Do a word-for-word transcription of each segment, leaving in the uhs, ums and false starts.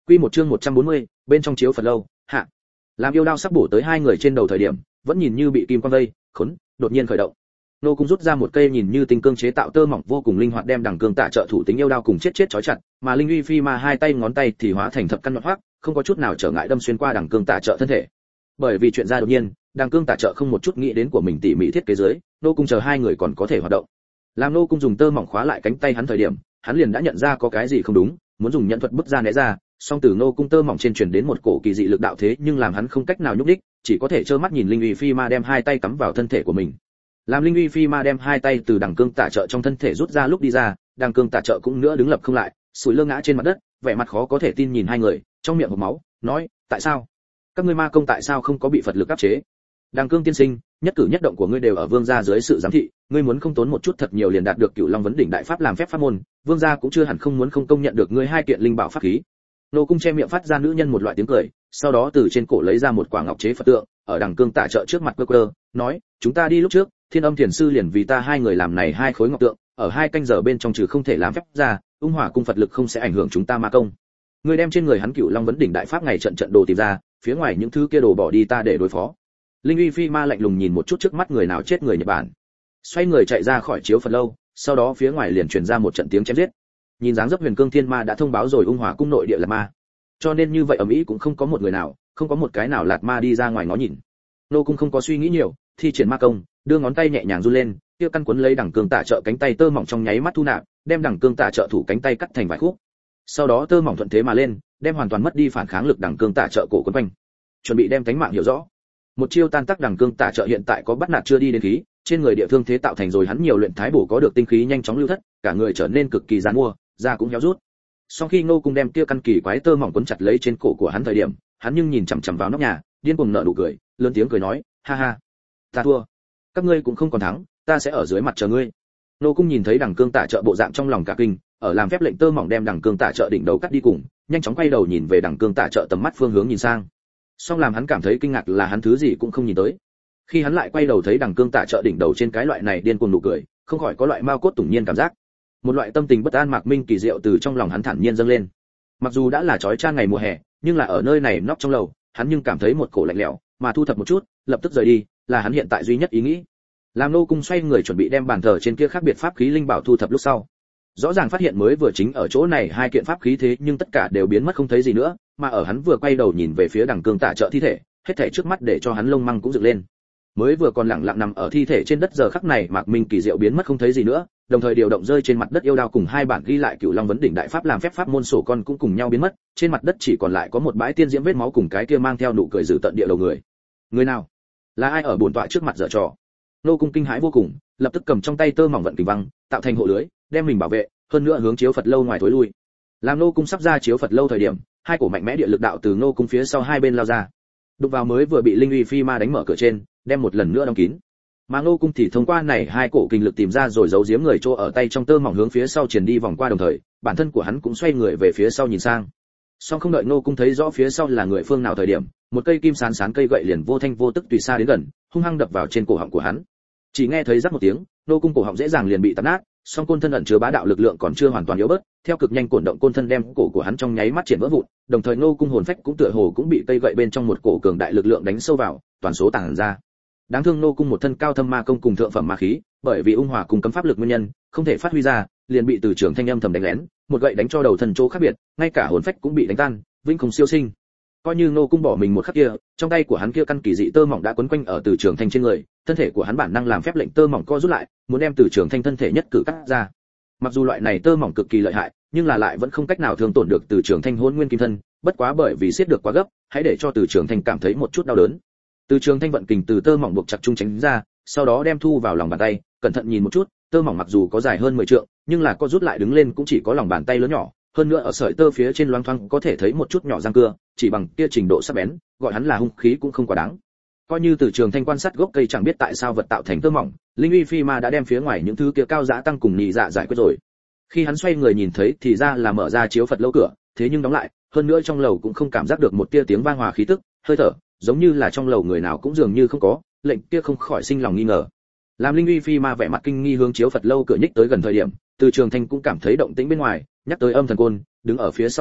Quy một chương một trăm bốn mươi, bên trong chiếu Phật lâu, hạ. Làm yêu đao sắp bổ tới hai người trên đầu thời điểm, vẫn nhìn như bị kim quang vây, khốn, đột nhiên khởi động. Nô cung rút ra một cây nhìn như tinh cương chế tạo tơ mỏng vô cùng linh hoạt đem đằng cương tạ trợ thủ tính yêu đao cùng chết chết chói chặt, mà linh uy phi ma hai tay ngón tay thì hóa thành thập căn nhọn hoắc, không có chút nào trở ngại đâm xuyên qua đằng cương tạ trợ thân thể. Bởi vì chuyện ra đột nhiên, đằng cương tạ trợ không một chút nghĩ đến của mình tỉ mỉ thiết kế dưới, nô cung chờ hai người còn có thể hoạt động. Làm nô cung dùng tơ mỏng khóa lại cánh tay hắn thời điểm, hắn liền đã nhận ra có cái gì không đúng, muốn dùng nhận thuật bứt ra né ra, song từ nô cung tơ mỏng trên truyền đến một cổ kỳ dị lực đạo thế nhưng làm hắn không cách nào nhúc nhích, chỉ có thể trơ mắt nhìn linh uy phi ma đem hai tay cắm vào thân thể của mình. Làm linh uy phi ma đem hai tay từ đằng cương tạ trợ trong thân thể rút ra lúc đi ra, đằng cương tạ trợ cũng nữa đứng lập không lại, sủi lơ ngã trên mặt đất, vẻ mặt khó có thể tin nhìn hai người, trong miệng hộc máu, nói: tại sao? Các ngươi ma công tại sao không có bị Phật lực áp chế? Đằng cương tiên sinh, nhất cử nhất động của ngươi đều ở vương gia dưới sự giám thị, ngươi muốn không tốn một chút thật nhiều liền đạt được Cửu Long vấn đỉnh đại pháp làm phép pháp môn, vương gia cũng chưa hẳn không muốn không công nhận được ngươi hai kiện linh bảo pháp khí. Nô cung che miệng phát ra nữ nhân một loại tiếng cười, sau đó từ trên cổ lấy ra một quả ngọc chế Phật tượng, ở đằng cương tạ trợ trước mặt quơ quơ, nói: chúng ta đi lúc trước, Thiên Âm Thiền sư liền vì ta hai người làm này hai khối ngọc tượng, ở hai canh giờ bên trong trừ không thể làm phép ra, ung hỏa cung Phật lực không sẽ ảnh hưởng chúng ta ma công. Ngươi đem trên người hắn Cửu Long vấn đỉnh đại pháp ngày trận trận đồ tìm ra, phía ngoài những thứ kia đồ bỏ đi ta để đối phó. Linh uy phi ma lạnh lùng nhìn một chút trước mắt người nào chết người Nhật Bản, xoay người chạy ra khỏi chiếu Phật lâu, sau đó phía ngoài liền truyền ra một trận tiếng chém giết. Nhìn dáng dấp Huyền Cương Thiên Ma đã thông báo rồi ung hỏa cung nội địa là ma, cho nên như vậy ầm ĩ cũng không có một người nào, không có một cái nào lạt ma đi ra ngoài ngó nhìn. Nô cung không có suy nghĩ nhiều, thi triển ma công, đưa ngón tay nhẹ nhàng run lên, kia căn cuốn lấy đằng cương tạ trợ cánh tay tơ mỏng trong nháy mắt thu nạp, đem đằng cương tạ trợ thủ cánh tay cắt thành vài khúc. Sau đó tơ mỏng thuận thế mà lên, đem hoàn toàn mất đi phản kháng lực đằng cương tạ trợ cổ quấn quanh, chuẩn bị đem cánh mạng hiểu rõ. Một chiêu tan tác đằng cương tạ trợ hiện tại có bắt nạt chưa đi đến khí, trên người địa thương thế tạo thành rồi hắn nhiều luyện thái bổ có được tinh khí nhanh chóng lưu thất, cả người trở nên cực kỳ giàn mua, da cũng héo rút. Sau khi Ngô Cung đem kia căn kỳ quái tơ mỏng quấn chặt lấy trên cổ của hắn thời điểm, hắn nhưng nhìn chằm chằm vào nóc nhà, điên cuồng nở nụ cười, lớn tiếng cười nói: ha ha, ta thua, các ngươi cũng không còn thắng, ta sẽ ở dưới mặt chờ ngươi. Ngô Cung nhìn thấy đằng cương tạ trợ bộ dạng trong lòng cả kinh, ở làm phép lệnh tơ mỏng đem đằng cương tạ trợ đỉnh đầu cắt đi cùng, nhanh chóng quay đầu nhìn về đằng cương tạ trợ tầm mắt phương hướng nhìn sang. Song làm hắn cảm thấy kinh ngạc là hắn thứ gì cũng không nhìn tới. Khi hắn lại quay đầu thấy đằng cương tạ trợ đỉnh đầu trên cái loại này điên cuồng nụ cười, không khỏi có loại mao cốt tủng nhiên cảm giác. Một loại tâm tình bất an mạc minh kỳ diệu từ trong lòng hắn thản nhiên dâng lên. Mặc dù đã là chói chang ngày mùa hè, nhưng là ở nơi này nóc trong lầu, hắn nhưng cảm thấy một cổ lạnh lẽo, mà thu thập một chút, lập tức rời đi, là hắn hiện tại duy nhất ý nghĩ. Làm Nô Cung xoay người chuẩn bị đem bàn thờ trên kia khác biệt pháp khí linh bảo thu thập lúc sau, rõ ràng phát hiện mới vừa chính ở chỗ này hai kiện pháp khí thế nhưng tất cả đều biến mất không thấy gì nữa, mà ở hắn vừa quay đầu nhìn về phía đằng cương tạ trợ thi thể, hết thảy trước mắt để cho hắn lông măng cũng dựng lên. Mới vừa còn lặng lặng nằm ở thi thể trên đất giờ khắc này mạc minh kỳ diệu biến mất không thấy gì nữa, đồng thời điều động rơi trên mặt đất yêu đao cùng hai bản ghi lại Cửu Long vấn đỉnh đại pháp làm phép pháp môn sổ con cũng cùng nhau biến mất, trên mặt đất chỉ còn lại có một bãi tiên diễm vết máu cùng cái kia mang theo nụ cười dữ tận địa đầu người. Người nào? Là ai ở bổn tọa trước mặt giở trò? Nô Cung kinh hãi vô cùng, lập tức cầm trong tay tơ mỏng vận kình văng, tạo thành hộ lưới, đem mình bảo vệ, hơn nữa hướng chiếu Phật lâu ngoài thối lui. Làm Nô Cung sắp ra chiếu Phật lâu thời điểm, hai cổ mạnh mẽ địa lực đạo từ Nô Cung phía sau hai bên lao ra, đụng vào mới vừa bị linh uy phi ma đánh mở cửa trên, đem một lần nữa đóng kín. Mà Nô Cung thì thông qua này hai cổ kinh lực tìm ra rồi giấu giếm người trô ở tay trong tơ mỏng hướng phía sau truyền đi vòng qua, đồng thời bản thân của hắn cũng xoay người về phía sau nhìn sang. Song không đợi Nô Cung thấy rõ phía sau là người phương nào thời điểm, một cây kim sán sán cây gậy liền vô thanh vô tức tùy xa đến gần, hung hăng đập vào trên cổ họng của hắn. Chỉ nghe thấy rắc một tiếng, Nô Cung cổ họng dễ dàng liền bị tạt nát, song côn thân ẩn chứa bá đạo lực lượng còn chưa hoàn toàn yếu bớt, theo cực nhanh cuộn động côn thân đem cổ của hắn trong nháy mắt triển vỡ vụn, đồng thời Nô Cung hồn phách cũng tựa hồ cũng bị cây gậy bên trong một cổ cường đại lực lượng đánh sâu vào, toàn số tàng ra. Đáng thương Nô Cung một thân cao thâm ma công cùng thượng phẩm ma khí, bởi vì ung hỏa cùng cấm pháp lực nguyên nhân, không thể phát huy ra, liền bị từ trường thanh âm thầm đánh lén, một gậy đánh cho đầu thân chỗ khác biệt, ngay cả hồn phách cũng bị đánh tan, vĩnh không siêu sinh. Coi như Nô Cung bỏ mình một khắc kia, trong tay của hắn kia căn kỳ dị tơ mỏng đã quấn quanh ở từ trường thanh trên người, thân thể của hắn bản năng làm phép lệnh tơ mỏng co rút lại, muốn đem từ trường thanh thân thể nhất cử cắt ra. Mặc dù loại này tơ mỏng cực kỳ lợi hại, nhưng là lại vẫn không cách nào thương tổn được từ trường thanh hỗn nguyên kim thân, bất quá bởi vì siết được quá gấp, hãy để cho từ trường thanh cảm thấy một chút đau đớn. Từ trường thanh vận kình từ tơ mỏng buộc chặt trung tránh ra, sau đó đem thu vào lòng bàn tay, cẩn thận nhìn một chút, tơ mỏng mặc dù có dài hơn mười trượng, nhưng là co rút lại đứng lên cũng chỉ có lòng bàn tay lớn nhỏ, hơn nữa ở sợi tơ phía trên loáng thoáng có thể thấy một chút nhỏ răng cưa, chỉ bằng kia trình độ sắc bén, gọi hắn là hung khí cũng không quá đáng. Coi như từ trường thanh quan sát gốc cây chẳng biết tại sao vật tạo thành tơ mỏng, linh uy phi ma đã đem phía ngoài những thứ kia cao giá tăng cùng nhị dạ giải quyết rồi. Khi hắn xoay người nhìn thấy thì ra là mở ra chiếu Phật lâu cửa, thế nhưng đóng lại, hơn nữa trong lầu cũng không cảm giác được một tia tiếng vang hòa khí tức, hơi thở, giống như là trong lầu người nào cũng dường như không có, lệnh kia không khỏi sinh lòng nghi ngờ. Làm linh uy phi ma vẻ mặt kinh nghi hướng chiếu Phật lâu cửa nhích tới gần thời điểm, từ trường thanh cũng cảm thấy động tĩnh bên ngoài, nhắc tới âm thần côn đứng ở phía sau cửa,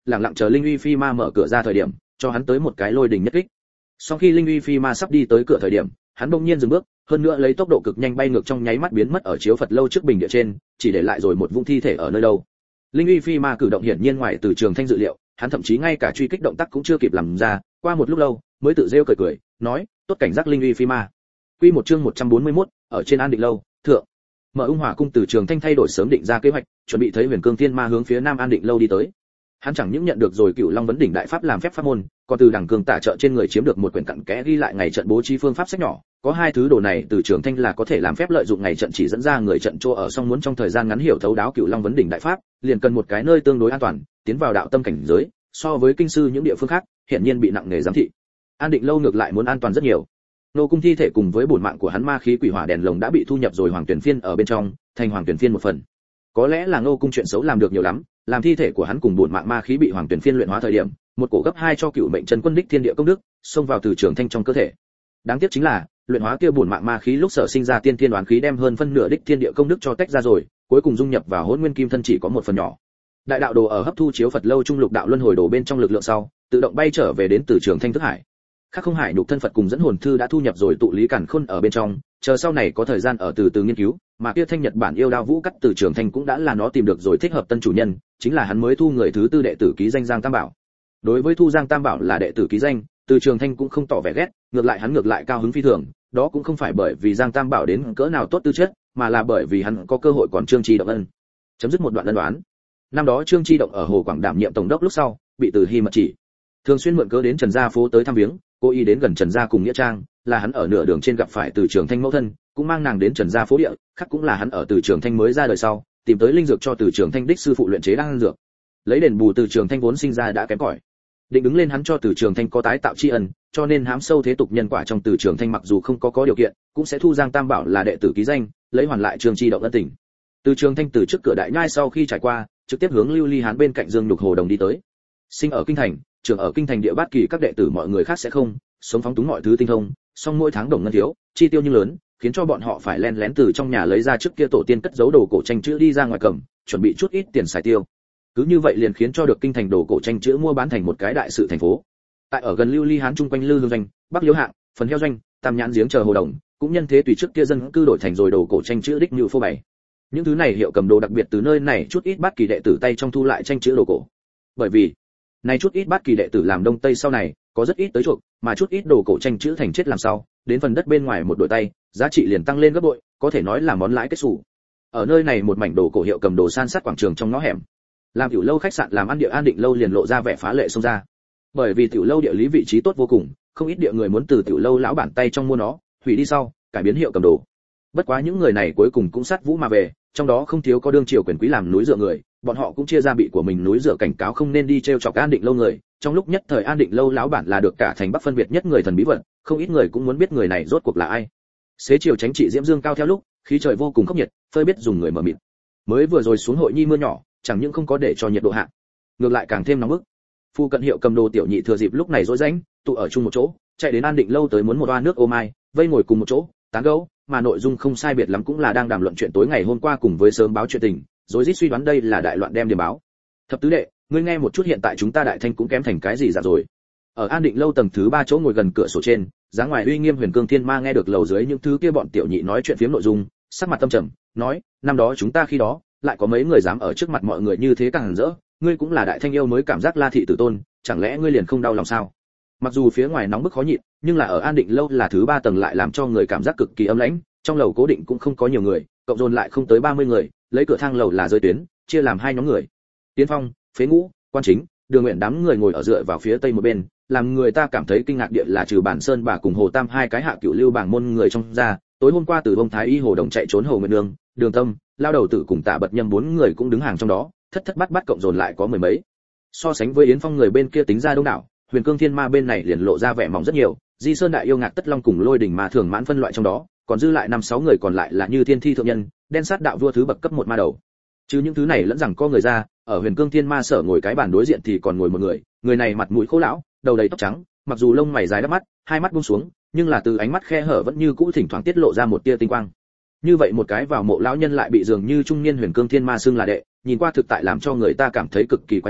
lặng lặng chờ linh uy phi ma mở cửa ra thời điểm, cho hắn tới một cái lôi đình nhất kích. Sau khi linh uy phi ma sắp đi tới cửa thời điểm, hắn bỗng nhiên dừng bước, hơn nữa lấy tốc độ cực nhanh bay ngược trong nháy mắt biến mất ở chiếu Phật lâu trước bình địa trên, chỉ để lại rồi một vũng thi thể ở nơi đâu. Linh uy phi ma cử động hiển nhiên ngoài từ Trường Thanh dự liệu, hắn thậm chí ngay cả truy kích động tác cũng chưa kịp làm ra, qua một lúc lâu mới tự rêu cười cười, nói, tốt cảnh giác linh uy phi ma. Quy một chương một trăm bốn mươi mốt, ở trên An Định lâu, thượng. Mở Ung Hỏa cung từ Trường Thanh thay đổi sớm định ra kế hoạch, chuẩn bị thấy Huyền Cương Thiên Ma hướng phía Nam An Định lâu đi tới. Hắn chẳng những nhận được rồi Cửu Long vấn đỉnh đại pháp làm phép pháp môn, còn từ đẳng cường tả trợ trên người chiếm được một quyển cặn kẽ ghi lại ngày trận bố trí phương pháp sách nhỏ, có hai thứ đồ này từ Trường Thanh là có thể làm phép lợi dụng ngày trận chỉ dẫn ra người trận chỗ ở, song muốn trong thời gian ngắn hiểu thấu đáo Cửu Long vấn đỉnh đại pháp, liền cần một cái nơi tương đối an toàn, tiến vào đạo tâm cảnh giới, so với kinh sư những địa phương khác, hiện nhiên bị nặng nề giám thị. An Định lâu ngược lại muốn an toàn rất nhiều. Nô cung thi thể cùng với bổn mạng của hắn ma khí quỷ hỏa đèn lồng đã bị thu nhập rồi Hoàng Tuyển Phiên ở bên trong, thành Hoàng Tuyển Phiên một phần. Có lẽ là Nô cung chuyện xấu làm được nhiều lắm, làm thi thể của hắn cùng bổn mạng ma khí bị Hoàng Tuyển Phiên luyện hóa thời điểm, một cổ gấp hai cho cựu mệnh chân quân đích thiên địa công đức, xông vào từ Trường Thanh trong cơ thể. Đáng tiếc chính là, luyện hóa kia bổn mạng ma khí lúc sở sinh ra tiên thiên đoán khí đem hơn phân nửa đích thiên địa công đức cho tách ra rồi, cuối cùng dung nhập vào Hỗn Nguyên Kim thân chỉ có một phần nhỏ. Đại đạo đồ ở hấp thu chiếu Phật lâu trung lục đạo luân hồi đồ bên trong lực lượng sau, tự động bay trở về đến từ Trường Thanh thức hải. Khác không hải nhục thân Phật cùng dẫn hồn thư đã thu nhập rồi tụ lý cản khôn ở bên trong, chờ sau này có thời gian ở từ từ nghiên cứu, mà kia thanh Nhật bản yêu đao vũ cắt từ Trường Thanh cũng đã là nó tìm được rồi thích hợp tân chủ nhân, chính là hắn mới thu người thứ tư đệ tử ký danh Giang Tam Bảo. Đối với thu Giang Tam Bảo là đệ tử ký danh, từ Trường Thanh cũng không tỏ vẻ ghét, ngược lại hắn ngược lại cao hứng phi thường, đó cũng không phải bởi vì Giang Tam Bảo đến cỡ nào tốt tư chất, mà là bởi vì hắn có cơ hội còn Trương Chi Động ân. Chấm dứt một đoạn ân đoán. Năm đó Trương Chi Động ở Hồ Quảng đảm nhiệm tổng đốc lúc sau, bị Từ Hy mật chỉ, thường xuyên mượn cớ đến Trần gia phố tới thăm viếng, cố ý đến gần Trần gia cùng nghĩa trang, là hắn ở nửa đường trên gặp phải từ Trường Thanh mẫu thân, cũng mang nàng đến Trần gia phố địa, khác cũng là hắn ở từ Trường Thanh mới ra đời sau, tìm tới linh dược cho từ Trường Thanh đích sư phụ luyện chế đan dược. Lấy đền bù từ Trường Thanh vốn sinh ra đã kém cỏi, định đứng lên hắn cho từ Trường Thanh có tái tạo tri ân, cho nên hám sâu thế tục nhân quả trong từ Trường Thanh mặc dù không có có điều kiện, cũng sẽ thu Giang Tam Bảo là đệ tử ký danh, lấy hoàn lại Trương Chi Động ân tình. Từ Trường Thanh từ trước cửa đại nhai sau khi trải qua, trực tiếp hướng Lưu Ly Hán bên cạnh Dương Nhục Hồ Đồng đi tới. Sinh ở kinh thành, trưởng ở kinh thành địa bát kỳ các đệ tử mọi người khác sẽ không, sống phóng túng mọi thứ tinh thông, song mỗi tháng đồng ngân thiếu, chi tiêu như lớn, khiến cho bọn họ phải len lén từ trong nhà lấy ra trước kia tổ tiên cất giấu đồ cổ tranh chữ đi ra ngoài cầm, chuẩn bị chút ít tiền xài tiêu. Cứ như vậy liền khiến cho được kinh thành đồ cổ tranh chữ mua bán thành một cái đại sự thành phố. Tại ở gần Lưu Ly Hán chung quanh Lư Hương doanh, Bắc Liễu Hạng, Phần Heo doanh, Tam Nhãn giếng chờ hồ đồng, cũng nhân thế tùy trước kia dân cư đổi thành rồi đồ cổ tranh chữ đích như phô bày. Những thứ này hiệu cầm đồ đặc biệt từ nơi này chút ít bát kỳ đệ tử tay trong thu lại tranh chữ đồ cổ. Bởi vì, này chút ít bát kỳ đệ tử làm đông tây sau này, có rất ít tới chuộc, mà chút ít đồ cổ tranh chữ thành chết làm sao, đến phần đất bên ngoài một đổi tay, giá trị liền tăng lên gấp bội, có thể nói là món lãi kết sủ. Ở nơi này một mảnh đồ cổ hiệu cầm đồ san sát quảng trường trong ngõ hẻm, làm tiểu lâu khách sạn làm ăn địa An Định lâu liền lộ ra vẻ phá lệ xông ra. Bởi vì tiểu lâu địa lý vị trí tốt vô cùng, không ít địa người muốn từ tiểu lâu lão bản tay trong mua nó, hủy đi sau, cải biến hiệu cầm đồ. Bất quá những người này cuối cùng cũng sát vũ mà về, trong đó không thiếu có đương triều quyền quý làm núi dựa người, bọn họ cũng chia ra bị của mình núi dựa cảnh cáo không nên đi trêu chọc An Định lâu người. Trong lúc nhất thời An Định lâu lão bản là được cả thành Bắc phân biệt nhất người thần bí vật, không ít người cũng muốn biết người này rốt cuộc là ai. Xế chiều tránh trị diễm dương cao theo lúc, khí trời vô cùng khốc nhiệt, phơi biết dùng người mờ mịt. Mới vừa rồi xuống hội nhi mưa nhỏ, chẳng những không có để cho nhiệt độ hạ, ngược lại càng thêm nóng bức. Phu cận hiệu cầm đồ tiểu nhị thừa dịp lúc này rỗi rãnh, tụ ở chung một chỗ, chạy đến An Định lâu tới muốn một oa nước ô mai, vây ngồi cùng một chỗ, tán gẫu, mà nội dung không sai biệt lắm cũng là đang đàm luận chuyện tối ngày hôm qua cùng với sớm báo chuyện tình, rối rít suy đoán đây là đại loạn đem điểm báo. Thập tứ đệ, ngươi nghe một chút hiện tại chúng ta đại thanh cũng kém thành cái gì dạng rồi. Ở An Định lâu tầng thứ ba chỗ ngồi gần cửa sổ trên, dáng ngoài uy nghiêm Huyền Cương Thiên Ma nghe được lầu dưới những thứ kia bọn tiểu nhị nói chuyện phiếm nội dung, sắc mặt tâm trầm, nói, năm đó chúng ta khi đó, lại có mấy người dám ở trước mặt mọi người như thế càng rỡ, ngươi cũng là đại thanh yêu mới cảm giác La thị tử tôn, chẳng lẽ ngươi liền không đau lòng sao? Mặc dù phía ngoài nóng bức khó nhịn, nhưng là ở An Định lâu là thứ ba tầng lại làm cho người cảm giác cực kỳ âm lãnh, trong lầu cố định cũng không có nhiều người, cộng dồn lại không tới ba mươi người, lấy cửa thang lầu là giới tuyến, chia làm hai nhóm người. Tiến Phong, Phế Ngũ, Quan Chính, Đường Nguyện đám người ngồi ở dựa vào phía tây một bên, làm người ta cảm thấy kinh ngạc địa là trừ Bản Sơn bà cùng Hồ Tam hai cái hạ cửu lưu bảng môn người trong ra, tối hôm qua từ Bông Thái Y Hồ Đồng chạy trốn Hồ Nguyệt Nương, Đường Tâm, lao đầu tử cùng Tạ Bật Nhâm bốn người cũng đứng hàng trong đó, thất thất bát bát cộng dồn lại có mười mấy. So sánh với Yến Phong người bên kia tính ra đông đảo, Huyền Cương Thiên Ma bên này liền lộ ra vẻ mỏng rất nhiều, Di Sơn đại yêu Ngạc Tất Long cùng Lôi Đỉnh Ma thường mãn phân loại trong đó, còn dư lại năm sáu người còn lại là như Thiên Thi thượng nhân, đen sát đạo vua thứ bậc cấp một ma đầu. Chứ những thứ này lẫn rằng có người ra, ở Huyền Cương Thiên Ma sở ngồi cái bàn đối diện thì còn ngồi một người, người này mặt mũi khô lão, đầu đầy tóc trắng, mặc dù lông mày dài đắp mắt, hai mắt buông xuống, nhưng là từ ánh mắt khe hở vẫn như cũ thỉnh thoảng tiết lộ ra một tia tinh quang. Như vậy một cái vào mộ lão nhân lại bị dường như trung niên Huyền Cương Thiên Ma xưng là đệ, nhìn qua thực tại làm cho người ta cảm thấy cực kỳ quái dị,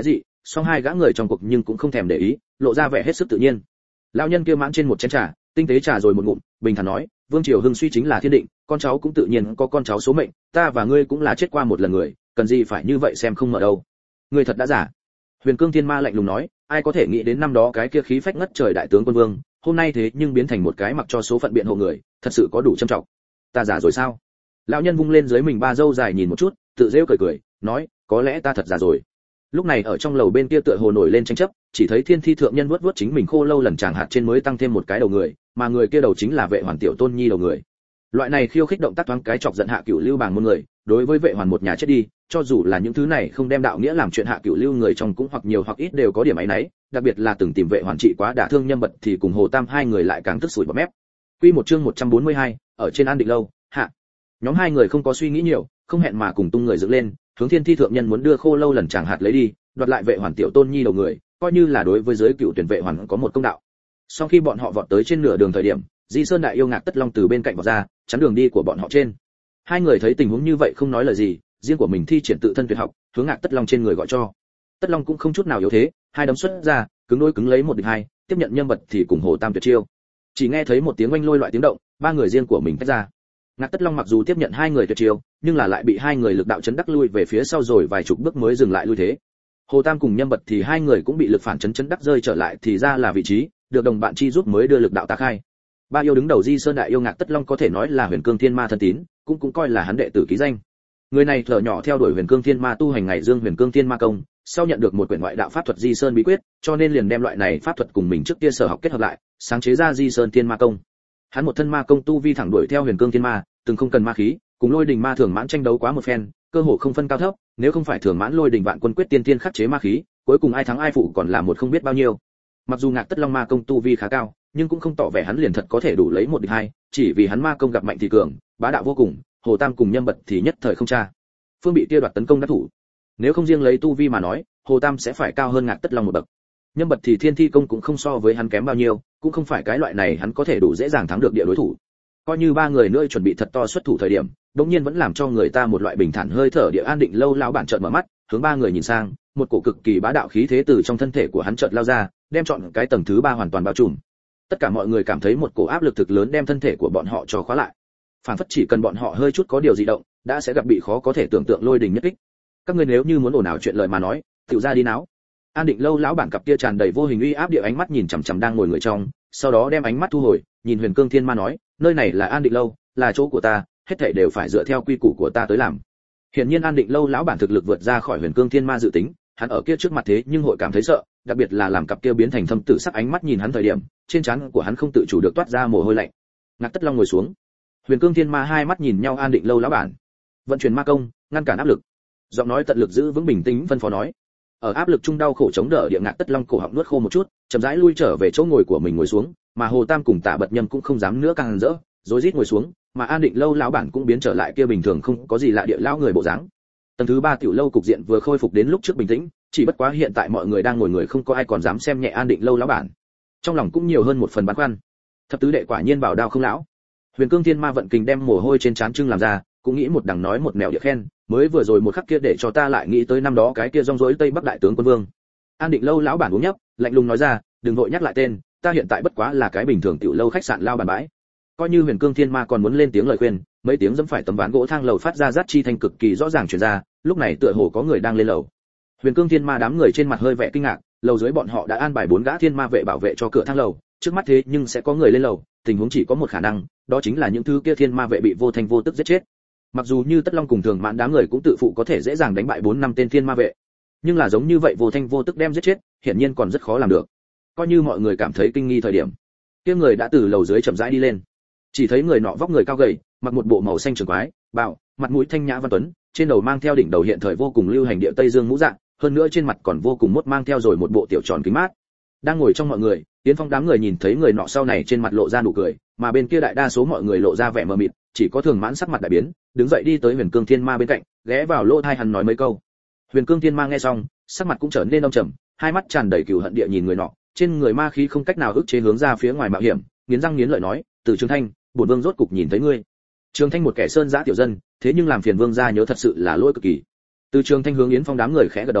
song hai gã người trong cuộc nhưng cũng không thèm để ý, lộ ra vẻ hết sức tự nhiên. Lão nhân kia mãn trên một chén trà, tinh tế trà rồi một ngụm, bình thản nói, vương triều hưng suy chính là thiên định, con cháu cũng tự nhiên có con cháu số mệnh, ta và ngươi cũng là chết qua một lần người, cần gì phải như vậy xem không mở đâu. Ngươi thật đã giả. Huyền Cương Thiên Ma lạnh lùng nói, ai có thể nghĩ đến năm đó cái kia khí phách ngất trời đại tướng quân vương, hôm nay thế nhưng biến thành một cái mặc cho số phận biện hộ người, thật sự có đủ trầm trọng. Ta giả rồi sao? Lão nhân vung lên dưới mình ba râu dài nhìn một chút, tự rêu cười cười, nói, có lẽ ta thật giả rồi. Lúc này ở trong lầu bên kia tựa hồ nổi lên tranh chấp, chỉ thấy Thiên Thi thượng nhân vuốt vuốt chính mình khô lâu lần chàng hạt trên mới tăng thêm một cái đầu người, mà người kia đầu chính là Vệ Hoàn tiểu tôn nhi đầu người. Loại này khiêu khích động tác thoáng cái chọc giận Hạ Cửu Lưu bàng môn người, đối với Vệ Hoàn một nhà chết đi, cho dù là những thứ này không đem đạo nghĩa làm chuyện Hạ Cửu Lưu người trong cũng hoặc nhiều hoặc ít đều có điểm ấy nấy, đặc biệt là từng tìm Vệ Hoàn trị quá đả thương Nhâm Bật thì cùng Hồ Tam hai người lại càng tức sủi bọt mép. Quy một chương một trăm bốn mươi hai, ở trên An Định lâu, hạ. Nhóm hai người không có suy nghĩ nhiều, không hẹn mà cùng tung người dựng lên, hướng Thiên Thi thượng nhân muốn đưa khô lâu lần chàng hạt lấy đi, đoạt lại Vệ Hoàn tiểu tôn nhi đầu người, coi như là đối với giới cựu tuyển Vệ Hoàn có một công đạo. Sau khi bọn họ vọt tới trên nửa đường thời điểm, Di Sơn đại yêu Ngạc Tất Long từ bên cạnh vọt ra, chắn đường đi của bọn họ trên. Hai người thấy tình huống như vậy không nói lời gì, riêng của mình thi triển tự thân tuyệt học, hướng Ngạc Tất Long trên người gọi cho. Tất Long cũng không chút nào yếu thế, hai đấm xuất ra, cứng đối cứng lấy một địch hai, tiếp nhận Nhâm Bật thì cùng Hồ Tam tuyệt chiêu. Chỉ nghe thấy một tiếng oanh lôi loại tiếng động, ba người riêng của mình tách ra. Ngạc Tất Long mặc dù tiếp nhận hai người tuyệt chiêu, nhưng là lại bị hai người lực đạo chấn đắc lui về phía sau rồi vài chục bước mới dừng lại lui thế. Hồ Tam cùng Nhâm Bật thì hai người cũng bị lực phản chấn chấn đắc rơi trở lại thì ra là vị trí, được đồng bạn chi giúp mới đưa lực đạo tác khai. Ba yêu đứng đầu Di Sơn đại yêu Ngạc Tất Long có thể nói là Huyền Cương Thiên Ma thân tín, cũng cũng coi là hắn đệ tử ký danh. Người này thở nhỏ theo đuổi Huyền Cương Thiên Ma tu hành ngày dương Huyền Cương Thiên Ma công, sau nhận được một quyển ngoại đạo pháp thuật Di Sơn bí quyết, cho nên liền đem loại này pháp thuật cùng mình trước kia sở học kết hợp lại, sáng chế ra Di Sơn Thiên Ma công. Hắn một thân ma công tu vi thẳng đuổi theo Huyền Cương Thiên Ma, từng không cần ma khí, cùng Lôi Đình Ma Thường Mãn tranh đấu quá một phen, cơ hội không phân cao thấp, nếu không phải Thường Mãn Lôi Đình Vạn Quân quyết tiên tiên khắc chế ma khí, cuối cùng ai thắng ai phụ còn là một không biết bao nhiêu. Mặc dù Ngạc Tất Long ma công tu vi khá cao, nhưng cũng không tỏ vẻ hắn liền thật có thể đủ lấy một địch hai, chỉ vì hắn ma công gặp mạnh thì cường, bá đạo vô cùng, Hồ Tam cùng Nhâm Bật thì nhất thời không tra. Phương bị kia đoạt tấn công đắc thủ. Nếu không riêng lấy tu vi mà nói, Hồ Tam sẽ phải cao hơn Ngạc Tất Long một bậc. Nhâm Bật thì thiên thi công cũng không so với hắn kém bao nhiêu, cũng không phải cái loại này hắn có thể đủ dễ dàng thắng được địa đối thủ. Coi như ba người nữa chuẩn bị thật to xuất thủ thời điểm, đột nhiên vẫn làm cho người ta một loại bình thản hơi thở địa an định lâu lão bản chợt mở mắt, hướng ba người nhìn sang, một cổ cực kỳ bá đạo khí thế từ trong thân thể của hắn chợt lao ra, đem trọn cái tầng thứ ba hoàn toàn bao trùm. Tất cả mọi người cảm thấy một cổ áp lực thực lớn đem thân thể của bọn họ cho khóa lại. Phản phất chỉ cần bọn họ hơi chút có điều gì động, đã sẽ gặp bị khó có thể tưởng tượng lôi đình nhất kích. Các ngươi nếu như muốn ồn ào chuyện lời mà nói, tiểu ra đi náo. An định lâu lão bản cặp kia tràn đầy vô hình uy áp địa ánh mắt nhìn chằm chằm đang ngồi người trong, sau đó đem ánh mắt thu hồi, nhìn Huyền Cương Thiên Ma nói, nơi này là An định lâu, là chỗ của ta, hết thảy đều phải dựa theo quy củ của ta tới làm. Hiển nhiên An định lâu lão bản thực lực vượt ra khỏi Huyền Cương Thiên Ma dự tính, hắn ở kia trước mặt thế nhưng hội cảm thấy sợ, đặc biệt là làm cặp kia biến thành thâm tử sắc ánh mắt nhìn hắn thời điểm, trên trán của hắn không tự chủ được toát ra mồ hôi lạnh. Ngạc Tất Long ngồi xuống. Huyền Cương Thiên Ma hai mắt nhìn nhau An định lâu lão bản. Vận chuyển ma công, ngăn cản áp lực. Giọng nói tận lực giữ vững bình tĩnh phân phó nói. Ở áp lực trung đau khổ chống đỡ địa Ngạc Tất Long cổ họng nuốt khô một chút, chậm rãi lui trở về chỗ ngồi của mình ngồi xuống, mà Hồ Tam cùng Tạ Bật Nhâm cũng không dám nữa càng rỡ, rối rít ngồi xuống, mà An định lâu lão bản cũng biến trở lại kia bình thường không có gì lạ địa lão người bộ dáng. Tầng thứ ba tiểu lâu cục diện vừa khôi phục đến lúc trước bình tĩnh, chỉ bất quá hiện tại mọi người đang ngồi người không có ai còn dám xem nhẹ An định lâu lão bản. Trong lòng cũng nhiều hơn một phần băn khoăn. Thập tứ đệ quả nhiên bảo đao không lão. Huyền Cương Thiên Ma vận kình đem mồ hôi trên trán trưng làm ra, cũng nghĩ một đằng nói một mèo địa khen, mới vừa rồi một khắc kia để cho ta lại nghĩ tới năm đó cái kia rong rối Tây Bắc đại tướng quân vương. An định lâu lão bản uống nhấp, lạnh lùng nói ra, đừng vội nhắc lại tên, ta hiện tại bất quá là cái bình thường tiểu lâu khách sạn lao bàn bãi. Coi như Huyền Cương Thiên Ma còn muốn lên tiếng lời khuyên, mấy tiếng dẫm phải tấm ván gỗ thang lầu phát ra rát chi thanh cực kỳ rõ ràng truyền ra, lúc này tựa hồ có người đang lên lầu. Huyền Cương Thiên Ma đám người trên mặt hơi vẻ kinh ngạc, lầu dưới bọn họ đã an bài bốn gã thiên ma vệ bảo vệ cho cửa thang lầu, trước mắt thế nhưng sẽ có người lên lầu, tình huống chỉ có một khả năng, đó chính là những thứ kia thiên ma vệ bị vô thanh vô tức giết chết. Mặc dù như Tất Long cùng Thường Mãn đám người cũng tự phụ có thể dễ dàng đánh bại bốn năm tên thiên ma vệ, nhưng là giống như vậy vô thanh vô tức đem giết chết, hiển nhiên còn rất khó làm được. Coi như mọi người cảm thấy kinh nghi thời điểm, kia người đã từ lầu dưới chậm rãi đi lên. Chỉ thấy người nọ vóc người cao gầy, mặc một bộ màu xanh trường quái, bào, mặt mũi thanh nhã văn tuấn, trên đầu mang theo đỉnh đầu hiện thời vô cùng lưu hành địa Tây Dương mũ dạng, hơn nữa trên mặt còn vô cùng mốt mang theo rồi một bộ tiểu tròn kính mát. Đang ngồi trong mọi người, Yến Phong đám người nhìn thấy người nọ sau này trên mặt lộ ra nụ cười, mà bên kia đại đa số mọi người lộ ra vẻ mờ mịt, chỉ có Thường Mãn sắc mặt đại biến, đứng dậy đi tới Huyền Cương Thiên Ma bên cạnh, ghé vào lỗ tai hắn nói mấy câu. Huyền Cương Thiên Ma nghe xong, sắc mặt cũng trở nên âm trầm, hai mắt tràn đầy cừu hận địa nhìn người nọ, trên người ma khí không cách nào ức chế hướng ra phía ngoài mạo hiểm, nghiến răng nghiến lợi nói, "Từ Trường Thanh, bổn vương rốt cục nhìn thấy ngươi." Trường Thanh một kẻ sơn dã tiểu dân, thế nhưng làm phiền vương gia nhớ thật sự là lỗi cực kỳ. Từ Trường Thanh hướng Yến Phong đám người khẽ gật đầu,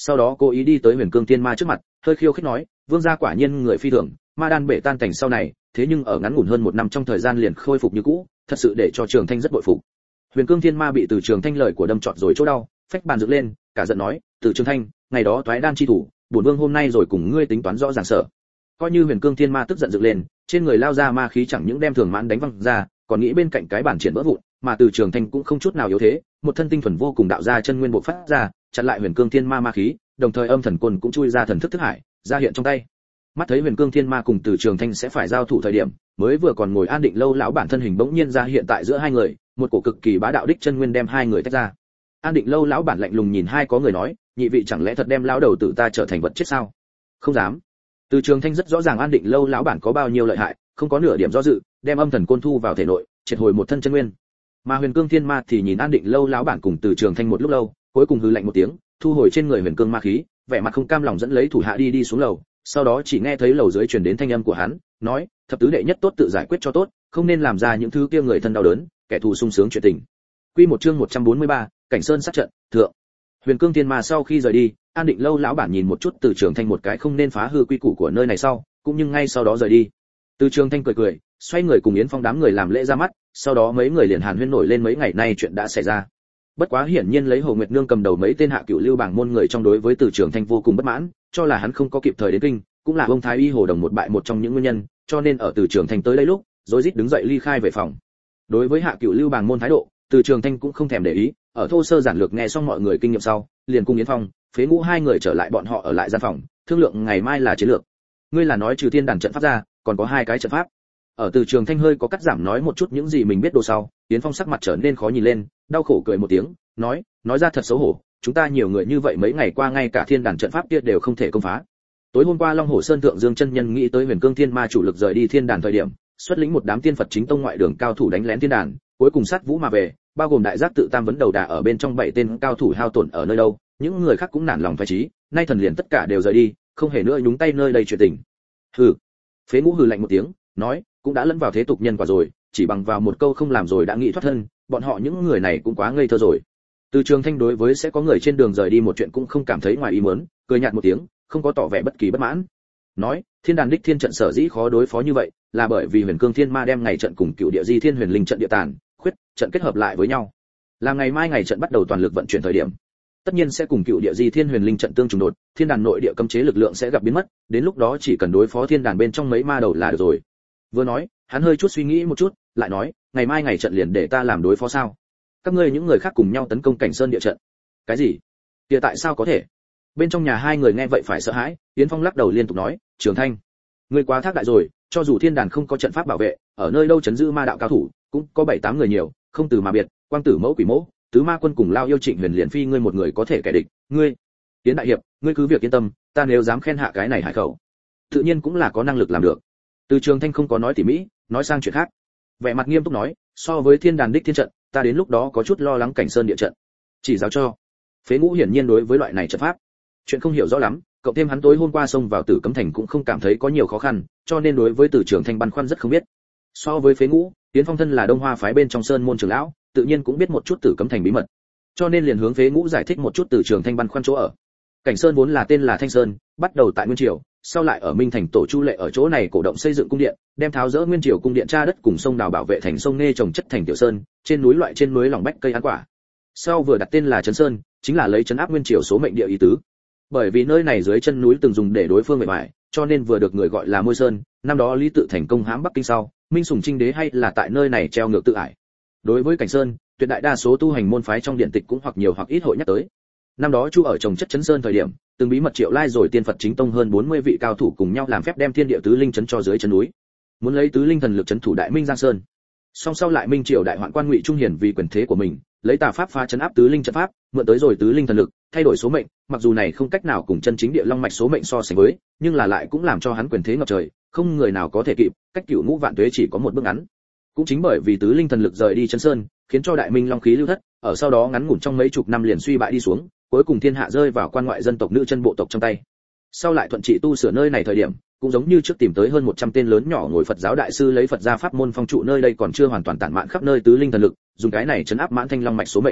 sau đó cố ý đi tới Huyền Cương Thiên Ma trước mặt, hơi khiêu khích nói, vương gia quả nhiên người phi thường, ma đan bể tan cảnh sau này, thế nhưng ở ngắn ngủn hơn một năm trong thời gian liền khôi phục như cũ, thật sự để cho Trường Thanh rất bội phục. Huyền Cương Thiên Ma bị Từ Trường Thanh lời của đâm trọt rồi chỗ đau, phách bàn dựng lên, cả giận nói, Từ Trường Thanh, ngày đó toái đan chi thủ, bổn vương hôm nay rồi cùng ngươi tính toán rõ ràng sở. Coi như Huyền Cương Thiên Ma tức giận dựng lên, trên người lao ra ma khí chẳng những đem Thường Mãn đánh văng ra, còn nghĩ bên cạnh cái bản triển vỡ vụn, mà Từ Trường Thanh cũng không chút nào yếu thế, một thân tinh thuần vô cùng đạo ra chân nguyên bộc phát ra, chặn lại Huyền Cương Thiên Ma ma khí, đồng thời âm thần côn cũng chui ra thần thức thức hải, ra hiện trong tay. Mắt thấy Huyền Cương Thiên Ma cùng Từ Trường Thanh sẽ phải giao thủ thời điểm, mới vừa còn ngồi an định lâu lão bản thân hình bỗng nhiên ra hiện tại giữa hai người, một cổ cực kỳ bá đạo đích chân nguyên đem hai người tách ra. An định lâu lão bản lạnh lùng nhìn hai có người nói, nhị vị chẳng lẽ thật đem lão đầu tử ta trở thành vật chết sao? Không dám. Từ Trường Thanh rất rõ ràng an định lâu lão bản có bao nhiêu lợi hại, không có nửa điểm do dự, đem âm thần côn thu vào thể nội, triệt hồi một thân chân nguyên. Mà Huyền Cương Thiên Ma thì nhìn an định lâu lão bản cùng Từ Trường Thanh một lúc lâu, cuối cùng hừ lạnh một tiếng, thu hồi trên người Huyền Cương ma khí, vẻ mặt không cam lòng dẫn lấy thủ hạ đi đi xuống lầu, sau đó chỉ nghe thấy lầu dưới truyền đến thanh âm của hắn, nói, thập tứ đệ nhất tốt tự giải quyết cho tốt, không nên làm ra những thứ kia người thân đau đớn, kẻ thù sung sướng chuyện tình. Quy một chương một trăm bốn mươi ba, Cảnh Sơn sát trận, thượng. Huyền Cương Thiên Ma sau khi rời đi, an định lâu lão bản nhìn một chút Từ Trường Thanh một cái không nên phá hư quy củ của nơi này sau, cũng nhưng ngay sau đó rời đi. Từ Trường Thanh cười cười, xoay người cùng Yến Phong đám người làm lễ ra mắt, sau đó mấy người liền hàn huyên nổi lên mấy ngày nay chuyện đã xảy ra. Bất quá hiển nhiên lấy Hồ Nguyệt Nương cầm đầu mấy tên hạ cửu lưu bảng môn người trong đối với Từ Trường Thanh vô cùng bất mãn, cho là hắn không có kịp thời đến kinh, cũng là ông thái y Hồ Đồng một bại một trong những nguyên nhân, cho nên ở Từ Trường Thanh tới đây lúc, rối rít đứng dậy ly khai về phòng. Đối với hạ cửu lưu bảng môn thái độ, Từ Trường Thanh cũng không thèm để ý, ở thô sơ giản lược nghe xong mọi người kinh nghiệm sau, liền cùng Yến Phong, Phế Ngũ hai người trở lại bọn họ ở lại gian phòng, thương lượng ngày mai là chiến lược. Ngươi là nói trừ thiên đàn trận pháp ra, còn có hai cái trận pháp. Ở Từ Trường Thanh hơi có cắt giảm nói một chút những gì mình biết đồ sau, Yến Phong sắc mặt trở nên khó nhìn lên, đau khổ cười một tiếng, nói, nói ra thật xấu hổ, chúng ta nhiều người như vậy mấy ngày qua ngay cả thiên đàn trận pháp kia đều không thể công phá. Tối hôm qua Long Hổ Sơn thượng Dương chân nhân nghĩ tới Huyền Cương Thiên Ma chủ lực rời đi thiên đàn thời điểm, xuất lĩnh một đám tiên Phật chính tông ngoại đường cao thủ đánh lén thiên đàn, cuối cùng sát vũ mà về, bao gồm đại giác tự tam vấn đầu đà ở bên trong bảy tên cao thủ hao tổn ở nơi đâu, những người khác cũng nản lòng phái trí, nay thần liền tất cả đều rời đi, không hề nữa nhúng tay nơi đây chuyện tình. Hừ. Phế Ngũ hừ lạnh một tiếng, nói, cũng đã lẫn vào thế tục nhân quả rồi, chỉ bằng vào một câu không làm rồi đã nghĩ thoát thân, bọn họ những người này cũng quá ngây thơ rồi. Từ Trường Thanh đối với sẽ có người trên đường rời đi một chuyện cũng không cảm thấy ngoài ý muốn, cười nhạt một tiếng, không có tỏ vẻ bất kỳ bất mãn. Nói, thiên đàn đích thiên trận sở dĩ khó đối phó như vậy, là bởi vì Huyền Cương Thiên Ma đem ngày trận cùng cựu địa di thiên huyền linh trận địa tàn, khuyết trận kết hợp lại với nhau. Là ngày mai ngày trận bắt đầu toàn lực vận chuyển thời điểm, tất nhiên sẽ cùng cựu địa di thiên huyền linh trận tương trùng đột, thiên đàn nội địa cấm chế lực lượng sẽ gặp biến mất, đến lúc đó chỉ cần đối phó thiên đàn bên trong mấy ma đầu là được rồi. Vừa nói, hắn hơi chút suy nghĩ một chút, lại nói, ngày mai ngày trận liền để ta làm đối phó sao? Các ngươi những người khác cùng nhau tấn công Cảnh Sơn địa trận. Cái gì? Kia tại sao có thể? Bên trong nhà hai người nghe vậy phải sợ hãi, Yến Phong lắc đầu liên tục nói, Trường Thanh, ngươi quá thác đại rồi, cho dù thiên đàn không có trận pháp bảo vệ, ở nơi đâu chấn giữ ma đạo cao thủ, cũng có bảy tám người nhiều, không từ mà biệt, quang tử mẫu quỷ mẫu, tứ ma quân cùng lao yêu Trịnh Huyền liền phi ngươi một người có thể kẻ địch, ngươi, Yến đại hiệp, ngươi cứ việc yên tâm, ta nếu dám khen hạ cái này hải khẩu, tự nhiên cũng là có năng lực làm được. Từ Trường Thanh không có nói tỉ mỹ, nói sang chuyện khác. Vẻ mặt nghiêm túc nói, so với thiên đàn đích thiên trận, ta đến lúc đó có chút lo lắng Cảnh Sơn địa trận. Chỉ giáo cho. Phế Ngũ hiển nhiên đối với loại này trận pháp, chuyện không hiểu rõ lắm, cộng thêm hắn tối hôm qua xông vào Tử Cấm Thành cũng không cảm thấy có nhiều khó khăn, cho nên đối với Từ Trường Thanh băn khoăn rất không biết. So với Phế Ngũ, Tiến Phong thân là Đông Hoa phái bên trong Sơn môn trưởng lão, tự nhiên cũng biết một chút Tử Cấm Thành bí mật, cho nên liền hướng Phế Ngũ giải thích một chút Từ Trường Thanh băn khoăn chỗ ở. Cảnh Sơn vốn là tên là Thanh Sơn, bắt đầu tại Nguyên Triều, sau lại ở Minh Thành tổ Chu Lệ ở chỗ này cổ động xây dựng cung điện, đem tháo dỡ Nguyên Triều cung điện tra đất cùng sông đào bảo vệ thành sông nê trồng chất thành tiểu sơn, trên núi loại trên núi lòng bách cây ăn quả. Sau vừa đặt tên là Trấn Sơn, chính là lấy trấn áp Nguyên Triều số mệnh địa ý tứ. Bởi vì nơi này dưới chân núi từng dùng để đối phương mệt mỏi, cho nên vừa được người gọi là Môi Sơn. Năm đó Lý Tự thành công hãm Bắc Kinh sau, Minh Sùng Trinh đế hay là tại nơi này treo ngược tự ải. Đối với Cảnh Sơn, tuyệt đại đa số tu hành môn phái trong điện tịch cũng hoặc nhiều hoặc ít hội nhắc tới. Năm đó Chu ở trồng chất Trấn Sơn thời điểm, từng bí mật triệu lai rồi tiên Phật chính tông hơn bốn mươi vị cao thủ cùng nhau làm phép đem thiên địa tứ linh trấn cho dưới chân núi, muốn lấy tứ linh thần lực trấn thủ Đại Minh Giang Sơn. Song sau lại Minh Triều đại hoạn quan Ngụy Trung Hiển vì quyền thế của mình, lấy tà pháp phá trấn áp tứ linh trận pháp, mượn tới rồi tứ linh thần lực, thay đổi số mệnh, mặc dù này không cách nào cùng chân chính địa long mạch số mệnh so sánh với, nhưng là lại cũng làm cho hắn quyền thế ngập trời, không người nào có thể kịp, cách cửu ngũ vạn tuế chỉ có một bước ngắn. Cũng chính bởi vì tứ linh thần lực rời đi Trấn Sơn, khiến cho Đại Minh long khí lưu thất, ở sau đó ngắn ngủn trong mấy chục năm liền suy bại đi xuống, cuối cùng thiên hạ rơi vào quan ngoại dân tộc nữ chân bộ tộc trong tay. Sau lại thuận trị tu sửa nơi này thời điểm, cũng giống như trước tìm tới hơn một trăm tên lớn nhỏ ngồi Phật giáo đại sư lấy Phật gia pháp môn phong trụ nơi đây còn chưa hoàn toàn tản mạn khắp nơi tứ linh thần lực, dùng cái này trấn áp mãn thanh long mạch số mệnh.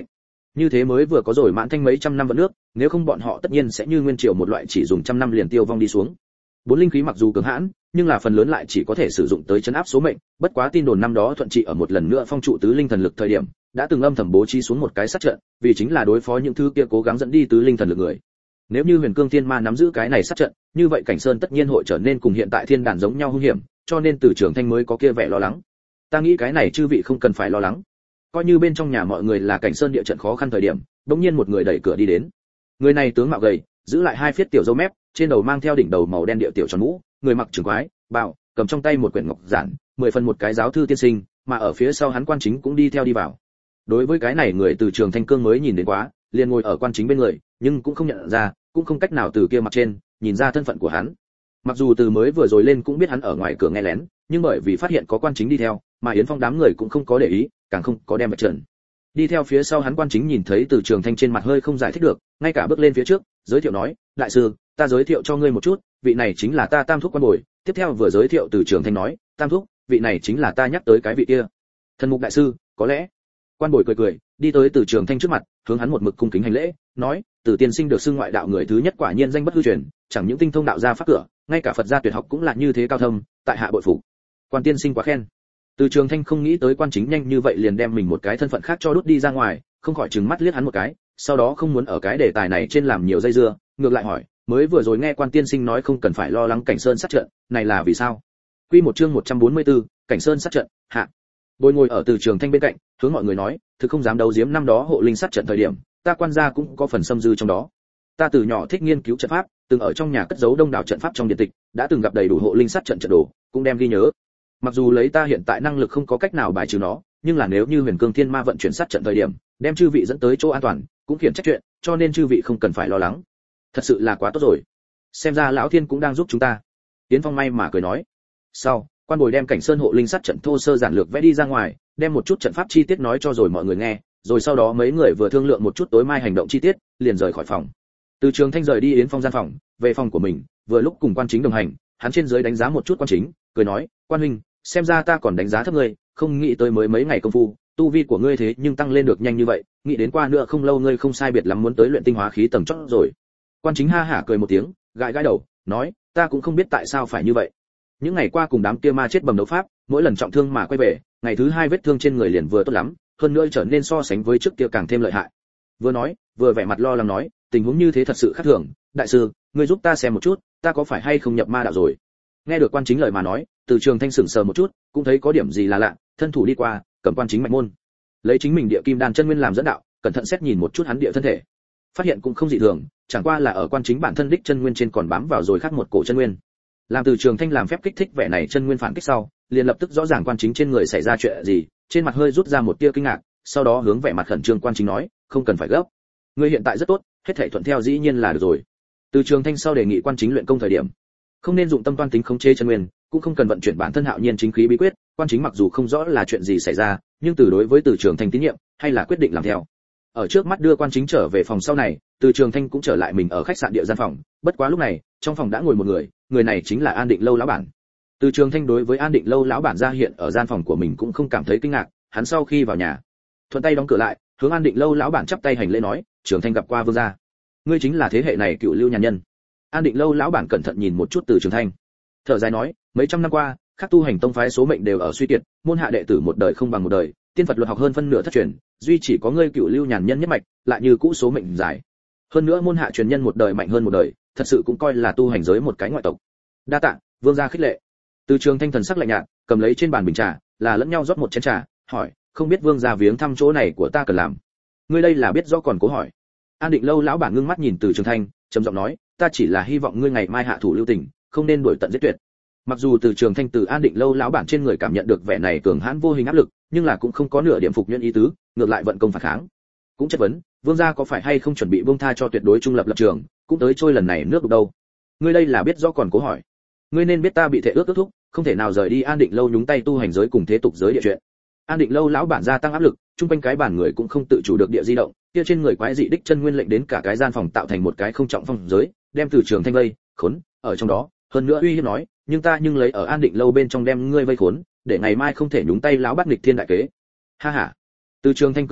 Như thế mới vừa có rồi mãn thanh mấy trăm năm vận nước, nếu không bọn họ tất nhiên sẽ như nguyên triều một loại chỉ dùng trăm năm liền tiêu vong đi xuống. Bốn linh khí mặc dù cường hãn, nhưng là phần lớn lại chỉ có thể sử dụng tới chấn áp số mệnh, bất quá tin đồn năm đó thuận trị ở một lần nữa phong trụ tứ linh thần lực thời điểm, đã từng âm thầm bố trí xuống một cái sát trận, vì chính là đối phó những thứ kia cố gắng dẫn đi tứ linh thần lực người. Nếu như Huyền Cương Thiên Ma nắm giữ cái này sát trận, như vậy Cảnh Sơn tất nhiên hội trở nên cùng hiện tại Thiên Đàn giống nhau hung hiểm, cho nên Từ Trường Thanh mới có kia vẻ lo lắng. Ta nghĩ cái này chư vị không cần phải lo lắng. Coi như bên trong nhà mọi người là Cảnh Sơn địa trận khó khăn thời điểm, đống nhiên một người đẩy cửa đi đến. Người này tướng mạo gầy, giữ lại hai phiết tiểu râu mép, trên đầu mang theo đỉnh đầu màu đen địa tiểu tròn mũ, người mặc trường quái, bào, cầm trong tay một quyển ngọc giản, mười phần một cái giáo thư tiên sinh, mà ở phía sau hắn quan chính cũng đi theo đi vào. Đối với cái này người Từ Trường Thanh cương mới nhìn đến quá, liền ngồi ở quan chính bên người, nhưng cũng không nhận ra, cũng không cách nào từ kia mặt trên nhìn ra thân phận của hắn. Mặc dù từ mới vừa rồi lên cũng biết hắn ở ngoài cửa nghe lén, nhưng bởi vì phát hiện có quan chính đi theo, mà Yến Phong đám người cũng không có để ý, càng không có đem bạch trần. Đi theo phía sau hắn quan chính nhìn thấy Từ Trường Thanh trên mặt hơi không giải thích được, ngay cả bước lên phía trước, giới thiệu nói, đại sư, ta giới thiệu cho ngươi một chút, vị này chính là ta Tam thúc quan bồi. Tiếp theo vừa giới thiệu Từ Trường Thanh nói, Tam thúc, vị này chính là ta nhắc tới cái vị kia, Thần Mục đại sư. Có lẽ quan bồi cười cười, đi tới Từ Trường Thanh trước mặt, hướng hắn một mực cung kính hành lễ, nói, Từ tiên sinh được xưng ngoại đạo người thứ nhất quả nhiên danh bất hư truyền, chẳng những tinh thông đạo gia pháp cửa, ngay cả Phật gia tuyệt học cũng là như thế cao thâm, tại hạ bội phục. Quan tiên sinh quá khen. Từ Trường Thanh không nghĩ tới quan chính nhanh như vậy liền đem mình một cái thân phận khác cho đút đi ra ngoài, không khỏi trừng mắt liếc hắn một cái, sau đó không muốn ở cái đề tài này trên làm nhiều dây dưa, ngược lại hỏi, mới vừa rồi nghe quan tiên sinh nói không cần phải lo lắng Cảnh Sơn sát trận, này là vì sao? Quy một chương một trăm bốn mươi tư, Cảnh Sơn sát trận, hạ. Bồi ngồi ở Từ Trường Thanh bên cạnh, hướng mọi người nói, thực không dám đấu giếm năm đó hộ linh sát trận thời điểm, ta quan gia cũng có phần xâm dư trong đó. Ta từ nhỏ thích nghiên cứu trận pháp, từng ở trong nhà cất giấu đông đảo trận pháp trong điện tịch, đã từng gặp đầy đủ hộ linh sát trận trận đồ, cũng đem ghi nhớ. Mặc dù lấy ta hiện tại năng lực không có cách nào bài trừ nó, nhưng là nếu như Huyền Cương Thiên Ma vận chuyển sát trận thời điểm, đem chư vị dẫn tới chỗ an toàn, cũng khiển trách chuyện, cho nên chư vị không cần phải lo lắng. Thật sự là quá tốt rồi. Xem ra lão thiên cũng đang giúp chúng ta. Tiến Phong may mà cười nói. Sau, quan bồi đem Cảnh Sơn hộ linh sát trận thô sơ giản lược vẽ đi ra ngoài, đem một chút trận pháp chi tiết nói cho rồi mọi người nghe, rồi sau đó mấy người vừa thương lượng một chút tối mai hành động chi tiết, liền rời khỏi phòng. Từ Trường Thanh rời đi Yến Phong gian phòng, về phòng của mình, vừa lúc cùng quan chính đồng hành, hắn trên dưới đánh giá một chút quan chính, cười nói, quan huynh, xem ra ta còn đánh giá thấp ngươi, không nghĩ tới mới mấy ngày công phu, tu vi của ngươi thế nhưng tăng lên được nhanh như vậy, nghĩ đến qua nữa không lâu ngươi không sai biệt lắm muốn tới luyện tinh hóa khí tầng chót rồi. Quan chính ha hả cười một tiếng, gãi gãi đầu, nói, ta cũng không biết tại sao phải như vậy. Những ngày qua cùng đám kia ma chết bầm đấu pháp, mỗi lần trọng thương mà quay về, ngày thứ hai vết thương trên người liền vừa tốt lắm, hơn nữa trở nên so sánh với trước kia càng thêm lợi hại. Vừa nói, vừa vẻ mặt lo lắng nói, tình huống như thế thật sự khác thường, đại sư, ngươi giúp ta xem một chút, ta có phải hay không nhập ma đạo rồi? Nghe được quan chính lời mà nói, Từ Trường Thanh sững sờ một chút, cũng thấy có điểm gì là lạ, thân thủ đi qua, cầm quan chính mạch môn, lấy chính mình địa kim đan chân nguyên làm dẫn đạo, cẩn thận xét nhìn một chút hắn địa thân thể, phát hiện cũng không dị thường, chẳng qua là ở quan chính bản thân đích chân nguyên trên còn bám vào rồi khác một cổ chân nguyên. Làm Từ Trường Thanh làm phép kích thích vẻ này chân nguyên phản kích sau, liền lập tức rõ ràng quan chính trên người xảy ra chuyện gì, trên mặt hơi rút ra một tia kinh ngạc, sau đó hướng vẻ mặt khẩn trương quan chính nói, không cần phải gấp, ngươi hiện tại rất tốt, hết thảy thuận theo dĩ nhiên là được rồi. Từ Trường Thanh sau đề nghị quan chính luyện công thời điểm, không nên dụng tâm toan tính khống chế chân nguyên, cũng không cần vận chuyển bản thân hạo nhiên chính khí bí quyết. Quan chính mặc dù không rõ là chuyện gì xảy ra, nhưng từ đối với Từ Trường Thanh tín nhiệm, hay là quyết định làm theo. Ở trước mắt đưa quan chính trở về phòng sau này, Từ Trường Thanh cũng trở lại mình ở khách sạn địa gian phòng, bất quá lúc này, trong phòng đã ngồi một người, người này chính là An Định Lâu lão bản. Từ Trường Thanh đối với An Định Lâu lão bản ra hiện ở gian phòng của mình cũng không cảm thấy kinh ngạc, hắn sau khi vào nhà, thuận tay đóng cửa lại, hướng An Định Lâu lão bản chắp tay hành lễ nói, Trường Thanh gặp qua vương gia. Ngươi chính là thế hệ này cựu lưu nhàn nhân. An Định Lâu lão bản cẩn thận nhìn một chút Từ Trường Thanh, thở dài nói, mấy trăm năm qua, các tu hành tông phái số mệnh đều ở suy kiệt, môn hạ đệ tử một đời không bằng một đời, tiên Phật luật học hơn phân nửa thất truyền, duy chỉ có ngươi cựu lưu nhàn nhân nhất mạch, lại như cũ số mệnh dài. Hơn nữa môn hạ truyền nhân một đời mạnh hơn một đời, thật sự cũng coi là tu hành giới một cái ngoại tộc. Đa tạ, vương gia khích lệ. Từ Trường Thanh thần sắc lạnh nhạt, cầm lấy trên bàn bình trà, là lẫn nhau rót một chén trà, hỏi, không biết vương gia viếng thăm chỗ này của ta cần làm. Ngươi đây là biết rõ còn cố hỏi. An Định Lâu lão bản ngưng mắt nhìn Từ Trường Thanh, trầm giọng nói, ta chỉ là hy vọng ngươi ngày mai hạ thủ lưu tình, không nên đuổi tận giết tuyệt. Mặc dù Từ Trường Thanh từ An Định Lâu lão bản trên người cảm nhận được vẻ này cường hãn vô hình áp lực, nhưng là cũng không có nửa điểm phục nhuyễn ý tứ, ngược lại vận công phản kháng. Cũng chất vấn, vương gia có phải hay không chuẩn bị buông tha cho tuyệt đối trung lập lập trường, cũng tới trôi lần này nước đục đâu. Ngươi đây là biết rõ còn cố hỏi. Ngươi nên biết ta bị thể ước ước thúc, không thể nào rời đi An Định Lâu nhúng tay tu hành giới cùng thế tục giới địa chuyện. An Định Lâu lão bản gia tăng áp lực, trung quanh cái bàn người cũng không tự chủ được địa di động, kia trên người quái dị đích chân nguyên lệnh đến cả cái gian phòng tạo thành một cái không trọng phong giới, đem Từ Trường Thanh vây khốn ở trong đó, hơn nữa uy hiếp nói, nhưng ta nhưng lấy ở An Định Lâu bên trong đem ngươi vây khốn, để ngày mai không thể nhúng tay lão bắt nghịch thiên đại kế. Ha ha. Từ Trường Thanh cười cười,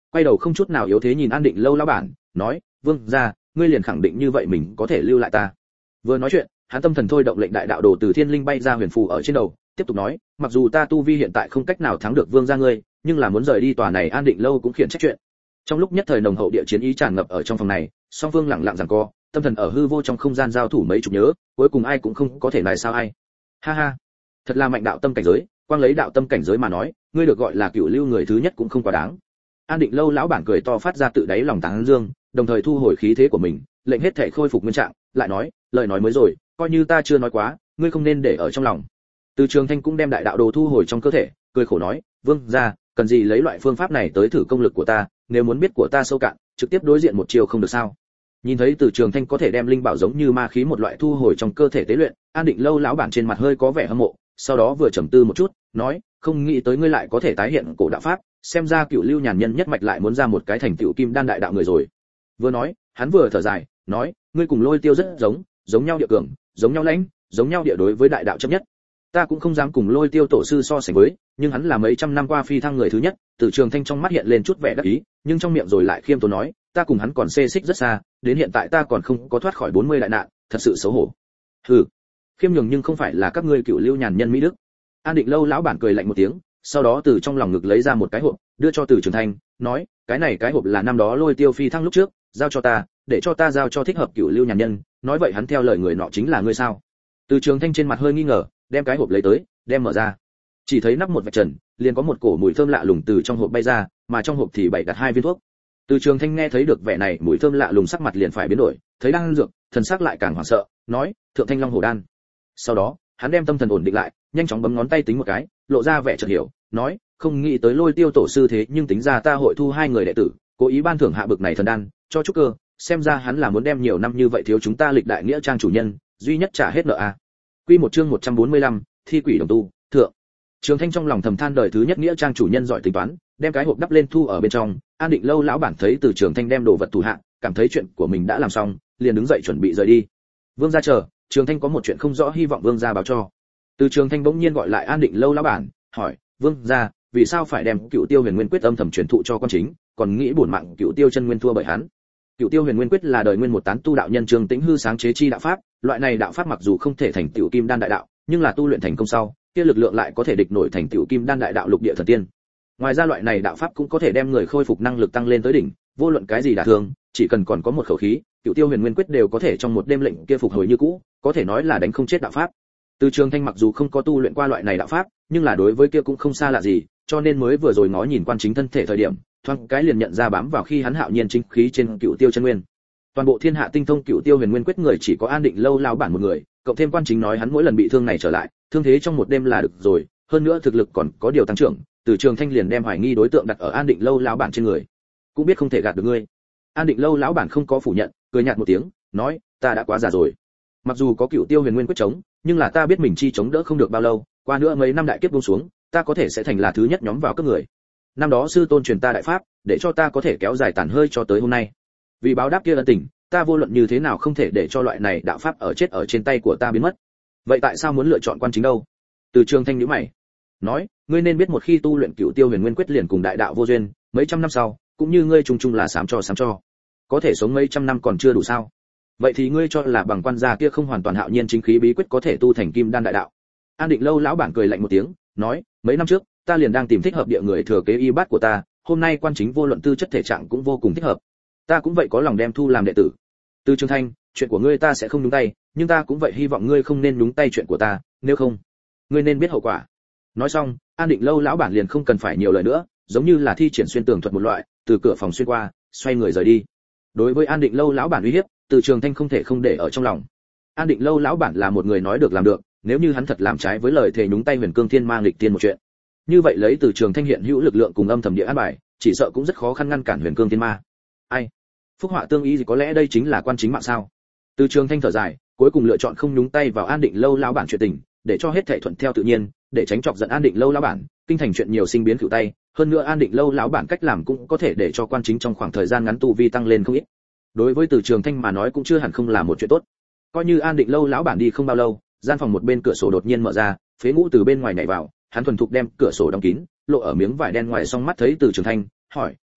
quay đầu không chút nào yếu thế nhìn An Định Lâu lão bản, nói, "Vương gia, ngươi liền khẳng định như vậy mình có thể lưu lại ta?" Vừa nói chuyện, hắn tâm thần thôi động lệnh đại đạo đồ từ thiên linh bay ra huyền phù ở trên đầu, tiếp tục nói, "Mặc dù ta tu vi hiện tại không cách nào thắng được Vương gia ngươi, nhưng là muốn rời đi tòa này An Định Lâu cũng khiển trách chuyện." Trong lúc nhất thời nồng hậu địa chiến ý tràn ngập ở trong phòng này, song phương lặng lặng giằng co, tâm thần ở hư vô trong không gian giao thủ mấy chục nhớ, cuối cùng ai cũng không có thể nói sao ai. Ha ha, thật là mạnh đạo tâm cảnh giới, quang lấy đạo tâm cảnh giới mà nói, ngươi được gọi là cửu lưu người thứ nhất cũng không quá đáng. An Định Lâu lão bản cười to phát ra tự đáy lòng tán dương, đồng thời thu hồi khí thế của mình, lệnh hết thể khôi phục nguyên trạng, lại nói, lời nói mới rồi, coi như ta chưa nói quá, ngươi không nên để ở trong lòng. Từ Trường Thanh cũng đem đại đạo đồ thu hồi trong cơ thể, cười khổ nói, Vương gia, cần gì lấy loại phương pháp này tới thử công lực của ta, nếu muốn biết của ta sâu cạn, trực tiếp đối diện một chiều không được sao? Nhìn thấy Từ Trường Thanh có thể đem linh bảo giống như ma khí một loại thu hồi trong cơ thể tế luyện, An Định Lâu lão bản trên mặt hơi có vẻ hâm mộ, sau đó vừa trầm tư một chút, nói, không nghĩ tới ngươi lại có thể tái hiện cổ đạo pháp, xem ra cựu lưu nhàn nhân nhất mạch lại muốn ra một cái thành tựu kim đan đại đạo người rồi. Vừa nói, hắn vừa thở dài, nói, ngươi cùng Lôi Tiêu rất giống, giống nhau địa cường, giống nhau lãnh, giống nhau địa đối với đại đạo chấp nhất. Ta cũng không dám cùng Lôi Tiêu tổ sư so sánh với, nhưng hắn là mấy trăm năm qua phi thăng người thứ nhất. Từ Trường Thanh trong mắt hiện lên chút vẻ đắc ý, nhưng trong miệng rồi lại khiêm tốn nói, ta cùng hắn còn xê xích rất xa, đến hiện tại ta còn không có thoát khỏi bốn mươi đại nạn, thật sự xấu hổ. Hừ, khiêm nhường nhưng không phải là các ngươi cựu lưu nhàn nhân mỹ đức. An Định Lâu lão bản cười lạnh một tiếng, sau đó từ trong lòng ngực lấy ra một cái hộp, đưa cho Từ Trường Thanh, nói, cái này cái hộp là năm đó Lôi Tiêu phi thăng lúc trước, giao cho ta, để cho ta giao cho thích hợp cựu lưu nhàn nhân. Nói vậy hắn theo lời người nọ chính là ngươi sao? Từ Trường Thanh trên mặt hơi nghi ngờ, đem cái hộp lấy tới, đem mở ra. Chỉ thấy nắp một vạch trần, liền có một cổ mùi thơm lạ lùng từ trong hộp bay ra, mà trong hộp thì bày đặt hai viên thuốc. Từ Trường Thanh nghe thấy được vẻ này mùi thơm lạ lùng, sắc mặt liền phải biến đổi, thấy đang ăn dược, thần sắc lại càng hoảng sợ, nói, Thượng Thanh Long Hổ đan. Sau đó, hắn đem tâm thần ổn định lại, nhanh chóng bấm ngón tay tính một cái, lộ ra vẻ chợt hiểu, nói, không nghĩ tới Lôi Tiêu tổ sư thế nhưng tính ra ta hội thu hai người đệ tử, cố ý ban thưởng hạ bực này thần đan, cho trúc cơ, xem ra hắn là muốn đem nhiều năm như vậy thiếu chúng ta lịch đại nghĩa trang chủ nhân, duy nhất trả hết nợ a. Quy một chương một trăm bốn mươi lăm, thi quỷ đồng tu, thượng. Trường Thanh trong lòng thầm than đời thứ nhất nghĩa trang chủ nhân giỏi tính toán, đem cái hộp đắp lên thu ở bên trong. An Định Lâu lão bản thấy Từ Trường Thanh đem đồ vật thủ hạ, cảm thấy chuyện của mình đã làm xong, liền đứng dậy chuẩn bị rời đi. Vương gia chờ, Trường Thanh có một chuyện không rõ hy vọng Vương gia báo cho. Từ Trường Thanh bỗng nhiên gọi lại An Định Lâu lão bản, hỏi, Vương gia, vì sao phải đem Cựu Tiêu Huyền Nguyên Quyết âm thầm truyền thụ cho quan chính, còn nghĩ bổn mạng Cựu Tiêu chân nguyên thua bởi hắn? Cựu Tiêu Huyền Nguyên Quyết là đời nguyên một tán tu đạo nhân Trường Tĩnh hư sáng chế chi đạo pháp, loại này đạo pháp mặc dù không thể thành tựu kim đan đại đạo, nhưng là tu luyện thành công sau, kia lực lượng lại có thể địch nổi thành tựu kim đan đại đạo lục địa thần tiên. Ngoài ra loại này đạo pháp cũng có thể đem người khôi phục năng lực tăng lên tới đỉnh, vô luận cái gì đả thương, chỉ cần còn có một khẩu khí, Cựu Tiêu Huyền Nguyên Quyết đều có thể trong một đêm lệnh kia phục hồi như cũ, có thể nói là đánh không chết đạo pháp. Từ Trường Thanh mặc dù không có tu luyện qua loại này đạo pháp, nhưng là đối với kia cũng không xa lạ gì, cho nên mới vừa rồi ngó nhìn quan chính thân thể thời điểm, thoáng cái liền nhận ra bám vào khi hắn hạo nhiên chính khí trên Cựu Tiêu chân nguyên. Toàn bộ thiên hạ tinh thông Cựu Tiêu Huyền Nguyên Quyết người chỉ có An Định Lâu lão bản một người, cộng thêm quan chính nói hắn mỗi lần bị thương này trở lại, thương thế trong một đêm là được rồi, hơn nữa thực lực còn có điều tăng trưởng. Từ Trường Thanh liền đem hoài nghi đối tượng đặt ở An Định Lâu lão bản trên người, cũng biết không thể gạt được ngươi. An Định Lâu lão bản không có phủ nhận, cười nhạt một tiếng, nói, ta đã quá già rồi. Mặc dù có Cựu Tiêu Huyền Nguyên Quyết chống, nhưng là ta biết mình chi chống đỡ không được bao lâu, qua nữa mấy năm đại kiếp buông xuống, ta có thể sẽ thành là thứ nhất nhóm vào cấp người. Năm đó sư tôn truyền ta đại pháp, để cho ta có thể kéo dài tàn hơi cho tới hôm nay. Vì báo đáp kia ân tình, ta vô luận như thế nào không thể để cho loại này đạo pháp ở chết ở trên tay của ta biến mất. Vậy tại sao muốn lựa chọn quan chính đâu? Từ Trường Thanh nhíu mày, nói, ngươi nên biết một khi tu luyện Cựu Tiêu Huyền Nguyên Quyết liền cùng đại đạo vô duyên, mấy trăm năm sau, cũng như ngươi trùng trùng là sám cho sám cho, có thể sống mấy trăm năm còn chưa đủ sao? Vậy thì ngươi cho là bằng quan gia kia không hoàn toàn hạo nhiên chính khí bí quyết có thể tu thành kim đan đại đạo? An Định Lâu lão bản cười lạnh một tiếng, nói, mấy năm trước, ta liền đang tìm thích hợp địa người thừa kế y bát của ta, hôm nay quan chính vô luận tư chất thể trạng cũng vô cùng thích hợp, ta cũng vậy có lòng đem thu làm đệ tử. Từ Trường Thanh, chuyện của ngươi ta sẽ không nhúng tay, nhưng ta cũng vậy hy vọng ngươi không nên nhúng tay chuyện của ta, nếu không, ngươi nên biết hậu quả. Nói xong, An Định Lâu lão bản liền không cần phải nhiều lời nữa, giống như là thi triển xuyên tường thuật một loại, từ cửa phòng xuyên qua, xoay người rời đi. Đối với An Định Lâu lão bản uy hiếp, Từ Trường Thanh không thể không để ở trong lòng. An Định Lâu lão bản là một người nói được làm được, nếu như hắn thật làm trái với lời thề nhúng tay Huyền Cương Thiên Ma nghịch tiên một chuyện, như vậy lấy Từ Trường Thanh hiện hữu lực lượng cùng âm thầm địa an bài, chỉ sợ cũng rất khó khăn ngăn cản Huyền Cương Thiên Ma. Ai? Phúc họa tương y gì, có lẽ đây chính là quan chính mạng sao? Từ Trường Thanh thở dài, cuối cùng lựa chọn không nhúng tay vào An Định Lâu lão bản chuyện tình, để cho hết thảy thuận theo tự nhiên, để tránh chọc giận An Định Lâu lão bản, kinh thành chuyện nhiều sinh biến cửu tay, hơn nữa An Định Lâu lão bản cách làm cũng có thể để cho quan chính trong khoảng thời gian ngắn tu vi tăng lên không ít. Đối với Từ Trường Thanh mà nói cũng chưa hẳn không là một chuyện tốt. Coi như An Định Lâu lão bản đi không bao lâu, gian phòng một bên cửa sổ đột nhiên mở ra, Phế Ngũ từ bên ngoài nhảy vào, hắn thuần thục đem cửa sổ đóng kín, lộ ở miếng vải đen ngoài, xong mắt thấy Từ Trường Thanh, hỏi,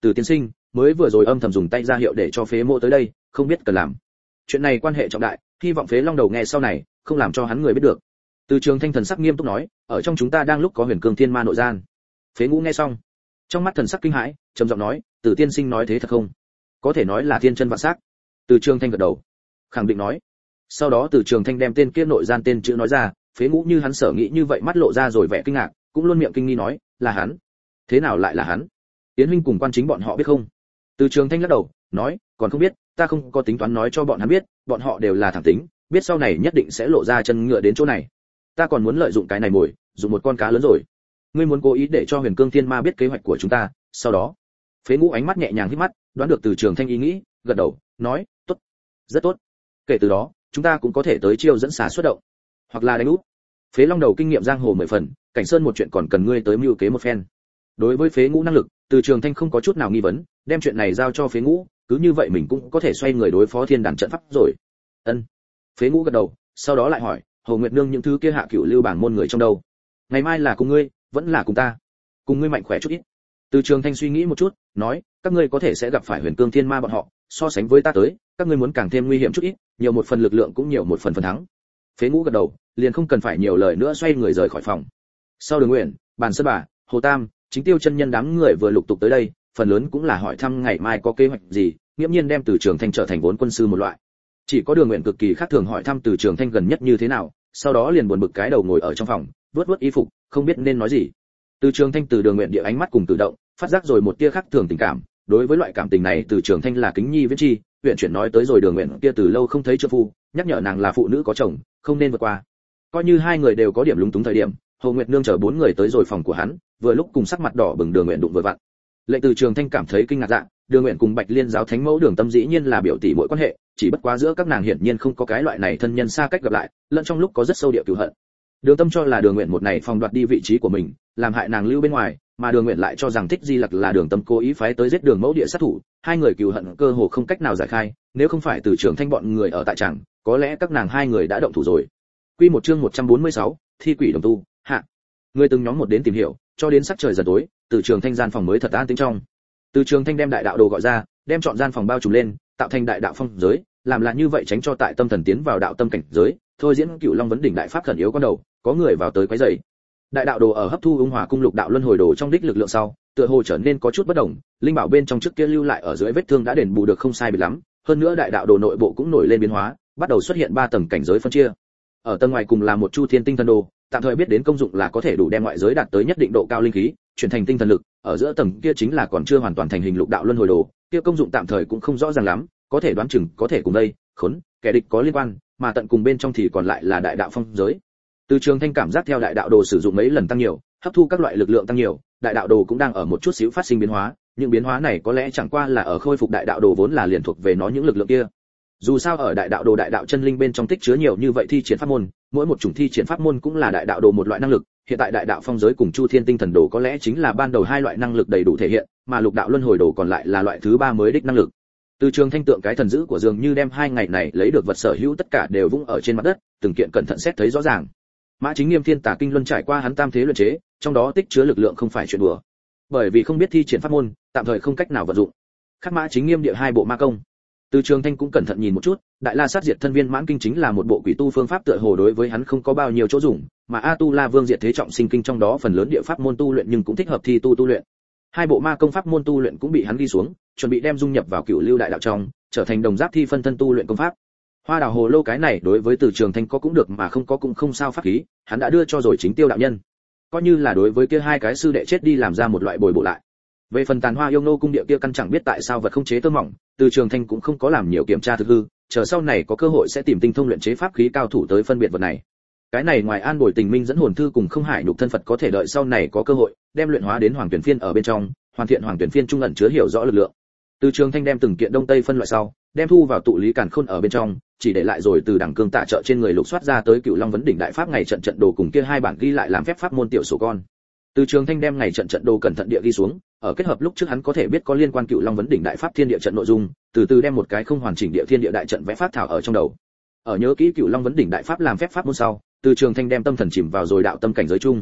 Từ tiên sinh mới vừa rồi âm thầm dùng tay ra hiệu để cho Phế Mộ tới đây, không biết cần làm. Chuyện này quan hệ trọng đại, hy vọng Phế Long Đầu nghe sau này không làm cho hắn người biết được. Từ Trường Thanh thần sắc nghiêm túc nói, ở trong chúng ta đang lúc có Huyền Cương Thiên Ma nội gian. Phế Ngũ nghe xong, trong mắt thần sắc kinh hãi, trầm giọng nói, Từ tiên sinh nói thế thật không? Có thể nói là thiên chân vạn sắc. Từ Trường Thanh gật đầu, khẳng định nói. Sau đó Từ Trường Thanh đem tên kia nội gian tên chữ nói ra, Phế Ngũ như hắn sở nghĩ như vậy mắt lộ ra rồi vẻ kinh ngạc, cũng luôn miệng kinh nghi nói, là hắn. Thế nào lại là hắn? Yến huynh cùng quan chính bọn họ biết không? Từ Trường Thanh lắc đầu, nói, còn không biết, ta không có tính toán nói cho bọn hắn biết, bọn họ đều là thẳng tính, biết sau này nhất định sẽ lộ ra chân ngựa đến chỗ này. Ta còn muốn lợi dụng cái này mồi, dùng một con cá lớn rồi. Ngươi muốn cố ý để cho Huyền Cương Thiên Ma biết kế hoạch của chúng ta, sau đó. Phế Ngũ ánh mắt nhẹ nhàng híp mắt, đoán được Từ Trường Thanh ý nghĩ, gật đầu, nói, tốt, rất tốt. Kể từ đó, chúng ta cũng có thể tới chiêu dẫn xà xuất động, hoặc là đánh úp. Phế Long Đầu kinh nghiệm giang hồ mười phần, Cảnh Sơn một chuyện còn cần ngươi tới mưu kế một phen. Đối với Phế Ngũ năng lực, Từ Trường Thanh không có chút nào nghi vấn, đem chuyện này giao cho Phế Ngũ, cứ như vậy mình cũng có thể xoay người đối phó thiên đàn trận pháp rồi. Ân. Phế Ngũ gật đầu, sau đó lại hỏi, Hồ Nguyệt Nương những thứ kia hạ cửu lưu bảng môn người trong đâu? Ngày mai là cùng ngươi, vẫn là cùng ta? Cùng ngươi mạnh khỏe chút ít. Từ Trường Thanh suy nghĩ một chút, nói, các ngươi có thể sẽ gặp phải Huyền Cương Thiên Ma bọn họ, so sánh với ta tới, các ngươi muốn càng thêm nguy hiểm chút ít, nhiều một phần lực lượng cũng nhiều một phần phần thắng. Phế Ngũ gật đầu, liền không cần phải nhiều lời nữa, xoay người rời khỏi phòng. Sau Đường Nguyện, Bàn Sơn Bà, Hồ Tam, Chính Tiêu chân nhân đám người vừa lục tục tới đây, phần lớn cũng là hỏi thăm ngày mai có kế hoạch gì, nghiễm nhiên đem Từ Trường Thanh trở thành vốn quân sư một loại. Chỉ có Đường Nguyện cực kỳ khác thường hỏi thăm Từ Trường Thanh gần nhất như thế nào, sau đó liền buồn bực cái đầu ngồi ở trong phòng, vuốt vuốt y phục, không biết nên nói gì. Từ Trường Thanh từ Đường Nguyện địa ánh mắt cùng tự động, phát giác rồi một tia khác thường tình cảm, đối với loại cảm tình này Từ Trường Thanh là kính nhi viễn chi, huyện chuyển nói tới rồi Đường Nguyện kia từ lâu không thấy trợ phu, nhắc nhở nàng là phụ nữ có chồng, không nên vượt qua. Coi như hai người đều có điểm lúng túng thời điểm, Hồ Nguyệt Nương chở bốn người tới rồi phòng của hắn, vừa lúc cùng sắc mặt đỏ bừng Đường Nguyện đụng vừa vặn. Lệnh Từ Trường Thanh cảm thấy kinh ngạc dạng, Đường Nguyện cùng Bạch Liên giáo thánh mẫu Đường Tâm dĩ nhiên là biểu tỷ muội quan hệ, chỉ bất quá giữa các nàng hiển nhiên không có cái loại này thân nhân xa cách gặp lại, lẫn trong lúc có rất sâu địa cừu hận. Đường Tâm cho là Đường Nguyện một này phòng đoạt đi vị trí của mình, làm hại nàng lưu bên ngoài, mà Đường Nguyện lại cho rằng Thích Di Lặc là Đường Tâm cố ý phái tới giết Đường Mẫu địa sát thủ, hai người cừu hận cơ hồ không cách nào giải khai, nếu không phải Từ Trường Thanh bọn người ở tại tràng, có lẽ các nàng hai người đã động thủ rồi. Quy một chương một trăm bốn mươi sáu, thi quỷ đồng tu, hạ. Người từng nhóm một đến tìm hiểu, cho đến sắc trời dần tối, Từ Trường Thanh gian phòng mới thật an tĩnh trong. Từ Trường Thanh đem đại đạo đồ gọi ra, đem chọn gian phòng bao trùm lên, tạo thành đại đạo phong giới, làm là như vậy tránh cho tại tâm thần tiến vào đạo tâm cảnh giới, thôi diễn Cửu Long vấn đỉnh đại pháp khẩn yếu con đầu, có người vào tới quấy rầy. Đại đạo đồ ở hấp thu ung hòa cung lục đạo luân hồi đồ trong đích lực lượng sau, tựa hồ trở nên có chút bất động, linh bảo bên trong trước kia lưu lại ở dưới vết thương đã đền bù được không sai biệt lắm, hơn nữa đại đạo đồ nội bộ cũng nổi lên biến hóa, bắt đầu xuất hiện ba tầng cảnh giới phân chia. Ở tầng ngoài cùng là một chu thiên tinh thần đồ, tạm thời biết đến công dụng là có thể đủ đem ngoại giới đạt tới nhất định độ cao linh khí, chuyển thành tinh thần lực, ở giữa tầng kia chính là còn chưa hoàn toàn thành hình lục đạo luân hồi đồ, kia công dụng tạm thời cũng không rõ ràng lắm, có thể đoán chừng có thể cùng đây, khốn, kẻ địch có liên quan, mà tận cùng bên trong thì còn lại là đại đạo phong giới. Từ Trường Thanh cảm giác theo đại đạo đồ sử dụng mấy lần tăng nhiều, hấp thu các loại lực lượng tăng nhiều, đại đạo đồ cũng đang ở một chút xíu phát sinh biến hóa, những biến hóa này có lẽ chẳng qua là ở khôi phục đại đạo đồ vốn là liền thuộc về nó những lực lượng kia. Dù sao ở đại đạo đồ đại đạo chân linh bên trong tích chứa nhiều như vậy thi triển pháp môn, mỗi một chủng thi triển pháp môn cũng là đại đạo đồ một loại năng lực, hiện tại đại đạo phong giới cùng chu thiên tinh thần đồ có lẽ chính là ban đầu hai loại năng lực đầy đủ thể hiện, mà lục đạo luân hồi đồ còn lại là loại thứ ba mới đích năng lực. Từ Trường Thanh tượng cái thần dữ của dường như đem hai ngày này lấy được vật sở hữu tất cả đều vung ở trên mặt đất, từng kiện cẩn thận xét thấy rõ ràng. Mã Chính Nghiêm Thiên Tà Kinh Luân trải qua hắn tam thế luyện chế, trong đó tích chứa lực lượng không phải chuyện đùa. Bởi vì không biết thi triển pháp môn, tạm thời không cách nào vận dụng. Khác Mã Chính Nghiêm địa hai bộ ma công. Từ Trường Thanh cũng cẩn thận nhìn một chút, Đại La Sát Diệt Thân Viên Mãn Kinh chính là một bộ quỷ tu phương pháp tựa hồ đối với hắn không có bao nhiêu chỗ dùng, mà A Tu La Vương Diệt Thế Trọng Sinh Kinh trong đó phần lớn địa pháp môn tu luyện nhưng cũng thích hợp thi tu tu luyện. Hai bộ ma công pháp môn tu luyện cũng bị hắn ghi xuống, chuẩn bị đem dung nhập vào Cửu Lưu Đại Đạo trong, trở thành đồng giáp thi phân thân tu luyện công pháp. Hoa Đào Hồ Lô cái này đối với Từ Trường Thanh có cũng được mà không có cũng không sao pháp khí, hắn đã đưa cho rồi Chính Tiêu đạo nhân. Coi như là đối với kia hai cái sư đệ chết đi làm ra một loại bồi bổ lại. Về phần Tàn Hoa Yêu Nô cung địa kia căn chẳng biết tại sao vật không chế tơ mỏng, Từ Trường Thanh cũng không có làm nhiều kiểm tra thực hư, chờ sau này có cơ hội sẽ tìm tinh thông luyện chế pháp khí cao thủ tới phân biệt vật này. Cái này ngoài An Bồi Tình Minh dẫn hồn thư cùng Không Hải nhục thân Phật có thể đợi sau này có cơ hội, đem luyện hóa đến Hoàng Tuyển Phiên ở bên trong, hoàn thiện Hoàng Tuyển Phiên trung ẩn chứa hiểu rõ lực lượng. Từ Trường Thanh đem từng kiện đông tây phân loại sau, đem thu vào tụ lý càn khôn ở bên trong, chỉ để lại rồi từ đẳng cương tạ trợ trên người lục soát ra tới Cửu Long vấn đỉnh đại pháp ngày trận trận đồ cùng kia hai bản ghi lại làm phép pháp môn tiểu sổ con. Từ Trường Thanh đem ngày trận trận đồ cẩn thận địa ghi xuống, ở kết hợp lúc trước hắn có thể biết có liên quan Cửu Long vấn đỉnh đại pháp thiên địa trận nội dung, từ từ đem một cái không hoàn chỉnh địa thiên địa đại trận vẽ phát thảo ở trong đầu. Ở nhớ kỹ Cửu Long vấn đỉnh đại pháp làm phép pháp môn sau, Từ Trường Thanh đem tâm thần chìm vào rồi đạo tâm cảnh giới chung.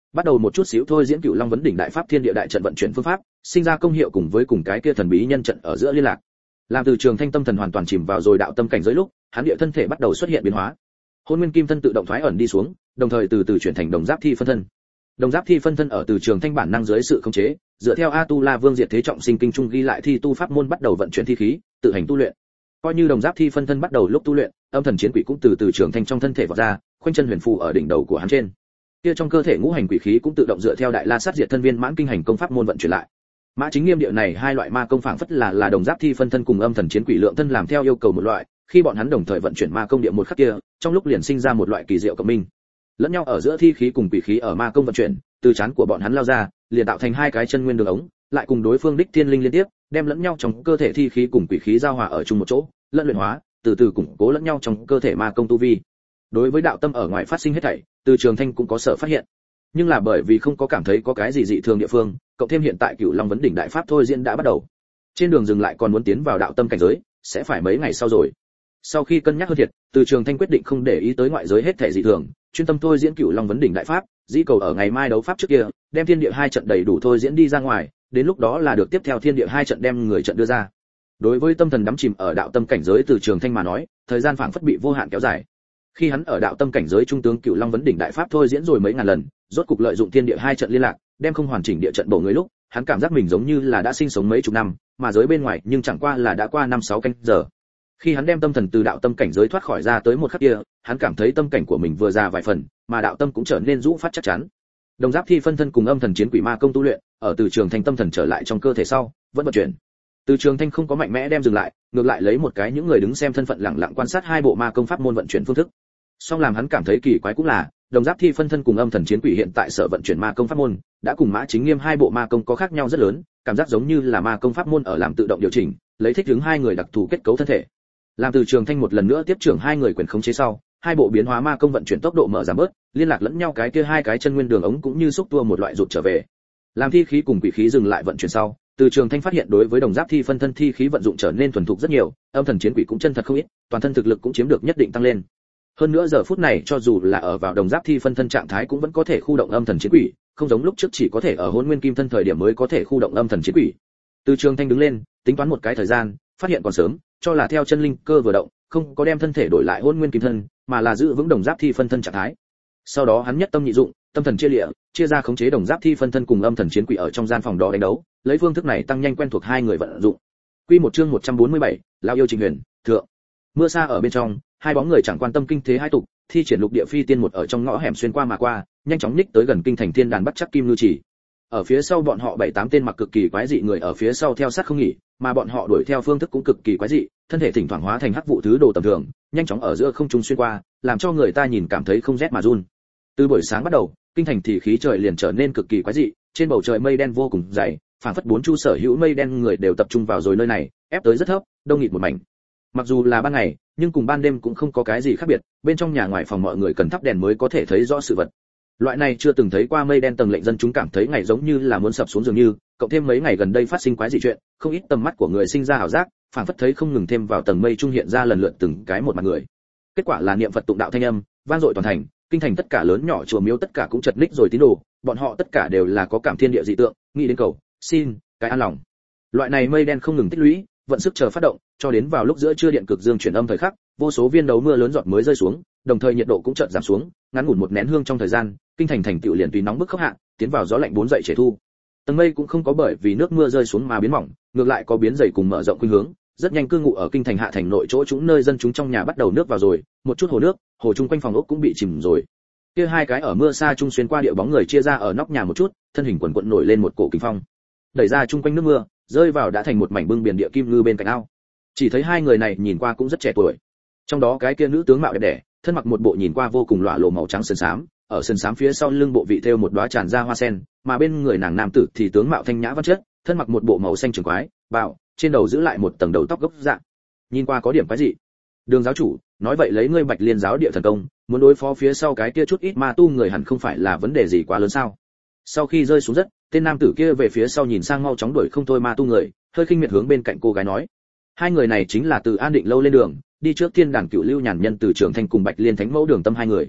bắt đầu một chút xíu thôi diễn Cửu Long vấn đỉnh đại pháp thiên địa đại trận vận chuyển phương pháp, sinh ra công hiệu cùng với cùng cái kia thần bí nhân trận ở giữa liên lạc. Làm Từ Trường Thanh tâm thần hoàn toàn chìm vào rồi đạo tâm cảnh giới lúc, hắn địa thân thể bắt đầu xuất hiện biến hóa. Hôn Nguyên Kim thân tự động thoái ẩn đi xuống, đồng thời từ từ chuyển thành Đồng Giáp Thi phân thân. Đồng Giáp Thi phân thân ở Từ Trường Thanh bản năng dưới sự khống chế, dựa theo A Tu La Vương Diệt Thế Trọng Sinh Kinh trung ghi lại thi tu pháp môn bắt đầu vận chuyển thi khí, tự hành tu luyện. Coi như Đồng Giáp Thi phân thân bắt đầu lúc tu luyện, âm thần chiến quỷ cũng từ Từ Trường Thanh trong thân thể vọt ra, khoanh chân huyền phù ở đỉnh đầu của hắn trên. Kia trong cơ thể ngũ hành quỷ khí cũng tự động dựa theo Đại La Sát Diệt Thân Viên mãn kinh hành công pháp môn vận chuyển lại. Mã Chính Nghiêm địa này hai loại ma công phảng phất là là Đồng Giáp Thi phân thân cùng âm thần chiến quỷ lượng thân làm theo yêu cầu một loại, khi bọn hắn đồng thời vận chuyển ma công địa một khắc kia, trong lúc liền sinh ra một loại kỳ diệu cộng minh. Lẫn nhau ở giữa thi khí cùng quỷ khí ở ma công vận chuyển, từ trán của bọn hắn lao ra, liền tạo thành hai cái chân nguyên đường ống, lại cùng đối phương đích thiên linh liên tiếp, đem lẫn nhau trong cơ thể thi khí cùng quỷ khí giao hòa ở chung một chỗ, lẫn luyện hóa, từ từ củng cố lẫn nhau trong cơ thể ma công tu vi. Đối với đạo tâm ở ngoài phát sinh hết thảy, Từ Trường Thanh cũng có sở phát hiện. Nhưng là bởi vì không có cảm thấy có cái gì dị thường địa phương, cộng thêm hiện tại Cửu Long vấn đỉnh đại pháp thôi diễn đã bắt đầu. Trên đường dừng lại còn muốn tiến vào đạo tâm cảnh giới, sẽ phải mấy ngày sau rồi. Sau khi cân nhắc hơn thiệt, Từ Trường Thanh quyết định không để ý tới ngoại giới hết thảy dị thường, chuyên tâm thôi diễn Cửu Long vấn đỉnh đại pháp, dĩ cầu ở ngày mai đấu pháp trước kia, đem thiên địa hai trận đầy đủ thôi diễn đi ra ngoài, đến lúc đó là được tiếp theo thiên địa hai trận đem người trận đưa ra. Đối với tâm thần đắm chìm ở đạo tâm cảnh giới Từ Trường Thanh mà nói, thời gian phảng phất bị vô hạn kéo dài. Khi hắn ở đạo tâm cảnh giới trung tướng Cửu Long vấn đỉnh đại pháp thôi diễn rồi mấy ngàn lần, rốt cục lợi dụng thiên địa hai trận liên lạc, đem không hoàn chỉnh địa trận bổ người lúc, hắn cảm giác mình giống như là đã sinh sống mấy chục năm, mà giới bên ngoài nhưng chẳng qua là đã qua năm sáu canh giờ. Khi hắn đem tâm thần từ đạo tâm cảnh giới thoát khỏi ra tới một khắc kia, hắn cảm thấy tâm cảnh của mình vừa già vài phần, mà đạo tâm cũng trở nên rũ phát chắc chắn. Đồng Giáp Thi phân thân cùng âm thần chiến quỷ ma công tu luyện, ở Từ Trường Thanh tâm thần trở lại trong cơ thể sau, vẫn vận chuyển. Từ Trường Thanh không có mạnh mẽ đem dừng lại, ngược lại lấy một cái những người đứng xem thân phận lặng lặng quan sát hai bộ ma công pháp môn vận chuyển phương thức. Song làm hắn cảm thấy kỳ quái cũng là, Đồng Giáp Thi phân thân cùng âm thần chiến quỷ hiện tại sở vận chuyển ma công pháp môn, đã cùng Mã Chính Nghiêm hai bộ ma công có khác nhau rất lớn, cảm giác giống như là ma công pháp môn ở làm tự động điều chỉnh, lấy thích ứng hai người đặc thù kết cấu thân thể. Làm Từ Trường Thanh một lần nữa tiếp trưởng hai người quyền khống chế sau, hai bộ biến hóa ma công vận chuyển tốc độ mở giảm bớt, liên lạc lẫn nhau cái kia hai cái chân nguyên đường ống cũng như xúc tua một loại rụt trở về. Làm thi khí cùng quỷ khí dừng lại vận chuyển sau, Từ Trường Thanh phát hiện đối với Đồng Giáp Thi phân thân thi khí vận dụng trở nên thuần thục rất nhiều, âm thần chiến quỷ cũng chân thật không ít, toàn thân thực lực cũng chiếm được nhất định tăng lên. Hơn nữa giờ phút này cho dù là ở vào Đồng Giáp Thi phân thân trạng thái cũng vẫn có thể khu động âm thần chiến quỷ, không giống lúc trước chỉ có thể ở Hỗn Nguyên Kim thân thời điểm mới có thể khu động âm thần chiến quỷ. Từ Trường Thanh đứng lên, tính toán một cái thời gian, phát hiện còn sớm, cho là theo chân linh cơ vừa động, không có đem thân thể đổi lại Hỗn Nguyên Kim thân, mà là giữ vững Đồng Giáp Thi phân thân trạng thái. Sau đó hắn nhất tâm nhị dụng, tâm thần chia lịa, chia ra khống chế Đồng Giáp Thi phân thân cùng âm thần chiến quỷ ở trong gian phòng đó đánh đấu, lấy phương thức này tăng nhanh quen thuộc hai người vận dụng. Quy một chương một trăm bốn mươi bảy, lão yêu Trình Huyền, thượng. Mưa xa ở bên trong, hai bóng người chẳng quan tâm kinh thế hai tục, thi triển lục địa phi tiên một ở trong ngõ hẻm xuyên qua mà qua, nhanh chóng ních tới gần kinh thành thiên đàn bắt chắc kim ngư chỉ. Ở phía sau bọn họ bảy tám tên mặc cực kỳ quái dị người ở phía sau theo sát không nghỉ, mà bọn họ đuổi theo phương thức cũng cực kỳ quái dị, thân thể thỉnh thoảng hóa thành hắc vụ thứ đồ tầm thường, nhanh chóng ở giữa không trung xuyên qua, làm cho người ta nhìn cảm thấy không rét mà run. Từ buổi sáng bắt đầu, kinh thành thì khí trời liền trở nên cực kỳ quái dị, trên bầu trời mây đen vô cùng dày, phảng phất bốn chu sở hữu mây đen người đều tập trung vào rồi nơi này, ép tới rất thấp, đông nghịt một mảnh. Mặc dù là ban ngày, nhưng cùng ban đêm cũng không có cái gì khác biệt, bên trong nhà ngoài phòng mọi người cần thắp đèn mới có thể thấy rõ sự vật. Loại này chưa từng thấy qua mây đen tầng lệnh dân chúng cảm thấy ngày giống như là muốn sập xuống dường như, cộng thêm mấy ngày gần đây phát sinh quái dị chuyện, không ít tầm mắt của người sinh ra ảo giác, phảng phất thấy không ngừng thêm vào tầng mây trung hiện ra lần lượt từng cái một mặt người. Kết quả là niệm Phật tụng đạo thanh âm, vang dội toàn thành, kinh thành tất cả lớn nhỏ chùa miếu tất cả cũng chật ních rồi tín đồ, bọn họ tất cả đều là có cảm thiên địa dị tượng, nghĩ đến cầu, xin, cái an lòng. Loại này mây đen không ngừng tích lũy, vận sức chờ phát động, cho đến vào lúc giữa trưa điện cực dương chuyển âm thời khắc, vô số viên đấu mưa lớn giọt mới rơi xuống, đồng thời nhiệt độ cũng chợt giảm xuống, ngắn ngủn một nén hương trong thời gian, kinh thành thành tựu liền tùy nóng bức khốc hạn, tiến vào gió lạnh bốn dậy trẻ thu. Tầng mây cũng không có bởi vì nước mưa rơi xuống mà biến mỏng, ngược lại có biến dày cùng mở rộng khuynh hướng, rất nhanh cư ngụ ở kinh thành hạ thành nội chỗ chúng nơi dân chúng trong nhà bắt đầu nước vào rồi, một chút hồ nước, hồ chung quanh phòng ốc cũng bị chìm rồi. Kia hai cái ở mưa xa trung xuyên qua địa bóng người chia ra ở nóc nhà một chút, thân hình quần quần nổi lên một cổ kinh phong, đẩy ra chung quanh nước mưa, rơi vào đã thành một mảnh bưng biển địa kim ngư bên cạnh ao. Chỉ thấy hai người này nhìn qua cũng rất trẻ tuổi. Trong đó cái kia nữ tướng mạo đẹp đẽ, thân mặc một bộ nhìn qua vô cùng lóa lộ màu trắng sơn xám, ở sơn xám phía sau lưng bộ vị thêu một đóa tràn ra hoa sen, mà bên người nàng nam tử thì tướng mạo thanh nhã văn chất, thân mặc một bộ màu xanh trường quái, bạo, trên đầu giữ lại một tầng đầu tóc gốc dạng. Nhìn qua có điểm quái dị. Đường giáo chủ, nói vậy lấy ngươi Bạch Liên giáo địa thần công, muốn đối phó phía sau cái kia chút ít ma tu người hẳn không phải là vấn đề gì quá lớn sao? Sau khi rơi xuống đất, tên nam tử kia về phía sau nhìn sang mau chóng đuổi không thôi ma tu người, hơi khinh miệt hướng bên cạnh cô gái nói. Hai người này chính là từ An Định lâu lên đường, đi trước thiên đàn cựu lưu nhàn nhân từ Trường Thanh cùng Bạch Liên thánh mẫu đường tâm hai người.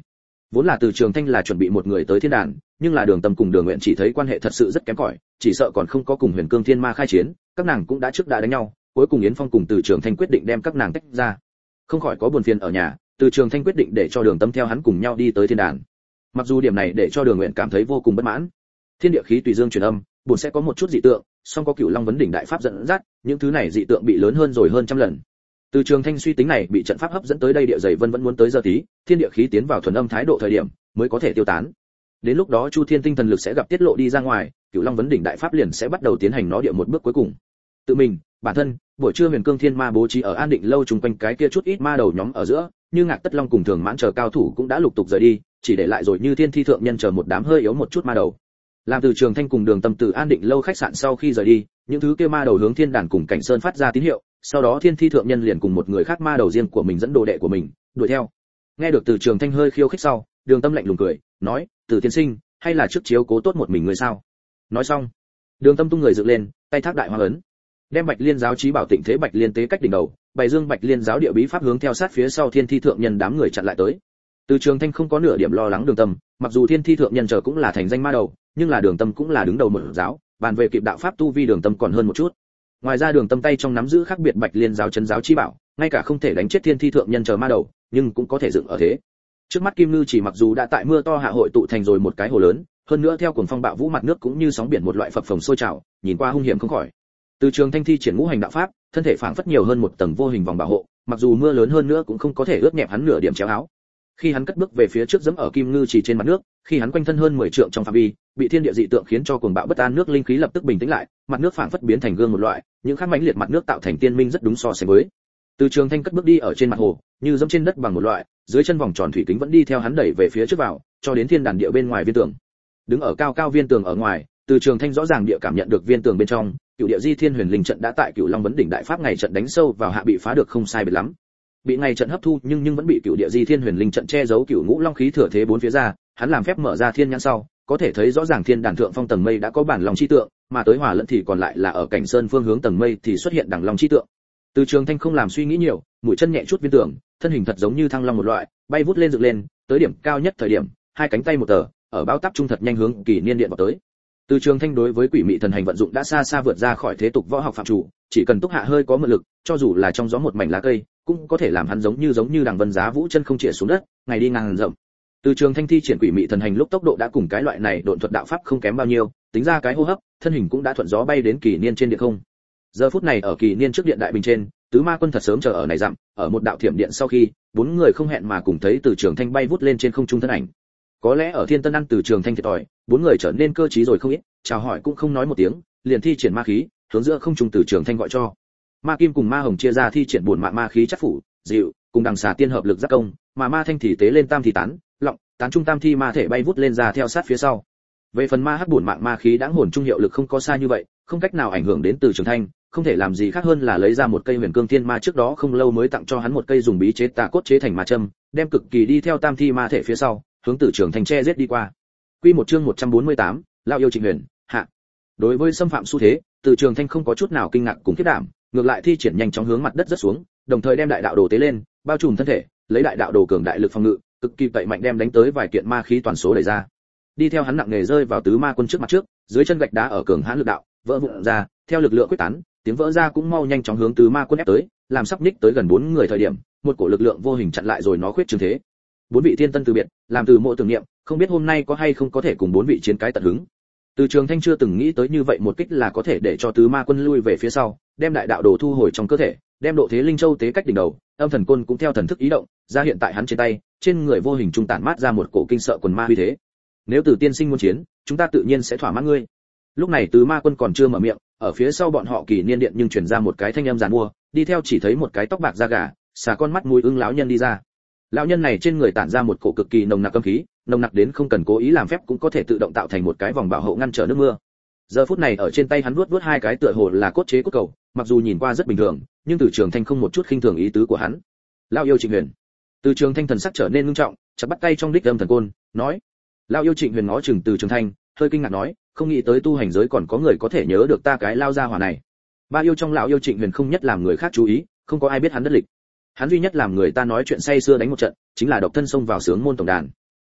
Vốn là Từ Trường Thanh là chuẩn bị một người tới thiên đàn, nhưng là Đường Tâm cùng Đường Nguyện chỉ thấy quan hệ thật sự rất kém cỏi, chỉ sợ còn không có cùng Huyền Cương Thiên Ma khai chiến, các nàng cũng đã trước đã đánh nhau, cuối cùng Yến Phong cùng Từ Trường Thanh quyết định đem các nàng tách ra. Không khỏi có buồn phiền ở nhà, Từ Trường Thanh quyết định để cho Đường Tâm theo hắn cùng nhau đi tới thiên đàn. Mặc dù điểm này để cho Đường Nguyện cảm thấy vô cùng bất mãn. Thiên địa khí tùy dương truyền âm, buồn sẽ có một chút dị tượng, song có Cửu Long vấn đỉnh đại pháp dẫn dắt, những thứ này dị tượng bị lớn hơn rồi hơn trăm lần. Từ Trường Thanh suy tính này bị trận pháp hấp dẫn tới đây địa dày vân vẫn muốn tới giờ tí, thiên địa khí tiến vào thuần âm thái độ thời điểm, mới có thể tiêu tán. Đến lúc đó Chu Thiên tinh thần lực sẽ gặp tiết lộ đi ra ngoài, Cửu Long vấn đỉnh đại pháp liền sẽ bắt đầu tiến hành nó địa một bước cuối cùng. Tự mình, bản thân, buổi trưa Huyền Cương Thiên Ma bố trí ở An Định lâu chung quanh cái kia chút ít ma đầu nhóm ở giữa, như Ngạc Tất Long cùng Thường Mãn chờ cao thủ cũng đã lục tục rời đi, chỉ để lại rồi Như Thiên Thi thượng nhân chờ một đám hơi yếu một chút ma đầu. Làm Từ Trường Thanh cùng Đường Tâm từ An Định lâu khách sạn sau khi rời đi, những thứ kia ma đầu hướng thiên đàn cùng cảnh sơn phát ra tín hiệu, sau đó Thiên Thi thượng nhân liền cùng một người khác ma đầu riêng của mình dẫn đồ đệ của mình đuổi theo. Nghe được Từ Trường Thanh hơi khiêu khích sau, Đường Tâm lạnh lùng cười, nói: "Từ tiên sinh, hay là trước chiếu cố tốt một mình người sao?" Nói xong, Đường Tâm tung người dựng lên, tay thác đại hoa ấn, đem Bạch Liên giáo chí bảo tịnh thế Bạch Liên tế cách đỉnh đầu, bày dương Bạch Liên giáo địa bí pháp hướng theo sát phía sau Thiên Thi thượng nhân đám người chặn lại tới. Từ Trường Thanh không có nửa điểm lo lắng Đường Tâm, mặc dù Thiên Thi thượng nhân chờ cũng là thành danh ma đầu, nhưng là Đường Tâm cũng là đứng đầu một giáo, bàn về kịp đạo pháp tu vi Đường Tâm còn hơn một chút. Ngoài ra Đường Tâm tay trong nắm giữ khác biệt Bạch Liên giáo chấn giáo chi bảo, ngay cả không thể đánh chết Thiên Thi thượng nhân chờ ma đầu, nhưng cũng có thể dựng ở thế. Trước mắt Kim Ngư chỉ mặc dù đã tại mưa to hạ hội tụ thành rồi một cái hồ lớn, hơn nữa theo cuồng phong bạo vũ mặt nước cũng như sóng biển một loại phập phồng sôi trào, nhìn qua hung hiểm không khỏi. Từ Trường Thanh thi triển ngũ hành đạo pháp, thân thể phảng phất nhiều hơn một tầng vô hình vòng bảo hộ, mặc dù mưa lớn hơn nữa cũng không có thể ướt nhẹp hắn nửa điểm chéo áo. Khi hắn cất bước về phía trước giẫm ở Kim Ngư chỉ trên mặt nước, khi hắn quanh thân hơn mười trượng trong phạm vi, bị thiên địa dị tượng khiến cho cuồng bạo bất an nước linh khí lập tức bình tĩnh lại, mặt nước phảng phất biến thành gương một loại, những khắc mãnh liệt mặt nước tạo thành tiên minh rất đúng so sánh với. Từ Trường Thanh cất bước đi ở trên mặt hồ, như giẫm trên đất bằng một loại, dưới chân vòng tròn thủy kính vẫn đi theo hắn đẩy về phía trước vào, cho đến thiên đàn địa bên ngoài viên tường. Đứng ở cao cao viên tường ở ngoài, Từ Trường Thanh rõ ràng địa cảm nhận được viên tường bên trong, Cửu Địa Di Thiên Huyền Linh trận đã tại Cửu Long vấn đỉnh đại pháp ngày trận đánh sâu vào hạ bị phá được không sai biệt lắm. Bị ngày trận hấp thu nhưng nhưng vẫn bị Cửu Địa Di Thiên Huyền Linh trận che giấu Cửu Ngũ Long khí thừa thế bốn phía ra, hắn làm phép mở ra thiên nhãn sau, có thể thấy rõ ràng thiên đàn thượng phong tầng mây đã có bản long chi tượng, mà tới hòa lẫn thì còn lại là ở cảnh sơn phương hướng tầng mây thì xuất hiện đằng long chi tượng. Từ Trường Thanh không làm suy nghĩ nhiều, mũi chân nhẹ chút viên tường, thân hình thật giống như thăng long một loại, bay vút lên dựng lên, tới điểm cao nhất thời điểm, hai cánh tay một tờ, ở báo táp trung thật nhanh hướng Kỳ Niên điện vào tới. Từ Trường Thanh đối với quỷ mị thần hành vận dụng đã xa xa vượt ra khỏi thế tục võ học phạm chủ, chỉ cần túc hạ hơi có mượn lực, cho dù là trong gió một mảnh lá cây, cũng có thể làm hắn giống như giống như đằng vân giá vũ chân không chĩa xuống đất, ngày đi ngang rộng. Từ Trường Thanh thi triển quỷ mị thần hành lúc tốc độ đã cùng cái loại này độn thuật đạo pháp không kém bao nhiêu, tính ra cái hô hấp, thân hình cũng đã thuận gió bay đến Kỳ Niên trên điện không. Giờ phút này ở Kỳ Niên trước điện đại bình trên, tứ ma quân thật sớm chờ ở này dặm, ở một đạo thiểm điện sau khi, bốn người không hẹn mà cùng thấy Từ Trường Thanh bay vút lên trên không trung thân ảnh. Có lẽ ở Thiên Tân ăn Từ Trường Thanh thiệt thòi, bốn người trở nên cơ trí rồi không ít, chào hỏi cũng không nói một tiếng, liền thi triển ma khí, hướng giữa không trung Từ Trường Thanh gọi cho. Ma Kim cùng Ma Hồng chia ra thi triển bổn mạng ma khí chất phủ, dịu, cùng đằng xà tiên hợp lực giáp công, mà Ma Thanh thì tế lên tam thì tán, lọng, tán trung tam thi ma thể bay vút lên ra theo sát phía sau. Về phần ma hắc bổn mạng ma khí đãng hồn trung hiệu lực không có xa như vậy, không cách nào ảnh hưởng đến Từ Trường Thanh, không thể làm gì khác hơn là lấy ra một cây Huyền Cương Thiên Ma trước đó không lâu mới tặng cho hắn một cây dùng bí chế tà cốt chế thành ma châm, đem cực kỳ đi theo tam thi ma thể phía sau, hướng Từ Trường Thanh che giết đi qua. Quy một chương một trăm bốn mươi tám, Lão yêu Trịnh Huyền, hạ. Đối với xâm phạm xu thế, Từ Trường Thanh không có chút nào kinh ngạc cùng khiếp đảm, ngược lại thi triển nhanh chóng hướng mặt đất rất xuống, đồng thời đem đại đạo đồ tế lên, bao trùm thân thể, lấy đại đạo đồ cường đại lực phòng ngự, cực kỳ tẩy mạnh đem đánh tới vài kiện ma khí toàn số đẩy ra. Đi theo hắn nặng nề rơi vào tứ ma quân trước mặt trước, dưới chân gạch đá ở cường hãn lực đạo, vỡ vụn ra, theo lực lượng quyết tán, tiếng vỡ ra cũng mau nhanh chóng hướng tứ ma quân ép tới, làm sắp ních tới gần bốn người thời điểm, một cổ lực lượng vô hình chặn lại rồi nó khuyết trường thế. Bốn vị thiên tân từ biệt, làm từ mộ tưởng niệm, không biết hôm nay có hay không có thể cùng bốn vị chiến cái tận hứng. Từ Trường Thanh chưa từng nghĩ tới như vậy một kích là có thể để cho tứ ma quân lui về phía sau, đem đại đạo đồ thu hồi trong cơ thể, đem độ thế linh châu tế cách đỉnh đầu, âm thần côn cũng theo thần thức ý động, ra hiện tại hắn trên tay, trên người vô hình trung tản mát ra một cổ kinh sợ quần ma uy thế. Nếu Từ tiên sinh muốn chiến, chúng ta tự nhiên sẽ thỏa mãn ngươi. Lúc này tứ ma quân còn chưa mở miệng, ở phía sau bọn họ Kỳ Niên điện nhưng truyền ra một cái thanh âm giàn mua, đi theo chỉ thấy một cái tóc bạc da gà, xà con mắt mũi ưng lão nhân đi ra. Lão nhân này trên người tản ra một cổ cực kỳ nồng nặc âm khí, nồng nặc đến không cần cố ý làm phép cũng có thể tự động tạo thành một cái vòng bảo hộ ngăn trở nước mưa. Giờ phút này ở trên tay hắn vuốt vuốt hai cái tựa hồ là cốt chế cốt cầu, mặc dù nhìn qua rất bình thường, nhưng Từ Trường Thanh không một chút khinh thường ý tứ của hắn. Lão yêu Trịnh Huyền. Từ Trường Thanh thần sắc trở nên nghiêm trọng, chặt bắt tay trong đích âm thần côn, nói. Lão yêu Trịnh Huyền ngó chừng Từ Trường Thanh, hơi kinh ngạc nói, không nghĩ tới tu hành giới còn có người có thể nhớ được ta cái lao gia hỏa này. Ba yêu trong lão yêu Trịnh Huyền không nhất làm người khác chú ý, không có ai biết hắn đất lịch. Hắn duy nhất làm người ta nói chuyện say xưa đánh một trận, chính là độc thân xông vào sướng môn tổng đàn.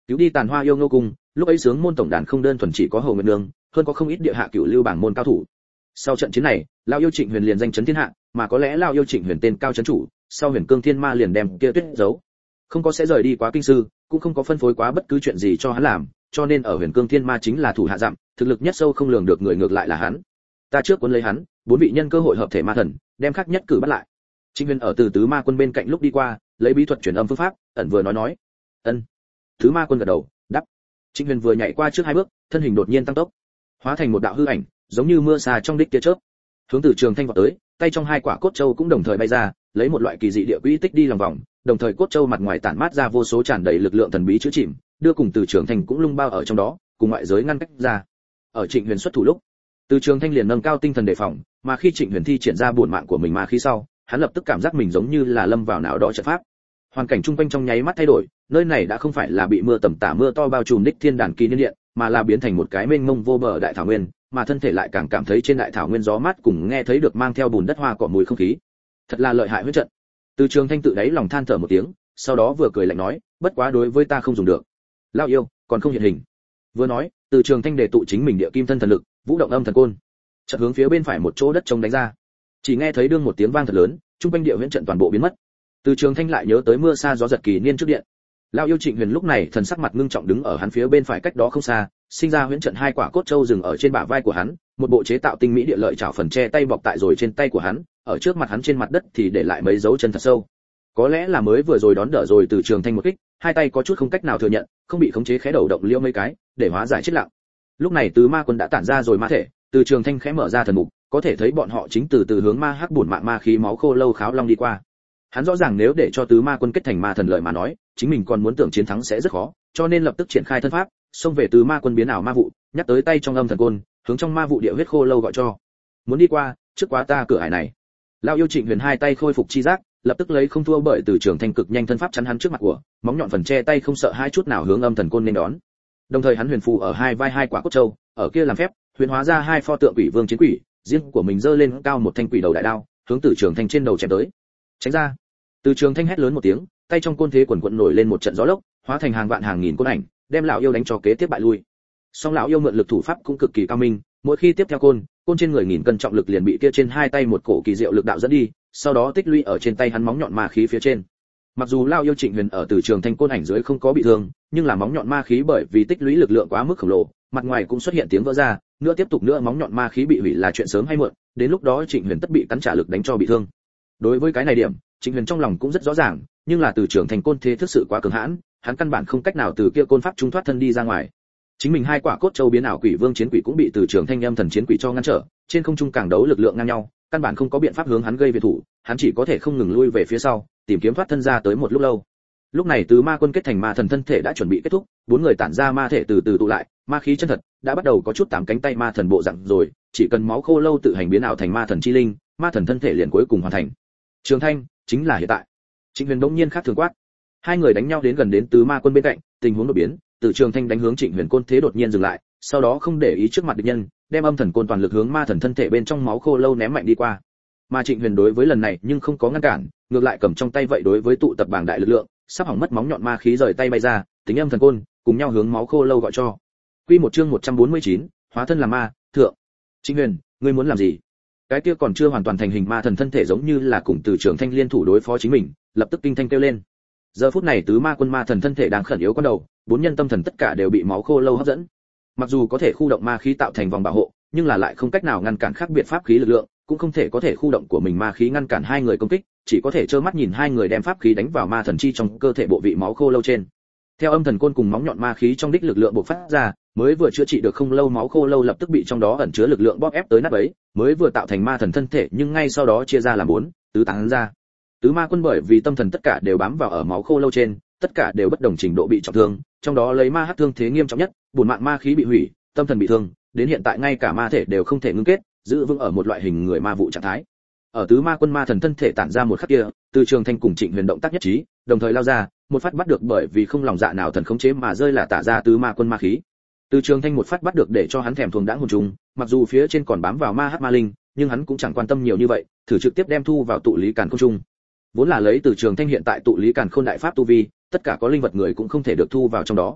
cứu đi tàn hoa yêu Ngô Cung, lúc ấy sướng môn tổng đàn không đơn thuần chỉ có Hồ Nguyệt Nương, hơn có không ít địa hạ cửu lưu bảng môn cao thủ. Sau trận chiến này, lão yêu Trịnh Huyền liền danh chấn thiên hạ, mà có lẽ lão yêu Trịnh Huyền tên cao chấn chủ, sau Huyền Cương Thiên Ma liền đem kia tuyết giấu. Không có sẽ rời đi quá kinh sư, cũng không có phân phối quá bất cứ chuyện gì cho hắn làm, cho nên ở Huyền Cương Thiên Ma chính là thủ hạ dặm, thực lực nhất sâu không lường được người ngược lại là hắn. Ta trước cuốn lấy hắn, bốn vị nhân cơ hội hợp thể ma thần, đem khắc nhất cử bắt lại. Trịnh Huyền ở từ tứ ma quân bên cạnh lúc đi qua, lấy bí thuật truyền âm phương pháp, ẩn vừa nói nói. Ân. Tứ ma quân gật đầu, đáp. Trịnh Huyền vừa nhảy qua trước hai bước, thân hình đột nhiên tăng tốc, hóa thành một đạo hư ảnh, giống như mưa xa trong đích tia chớp, hướng từ Trường Thanh vọt tới, tay trong hai quả cốt châu cũng đồng thời bay ra, lấy một loại kỳ dị địa quỹ tích đi lòng vòng, đồng thời cốt châu mặt ngoài tản mát ra vô số tràn đầy lực lượng thần bí chứa chìm, đưa cùng từ Trường Thanh cũng lung bao ở trong đó, cùng ngoại giới ngăn cách ra. Ở Trịnh Huyền xuất thủ lúc, từ Trường Thanh liền nâng cao tinh thần đề phòng, mà khi Trịnh Huyền thi triển ra bổn mạng của mình ma khí sau, hắn lập tức cảm giác mình giống như là lâm vào nào đó trận pháp. Hoàn cảnh chung quanh trong nháy mắt thay đổi, nơi này đã không phải là bị mưa tầm tã mưa to bao trùm đích thiên đàn kỳ niên điện, mà là biến thành một cái mênh mông vô bờ đại thảo nguyên, mà thân thể lại càng cảm thấy trên đại thảo nguyên gió mát cùng nghe thấy được mang theo bùn đất hoa cỏ mùi không khí. Thật là lợi hại huyết trận. Từ Trường Thanh tự đáy lòng than thở một tiếng, sau đó vừa cười lạnh nói, bất quá đối với ta không dùng được. Lão yêu, còn không hiện hình. Vừa nói, Từ Trường Thanh đề tụ chính mình địa kim thân thần lực, vũ động âm thần côn, chợt hướng phía bên phải một chỗ đất trống đánh ra. Chỉ nghe thấy đương một tiếng vang thật lớn, trung quanh địa huyễn trận toàn bộ biến mất. Từ Trường Thanh lại nhớ tới mưa sa gió giật kỳ niên trước điện. Lão yêu Trịnh Huyền lúc này thần sắc mặt ngưng trọng đứng ở hắn phía bên phải cách đó không xa, sinh ra huyễn trận hai quả cốt châu dừng ở trên bả vai của hắn, một bộ chế tạo tinh mỹ địa lợi chảo phần che tay bọc tại rồi trên tay của hắn, ở trước mặt hắn trên mặt đất thì để lại mấy dấu chân thật sâu. Có lẽ là mới vừa rồi đón đỡ rồi Từ Trường Thanh một kích, hai tay có chút không cách nào thừa nhận, không bị khống chế khẽ đầu động liêu mấy cái, để hóa giải chết lặng. Lúc này tứ ma quân đã tản ra rồi ma thể, Từ Trường Thanh khẽ mở ra thần mục, có thể thấy bọn họ chính từ từ hướng ma hắc bổn mạng ma khí máu khô lâu kháo long đi qua. Hắn rõ ràng nếu để cho tứ ma quân kết thành ma thần lợi mà nói, chính mình còn muốn tưởng chiến thắng sẽ rất khó, cho nên lập tức triển khai thân pháp, xông về tứ ma quân biến ảo ma vụ, nhắc tới tay trong âm thần côn, hướng trong ma vụ địa huyết khô lâu gọi cho. Muốn đi qua, trước quá ta cửa ải này. Lão yêu Trịnh Huyền hai tay khôi phục chi giác, lập tức lấy không thua bởi Từ Trường Thanh cực nhanh thân pháp chắn hắn trước mặt của, móng nhọn phần che tay không sợ hai chút nào hướng âm thần côn nên đón. Đồng thời hắn huyền phù ở hai vai hai quả cốt châu, ở kia làm phép, huyền hóa ra hai pho tượng quỷ vương chiến quỷ, riêng của mình giơ lên cao một thanh quỷ đầu đại đao, hướng Từ Trường Thanh trên đầu chém tới. Tránh ra! Từ Trường Thanh hét lớn một tiếng, tay trong côn thế quần quần nổi lên một trận gió lốc, hóa thành hàng vạn hàng nghìn côn ảnh, đem lão yêu đánh cho kế tiếp bại lui. Song lão yêu mượn lực thủ pháp cũng cực kỳ cao minh, mỗi khi tiếp theo côn, côn trên người nghìn cân trọng lực liền bị kia trên hai tay một cổ kỳ diệu lực đạo dẫn đi, sau đó tích lũy ở trên tay hắn móng nhọn ma khí phía trên. Mặc dù lão yêu Trịnh Huyền ở Từ Trường Thanh côn ảnh dưới không có bị thương, nhưng là móng nhọn ma khí bởi vì tích lũy lực lượng quá mức khổng lồ, mặt ngoài cũng xuất hiện tiếng vỡ ra, nữa tiếp tục nữa móng nhọn ma khí bị hủy là chuyện sớm hay muộn, đến lúc đó Trịnh Huyền tất bị cắn trả lực đánh cho bị thương. Đối với cái này điểm, Trịnh Huyền trong lòng cũng rất rõ ràng, nhưng là Từ Trường Thanh côn thế thực sự quá cường hãn, hắn căn bản không cách nào từ kia côn pháp trung thoát thân đi ra ngoài. Chính mình hai quả cốt châu biến ảo quỷ vương chiến quỷ cũng bị Từ Trường Thanh âm thần chiến quỷ cho ngăn trở, trên không trung càng đấu lực lượng ngang nhau, căn bản không có biện pháp hướng hắn gây về thủ, hắn chỉ có thể không ngừng lui về phía sau, tìm kiếm thoát thân ra tới một lúc lâu. Lúc này tứ ma quân kết thành ma thần thân thể đã chuẩn bị kết thúc, bốn người tản ra ma thể từ từ tụ lại, ma khí chân thật đã bắt đầu có chút tám cánh tay ma thần bộ dạng rồi, chỉ cần máu khô lâu tự hành biến ảo thành ma thần chi linh, ma thần thân thể liền cuối cùng hoàn thành. Trường Thanh, chính là hiện tại. Trịnh Huyền bỗng nhiên khác thường quát. Hai người đánh nhau đến gần đến tứ ma quân bên cạnh, tình huống đột biến, Từ Trường Thanh đánh hướng Trịnh Huyền côn thế đột nhiên dừng lại, sau đó không để ý trước mặt địch nhân, đem âm thần côn toàn lực hướng ma thần thân thể bên trong máu khô lâu ném mạnh đi qua. Mà Trịnh Huyền đối với lần này nhưng không có ngăn cản, ngược lại cầm trong tay vậy đối với tụ tập bảng đại lực lượng, sắp hỏng mất móng nhọn ma khí rời tay bay ra, tính âm thần côn, cùng nhau hướng máu khô lâu gọi cho. Quy một chương một trăm bốn mươi chín, hóa thân làm ma, thượng. Trịnh Huyền, ngươi muốn làm gì? Cái kia còn chưa hoàn toàn thành hình ma thần thân thể giống như là cùng Từ Trường Thanh liên thủ đối phó chính mình, lập tức kinh thanh kêu lên. Giờ phút này tứ ma quân ma thần thân thể đang khẩn yếu con đầu, bốn nhân tâm thần tất cả đều bị máu khô lâu hấp dẫn. Mặc dù có thể khu động ma khí tạo thành vòng bảo hộ, nhưng là lại không cách nào ngăn cản khác biệt pháp khí lực lượng, cũng không thể có thể khu động của mình ma khí ngăn cản hai người công kích, chỉ có thể trơ mắt nhìn hai người đem pháp khí đánh vào ma thần chi trong cơ thể bộ vị máu khô lâu trên. Theo âm thần côn cùng móng nhọn ma khí trong đích lực lượng bộc phát ra, mới vừa chữa trị được không lâu máu khô lâu lập tức bị trong đó ẩn chứa lực lượng bóp ép tới nát bấy, mới vừa tạo thành ma thần thân thể nhưng ngay sau đó chia ra làm bốn, tứ tán ra. Tứ ma quân bởi vì tâm thần tất cả đều bám vào ở máu khô lâu trên, tất cả đều bất đồng trình độ bị trọng thương, trong đó lấy ma hắc thương thế nghiêm trọng nhất, bổn mạng ma khí bị hủy, tâm thần bị thương, đến hiện tại ngay cả ma thể đều không thể ngưng kết, giữ vững ở một loại hình người ma vụ trạng thái. Ở tứ ma quân ma thần thân thể tản ra một khắc kia, Từ Trường Thanh cùng Trịnh Huyền động tác nhất trí, đồng thời lao ra, một phát bắt được bởi vì không lòng dạ nào thần khống chế mà rơi là tả ra tứ ma quân ma khí. Từ Trường Thanh một phát bắt được để cho hắn thèm thuồng đãng hồn trùng, mặc dù phía trên còn bám vào ma hắc ma linh, nhưng hắn cũng chẳng quan tâm nhiều như vậy, thử trực tiếp đem thu vào tụ lý càn khôn trung. Vốn là lấy Từ Trường Thanh hiện tại tụ lý càn khôn đại pháp tu vi, tất cả có linh vật người cũng không thể được thu vào trong đó.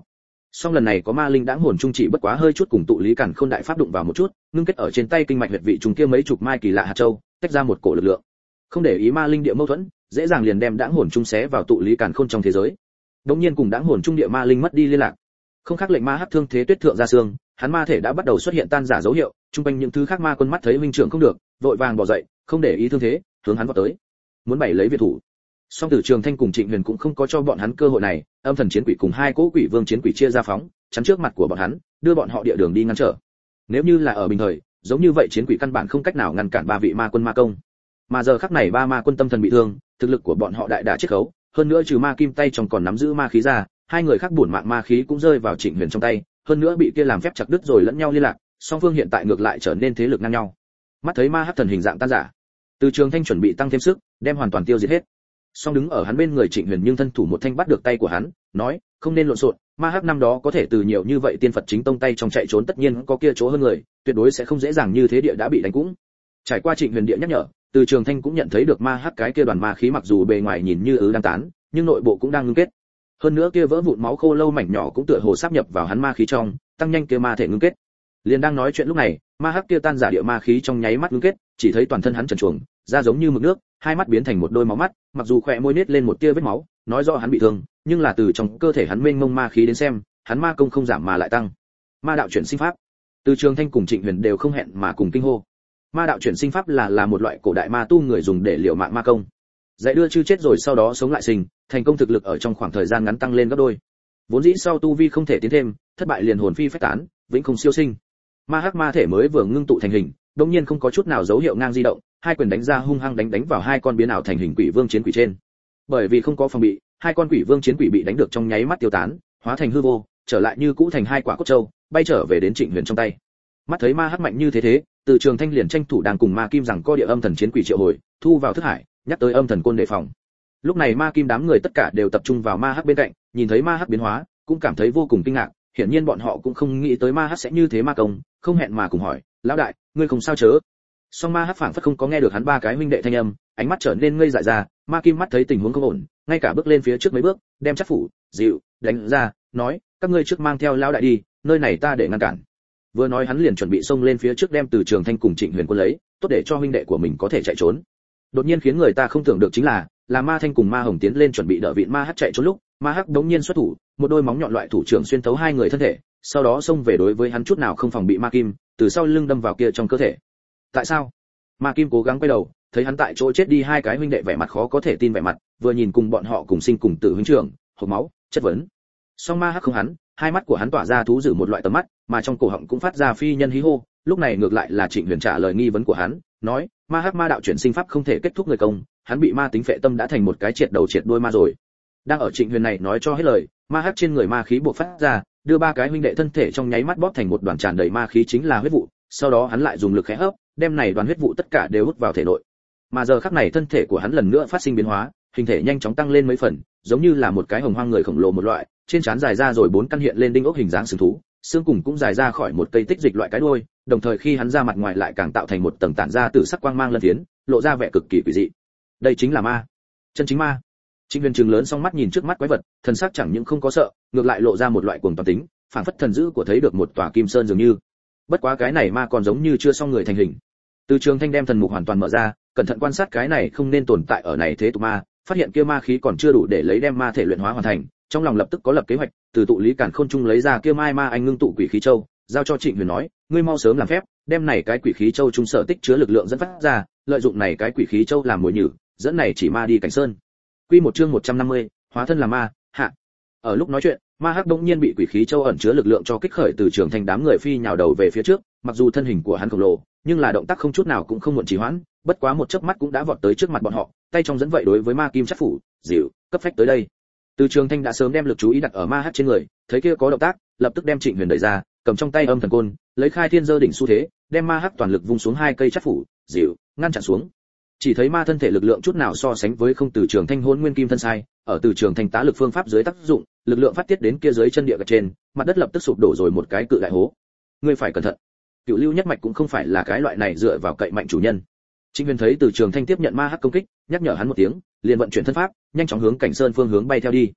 Song lần này có ma linh đãng hồn trung chỉ bất quá hơi chút cùng tụ lý cản khôn đại pháp đụng vào một chút, ngưng kết ở trên tay kinh mạch huyệt vị trùng kia mấy chục mai kỳ lạ hạt châu, tách ra một cổ lực lượng. Không để ý ma linh địa mâu thuẫn, dễ dàng liền đem đãng hồn trung xé vào tụ lý cản khôn trong thế giới. Đống nhiên cùng đãng hồn trung địa ma linh mất đi liên lạc. Không khác lệnh ma hắc thương thế tuyết thượng ra xương, hắn ma thể đã bắt đầu xuất hiện tan rã dấu hiệu, trung quanh những thứ khác ma quân mắt thấy huynh trưởng không được, vội vàng bỏ dậy, không để ý thương thế, hướng hắn vọt tới, muốn bày lấy việt thủ. Song Tử Trường Thanh cùng Trịnh Huyền cũng không có cho bọn hắn cơ hội này, âm thần chiến quỷ cùng hai cỗ quỷ vương chiến quỷ chia ra phóng, chắn trước mặt của bọn hắn, đưa bọn họ địa đường đi ngăn trở. Nếu như là ở bình thời, giống như vậy chiến quỷ căn bản không cách nào ngăn cản ba vị ma quân ma công. Mà giờ khắc này ba ma quân tâm thần bị thương, thực lực của bọn họ đại đả chiết khấu, hơn nữa trừ ma kim tay trong còn nắm giữ ma khí ra, hai người khác bổn mạng ma khí cũng rơi vào Trịnh Huyền trong tay, hơn nữa bị kia làm phép chặt đứt rồi lẫn nhau liên lạc, song phương hiện tại ngược lại trở nên thế lực ngang nhau. Mắt thấy ma hắc thần hình dạng tan rã, Từ Trường Thanh chuẩn bị tăng thêm sức, đem hoàn toàn tiêu diệt hết. Song đứng ở hắn bên người Trịnh Huyền nhưng thân thủ một thanh bắt được tay của hắn, nói, không nên lộn xộn, ma hắc năm đó có thể từ nhiều như vậy tiên Phật chính tông tay trong chạy trốn tất nhiên có kia chỗ hơn người, tuyệt đối sẽ không dễ dàng như thế địa đã bị đánh cũng. Trải qua Trịnh Huyền địa nhắc nhở, Từ Trường Thanh cũng nhận thấy được ma hắc cái kia đoàn ma khí mặc dù bề ngoài nhìn như ứ đang tán, nhưng nội bộ cũng đang ngưng kết. Hơn nữa kia vỡ vụn máu khô lâu mảnh nhỏ cũng tựa hồ sáp nhập vào hắn ma khí trong, tăng nhanh kia ma thể ngưng kết. Liền đang nói chuyện lúc này, ma hắc kia tan giả địa ma khí trong nháy mắt ngưng kết, chỉ thấy toàn thân hắn trần truồng, da giống như mực nước, hai mắt biến thành một đôi máu mắt, mặc dù khỏe môi nết lên một tia vết máu, nói rõ hắn bị thương, nhưng là từ trong cơ thể hắn mênh mông ma khí đến xem, hắn ma công không giảm mà lại tăng. Ma đạo chuyển sinh pháp. Từ Trường Thanh cùng Trịnh Huyền đều không hẹn mà cùng kinh hô. Ma đạo chuyển sinh pháp là là một loại cổ đại ma tu người dùng để liều mạng ma công. Dạy đưa chư chết rồi sau đó sống lại sinh, thành công thực lực ở trong khoảng thời gian ngắn tăng lên gấp đôi. Vốn dĩ sau tu vi không thể tiến thêm, thất bại liền hồn phi phách tán, vĩnh không siêu sinh. Ma hắc ma thể mới vừa ngưng tụ thành hình, đột nhiên không có chút nào dấu hiệu ngang di động, hai quyền đánh ra hung hăng đánh đánh vào hai con biến ảo thành hình quỷ vương chiến quỷ trên. Bởi vì không có phòng bị, hai con quỷ vương chiến quỷ bị đánh được trong nháy mắt tiêu tán, hóa thành hư vô, trở lại như cũ thành hai quả cốt châu, bay trở về đến Trịnh Huyền trong tay. Mắt thấy ma hắc mạnh như thế thế, Từ Trường Thanh liền tranh thủ đang cùng ma kim rằng co địa âm thần chiến quỷ triệu hồi, thu vào thức hải, nhắc tới âm thần côn đề phòng. Lúc này ma kim đám người tất cả đều tập trung vào ma hắc bên cạnh, nhìn thấy ma hắc biến hóa, cũng cảm thấy vô cùng kinh ngạc, hiển nhiên bọn họ cũng không nghĩ tới ma hắc sẽ như thế ma công, không hẹn mà cùng hỏi, lão đại, ngươi không sao chớ? Song ma hắc phảng phất không có nghe được hắn ba cái huynh đệ thanh âm, ánh mắt trở nên ngây dại ra, ma kim mắt thấy tình huống không ổn, ngay cả bước lên phía trước mấy bước, đem chắc phủ, dịu, đánh ra, nói, các ngươi trước mang theo lão đại đi, nơi này ta để ngăn cản. Vừa nói hắn liền chuẩn bị xông lên phía trước đem Từ Trường Thanh cùng Trịnh Huyền quân lấy, tốt để cho huynh đệ của mình có thể chạy trốn. Đột nhiên khiến người ta không tưởng được chính là, là ma thanh cùng ma hồng tiến lên chuẩn bị đỡ vịn ma hắc chạy trốn lúc, ma hắc đống nhiên xuất thủ, một đôi móng nhọn loại thủ trưởng xuyên thấu hai người thân thể, sau đó xông về đối với hắn chút nào không phòng bị ma kim, từ sau lưng đâm vào kia trong cơ thể. Tại sao? Ma kim cố gắng quay đầu, thấy hắn tại chỗ chết đi hai cái huynh đệ vẻ mặt khó có thể tin vẻ mặt, vừa nhìn cùng bọn họ cùng sinh cùng tử huynh trưởng, hộc máu, chất vấn. Song ma hắc không hắn, hai mắt của hắn tỏa ra thú dữ một loại tầm mắt, mà trong cổ họng cũng phát ra phi nhân hí hô, lúc này ngược lại là Trịnh Huyền trả lời nghi vấn của hắn, nói, ma hắc ma đạo chuyển sinh pháp không thể kết thúc người công, hắn bị ma tính phệ tâm đã thành một cái triệt đầu triệt đuôi ma rồi. Đang ở Trịnh Huyền này nói cho hết lời, ma hắc trên người ma khí bộc phát ra, đưa ba cái huynh đệ thân thể trong nháy mắt bóp thành một đoàn tràn đầy ma khí chính là huyết vụ, sau đó hắn lại dùng lực khẽ hấp, đem này đoàn huyết vụ tất cả đều hút vào thể nội. Mà giờ khắc này thân thể của hắn lần nữa phát sinh biến hóa, hình thể nhanh chóng tăng lên mấy phần, giống như là một cái hồng hoang người khổng lồ một loại, trên trán dài ra rồi bốn căn hiện lên đinh ốc hình dáng sừng thú, xương cùng cũng dài ra khỏi một cây tích dịch loại cái đuôi, đồng thời khi hắn ra mặt ngoài lại càng tạo thành một tầng tản ra tử sắc quang mang lân phiến, lộ ra vẻ cực kỳ quỷ dị. Đây chính là ma, chân chính ma. Trịnh Huyền trừng lớn song mắt nhìn trước mắt quái vật, thần sắc chẳng những không có sợ, ngược lại lộ ra một loại cuồng toàn tính, phảng phất thần dữ của thấy được một tòa kim sơn dường như. Bất quá cái này ma còn giống như chưa xong người thành hình. Từ Trường Thanh đem thần mục hoàn toàn mở ra, cẩn thận quan sát cái này không nên tồn tại ở này thế tục ma, phát hiện kia ma khí còn chưa đủ để lấy đem ma thể luyện hóa hoàn thành, trong lòng lập tức có lập kế hoạch, từ tụ lý càn khôn trung lấy ra kia mai ma anh ngưng tụ quỷ khí châu, giao cho Trịnh Huyền nói, ngươi mau sớm làm phép, đem này cái quỷ khí châu trung sở tích chứa lực lượng dẫn phát ra, lợi dụng này cái quỷ khí châu làm mồi nhử, dẫn này chỉ ma đi cảnh sơn. Quy một chương một trăm năm mươi, hóa thân là ma, hạ. Ở lúc nói chuyện, ma hắc đống nhiên bị quỷ khí châu ẩn chứa lực lượng cho kích khởi, từ Trường Thanh đám người phi nhào đầu về phía trước, mặc dù thân hình của hắn khổng lồ, nhưng là động tác không chút nào cũng không muộn trì hoãn, bất quá một chớp mắt cũng đã vọt tới trước mặt bọn họ, tay trong dẫn vậy đối với ma kim chắc phủ, dịu, cấp phách tới đây. Từ Trường Thanh đã sớm đem lực chú ý đặt ở ma hắc trên người, thấy kia có động tác, lập tức đem Trịnh Huyền đẩy ra, cầm trong tay âm thần côn, lấy khai thiên giơ đỉnh xu thế, đem ma hắc toàn lực vung xuống hai cây chắc phủ, dịu, ngăn chặn xuống. Chỉ thấy ma thân thể lực lượng chút nào so sánh với không Từ Trường Thanh hỗn nguyên kim thân sai, ở Từ Trường Thanh tá lực phương pháp dưới tác dụng, lực lượng phát tiết đến kia dưới chân địa gạch trên, mặt đất lập tức sụp đổ rồi một cái cự đại hố. Ngươi phải cẩn thận. Cựu Lưu nhất mạch cũng không phải là cái loại này dựa vào cậy mạnh chủ nhân. Trịnh Huyền thấy Từ Trường Thanh tiếp nhận ma hắc công kích, nhắc nhở hắn một tiếng, liền vận chuyển thân pháp, nhanh chóng hướng cảnh sơn phương hướng bay theo đi.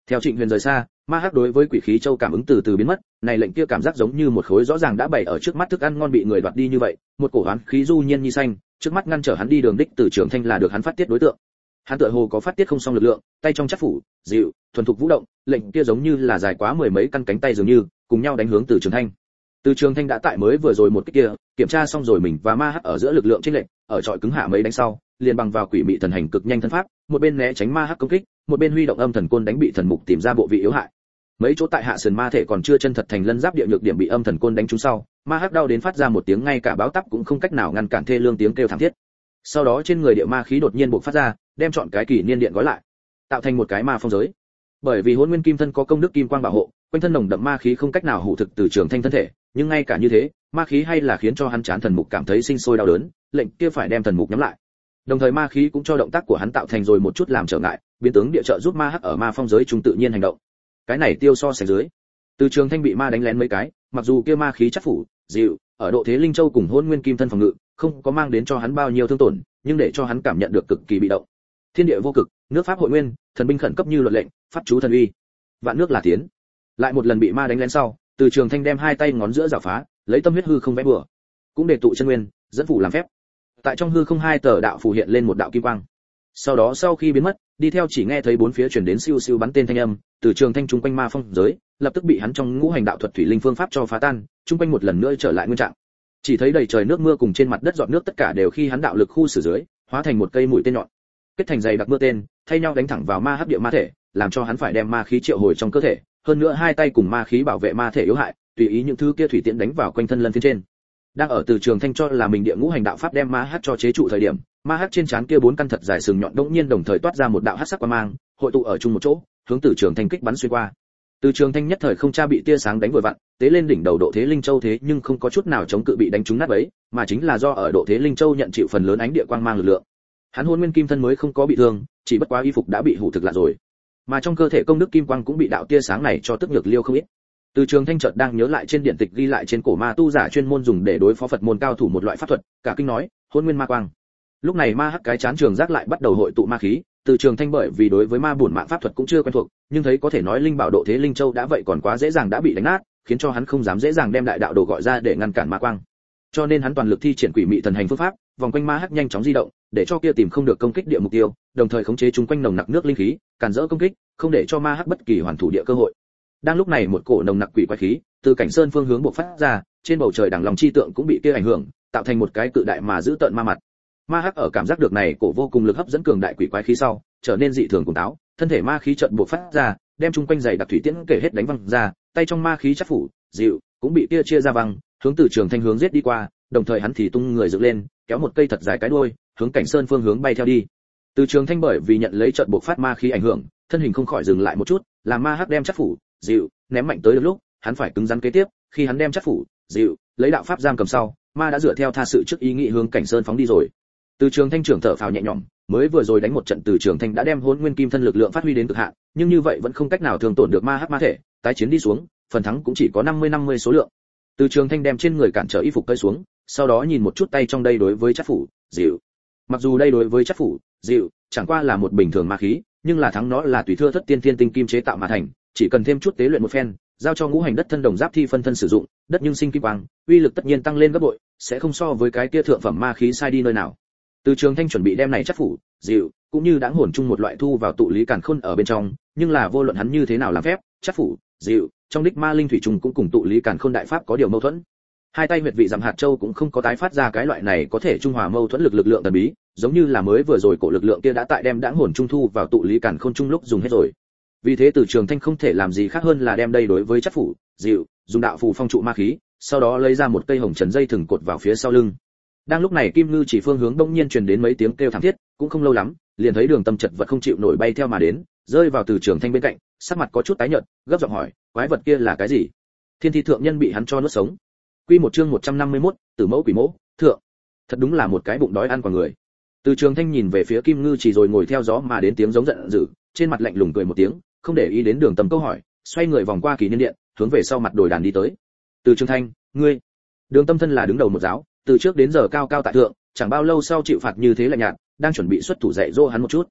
Theo Trịnh Huyền rời xa, ma hắc đối với quỷ khí châu cảm ứng từ từ biến mất, này lệnh kia cảm giác giống như một khối rõ ràng đã bày ở trước mắt thức ăn ngon bị người đoạt đi như vậy, một cổ oán khí du nhiên như xanh, trước mắt ngăn trở hắn đi đường đích Từ Trường Thanh là được hắn phát tiết đối tượng. Hắn tựa hồ có phát tiết không xong lực lượng, tay trong chất phủ, dịu, thuần thục vũ động, lệnh kia giống như là dài quá mười mấy căn cánh tay dường như, cùng nhau đánh hướng Từ Trường Thanh. Từ Trường Thanh đã tại mới vừa rồi một cái kia, kiểm tra xong rồi mình và ma hắc ở giữa lực lượng chênh lệch, ở trọi cứng hạ mấy đánh sau, liền bằng vào quỷ mị thần hành cực nhanh thân pháp, một bên né tránh ma hắc công kích, một bên huy động âm thần côn đánh bị thần mục tìm ra bộ vị yếu hại. Mấy chỗ tại hạ sườn ma thể còn chưa chân thật thành lân giáp địa nhược điểm bị âm thần côn đánh trúng sau, ma hắc đau đến phát ra một tiếng ngay cả báo táp cũng không cách nào ngăn cản thê lương tiếng kêu thảm thiết. Sau đó trên người địa ma khí đột nhiên bộc phát ra, đem chọn cái kỳ niên điện gói lại, tạo thành một cái ma phong giới. Bởi vì Hỗn Nguyên Kim thân có công đức kim quang bảo hộ, quanh thân nồng đậm ma khí không cách nào hủ thực Từ Trường Thanh thân thể, nhưng ngay cả như thế, ma khí hay là khiến cho hắn chán thần mục cảm thấy sinh sôi đau đớn, lệnh kia phải đem thần mục nhắm lại. Đồng thời ma khí cũng cho động tác của hắn tạo thành rồi một chút làm trở ngại, biến tướng địa trợ giúp ma hắc ở ma phong giới trung tự nhiên hành động. Cái này tiêu so sánh dưới, Từ Trường Thanh bị ma đánh lén mấy cái, mặc dù kia ma khí chắc phủ, dịu, ở độ thế linh châu cùng Hỗn Nguyên Kim thân phòng ngự, không có mang đến cho hắn bao nhiêu thương tổn, nhưng để cho hắn cảm nhận được cực kỳ bị động. Thiên địa vô cực, nước pháp hội nguyên, thần binh khẩn cấp như luật lệnh, pháp chú thần uy. Vạn nước là tiến. Lại một lần bị ma đánh lén sau, Từ Trường Thanh đem hai tay ngón giữa giảo phá, lấy tâm huyết hư không vẽ bừa, cũng để tụ chân nguyên, dẫn phủ làm phép. Tại trong hư không hai tờ đạo phù hiện lên một đạo kim quang. Sau đó sau khi biến mất, đi theo chỉ nghe thấy bốn phía truyền đến siêu siêu bắn tên thanh âm, Từ Trường Thanh trung quanh ma phong giới, lập tức bị hắn trong ngũ hành đạo thuật thủy linh phương pháp cho phá tan, trung quanh một lần nữa trở lại nguyên trạng. Chỉ thấy đầy trời nước mưa cùng trên mặt đất giọt nước tất cả đều khi hắn đạo lực khu xử dưới, hóa thành một cây mũi tên nhọn, kết thành dày đặc mưa tên, thay nhau đánh thẳng vào ma hấp địa ma thể, làm cho hắn phải đem ma khí triệu hồi trong cơ thể, hơn nữa hai tay cùng ma khí bảo vệ ma thể yếu hại, tùy ý những thứ kia thủy tiễn đánh vào quanh thân lân phiến trên. Đang ở Từ Trường Thanh cho là mình địa ngũ hành đạo pháp đem ma hắc cho chế trụ thời điểm, ma hắc trên trán kia bốn căn thật dài sừng nhọn đột nhiên đồng thời toát ra một đạo hắc sắc quang mang, hội tụ ở chung một chỗ, hướng Từ Trường Thanh kích bắn xuyên qua. Từ Trường Thanh nhất thời không tra bị tia sáng đánh vội vặn, tế lên đỉnh đầu độ thế linh châu thế nhưng không có chút nào chống cự bị đánh trúng nát bấy, mà chính là do ở độ thế linh châu nhận chịu phần lớn ánh địa quang mang lực lượng. Hắn Hỗn Nguyên Kim thân mới không có bị thương, chỉ bất quá y phục đã bị hủ thực lạ rồi, mà trong cơ thể công đức kim quang cũng bị đạo tia sáng này cho tức nhược liêu không ít. Từ Trường Thanh chợt đang nhớ lại trên điện tịch ghi lại trên cổ ma tu giả chuyên môn dùng để đối phó Phật môn cao thủ một loại pháp thuật, cả kinh nói, Hỗn Nguyên ma quang. Lúc này ma hắc cái chán trường giác lại bắt đầu hội tụ ma khí, Từ Trường Thanh bởi vì đối với ma bổn mạng pháp thuật cũng chưa quen thuộc, nhưng thấy có thể nói linh bảo độ thế linh châu đã vậy còn quá dễ dàng đã bị đánh nát, khiến cho hắn không dám dễ dàng đem đại đạo đồ gọi ra để ngăn cản ma quang. Cho nên hắn toàn lực thi triển quỷ mị thần hành phương pháp, vòng quanh ma hắc nhanh chóng di động, để cho kia tìm không được công kích địa mục tiêu, đồng thời khống chế chúng quanh nồng nặc nước linh khí, cản rỡ công kích, không để cho ma hắc bất kỳ hoàn thủ địa cơ hội. Đang lúc này một cổ nồng nặc quỷ quái khí từ cảnh sơn phương hướng bộc phát ra, trên bầu trời đằng lòng chi tượng cũng bị kia ảnh hưởng, tạo thành một cái cự đại mà giữ tợn ma mặt. Ma hắc ở cảm giác được này cổ vô cùng lực hấp dẫn cường đại quỷ quái khí sau, trở nên dị thường cuồng táo, thân thể ma khí chợt bộc phát ra, đem chung quanh dày đặc thủy tiễn kể hết đánh văng ra, tay trong ma khí chắc phủ, dịu, cũng bị kia chia ra văng, hướng Từ Trường Thanh hướng giết đi qua, đồng thời hắn thì tung người dựng lên, kéo một cây thật dài cái đuôi, hướng cảnh sơn phương hướng bay theo đi. Từ Trường Thanh bởi vì nhận lấy trận bộc phát ma khí ảnh hưởng, thân hình không khỏi dừng lại một chút, làm ma hắc đem chắc phủ, dịu, ném mạnh tới được lúc, hắn phải cứng rắn kế tiếp, khi hắn đem chắc phủ, dịu, lấy đạo pháp giam cầm sau, ma đã dựa theo tha sự trước ý nghĩ hướng cảnh sơn phóng đi rồi. Từ Trường Thanh trưởng thở phào nhẹ nhõm, mới vừa rồi đánh một trận Từ Trường Thanh đã đem Hỗn Nguyên Kim thân lực lượng phát huy đến cực hạn, nhưng như vậy vẫn không cách nào thương tổn được ma hắc ma thể, tái chiến đi xuống, phần thắng cũng chỉ có năm mươi năm mươi số lượng. Từ Trường Thanh đem trên người cản trở y phục cởi xuống, sau đó nhìn một chút tay trong đây đối với chắc phủ, dịu. Mặc dù đây đối với chắc phủ, dịu, chẳng qua là một bình thường ma khí, nhưng là thắng nó là tùy thưa thất tiên thiên tinh kim chế tạo mà thành, chỉ cần thêm chút tế luyện một phen, giao cho ngũ hành đất thân đồng giáp thi phân thân sử dụng, đất nhưng sinh kim quang, uy lực tất nhiên tăng lên gấp bội, sẽ không so với cái kia thượng phẩm ma khí sai đi nơi nào. Từ Trường Thanh chuẩn bị đem này chắc phủ, dịu, cũng như đãng hồn chung một loại thu vào tụ lý càn khôn ở bên trong, nhưng là vô luận hắn như thế nào làm phép, chắc phủ, dịu, trong đích ma linh thủy trùng cũng cùng tụ lý càn khôn đại pháp có điều mâu thuẫn. Hai tay huyệt vị giảm hạt châu cũng không có tái phát ra cái loại này có thể trung hòa mâu thuẫn lực lực lượng thần bí, giống như là mới vừa rồi cổ lực lượng kia đã tại đem đãng hồn trung thu vào tụ lý càn khôn chung lúc dùng hết rồi. Vì thế Từ Trường Thanh không thể làm gì khác hơn là đem đây đối với chắc phủ, dịu, dùng đạo phù phong trụ ma khí, sau đó lấy ra một cây hồng trần dây thừng cột vào phía sau lưng. Đang lúc này Kim Ngư chỉ phương hướng đông nhiên truyền đến mấy tiếng kêu thảm thiết, cũng không lâu lắm, liền thấy Đường Tâm chật vật không chịu nổi bay theo mà đến, rơi vào Từ Trường Thanh bên cạnh, sắc mặt có chút tái nhợt, gấp giọng hỏi, quái vật kia là cái gì? Thiên Thi thượng nhân bị hắn cho nuốt sống. Quy một chương một trăm năm mươi mốt, Tử mẫu quỷ mẫu, thượng. Thật đúng là một cái bụng đói ăn quả người. Từ Trường Thanh nhìn về phía Kim Ngư chỉ rồi ngồi theo gió mà đến tiếng giống giận dữ, trên mặt lạnh lùng cười một tiếng, không để ý đến Đường Tâm câu hỏi, xoay người vòng qua Kỳ Niên điện, hướng về sau mặt đồi đàn đi tới. Từ Trường Thanh, ngươi. Đường Tâm thân là đứng đầu một giáo, từ trước đến giờ cao cao tại thượng, chẳng bao lâu sau chịu phạt như thế lạnh nhạt, đang chuẩn bị xuất thủ dạy dỗ hắn một chút.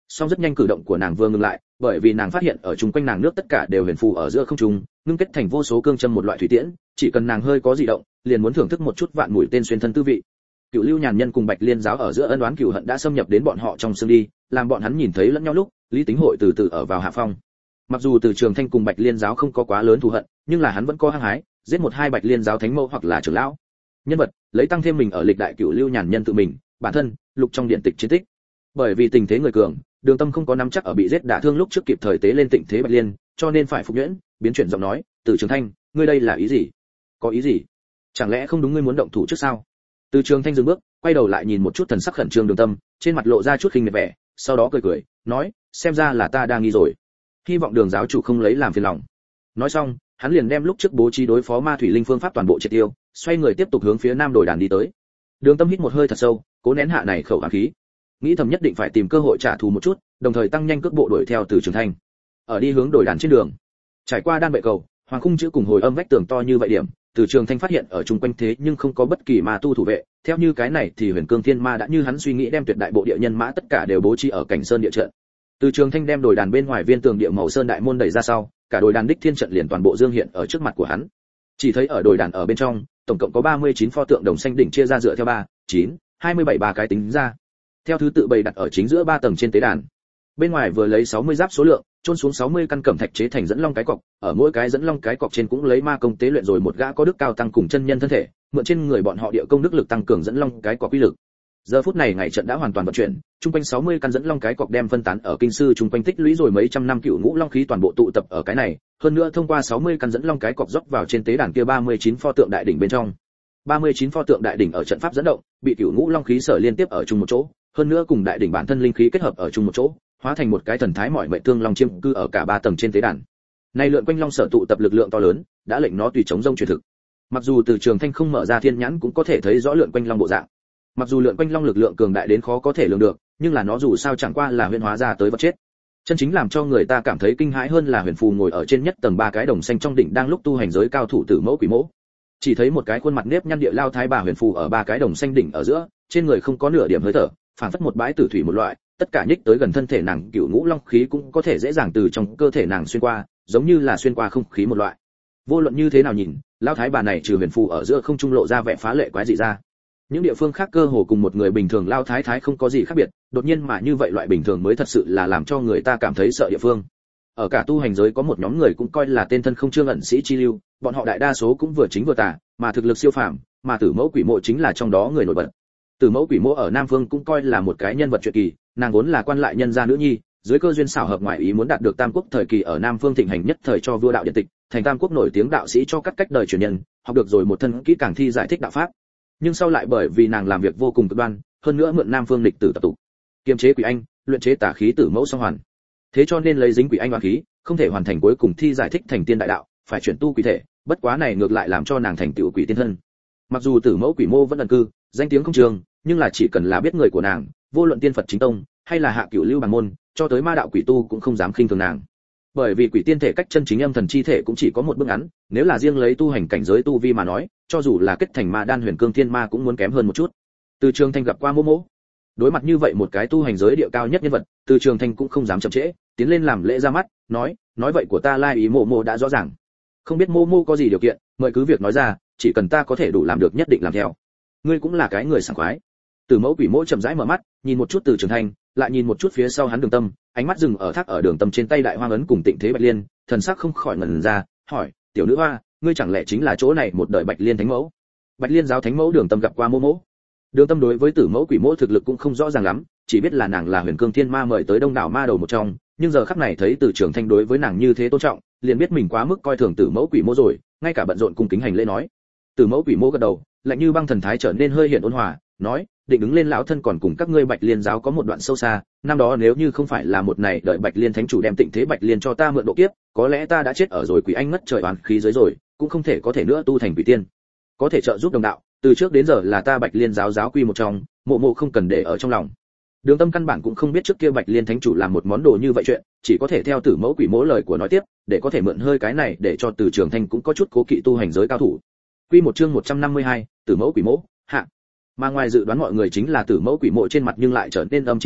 Song rất nhanh cử động của nàng vừa ngừng lại, bởi vì nàng phát hiện ở chung quanh nàng nước tất cả đều huyền phù ở giữa không trung, ngưng kết thành vô số cương châm một loại thủy tiễn, chỉ cần nàng hơi có dị động, liền muốn thưởng thức một chút vạn mũi tên xuyên thân tư vị. Cựu Lưu Nhàn Nhân cùng Bạch Liên giáo ở giữa ân oán cừu hận đã xâm nhập đến bọn họ trong xương đi, làm bọn hắn nhìn thấy lẫn nhau lúc, Lý Tính Hội từ từ ở vào hạ phong. Mặc dù Từ Trường Thanh cùng Bạch Liên giáo không có quá lớn thù hận, nhưng là hắn vẫn có hăng hái, giết một hai Bạch Liên giáo thánh mẫu hoặc là trưởng lão. Nhân vật, lấy tăng thêm mình ở lịch đại Cựu Lưu Nhàn Nhân tự mình, bản thân, lục trong điện tịch chiến tích. Bởi vì tình thế người cường, Đường Tâm không có nắm chắc ở bị giết đả thương lúc trước kịp thời tế lên tịnh thế Bạch Liên, cho nên phải phục nhuyễn, biến chuyển giọng nói, "Từ Trường Thanh, ngươi đây là ý gì? Có ý gì? Chẳng lẽ không đúng ngươi muốn động thủ trước sao?" Từ Trường Thanh dừng bước, quay đầu lại nhìn một chút thần sắc khẩn trương Đường Tâm, trên mặt lộ ra chút khinh miệt vẻ, sau đó cười cười, nói, "Xem ra là ta đang nghi rồi. Hy vọng Đường giáo chủ không lấy làm phiền lòng." Nói xong, hắn liền đem lúc trước bố trí đối phó ma thủy linh phương pháp toàn bộ triệt tiêu, xoay người tiếp tục hướng phía nam đồi đàn đi tới. Đường Tâm hít một hơi thật sâu, cố nén hạ này khẩu ám khí, nghĩ thầm nhất định phải tìm cơ hội trả thù một chút, đồng thời tăng nhanh cước bộ đuổi theo Từ Trường Thanh. Ở đi hướng đồi đàn trên đường, trải qua đan bệ cầu, hoàng khung chữ cùng hồi âm vách tường to như vậy điểm, Từ Trường Thanh phát hiện ở chung quanh thế nhưng không có bất kỳ ma tu thủ vệ, theo như cái này thì Huyền Cương Thiên Ma đã như hắn suy nghĩ đem tuyệt đại bộ địa nhân mã tất cả đều bố trí ở cảnh sơn địa trận. Từ Trường Thanh đem đồi đàn bên ngoài viên tường địa màu sơn đại môn đẩy ra sau, cả đồi đàn đích thiên trận liền toàn bộ dương hiện ở trước mặt của hắn. Chỉ thấy ở đồi đàn ở bên trong, tổng cộng có ba mươi chín pho tượng đồng xanh đỉnh chia ra dựa theo ba, chín, hai mươi bảy ba cái tính ra. Theo thứ tự bày đặt ở chính giữa ba tầng trên tế đàn. Bên ngoài vừa lấy sáu mươi giáp số lượng, chôn xuống sáu mươi căn cẩm thạch chế thành dẫn long cái cọc, ở mỗi cái dẫn long cái cọc trên cũng lấy ma công tế luyện rồi một gã có đức cao tăng cùng chân nhân thân thể, mượn trên người bọn họ địa công đức lực tăng cường dẫn long cái cọc uy lực. Giờ phút này ngày trận đã hoàn toàn vận chuyển, trung quanh sáu mươi căn dẫn long cái cọc đem phân tán ở kinh sư trung quanh tích lũy rồi mấy trăm năm cựu ngũ long khí toàn bộ tụ tập ở cái này, hơn nữa thông qua sáu mươi căn dẫn long cái cọc dốc vào trên tế đàn kia ba mươi chín pho tượng đại đỉnh bên trong. ba mươi chín pho tượng đại đỉnh ở trận pháp dẫn động, bị cựu ngũ long khí sở liên tiếp ở chung một chỗ, hơn nữa cùng đại đỉnh bản thân linh khí kết hợp ở chung một chỗ, hóa thành một cái thần thái mỏi mệt tương long chiêm cư ở cả ba tầng trên tế đàn. Nay lượn quanh long sở tụ tập lực lượng to lớn, đã lệnh nó tùy chống rông truyền thực. Mặc dù Từ Trường Thanh không mở ra thiên nhãn cũng có thể thấy rõ lượn quanh long bộ dạng. Mặc dù lượn quanh long lực lượng cường đại đến khó có thể lường được, nhưng là nó dù sao chẳng qua là huyễn hóa ra tới vật chết. Chân chính làm cho người ta cảm thấy kinh hãi hơn là Huyền Phù ngồi ở trên nhất tầng ba cái đồng xanh trong đỉnh đang lúc tu hành giới cao thủ Tử Mẫu Quỷ Mẫu. Chỉ thấy một cái khuôn mặt nếp nhăn địa lao thái bà Huyền Phù ở ba cái đồng xanh đỉnh ở giữa, trên người không có nửa điểm hơi thở, phản phất một bãi tử thủy một loại, tất cả nhích tới gần thân thể nàng cựu ngũ long khí cũng có thể dễ dàng từ trong cơ thể nàng xuyên qua, giống như là xuyên qua không khí một loại. Vô luận như thế nào nhìn, lão thái bà này trừ Huyền Phù ở giữa không trung lộ ra vẻ phá lệ quái dị ra. Những địa phương khác cơ hồ cùng một người bình thường lao thái thái không có gì khác biệt, đột nhiên mà như vậy loại bình thường mới thật sự là làm cho người ta cảm thấy sợ địa phương. Ở cả tu hành giới có một nhóm người cũng coi là tên thân không trương ẩn sĩ chi lưu, bọn họ đại đa số cũng vừa chính vừa tà, mà thực lực siêu phàm, mà Tử Mẫu Quỷ Mộ chính là trong đó người nổi bật. Tử Mẫu Quỷ Mộ ở Nam Phương cũng coi là một cái nhân vật truyền kỳ, nàng vốn là quan lại nhân gia nữ nhi, dưới cơ duyên xảo hợp ngoại ý muốn đạt được Tam Quốc thời kỳ ở Nam Phương thịnh hành nhất thời cho vua đạo điện tịch, thành Tam Quốc nổi tiếng đạo sĩ cho cắt cách đời truyền nhân, học được rồi một thân kỹ càng thi giải thích đạo pháp. Nhưng sau lại bởi vì nàng làm việc vô cùng cực đoan, hơn nữa mượn Nam Phương lịch tử tập tụ, kiềm chế quỷ anh, luyện chế tà khí Tử Mẫu song hoàn. Thế cho nên lấy dính quỷ anh oan khí, không thể hoàn thành cuối cùng thi giải thích thành tiên đại đạo, phải chuyển tu quỷ thể, bất quá này ngược lại làm cho nàng thành tựu quỷ tiên thân. Mặc dù Tử Mẫu Quỷ Mô vẫn ẩn cư, danh tiếng không trường, nhưng là chỉ cần là biết người của nàng, vô luận tiên Phật chính tông hay là hạ cửu lưu bằng môn, cho tới ma đạo quỷ tu cũng không dám khinh thường nàng. Bởi vì quỷ tiên thể cách chân chính âm thần chi thể cũng chỉ có một bước ngắn, nếu là riêng lấy tu hành cảnh giới tu vi mà nói, cho dù là kết thành ma đan huyền cương thiên ma cũng muốn kém hơn một chút. Từ Trường Thanh gặp qua Mô Mô, đối mặt như vậy một cái tu hành giới địa cao nhất nhân vật, Từ Trường Thanh cũng không dám chậm trễ, tiến lên làm lễ ra mắt, nói, nói vậy của ta lai ý Mô Mô đã rõ ràng, không biết Mô Mô có gì điều kiện, mời cứ việc nói ra, chỉ cần ta có thể đủ làm được nhất định làm theo. Ngươi cũng là cái người sảng khoái. Tử Mẫu Quỷ Mẫu chậm rãi mở mắt, nhìn một chút Từ Trường Thanh, lại nhìn một chút phía sau hắn Đường Tâm, ánh mắt dừng ở thác ở Đường Tâm trên tay đại hoang ấn cùng Tịnh Thế Bạch Liên, thần sắc không khỏi ngẩn ra, hỏi, tiểu nữ hoa, ngươi chẳng lẽ chính là chỗ này một đời Bạch Liên thánh mẫu? Bạch Liên giáo thánh mẫu Đường Tâm gặp qua Mô Mô. Đường Tâm đối với Tử Mẫu Quỷ Mẫu thực lực cũng không rõ ràng lắm, chỉ biết là nàng là Huyền Cương Thiên Ma mời tới đông đảo ma đầu một trong, nhưng giờ khắc này thấy Từ Trường Thanh đối với nàng như thế tôn trọng, liền biết mình quá mức coi thường Tử Mẫu Quỷ Mẫu rồi, ngay cả bận rộn cung kính hành lễ nói. Tử Mẫu Quỷ Mẫu gật đầu, lạnh như băng thần thái trở nên hơi hiện ôn hòa, nói, định đứng lên lão thân còn cùng các ngươi Bạch Liên giáo có một đoạn sâu xa, năm đó nếu như không phải là một này đợi Bạch Liên thánh chủ đem Tịnh Thế Bạch Liên cho ta mượn độ kiếp, có lẽ ta đã chết ở rồi quỷ anh ngất trời oán khí dưới rồi, cũng không thể có thể nữa tu thành quỷ tiên. Có thể trợ giúp đồng đạo, từ trước đến giờ là ta Bạch Liên giáo giáo quy một trong, Mộ Mộ không cần để ở trong lòng. Đường Tâm căn bản cũng không biết trước kia Bạch Liên thánh chủ làm một món đồ như vậy chuyện, chỉ có thể theo Tử Mẫu Quỷ Mẫu lời của nói tiếp, để có thể mượn hơi cái này để cho Từ Trường Thanh cũng có chút cố kỵ tu hành giới cao thủ. Quy một chương một trăm năm mươi hai, Tử Mẫu Quỷ Mẫu, hạ. Mà ngoài dự đoán mọi người chính là Tử Mẫu Quỷ Mộ trên mặt nhưng lại trở nên âm chìm xuống,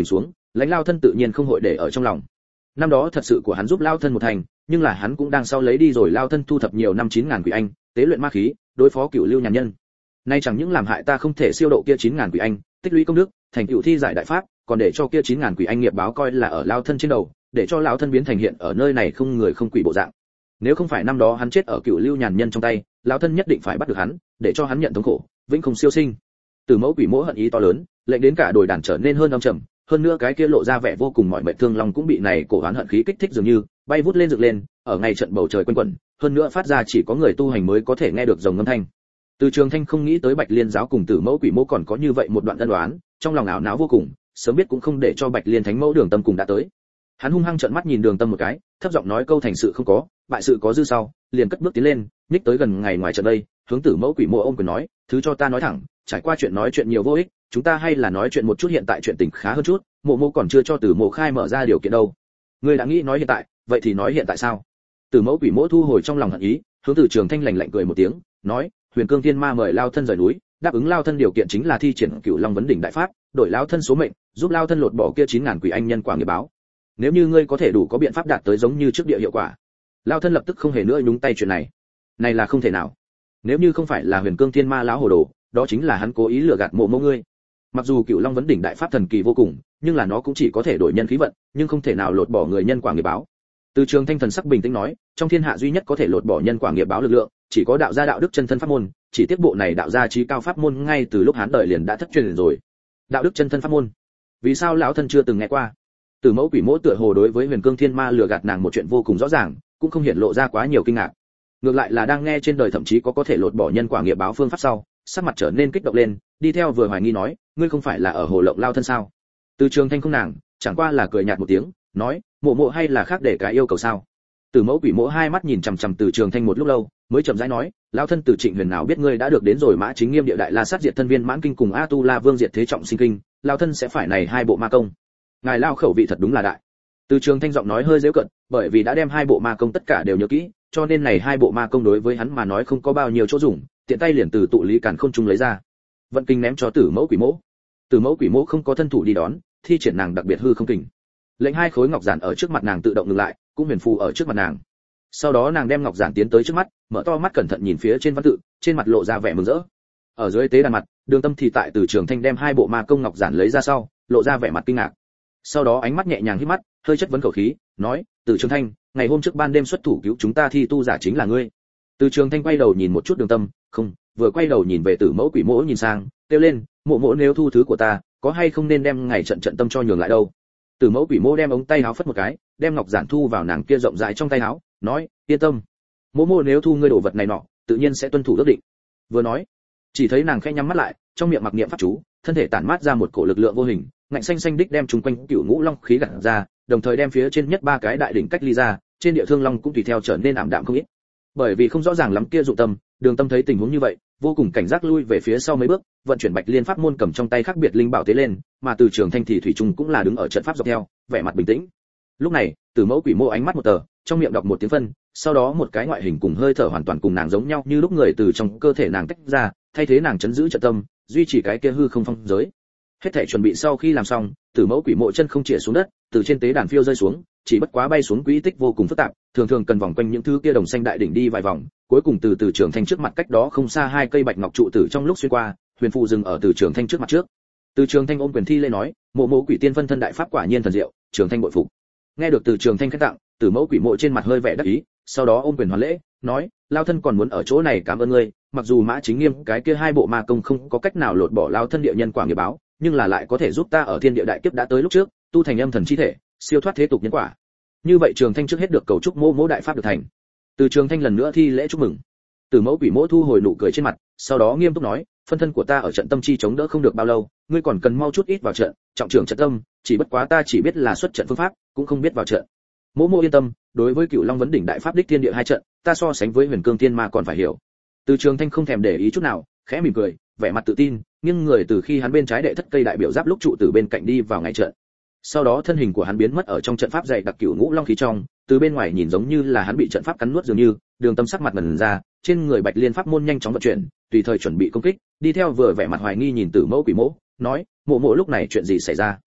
lãnh lao thân tự nhiên không hội để ở trong lòng. Năm đó thật sự của hắn giúp lao thân một thành, nhưng là hắn cũng đang sau lấy đi rồi lao thân thu thập nhiều năm chín ngàn quỷ anh, tế luyện ma khí, đối phó cửu lưu nhàn nhân. Nay chẳng những làm hại ta không thể siêu độ kia chín ngàn quỷ anh, tích lũy công đức, thành tựu thi giải đại pháp, còn để cho kia chín ngàn quỷ anh nghiệp báo coi là ở lao thân trên đầu, để cho lão thân biến thành hiện ở nơi này không người không quỷ bộ dạng. Nếu không phải năm đó hắn chết ở cửu lưu nhàn nhân trong tay, lão thân nhất định phải bắt được hắn, để cho hắn nhận thống khổ, vĩnh không siêu sinh. Từ mẫu quỷ mỗ hận ý to lớn, lệnh đến cả đồi đàn trở nên hơn âm trầm, hơn nữa cái kia lộ ra vẻ vô cùng mỏi mệt thương long cũng bị này cổ oán hận khí kích thích dường như bay vút lên dựng lên, ở ngay trận bầu trời quanh quẩn, hơn nữa phát ra chỉ có người tu hành mới có thể nghe được rồng ngâm thanh. Từ Trường Thanh không nghĩ tới Bạch Liên giáo cùng Tử Mẫu Quỷ Mẫu còn có như vậy một đoạn ân oán, trong lòng ảo não vô cùng, sớm biết cũng không để cho Bạch Liên Thánh Mẫu Đường Tâm cùng đã tới. Hắn hung hăng trợn mắt nhìn Đường Tâm một cái, thấp giọng nói câu thành sự không có, bại sự có dư sau, liền cất bước tiến lên, nhích tới gần ngày ngoài trận đây, hướng Tử Mẫu Quỷ Mẫu ôm quyền nói, thứ cho ta nói thẳng, trải qua chuyện nói chuyện nhiều vô ích, chúng ta hay là nói chuyện một chút hiện tại chuyện tình khá hơn chút, Mộ Mộ còn chưa cho Tử Mộ khai mở ra điều kiện đâu. Ngươi đã nghĩ nói hiện tại, vậy thì nói hiện tại sao? Tử Mẫu Quỷ Mẫu thu hồi trong lòng hận ý, hướng Từ Trường Thanh lạnh lạnh cười một tiếng, nói, Huyền Cương Tiên Ma mời lao thân rời núi, đáp ứng lao thân điều kiện chính là thi triển Cửu Long vấn đỉnh đại pháp, đổi lao thân số mệnh, giúp lao thân lột bỏ kia chín ngàn quỷ anh nhân quả nghiệp báo. Nếu như ngươi có thể đủ có biện pháp đạt tới giống như trước địa hiệu quả, lao thân lập tức không hề nữa nhúng tay chuyện này. Này là không thể nào. Nếu như không phải là Huyền Cương Tiên Ma lão hồ đồ, đó chính là hắn cố ý lừa gạt Mộ Mộ ngươi. Mặc dù Cửu Long vấn đỉnh đại pháp thần kỳ vô cùng, nhưng là nó cũng chỉ có thể đổi nhân khí vận, nhưng không thể nào lột bỏ người nhân quả nghiệp báo. Từ Trường Thanh thần sắc bình tĩnh nói, trong thiên hạ duy nhất có thể lột bỏ nhân quả nghiệp báo lực lượng, chỉ có đạo gia đạo đức chân thân pháp môn, chỉ tiếc bộ này đạo gia trí cao pháp môn ngay từ lúc hắn đời liền đã thất truyền rồi. Đạo đức chân thân pháp môn, vì sao lão thân chưa từng nghe qua? Tử Mẫu Quỷ Mẫu tựa hồ đối với Huyền Cương Thiên Ma lừa gạt nàng một chuyện vô cùng rõ ràng, cũng không hiện lộ ra quá nhiều kinh ngạc. Ngược lại là đang nghe trên đời thậm chí có có thể lột bỏ nhân quả nghiệp báo phương pháp sau, sắc mặt trở nên kích động lên, đi theo vừa hoài nghi nói, ngươi không phải là ở hồ lộng lao thân sao? Từ Trường Thanh không nàng, chẳng qua là cười nhạt một tiếng, nói, Mộ Mộ hay là khác để cái yêu cầu sao? Tử Mẫu Quỷ Mẫu hai mắt nhìn chằm chằm Từ Trường Thanh một lúc lâu, mới chậm rãi nói, lão thân Từ Trịnh Huyền nào biết ngươi đã được đến rồi Mã Chính Nghiêm địa đại La sát diệt thân viên mãn kinh cùng A Tu La Vương diệt thế trọng sinh kinh, lão thân sẽ phải này hai bộ ma công. Ngài lao khẩu vị thật đúng là đại. Từ Trường Thanh giọng nói hơi giễu cợt, bởi vì đã đem hai bộ ma công tất cả đều nhớ kỹ, cho nên này hai bộ ma công đối với hắn mà nói không có bao nhiêu chỗ dùng, tiện tay liền từ tụ lý càn khôn trung lấy ra, vận kinh ném cho Tử Mẫu Quỷ Mẫu. Tử Mẫu Quỷ Mẫu không có thân thủ đi đón, thi triển nàng đặc biệt hư không kình. Lệnh hai khối ngọc giản ở trước mặt nàng tự động ngừng lại, cũng huyền phù ở trước mặt nàng. Sau đó nàng đem ngọc giản tiến tới trước mắt, mở to mắt cẩn thận nhìn phía trên văn tự, trên mặt lộ ra vẻ mừng rỡ. Ở dưới tế đàn mặt, Đường Tâm thì tại Từ Trường Thanh đem hai bộ ma công ngọc giản lấy ra sau, lộ ra vẻ mặt kinh ngạc. Sau đó ánh mắt nhẹ nhàng hít mắt, hơi chất vấn khẩu khí, nói, Từ Trường Thanh, ngày hôm trước ban đêm xuất thủ cứu chúng ta thi tu giả chính là ngươi. Từ Trường Thanh quay đầu nhìn một chút Đường Tâm, không, vừa quay đầu nhìn về Tử Mẫu Quỷ Mẫu nhìn sang, kêu lên, Mộ Mộ nếu thu thứ của ta, có hay không nên đem ngày trận trận tâm cho nhường lại đâu? Tử Mẫu Quỷ Mẫu đem ống tay áo phất một cái, đem ngọc giản thu vào nàng kia rộng rãi trong tay áo, nói, yên tâm, Mộ Mộ nếu thu ngươi đồ vật này nọ, tự nhiên sẽ tuân thủ ước định. Vừa nói, chỉ thấy nàng khẽ nhắm mắt lại, trong miệng mặc niệm pháp chú, thân thể tản mát ra một cổ lực lượng vô hình, ngạnh xanh xanh đích đem chúng quanh Cửu Ngũ Long khí gạt ra, đồng thời đem phía trên nhất ba cái đại đỉnh cách ly ra, trên địa thương long cũng tùy theo trở nên ảm đạm không ít. Bởi vì không rõ ràng lắm kia dụng tâm, Đường Tâm thấy tình huống như vậy, vô cùng cảnh giác lui về phía sau mấy bước, vận chuyển Bạch Liên pháp môn cầm trong tay khác biệt linh bảo tế lên, mà Từ Trường Thanh thì thủy trùng cũng là đứng ở trận pháp dọc theo, vẻ mặt bình tĩnh. Lúc này, Tử Mẫu Quỷ Mẫu ánh mắt một tờ, trong miệng đọc một tiếng phân, sau đó một cái ngoại hình cùng hơi thở hoàn toàn cùng nàng giống nhau như lúc người từ trong cơ thể nàng tách ra, thay thế nàng chấn giữ trận tâm, duy trì cái kia hư không phong giới. Hết thảy chuẩn bị sau khi làm xong, Tử Mẫu Quỷ Mẫu chân không chĩa xuống đất, từ trên tế đàn phiêu rơi xuống, chỉ bất quá bay xuống quỹ tích vô cùng phức tạp, thường thường cần vòng quanh những thứ kia đồng xanh đại đỉnh đi vài vòng, cuối cùng từ Từ Trường Thanh trước mặt cách đó không xa hai cây bạch ngọc trụ tử trong lúc xuyên qua, huyền phù dừng ở Từ Trường Thanh trước mặt trước. Từ Trường Thanh ôm quyền thi lễ nói, Mộ Mộ Quỷ Tiên phân thân đại pháp quả nhiên thần diệu, Trường Thanh bội phục. Nghe được Từ Trường Thanh khen tặng, Tử Mẫu Quỷ Mẫu trên mặt hơi vẻ đắc ý, sau đó ôm quyền hoàn lễ, nói, lao thân còn muốn ở chỗ này cảm ơn ngươi, mặc dù Mã Chính Nghiêm cái kia hai bộ ma công không có cách nào lột bỏ lao thân địa nhân quả nghiệp báo, nhưng là lại có thể giúp ta ở thiên địa đại kiếp đã tới lúc trước, tu thành âm thần chi thể, siêu thoát thế tục nhân quả. Như vậy Trường Thanh trước hết được cầu chúc Mộ Mộ đại pháp được thành. Từ Trường Thanh lần nữa thi lễ chúc mừng. Tử Mẫu Quỷ Mẫu thu hồi nụ cười trên mặt, sau đó nghiêm túc nói, phân thân của ta ở trận tâm chi chống đỡ không được bao lâu, ngươi còn cần mau chút ít vào trận, trọng trưởng trận tâm, chỉ bất quá ta chỉ biết là xuất trận phương pháp, cũng không biết vào trận. Mộ Mộ yên tâm, đối với Cửu Long vấn đỉnh đại pháp đích thiên địa hai trận, ta so sánh với Huyền Cương Tiên Ma còn phải hiểu. Từ Trường Thanh không thèm để ý chút nào, khẽ mỉm cười, vẻ mặt tự tin, nhưng người từ khi hắn bên trái đệ thất cây đại biểu giáp lúc trụ từ bên cạnh đi vào ngày trận. Sau đó thân hình của hắn biến mất ở trong trận pháp dày đặc Cửu Ngũ Long khí trong, từ bên ngoài nhìn giống như là hắn bị trận pháp cắn nuốt dường như, Đường Tâm sắc mặt ngần ra, trên người Bạch Liên pháp môn nhanh chóng vận chuyển, tùy thời chuẩn bị công kích, đi theo vừa vẻ mặt hoài nghi nhìn Tử Mẫu Quỷ Mẫu, nói, Mộ Mộ lúc này chuyện gì xảy ra?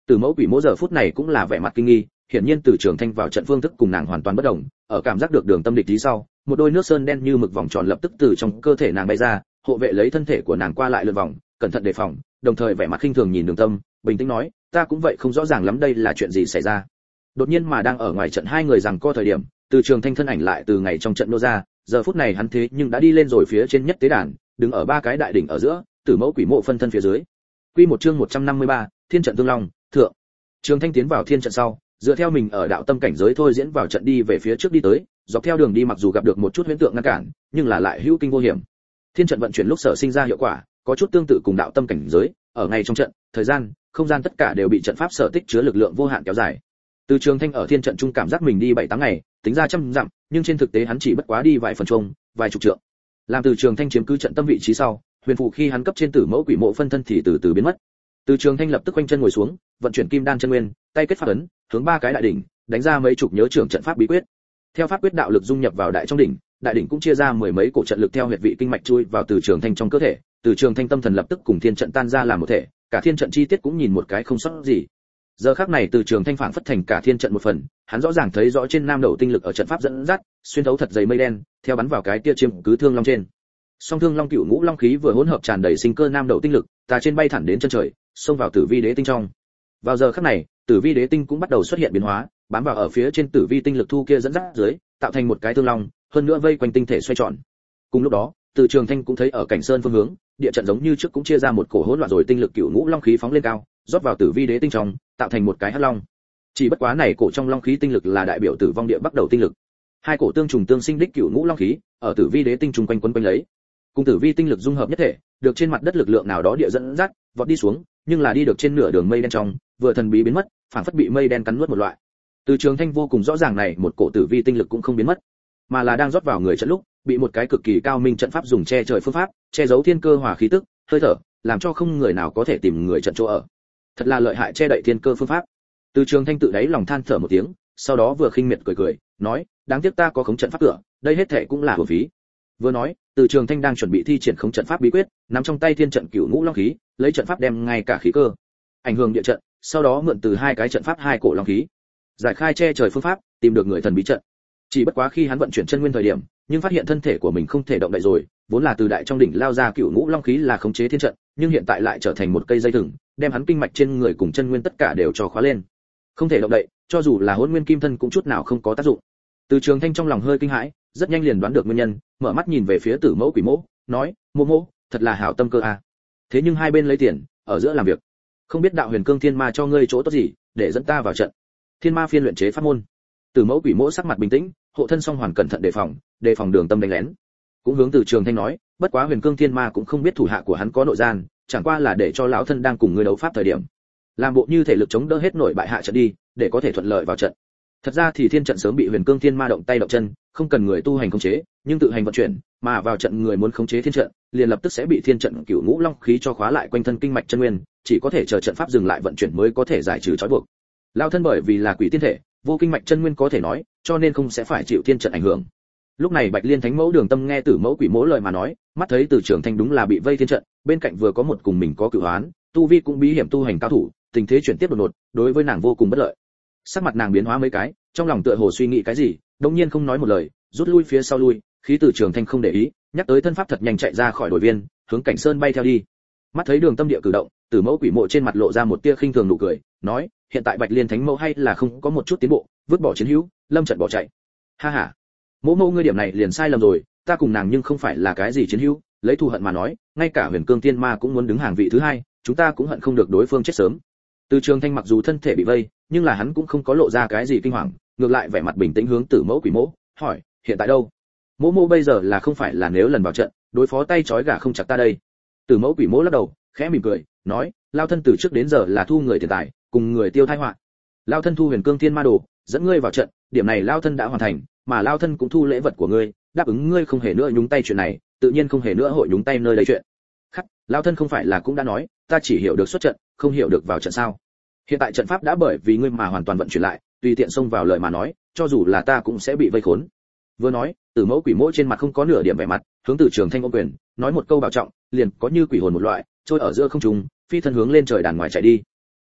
Từ Mẫu Quỷ Mẫu giờ phút này cũng là vẻ mặt kinh nghi, hiển nhiên Từ Trường Thanh vào trận phương thức cùng nàng hoàn toàn bất đồng, ở cảm giác được đường tâm địch tí sau, một đôi nước sơn đen như mực vòng tròn lập tức từ trong cơ thể nàng bay ra, hộ vệ lấy thân thể của nàng qua lại lượn vòng, cẩn thận đề phòng, đồng thời vẻ mặt khinh thường nhìn Đường Tâm, bình tĩnh nói, ta cũng vậy không rõ ràng lắm đây là chuyện gì xảy ra. Đột nhiên mà đang ở ngoài trận hai người giằng co thời điểm, Từ Trường Thanh thân ảnh lại từ ngày trong trận nô ra, giờ phút này hắn thế nhưng đã đi lên rồi phía trên nhất tế đàn, đứng ở ba cái đại đỉnh ở giữa, Tử Mẫu Quỷ Mộ phân thân phía dưới. Quy một chương một trăm năm mươi ba, Thiên trận Tương Long, thượng. Trường Thanh tiến vào thiên trận sau, dựa theo mình ở đạo tâm cảnh giới thôi diễn vào trận đi về phía trước đi tới, dọc theo đường đi mặc dù gặp được một chút huyễn tượng ngăn cản, nhưng là lại hữu kinh vô hiểm. Thiên trận vận chuyển lúc sở sinh ra hiệu quả, có chút tương tự cùng đạo tâm cảnh giới, ở ngay trong trận, thời gian, không gian tất cả đều bị trận pháp sở tích chứa lực lượng vô hạn kéo dài. Từ Trường Thanh ở thiên trận trung cảm giác mình đi bảy tám ngày, tính ra trăm dặm, nhưng trên thực tế hắn chỉ bất quá đi vài phần chung, vài chục trượng. Làm Từ Trường Thanh chiếm cứ trận tâm vị trí sau, huyền phù khi hắn cấp trên Tử Mẫu Quỷ Mộ phân thân thì từ từ biến mất. Từ Trường Thanh lập tức quanh chân ngồi xuống, vận chuyển Kim Đan chân nguyên, tay kết pháp ấn, hướng ba cái đại đỉnh, đánh ra mấy chục nhớ trưởng trận pháp bí quyết. Theo pháp quyết đạo lực dung nhập vào đại trong đỉnh, đại đỉnh cũng chia ra mười mấy cổ trận lực theo huyệt vị kinh mạch chui vào Từ Trường Thanh trong cơ thể, Từ Trường Thanh tâm thần lập tức cùng thiên trận tan ra làm một thể, cả thiên trận chi tiết cũng nhìn một cái không sót gì. Giờ khắc này Từ Trường Thanh phảng phất thành cả thiên trận một phần, hắn rõ ràng thấy rõ trên nam đầu tinh lực ở trận pháp dẫn dắt, xuyên thấu thật dày mây đen, theo bắn vào cái tia chiếm cứ thương long trên. Song thương long cựu ngũ long khí vừa hỗn hợp tràn đầy sinh cơ nam đầu tinh lực, tà trên bay thẳng đến chân trời, xông vào Tử Vi Đế tinh trong. Vào giờ khắc này, Tử Vi Đế tinh cũng bắt đầu xuất hiện biến hóa, bám vào ở phía trên Tử Vi tinh lực thu kia dẫn dắt dưới, tạo thành một cái thương long, hơn nữa vây quanh tinh thể xoay tròn. Cùng lúc đó, Từ Trường Thanh cũng thấy ở cảnh sơn phương hướng, địa trận giống như trước cũng chia ra một cổ hỗn loạn rồi tinh lực cựu ngũ long khí phóng lên cao, rót vào Tử Vi Đế tinh trong, tạo thành một cái hắc long. Chỉ bất quá này cổ trong long khí tinh lực là đại biểu tử vong địa bắt đầu tinh lực. Hai cổ tương trùng tương sinh đích cựu ngũ long khí, ở Tử Vi Đế tinh trùng quanh quấn quanh lấy. Cùng Tử Vi tinh lực dung hợp nhất thể, được trên mặt đất lực lượng nào đó địa dẫn dắt, vọt đi xuống, nhưng là đi được trên nửa đường mây đen trong, vừa thần bí biến mất, phản phất bị mây đen cắn nuốt một loại. Từ Trường Thanh vô cùng rõ ràng này một cổ Tử Vi tinh lực cũng không biến mất, mà là đang rót vào người trận lúc, bị một cái cực kỳ cao minh trận pháp dùng che trời phương pháp, che giấu thiên cơ hỏa khí tức, hơi thở, làm cho không người nào có thể tìm người trận chỗ ở. Thật là lợi hại che đậy thiên cơ phương pháp. Từ Trường Thanh tự đáy lòng than thở một tiếng, sau đó vừa khinh miệt cười cười, nói, đáng tiếc ta có khống trận pháp cửa, đây hết thảy cũng là uổng phí. Vừa nói, Từ Trường Thanh đang chuẩn bị thi triển khống trận pháp bí quyết, nắm trong tay thiên trận cửu ngũ long khí, lấy trận pháp đem ngay cả khí cơ, ảnh hưởng địa trận, sau đó mượn từ hai cái trận pháp hai cổ long khí, giải khai che trời phương pháp, tìm được người thần bí trận. Chỉ bất quá khi hắn vận chuyển chân nguyên thời điểm, nhưng phát hiện thân thể của mình không thể động đậy rồi, vốn là từ đại trong đỉnh lao ra cửu ngũ long khí là khống chế thiên trận, nhưng hiện tại lại trở thành một cây dây thừng, đem hắn kinh mạch trên người cùng chân nguyên tất cả đều cho khóa lên. Không thể động đậy, cho dù là Hỗn Nguyên Kim Thân cũng chút nào không có tác dụng. Từ Trường Thanh trong lòng hơi kinh hãi, rất nhanh liền đoán được nguyên nhân, mở mắt nhìn về phía Tử Mẫu Quỷ Mẫu, nói, "Mô Mô, thật là hảo tâm cơ a. À. Thế nhưng hai bên lấy tiền, ở giữa làm việc, không biết đạo Huyền Cương Thiên Ma cho ngươi chỗ tốt gì, để dẫn ta vào trận." Thiên Ma phiên luyện chế pháp môn. Tử Mẫu Quỷ Mẫu sắc mặt bình tĩnh, hộ thân song hoàn cẩn thận đề phòng, đề phòng Đường Tâm đánh lén. Cũng hướng Từ Trường Thanh nói, bất quá Huyền Cương Thiên Ma cũng không biết thủ hạ của hắn có nội gian, chẳng qua là để cho lão thân đang cùng ngươi đấu pháp thời điểm, làm bộ như thể lực chống đỡ hết nổi bại hạ trận đi, để có thể thuận lợi vào trận. Thật ra thì thiên trận sớm bị Huyền Cương Thiên Ma động tay động chân, không cần người tu hành khống chế, nhưng tự hành vận chuyển, mà vào trận người muốn khống chế thiên trận, liền lập tức sẽ bị thiên trận cửu ngũ long khí cho khóa lại quanh thân kinh mạch chân nguyên, chỉ có thể chờ trận pháp dừng lại vận chuyển mới có thể giải trừ trói buộc. Lão thân bởi vì là quỷ tiên thể, vô kinh mạch chân nguyên có thể nói, cho nên không sẽ phải chịu thiên trận ảnh hưởng. Lúc này Bạch Liên Thánh Mẫu Đường Tâm nghe Tử Mẫu Quỷ Mẫu lời mà nói, mắt thấy Từ Trường Thanh đúng là bị vây thiên trận, bên cạnh vừa có một cùng mình có cửu hoán, tu vi cũng bí hiểm tu hành cao thủ, tình thế chuyển tiếp đột ngột, đối với nàng vô cùng bất lợi. Sắc mặt nàng biến hóa mấy cái, trong lòng tựa hồ suy nghĩ cái gì, đột nhiên không nói một lời, rút lui phía sau lui, khí Từ Trường Thanh không để ý, nhắc tới thân pháp thật nhanh chạy ra khỏi đồi viên, hướng cảnh sơn bay theo đi. Mắt thấy Đường Tâm địa cử động, Tử Mẫu Quỷ Mộ trên mặt lộ ra một tia khinh thường nụ cười, nói, hiện tại Bạch Liên Thánh Mẫu hay là không có một chút tiến bộ, vứt bỏ chiến hữu, lâm trận bỏ chạy. Ha ha, Mẫu Mẫu ngươi điểm này liền sai lầm rồi, ta cùng nàng nhưng không phải là cái gì chiến hữu, lấy thù hận mà nói, ngay cả Huyền Cương Tiên Ma cũng muốn đứng hàng vị thứ hai, chúng ta cũng hận không được đối phương chết sớm. Từ Trường Thanh mặc dù thân thể bị vây, nhưng là hắn cũng không có lộ ra cái gì kinh hoàng, ngược lại vẻ mặt bình tĩnh hướng Tử Mẫu Quỷ Mẫu, hỏi, hiện tại đâu? Mẫu Mẫu bây giờ là không phải là nếu lần vào trận, đối phó tay trói gà không chặt ta đây. Tử Mẫu Quỷ Mẫu lắc đầu, khẽ mỉm cười, nói, lao thân từ trước đến giờ là thu người tiền tài, cùng người tiêu tai họa. Lao thân thu Huyền Cương Thiên Ma đồ, dẫn ngươi vào trận, điểm này lao thân đã hoàn thành, mà lao thân cũng thu lễ vật của ngươi, đáp ứng ngươi không hề nữa nhúng tay chuyện này, tự nhiên không hề nữa hội nhúng tay nơi đây chuyện. Khắc, lao thân không phải là cũng đã nói, ta chỉ hiểu được xuất trận, không hiểu được vào trận sao? Hiện tại trận pháp đã bởi vì ngươi mà hoàn toàn vận chuyển lại, tùy tiện xông vào lời mà nói, cho dù là ta cũng sẽ bị vây khốn. Vừa nói, Tử Mẫu Quỷ Mẫu trên mặt không có nửa điểm vẻ mặt, hướng Từ Trường Thanh ôm quyền, nói một câu bảo trọng, liền có như quỷ hồn một loại, trôi ở giữa không trung, phi thân hướng lên trời đàn ngoài chạy đi.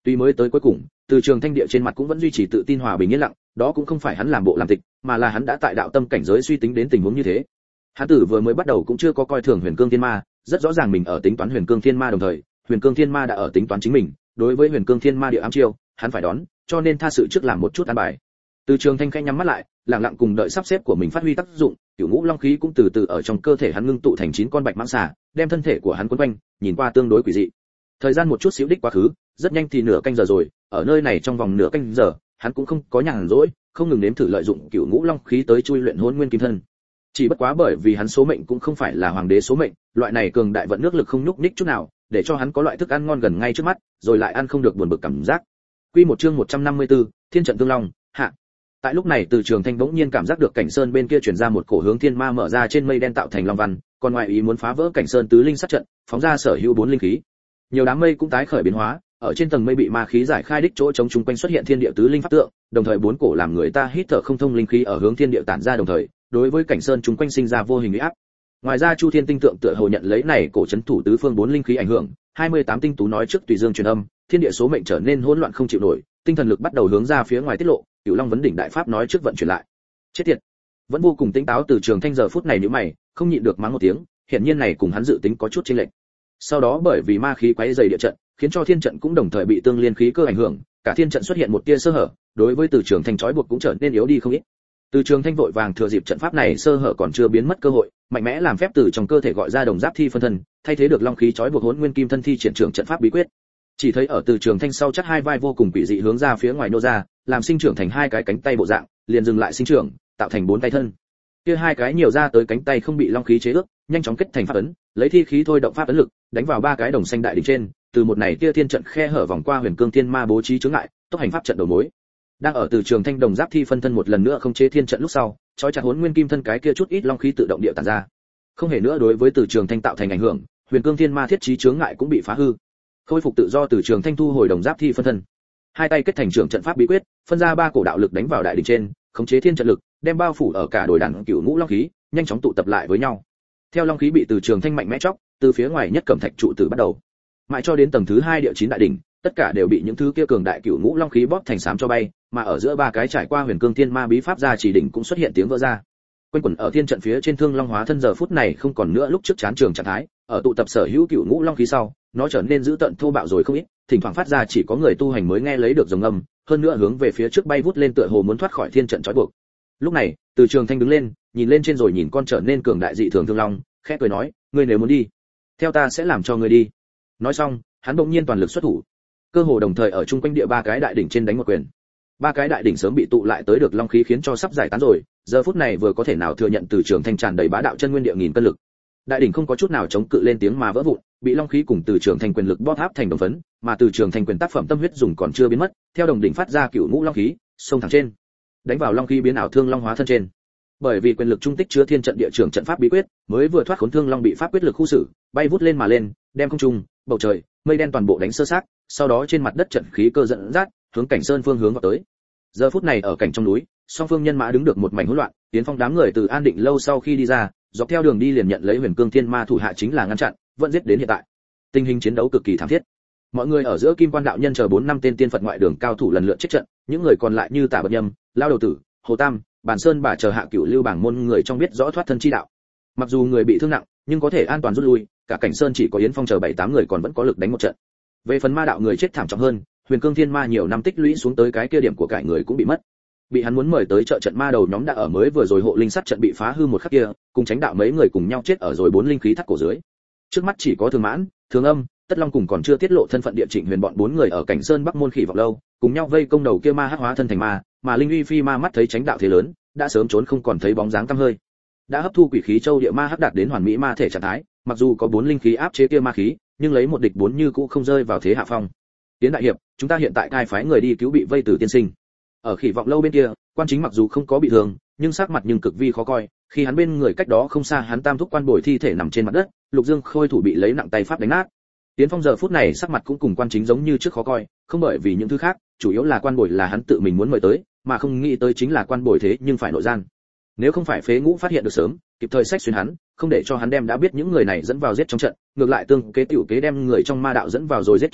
Tuy mới tới cuối cùng, Từ Trường Thanh địa trên mặt cũng vẫn duy trì tự tin hòa bình yên lặng, đó cũng không phải hắn làm bộ làm tịch, mà là hắn đã tại đạo tâm cảnh giới suy tính đến tình huống như thế. Hắn tử vừa mới bắt đầu cũng chưa có coi thường Huyền Cương Thiên Ma, rất rõ ràng mình ở tính toán Huyền Cương Thiên Ma đồng thời, Huyền Cương Thiên Ma đã ở tính toán chính mình, đối với Huyền Cương Thiên Ma địa ám chiêu, hắn phải đón, cho nên tha sự trước làm một chút an bài. Từ Trường Thanh khẽ nhắm mắt lại, lặng lặng cùng đợi sắp xếp của mình phát huy tác dụng, Cửu Ngũ Long khí cũng từ từ ở trong cơ thể hắn ngưng tụ thành chín con bạch mãng xà, đem thân thể của hắn quấn quanh, nhìn qua tương đối quỷ dị. Thời gian một chút xíu đích quá khứ, rất nhanh thì nửa canh giờ rồi, ở nơi này trong vòng nửa canh giờ, hắn cũng không có nhàn rỗi, không ngừng nếm thử lợi dụng Cửu Ngũ Long khí tới chui luyện Hỗn Nguyên Kim Thân. Chỉ bất quá bởi vì hắn số mệnh cũng không phải là hoàng đế số mệnh, loại này cường đại vận nước lực không nhúc nhích chút nào, để cho hắn có loại thức ăn ngon gần ngay trước mắt, rồi lại ăn không được buồn bực cảm giác. Quy một chương một trăm năm mươi tư, Thiên trận Thương Long, hạ. Tại lúc này Từ Trường Thanh bỗng nhiên cảm giác được cảnh sơn bên kia truyền ra một cổ hướng thiên ma mở ra trên mây đen tạo thành long văn, còn ngoại ý muốn phá vỡ cảnh sơn tứ linh sát trận, phóng ra sở hữu bốn linh khí. Nhiều đám mây cũng tái khởi biến hóa, ở trên tầng mây bị ma khí giải khai đích chỗ chống chung quanh xuất hiện thiên địa tứ linh pháp tượng, đồng thời bốn cổ làm người ta hít thở không thông linh khí ở hướng thiên địa tản ra đồng thời, đối với cảnh sơn chung quanh sinh ra vô hình uy áp. Ngoài ra Chu Thiên tinh tượng tựa hồ nhận lấy này cổ trấn thủ tứ phương bốn linh khí ảnh hưởng, hai mươi tám tinh tú nói trước tùy dương truyền âm, thiên địa số mệnh trở nên hỗn loạn không chịu nổi, tinh thần lực bắt đầu hướng ra phía ngoài tiết lộ, Cửu Long vấn đỉnh đại pháp nói trước vận chuyển lại. Chết tiệt. Vẫn vô cùng tỉnh táo Từ Trường Thanh giờ phút này nhíu mày, không nhịn được mắng một tiếng, hiển nhiên này cùng hắn dự tính có chút chênh lệch. Sau đó bởi vì ma khí quấy rầy địa trận, khiến cho thiên trận cũng đồng thời bị tương liên khí cơ ảnh hưởng, cả thiên trận xuất hiện một tia sơ hở, đối với Từ Trường Thanh trói buộc cũng trở nên yếu đi không ít. Từ Trường Thanh vội vàng thừa dịp trận pháp này sơ hở còn chưa biến mất cơ hội, mạnh mẽ làm phép từ trong cơ thể gọi ra đồng giáp thi phân thân, thay thế được long khí trói buộc Hỗn Nguyên Kim Thân thi triển trưởng trận pháp bí quyết. Chỉ thấy ở Từ Trường Thanh sau chắc hai vai vô cùng quỷ dị hướng ra phía ngoài nô ra, làm sinh trưởng thành hai cái cánh tay bộ dạng, liền dừng lại sinh trưởng, tạo thành bốn tay thân. Kia hai cái nhiều ra tới cánh tay không bị long khí chế ước, nhanh chóng kết thành pháp ấn, lấy thi khí thôi động pháp ấn lực, đánh vào ba cái đồng xanh đại đỉnh trên, từ một này kia thiên trận khe hở vòng qua Huyền Cương Thiên Ma bố trí chướng ngại, tốc hành pháp trận đầu mối. Đang ở Từ Trường Thanh đồng giáp thi phân thân một lần nữa không chế thiên trận lúc sau, trói chặt Hỗn Nguyên Kim Thân cái kia chút ít long khí tự động địa tản ra. Không hề nữa đối với Từ Trường Thanh tạo thành ảnh hưởng, Huyền Cương Thiên Ma thiết trí chướng ngại cũng bị phá hư. Khôi phục tự do Từ Trường Thanh thu hồi đồng giáp thi phân thân. Hai tay kết thành trưởng trận pháp bí quyết, phân ra ba cổ đạo lực đánh vào đại đỉnh trên, khống chế thiên trận lực, đem bao phủ ở cả đồi đàn Cửu Ngũ Long khí, nhanh chóng tụ tập lại với nhau. Theo long khí bị Từ Trường Thanh mạnh mẽ chóc, từ phía ngoài nhất cẩm thạch trụ tử bắt đầu, mãi cho đến tầng thứ hai địa chín đại đỉnh, tất cả đều bị những thứ kia cường đại Cửu Ngũ Long khí bóp thành xám cho bay, mà ở giữa ba cái trải qua Huyền Cương Thiên Ma bí pháp ra chỉ đỉnh cũng xuất hiện tiếng vỡ ra. Quanh quẩn ở thiên trận phía trên Thương Long hóa thân giờ phút này không còn nữa lúc trước chán trường trạng thái, ở tụ tập sở hữu Cửu Ngũ Long khí sau, nó trở nên dữ tợn thô bạo rồi không ít, thỉnh thoảng phát ra chỉ có người tu hành mới nghe lấy được rồng âm, hơn nữa hướng về phía trước bay vút lên tựa hồ muốn thoát khỏi thiên trận trói buộc. Lúc này, Từ Trường Thanh đứng lên, nhìn lên trên rồi nhìn con trở nên cường đại dị thường Thương Long, khẽ cười nói, ngươi nếu muốn đi, theo ta sẽ làm cho ngươi đi. Nói xong, hắn bỗng nhiên toàn lực xuất thủ, cơ hồ đồng thời ở chung quanh địa ba cái đại đỉnh trên đánh một quyền. Ba cái đại đỉnh sớm bị tụ lại tới được long khí khiến cho sắp giải tán rồi, giờ phút này vừa có thể nào thừa nhận Từ Trường Thanh tràn đầy bá đạo chân nguyên địa nghìn cân lực. Đại đỉnh không có chút nào chống cự lên tiếng mà vỡ vụn, bị long khí cùng Từ Trường Thanh quyền lực bóp áp thành đồng phấn, mà Từ Trường Thanh quyền tác phẩm tâm huyết dùng còn chưa biến mất, theo đồng đỉnh phát ra Cửu Ngũ Long khí, xông thẳng trên, đánh vào long khí biến ảo Thương Long hóa thân trên. Bởi vì quyền lực trung tích chứa thiên trận địa trưởng trận pháp bí quyết, mới vừa thoát khốn Thương Long bị pháp quyết lực khu xử, bay vút lên mà lên, đem không trung, bầu trời, mây đen toàn bộ đánh sơ xác, sau đó trên mặt đất trận khí cơ dẫn dắt, hướng cảnh sơn phương hướng vào tới. Giờ phút này ở cảnh trong núi, song phương nhân mã đứng được một mảnh hỗn loạn, Tiến Phong đám người từ an định lâu sau khi đi ra, dọc theo đường đi liền nhận lấy Huyền Cương Thiên Ma thủ hạ chính là ngăn chặn, vẫn giết đến hiện tại. Tình hình chiến đấu cực kỳ thảm thiết. Mọi người ở giữa Kim Quan đạo nhân chờ bốn năm tên tiên Phật ngoại đường cao thủ lần lượt chết trận, những người còn lại như Tả Bật Nhâm, Lao Đầu Tử, Hồ Tam, Bản Sơn bà chờ hạ cửu lưu bảng môn người trong biết rõ thoát thân chi đạo. Mặc dù người bị thương nặng, nhưng có thể an toàn rút lui, cả cảnh sơn chỉ có Yến Phong chờ bảy tám người còn vẫn có lực đánh một trận. Về phần ma đạo người chết thảm trọng hơn, Huyền Cương Thiên Ma nhiều năm tích lũy xuống tới cái kia điểm của cải người cũng bị mất. Bị hắn muốn mời tới trợ trận ma đầu nhóm đã ở mới vừa rồi hộ linh sắt trận bị phá hư một khắc kia, cùng tránh đạo mấy người cùng nhau chết ở rồi bốn linh khí thắt cổ dưới. Trước mắt chỉ có Thường Mãn, Thường Âm, Tất Long cùng còn chưa tiết lộ thân phận địa Trịnh Huyền bọn bốn người ở cảnh sơn Bắc môn khỉ vọng lâu, cùng nhau vây công đầu kia ma hắc hóa thân thành ma, mà Linh Uy Phi ma mắt thấy tránh đạo thế lớn, đã sớm trốn không còn thấy bóng dáng tăm hơi. Đã hấp thu quỷ khí châu địa ma hắc đạt đến hoàn mỹ ma thể trạng thái, mặc dù có bốn linh khí áp chế kia ma khí, nhưng lấy một địch bốn như cũ không rơi vào thế hạ phong. Tiến đại hiệp, chúng ta hiện tại cai phái người đi cứu bị vây tử tiên sinh. Ở khỉ vọng lâu bên kia, quan chính mặc dù không có bị thương, nhưng sắc mặt nhưng cực vi khó coi, khi hắn bên người cách đó không xa hắn tam thúc quan bồi thi thể nằm trên mặt đất, Lục Dương Khôi thủ bị lấy nặng tay pháp đánh nát. Tiến Phong giờ phút này sắc mặt cũng cùng quan chính giống như trước khó coi, không bởi vì những thứ khác, chủ yếu là quan bồi là hắn tự mình muốn mời tới, mà không nghĩ tới chính là quan bồi thế nhưng phải nội gian. Nếu không phải phế ngũ phát hiện được sớm, kịp thời sách xuyên hắn, không để cho hắn đem đã biết những người này dẫn vào giết trong trận, ngược lại tương kế tiểu kế đem người trong ma đạo dẫn vào rồi giết trong trận,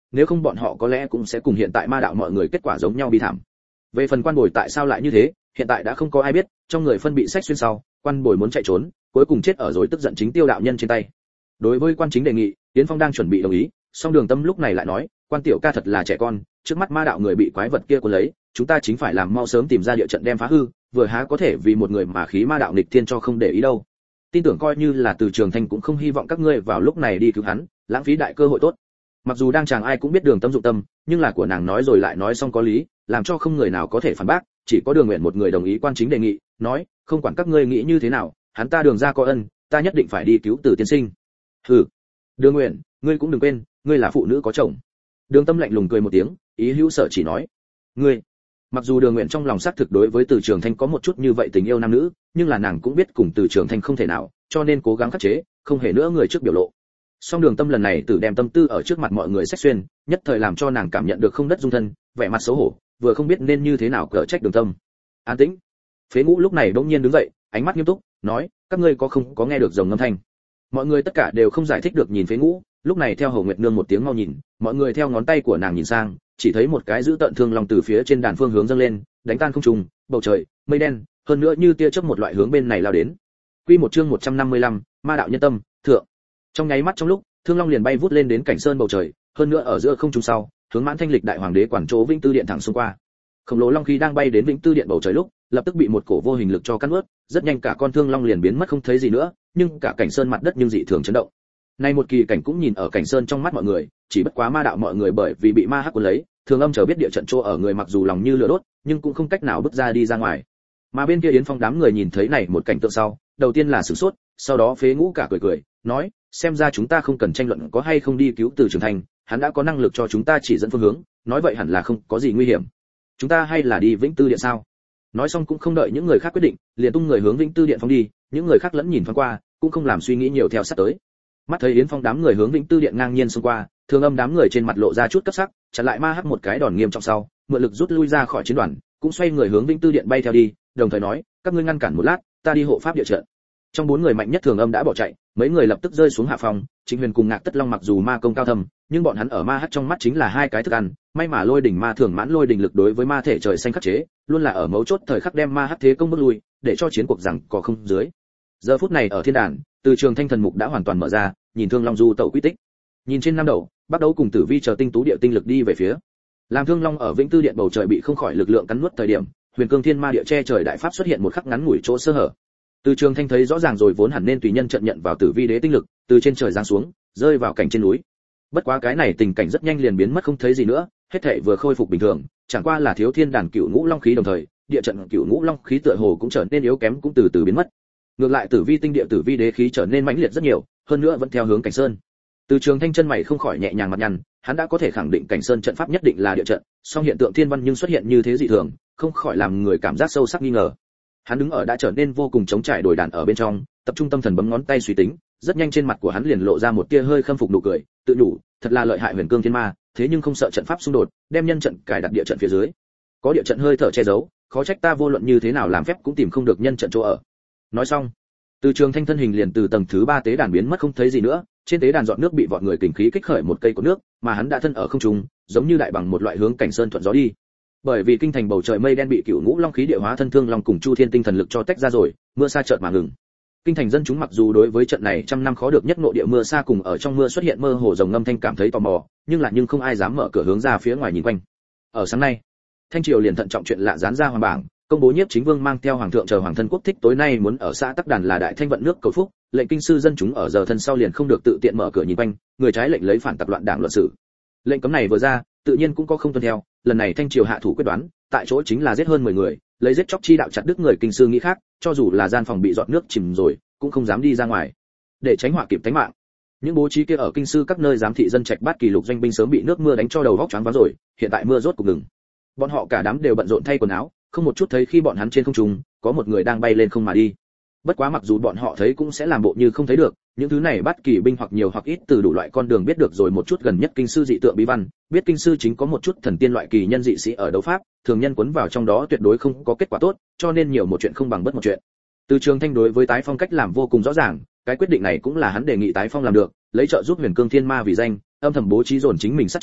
nếu không bọn họ có lẽ cũng sẽ cùng hiện tại ma đạo mọi người kết quả giống nhau bi thảm. Về phần quan bồi tại sao lại như thế, hiện tại đã không có ai biết, trong người phân bị sách xuyên sau, quan bồi muốn chạy trốn, cuối cùng chết ở rồi tức giận chính Tiêu đạo nhân trên tay. Đối với quan chính đề nghị, Yến Phong đang chuẩn bị đồng ý, song Đường Tâm lúc này lại nói, quan tiểu ca thật là trẻ con, trước mắt ma đạo người bị quái vật kia cuốn lấy, chúng ta chính phải làm mau sớm tìm ra địa trận đem phá hư, vừa há có thể vì một người mà khí ma đạo nghịch thiên cho không để ý đâu. Tin tưởng coi như là Từ Trường Thanh cũng không hy vọng các ngươi vào lúc này đi cứu hắn, lãng phí đại cơ hội tốt. Mặc dù đang chàng ai cũng biết Đường Tâm dụng tâm, nhưng là của nàng nói rồi lại nói xong có lý, làm cho không người nào có thể phản bác, chỉ có Đường Nguyện một người đồng ý quan chính đề nghị, nói, không quản các ngươi nghĩ như thế nào, hắn ta Đường gia có ân, ta nhất định phải đi cứu Từ tiên sinh. Hừ. Đường Nguyện, ngươi cũng đừng quên, ngươi là phụ nữ có chồng. Đường Tâm lạnh lùng cười một tiếng, ý hữu sở chỉ nói, ngươi. Mặc dù Đường Nguyện trong lòng xác thực đối với Từ Trường Thanh có một chút như vậy tình yêu nam nữ, nhưng là nàng cũng biết cùng Từ Trường Thanh không thể nào, cho nên cố gắng khắc chế, không hề nữa người trước biểu lộ. Song Đường Tâm lần này tự đem tâm tư ở trước mặt mọi người sách xuyên, nhất thời làm cho nàng cảm nhận được không đất dung thân, vẻ mặt xấu hổ, vừa không biết nên như thế nào cở trách Đường Tâm. An tĩnh. Phế Ngũ lúc này bỗng nhiên đứng dậy, ánh mắt nghiêm túc, nói, các ngươi có không có nghe được rồng ngâm thanh? Mọi người tất cả đều không giải thích được nhìn Phế Ngũ, lúc này theo Hồ Nguyệt Nương một tiếng mau nhìn, mọi người theo ngón tay của nàng nhìn sang, chỉ thấy một cái giữ tận thương long từ phía trên đàn phương hướng dâng lên, đánh tan không trung, bầu trời, mây đen, hơn nữa như tia chớp một loại hướng bên này lao đến. Quy một chương một trăm năm mươi lăm, Ma đạo nhân tâm, thượng. Trong nháy mắt trong lúc, thương long liền bay vút lên đến cảnh sơn bầu trời, hơn nữa ở giữa không trung sau, hướng Mãn Thanh Lịch đại hoàng đế quản chỗ Vĩnh Tư điện thẳng xung qua. Khổng lồ long khí đang bay đến Vĩnh Tư điện bầu trời lúc, lập tức bị một cổ vô hình lực cho cắn nuốt, rất nhanh cả con thương long liền biến mất không thấy gì nữa, nhưng cả cảnh sơn mặt đất nhưng dị thường chấn động. Nay một kỳ cảnh cũng nhìn ở cảnh sơn trong mắt mọi người, chỉ bất quá ma đạo mọi người bởi vì bị ma hắc cuốn lấy, Thường Âm chờ biết địa trận chỗ ở người mặc dù lòng như lửa đốt, nhưng cũng không cách nào bước ra đi ra ngoài. Mà bên kia Yến Phong đám người nhìn thấy này một cảnh tượng sau, đầu tiên là sửng sốt, sau đó Phế Ngũ cả cười cười, nói, xem ra chúng ta không cần tranh luận có hay không đi cứu Từ Trường Thanh, hắn đã có năng lực cho chúng ta chỉ dẫn phương hướng, nói vậy hẳn là không có gì nguy hiểm. Chúng ta hay là đi Vĩnh Tư điện sao? Nói xong cũng không đợi những người khác quyết định, liền tung người hướng Vĩnh Tư điện phóng đi, những người khác lẫn nhìn thoáng qua, cũng không làm suy nghĩ nhiều theo sát tới. Mắt thấy Yến Phong đám người hướng Vĩnh Tư điện ngang nhiên xông qua, Thường Âm đám người trên mặt lộ ra chút cấp sắc, chặn lại ma hắc một cái đòn nghiêm trọng sau, mượn lực rút lui ra khỏi chiến đoàn, cũng xoay người hướng Vĩnh Tư điện bay theo đi, đồng thời nói, các ngươi ngăn cản một lát, ta đi hộ pháp địa trận. Trong bốn người mạnh nhất Thường Âm đã bỏ chạy, mấy người lập tức rơi xuống hạ phòng, Trịnh Huyền cùng Ngạc Tất Long mặc dù ma công cao thâm, nhưng bọn hắn ở ma hắc trong mắt chính là hai cái thức ăn, may mà Lôi đỉnh ma thường mãn lôi đỉnh lực đối với ma thể trời xanh khắc chế, luôn là ở mấu chốt thời khắc đem ma hắc thế công bước lui, để cho chiến cuộc rằng có không dưới. Giờ phút này ở thiên đàn, Từ Trường Thanh thần mục đã hoàn toàn mở ra, nhìn Thương Long du tẩu quy tích. Nhìn trên năm đầu, bắt đầu cùng Tử Vi chờ tinh tú địa tinh lực đi về phía. Làm Thương Long ở Vĩnh Tư điện bầu trời bị không khỏi lực lượng cắn nuốt thời điểm, Huyền Cương Thiên Ma địa che trời đại pháp xuất hiện một khắc ngắn ngủi chỗ sơ hở. Từ Trường Thanh thấy rõ ràng rồi vốn hẳn nên tùy nhân trận nhận vào Tử Vi đế tinh lực, từ trên trời giáng xuống, rơi vào cảnh trên núi. Bất quá cái này tình cảnh rất nhanh liền biến mất không thấy gì nữa, hết thảy vừa khôi phục bình thường, chẳng qua là thiếu thiên đàn cửu ngũ long khí đồng thời, địa trận cửu ngũ long khí tựa hồ cũng trở nên yếu kém cũng từ từ biến mất. Ngược lại Tử Vi tinh địa Tử Vi đế khí trở nên mãnh liệt rất nhiều, hơn nữa vẫn theo hướng cảnh sơn. Từ Trường Thanh chân mày không khỏi nhẹ nhàng mặt nhăn, hắn đã có thể khẳng định cảnh sơn trận pháp nhất định là địa trận, song hiện tượng thiên văn nhưng xuất hiện như thế dị thường, không khỏi làm người cảm giác sâu sắc nghi ngờ. Hắn đứng ở đã trở nên vô cùng trống trải đồi đàn ở bên trong, tập trung tâm thần bấm ngón tay suy tính, rất nhanh trên mặt của hắn liền lộ ra một tia hơi khâm phục nụ cười, tự nhủ, thật là lợi hại Huyền Cương Thiên Ma, thế nhưng không sợ trận pháp xung đột, đem nhân trận cài đặt địa trận phía dưới. Có địa trận hơi thở che giấu, khó trách ta vô luận như thế nào làm phép cũng tìm không được nhân trận chỗ ở. Nói xong, Từ Trường Thanh thân hình liền từ tầng thứ ba tế đàn biến mất không thấy gì nữa, trên tế đàn giọt nước bị vọt người kình khí kích khởi một cây cột nước, mà hắn đã thân ở không trung, giống như đại bằng một loại hướng cảnh sơn thuận gió đi. Bởi vì kinh thành bầu trời mây đen bị cửu ngũ long khí địa hóa thân thương long cùng chu thiên tinh thần lực cho tách ra rồi, mưa sa chợt mà ngừng. Kinh thành dân chúng mặc dù đối với trận này trăm năm khó được nhất ngộ địa mưa sa cùng ở trong mưa xuất hiện mơ hồ rồng ngâm thanh cảm thấy tò mò, nhưng là nhưng không ai dám mở cửa hướng ra phía ngoài nhìn quanh. Ở sáng nay, Thanh triều liền thận trọng chuyện lạ dán ra hoàng bảng, công bố Nhiếp Chính Vương mang theo hoàng thượng chờ hoàng thân quốc thích tối nay muốn ở xã Tắc Đàn là đại thanh vận nước cầu phúc, lệnh kinh sư dân chúng ở giờ thân sau liền không được tự tiện mở cửa nhìn quanh, người trái lệnh lấy phản tặc loạn đảng luận xử. Lệnh cấm này vừa ra, tự nhiên cũng có không tuân theo, lần này Thanh triều hạ thủ quyết đoán, tại chỗ chính là giết hơn mười người, lấy giết chóc chi đạo chặt đứt người kinh sư nghĩ khác, cho dù là gian phòng bị giọt nước chìm rồi, cũng không dám đi ra ngoài, để tránh họa kịp tính mạng. Những bố trí kia ở kinh sư các nơi giám thị dân trạch bát kỳ lục doanh binh sớm bị nước mưa đánh cho đầu vóc choáng váng rồi, hiện tại mưa rốt cục ngừng. Bọn họ cả đám đều bận rộn thay quần áo, không một chút thấy khi bọn hắn trên không trung có một người đang bay lên không mà đi. Bất quá mặc dù bọn họ thấy cũng sẽ làm bộ như không thấy được, những thứ này bắt kỳ binh hoặc nhiều hoặc ít từ đủ loại con đường biết được rồi một chút gần nhất kinh sư dị tượng bí văn, biết kinh sư chính có một chút thần tiên loại kỳ nhân dị sĩ ở đấu pháp, thường nhân cuốn vào trong đó tuyệt đối không có kết quả tốt, cho nên nhiều một chuyện không bằng bất một chuyện. Từ Trường Thanh đối với tái phong cách làm vô cùng rõ ràng, cái quyết định này cũng là hắn đề nghị tái phong làm được, lấy trợ giúp Huyền Cương Thiên Ma vì danh, âm thầm bố trí dồn chính mình sát chiêu,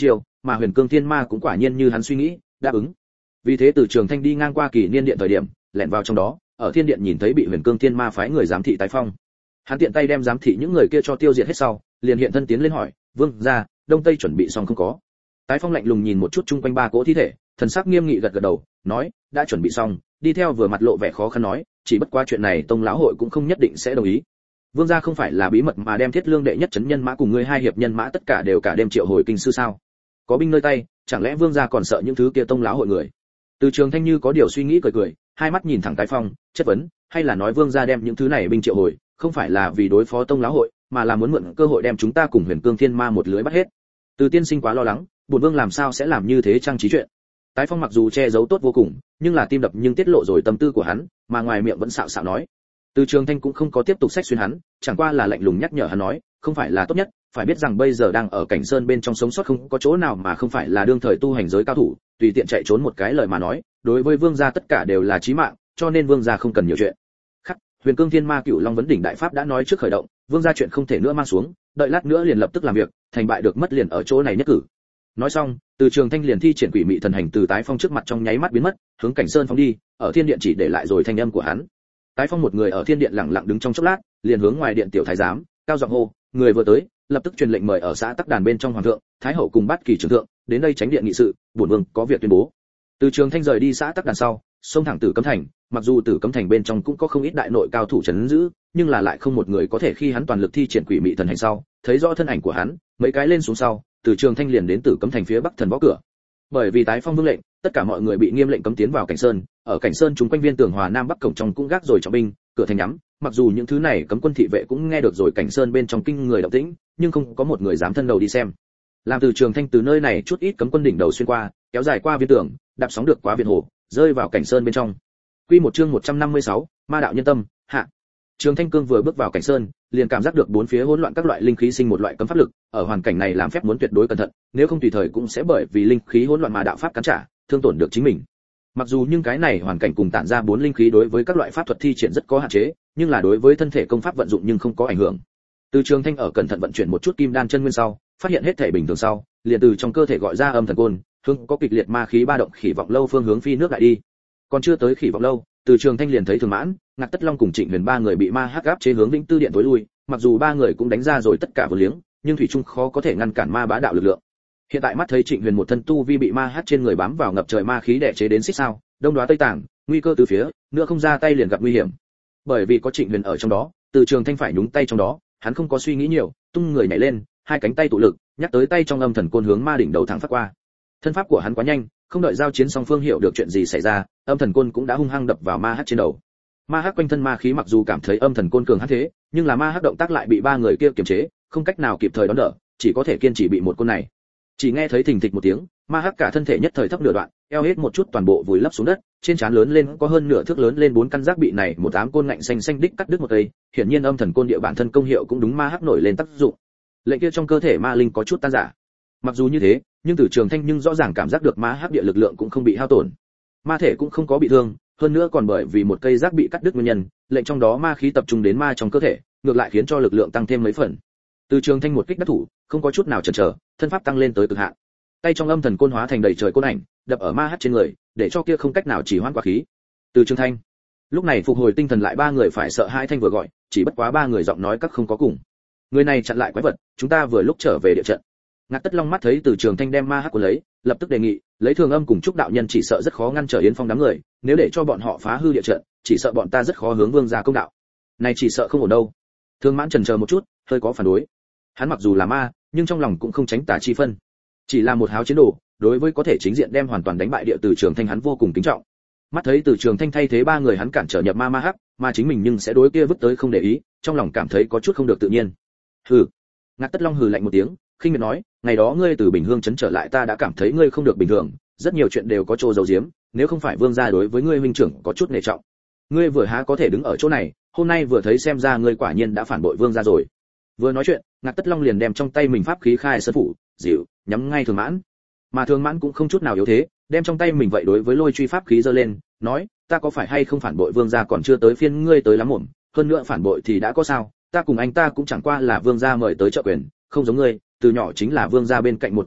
mà Huyền Cương Thiên Ma cũng quả nhiên như hắn suy nghĩ, đáp ứng. Vì thế Từ Trường Thanh đi ngang qua Kỳ Niên Điện thời điểm, lẻn vào trong đó, ở Thiên Điện nhìn thấy bị Huyền Cương Thiên Ma phái người giám thị Tái Phong. Hắn tiện tay đem giám thị những người kia cho tiêu diệt hết sau, liền hiện thân tiến lên hỏi, "Vương gia, Đông Tây chuẩn bị xong không có?" Tái Phong lạnh lùng nhìn một chút chung quanh ba cỗ thi thể, thần sắc nghiêm nghị gật gật đầu, nói, "Đã chuẩn bị xong." Đi theo vừa mặt lộ vẻ khó khăn nói, "Chỉ bất quá chuyện này Tông lão hội cũng không nhất định sẽ đồng ý. Vương gia không phải là bí mật mà đem Thiết Lương đệ nhất chấn nhân mã cùng ngươi hai hiệp nhân mã tất cả đều cả đêm triệu hồi kinh sư sao? Có binh nơi tay, chẳng lẽ Vương gia còn sợ những thứ kia Tông lão hội người?" Từ Trường Thanh như có điều suy nghĩ cười cười, hai mắt nhìn thẳng Tái Phong, chất vấn, "Hay là nói Vương gia đem những thứ này binh triệu hồi, không phải là vì đối phó Tông lão hội, mà là muốn mượn cơ hội đem chúng ta cùng Huyền Cương Thiên Ma một lưới bắt hết?" Từ tiên sinh quá lo lắng, bổn vương làm sao sẽ làm như thế trang trí chuyện. Tái Phong mặc dù che giấu tốt vô cùng, nhưng là tim đập nhưng tiết lộ rồi tâm tư của hắn, mà ngoài miệng vẫn xạo xạo nói. Từ Trường Thanh cũng không có tiếp tục sách xuyên hắn, chẳng qua là lạnh lùng nhắc nhở hắn nói, không phải là tốt nhất, phải biết rằng bây giờ đang ở cảnh sơn bên trong sống sót không có chỗ nào mà không phải là đương thời tu hành giới cao thủ, tùy tiện chạy trốn một cái lời mà nói, đối với vương gia tất cả đều là chí mạng, cho nên vương gia không cần nhiều chuyện. Khắc, Huyền Cương Thiên Ma Cửu Long vấn đỉnh đại pháp đã nói trước khởi động, vương gia chuyện không thể nữa mang xuống, đợi lát nữa liền lập tức làm việc, thành bại được mất liền ở chỗ này nhất cử. Nói xong, Từ Trường Thanh liền thi triển quỷ mị thần hành từ Tái Phong trước mặt trong nháy mắt biến mất, hướng cảnh sơn phóng đi, ở thiên điện chỉ để lại rồi thanh âm của hắn. Tái Phong một người ở thiên điện lặng lặng đứng trong chốc lát, liền hướng ngoài điện tiểu thái giám, cao giọng hô, người vừa tới, lập tức truyền lệnh mời ở xã Tắc Đàn bên trong hoàng thượng, thái hậu cùng bát kỳ trưởng thượng, đến đây tránh điện nghị sự, bổn vương có việc tuyên bố. Từ Trường Thanh rời đi xã Tắc Đàn sau, xông thẳng Tử Cấm Thành, mặc dù Tử Cấm Thành bên trong cũng có không ít đại nội cao thủ trấn giữ, nhưng là lại không một người có thể khi hắn toàn lực thi triển quỷ mị thần hành sau, thấy rõ thân ảnh của hắn, mấy cái lên xuống sau, Từ Trường Thanh liền đến Tử Cấm Thành phía bắc thần võ cửa. Bởi vì Tái Phong vương lệnh, tất cả mọi người bị nghiêm lệnh cấm tiến vào cảnh sơn, ở cảnh sơn chúng quanh viên tường hòa nam bắc cổng trong cũng gác rồi trọng binh, cửa thành nhắm, mặc dù những thứ này cấm quân thị vệ cũng nghe được rồi cảnh sơn bên trong kinh người động tĩnh, nhưng không có một người dám thân đầu đi xem. Làm Từ Trường Thanh từ nơi này chút ít cấm quân đỉnh đầu xuyên qua, kéo dài qua viên tường, đạp sóng được quá viện hồ, rơi vào cảnh sơn bên trong. Quy một chương một trăm năm mươi sáu, Ma đạo nhân tâm, hạ. Trường Thanh Cương vừa bước vào cảnh sơn, liền cảm giác được bốn phía hỗn loạn các loại linh khí sinh một loại cấm pháp lực, ở hoàn cảnh này làm phép muốn tuyệt đối cẩn thận, nếu không tùy thời cũng sẽ bởi vì linh khí hỗn loạn mà đạo pháp cản trả, thương tổn được chính mình. Mặc dù nhưng cái này hoàn cảnh cùng tản ra bốn linh khí đối với các loại pháp thuật thi triển rất có hạn chế, nhưng là đối với thân thể công pháp vận dụng nhưng không có ảnh hưởng. Từ Trường Thanh ở cẩn thận vận chuyển một chút kim đan chân nguyên sau, phát hiện hết thể bình thường sau, liền từ trong cơ thể gọi ra âm thần côn, hướng có kịch liệt ma khí ba động khỉ vọng lâu phương hướng phi nước lại đi. Còn chưa tới khỉ vọng lâu, Từ Trường Thanh liền thấy Thường Mãn, Ngạc Tất Long cùng Trịnh Huyền ba người bị ma hắc áp chế hướng Vĩnh Tư điện tối lui, mặc dù ba người cũng đánh ra rồi tất cả vô liếng, nhưng thủy chung khó có thể ngăn cản ma bá đạo lực lượng. Hiện tại mắt thấy Trịnh Huyền một thân tu vi bị ma hắc trên người bám vào ngập trời ma khí đè chế đến xích sao, đông đoá tây tàng, nguy cơ từ phía, nữa không ra tay liền gặp nguy hiểm. Bởi vì có Trịnh Huyền ở trong đó, Từ Trường Thanh phải nhúng tay trong đó, hắn không có suy nghĩ nhiều, tung người nhảy lên, hai cánh tay tụ lực, nhắc tới tay trong âm thần côn hướng ma đỉnh đầu thẳng phát qua. Thân pháp của hắn quá nhanh, không đợi giao chiến song phương hiểu được chuyện gì xảy ra, âm thần côn cũng đã hung hăng đập vào ma hắc trên đầu. Ma hắc quanh thân ma khí mặc dù cảm thấy âm thần côn cường hắc thế, nhưng là ma hắc động tác lại bị ba người kia kiềm chế, không cách nào kịp thời đón đỡ, chỉ có thể kiên trì bị một côn này. Chỉ nghe thấy thình thịch một tiếng, ma hắc cả thân thể nhất thời thấp nửa đoạn, eo hết một chút toàn bộ vùi lấp xuống đất, trên trán lớn lên có hơn nửa thước lớn lên bốn căn giác bị này một ám côn ngạnh xanh xanh đích cắt đứt một cây, hiển nhiên âm thần côn địa bản thân công hiệu cũng đúng ma hắc nổi lên tác dụng. Lệnh kia trong cơ thể ma linh có chút tan rã. Mặc dù như thế, nhưng Từ Trường Thanh nhưng rõ ràng cảm giác được ma hắc địa lực lượng cũng không bị hao tổn. Ma thể cũng không có bị thương, hơn nữa còn bởi vì một cây giác bị cắt đứt nguyên nhân, lệnh trong đó ma khí tập trung đến ma trong cơ thể, ngược lại khiến cho lực lượng tăng thêm mấy phần. Từ Trường Thanh một kích đắc thủ, không có chút nào chần chờ, thân pháp tăng lên tới cực hạn. Tay trong âm thần côn hóa thành đầy trời côn ảnh, đập ở ma hắc trên người, để cho kia không cách nào chỉ hoãn quá khí. Từ Trường Thanh, lúc này phục hồi tinh thần lại ba người phải sợ hai thanh vừa gọi, chỉ bất quá ba người giọng nói các không có cùng. Người này chặn lại quái vật, chúng ta vừa lúc trở về địa trận. Ngạc Tất Long mắt thấy Từ Trường Thanh đem ma hắc của lấy, lập tức đề nghị, lấy Thường Âm cùng Trúc đạo nhân chỉ sợ rất khó ngăn trở Yến Phong đám người, nếu để cho bọn họ phá hư địa trận, chỉ sợ bọn ta rất khó hướng vương gia công đạo. Này chỉ sợ không ổn đâu. Thương Mãn chần chờ một chút, hơi có phản đối. Hắn mặc dù là ma, nhưng trong lòng cũng không tránh tà chi phân. Chỉ là một háo chiến đồ, đối với có thể chính diện đem hoàn toàn đánh bại địa Từ Trường Thanh hắn vô cùng kính trọng. Mắt thấy Từ Trường Thanh thay thế ba người hắn cản trở nhập ma ma hắc, mà chính mình nhưng sẽ đối kia vứt tới không để ý, trong lòng cảm thấy có chút không được tự nhiên. Hừ. Ngạc Tất Long hừ lạnh một tiếng, khinh miệt nói, ngày đó ngươi từ Bình Hương trấn trở lại ta đã cảm thấy ngươi không được bình thường, rất nhiều chuyện đều có chỗ giấu giếm, nếu không phải vương gia đối với ngươi huynh trưởng có chút nể trọng, ngươi vừa há có thể đứng ở chỗ này, hôm nay vừa thấy xem ra ngươi quả nhiên đã phản bội vương gia rồi. Vừa nói chuyện, Ngạc Tất Long liền đem trong tay mình pháp khí khai sơn phủ, dịu, nhắm ngay Thường Mãn. Mà Thường Mãn cũng không chút nào yếu thế, đem trong tay mình vậy đối với lôi truy pháp khí giơ lên, nói, ta có phải hay không phản bội vương gia còn chưa tới phiên ngươi tới lắm mồm, hơn nữa phản bội thì đã có sao, ta cùng anh ta cũng chẳng qua là vương gia mời tới trợ quyền, không giống ngươi, từ nhỏ chính là vương gia bên cạnh một con chó,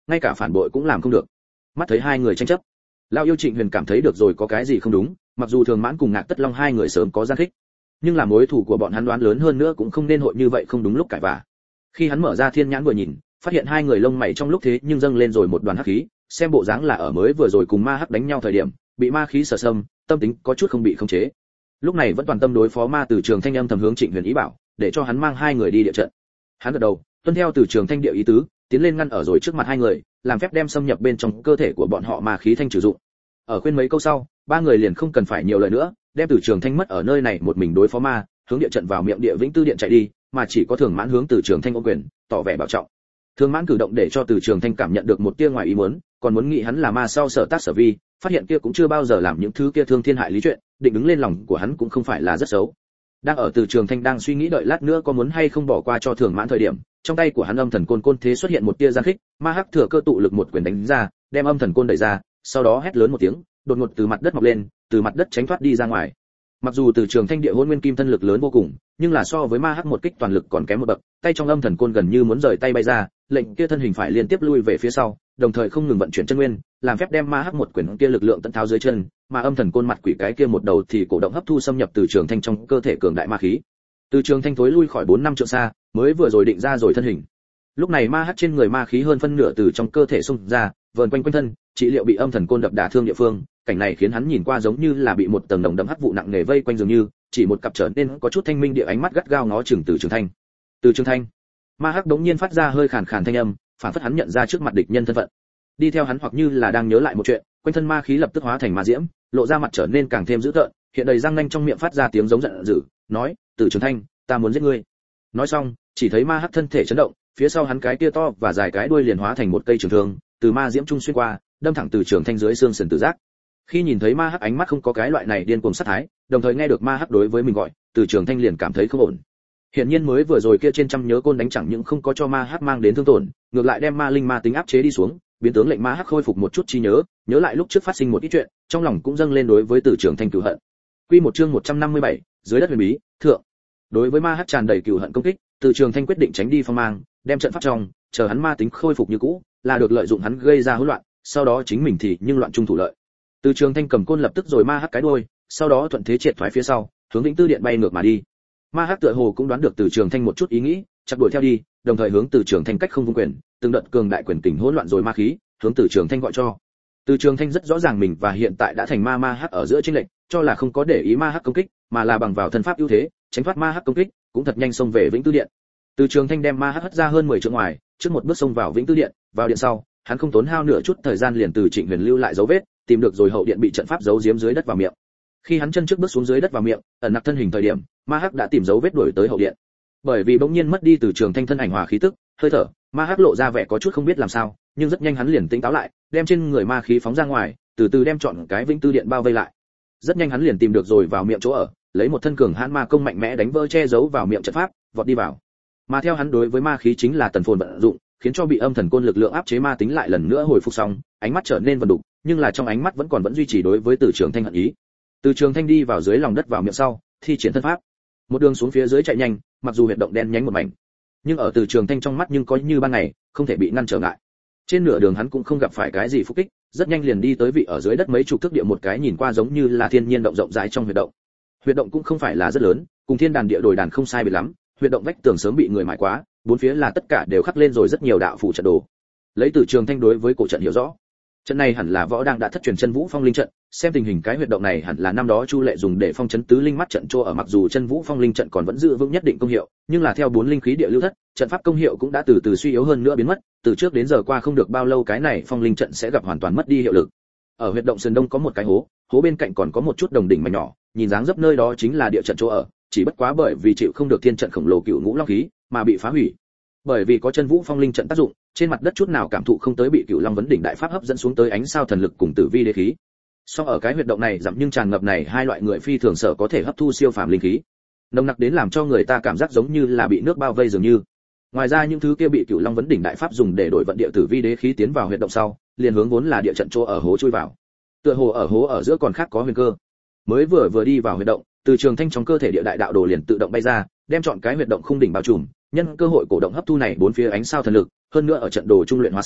ngay cả phản bội cũng làm không được. Mắt thấy hai người tranh chấp, lão yêu Trịnh Huyền cảm thấy được rồi có cái gì không đúng, mặc dù Thường Mãn cùng Ngạc Tất Long hai người sớm có gian khích, nhưng là mối thù của bọn hắn đoán lớn hơn nữa cũng không nên hội như vậy không đúng lúc cãi vả. Khi hắn mở ra thiên nhãn vừa nhìn, phát hiện hai người lông mày trong lúc thế nhưng dâng lên rồi một đoàn hắc khí, xem bộ dáng là ở mới vừa rồi cùng ma hắc đánh nhau thời điểm, bị ma khí sở xâm, tâm tính có chút không bị khống chế. Lúc này vẫn toàn tâm đối phó ma Từ Trường Thanh âm thầm hướng Trịnh Huyền ý bảo, để cho hắn mang hai người đi địa trận. Hắn gật đầu, tuân theo Từ Trường Thanh địa ý tứ, tiến lên ngăn ở rồi trước mặt hai người, làm phép đem xâm nhập bên trong cơ thể của bọn họ ma khí thanh trừ dụng. Ở khuyên mấy câu sau, ba người liền không cần phải nhiều lời nữa, đem Từ Trường Thanh mất ở nơi này một mình đối phó ma, hướng địa trận vào miệng địa Vĩnh Tư điện chạy đi, mà chỉ có Thường Mãn hướng Từ Trường Thanh ôm quyền, tỏ vẻ bảo trọng. Thường Mãn cử động để cho Từ Trường Thanh cảm nhận được một tia ngoài ý muốn, còn muốn nghĩ hắn là ma sau sở tác sở vi, phát hiện kia cũng chưa bao giờ làm những thứ kia thương thiên hại lý chuyện, định đứng lên lòng của hắn cũng không phải là rất xấu. Đang ở Từ Trường Thanh đang suy nghĩ đợi lát nữa có muốn hay không bỏ qua cho Thường Mãn thời điểm, trong tay của hắn âm thần côn côn thế xuất hiện một tia gian khích, ma hắc thừa cơ tụ lực một quyền đánh ra, đem âm thần côn đẩy ra, sau đó hét lớn một tiếng, đột ngột từ mặt đất mọc lên, từ mặt đất tránh thoát đi ra ngoài. Mặc dù Từ Trường Thanh địa hôn nguyên kim thân lực lớn vô cùng, nhưng là so với ma hắc một kích toàn lực còn kém một bậc, tay trong âm thần côn gần như muốn rời tay bay ra, lệnh kia thân hình phải liên tiếp lui về phía sau, đồng thời không ngừng vận chuyển chân nguyên, làm phép đem ma hắc một quyền kia lực lượng tận tháo dưới chân, mà âm thần côn mặt quỷ cái kia một đầu thì cổ động hấp thu xâm nhập Từ Trường Thanh trong cơ thể cường đại ma khí. Từ Trường Thanh thối lui khỏi bốn năm trượng xa, mới vừa rồi định ra rồi thân hình. Lúc này ma hắc trên người ma khí hơn phân nửa từ trong cơ thể xung ra, vờn quanh quanh thân, trị liệu bị âm thần côn đập đả thương địa phương, cảnh này khiến hắn nhìn qua giống như là bị một tầng nồng đậm hắc vụ nặng nề vây quanh dường như, chỉ một cặp trở nên có chút thanh minh địa ánh mắt gắt gao ngó chừng Từ Trường Thanh. Từ Trường Thanh, ma hắc đống nhiên phát ra hơi khàn khàn thanh âm, phản phất hắn nhận ra trước mặt địch nhân thân phận. Đi theo hắn hoặc như là đang nhớ lại một chuyện, quanh thân ma khí lập tức hóa thành ma diễm, lộ ra mặt trở nên càng thêm dữ tợn, hiện đầy răng nanh trong miệng phát ra tiếng giống giận dữ, nói: "Từ Trường Thanh, ta muốn giết ngươi." Nói xong, chỉ thấy ma hắc thân thể chấn động, phía sau hắn cái kia to và dài cái đuôi liền hóa thành một cây trường thương, từ ma diễm trung xuyên qua, đâm thẳng Từ Trường Thanh dưới xương sườn tử giác. Khi nhìn thấy ma hắc ánh mắt không có cái loại này điên cuồng sát thái, đồng thời nghe được ma hắc đối với mình gọi, Từ Trường Thanh liền cảm thấy không ổn. Hiển nhiên mới vừa rồi kia trên trăm nhớ côn đánh chẳng những không có cho ma hắc mang đến thương tổn, ngược lại đem ma linh ma tính áp chế đi xuống, biến tướng lệnh ma hắc khôi phục một chút trí nhớ, nhớ lại lúc trước phát sinh một ít chuyện, trong lòng cũng dâng lên đối với Từ Trường Thanh cừu hận. Quy một chương một trăm năm mươi bảy, dưới đất huyền bí, thượng. Đối với ma hắc tràn đầy cừu hận công kích, Từ Trường Thanh quyết định tránh đi phong mang, đem trận pháp trong, chờ hắn ma tính khôi phục như cũ, là được lợi dụng hắn gây ra hỗn loạn, sau đó chính mình thì nhưng loạn trung thủ lợi. Từ Trường Thanh cầm côn lập tức rồi ma hắc cái đuôi, sau đó thuận thế triệt thoái phía sau, hướng Vĩnh Tư điện bay ngược mà đi. Ma hắc tựa hồ cũng đoán được Từ Trường Thanh một chút ý nghĩ, chặt đuổi theo đi, đồng thời hướng Từ Trường Thanh cách không vung quyền, từng đợt cường đại quyền kình hỗn loạn rồi ma khí, hướng Từ Trường Thanh gọi cho. Từ Trường Thanh rất rõ ràng mình và hiện tại đã thành ma ma hắc ở giữa chênh lệch, cho là không có để ý ma hắc công kích, mà là bằng vào thân pháp ưu thế, tránh thoát ma hắc công kích, cũng thật nhanh xông về Vĩnh Tư điện. Từ Trường Thanh đem ma hắc hất ra hơn mười trượng ngoài, trước một bước xông vào Vĩnh Tư điện, vào điện sau, hắn không tốn hao nửa chút thời gian liền từ Trịnh Huyền lưu lại dấu vết, tìm được rồi hậu điện bị trận pháp giấu giếm dưới đất vào miệng. Khi hắn chân trước bước xuống dưới đất vào miệng, ẩn nặc thân hình thời điểm, ma hắc đã tìm dấu vết đuổi tới hậu điện. Bởi vì bỗng nhiên mất đi Từ Trường Thanh thân ảnh hòa khí tức, hơi thở, ma hắc lộ ra vẻ có chút không biết làm sao, nhưng rất nhanh hắn liền tỉnh táo lại, đem trên người ma khí phóng ra ngoài, từ từ đem trọn cái Vĩnh Tư điện bao vây lại. Rất nhanh hắn liền tìm được rồi vào miệng chỗ ở, lấy một thân cường hãn ma công mạnh mẽ đánh vỡ che giấu vào miệng trận pháp, vọt đi vào. Mà theo hắn đối với ma khí chính là tần phồn vận dụng, khiến cho bị âm thần côn lực lượng áp chế ma tính lại lần nữa hồi phục xong, ánh mắt trở nên vần đục, nhưng là trong ánh mắt vẫn còn vẫn duy trì đối với Từ Trường Thanh hận ý. Từ Trường Thanh đi vào dưới lòng đất vào miệng sau, thi triển thân pháp, một đường xuống phía dưới chạy nhanh, mặc dù huyệt động đen nhánh một mảnh, nhưng ở Từ Trường Thanh trong mắt nhưng có như ban ngày, không thể bị ngăn trở ngại. Trên nửa đường hắn cũng không gặp phải cái gì phúc kích, rất nhanh liền đi tới vị ở dưới đất mấy chục thước địa một cái nhìn qua giống như là thiên nhiên động rộng rãi trong huyệt động. Huyệt động cũng không phải là rất lớn, cùng thiên đàn địa đồi đàn không sai biệt lắm, huyệt động vách tường sớm bị người mài quá, bốn phía là tất cả đều khắc lên rồi rất nhiều đạo phù trận đồ. Lấy Từ Trường Thanh đối với cổ trận hiểu rõ, trận này hẳn là võ đang đã thất truyền chân vũ phong linh trận, xem tình hình cái huyệt động này hẳn là năm đó Chu Lệ dùng để phong chấn tứ linh mắt trận chỗ ở, mặc dù chân vũ phong linh trận còn vẫn giữ vững nhất định công hiệu, nhưng là theo bốn linh khí địa lưu thất, trận pháp công hiệu cũng đã từ từ suy yếu hơn nữa biến mất, từ trước đến giờ qua không được bao lâu cái này phong linh trận sẽ gặp hoàn toàn mất đi hiệu lực. Ở huyệt động sườn đông có một cái hố, hố bên cạnh còn có một chút đồng đỉnh mảnh nhỏ, nhìn dáng dấp nơi đó chính là địa trận chỗ ở, chỉ bất quá bởi vì chịu không được thiên trận khổng lồ cựu ngũ long khí mà bị phá hủy. Bởi vì có chân vũ phong linh trận tác dụng, trên mặt đất chút nào cảm thụ không tới bị cựu long vấn đỉnh đại pháp hấp dẫn xuống tới ánh sao thần lực cùng tử vi đế khí. Song ở cái huyệt động này giảm nhưng tràn ngập này hai loại người phi thường sở có thể hấp thu siêu phàm linh khí, nồng nặc đến làm cho người ta cảm giác giống như là bị nước bao vây dường như. Ngoài ra những thứ kia bị cựu long vấn đỉnh đại pháp dùng để đổi vận địa tử vi đế khí tiến vào huyệt động sau, liền hướng vốn là địa trận chỗ ở hố chui vào. Tựa hồ ở hố ở giữa còn khác có huyền cơ. Mới vừa vừa đi vào huyệt động, Từ Trường Thanh trong cơ thể địa đại đạo đồ liền tự động bay ra, đem chọn cái huyệt động khung đỉnh bao trùm, nhân cơ hội cổ động hấp thu này bốn phía ánh sao thần lực, hơn nữa ở trận đồ trung luyện hóa sau,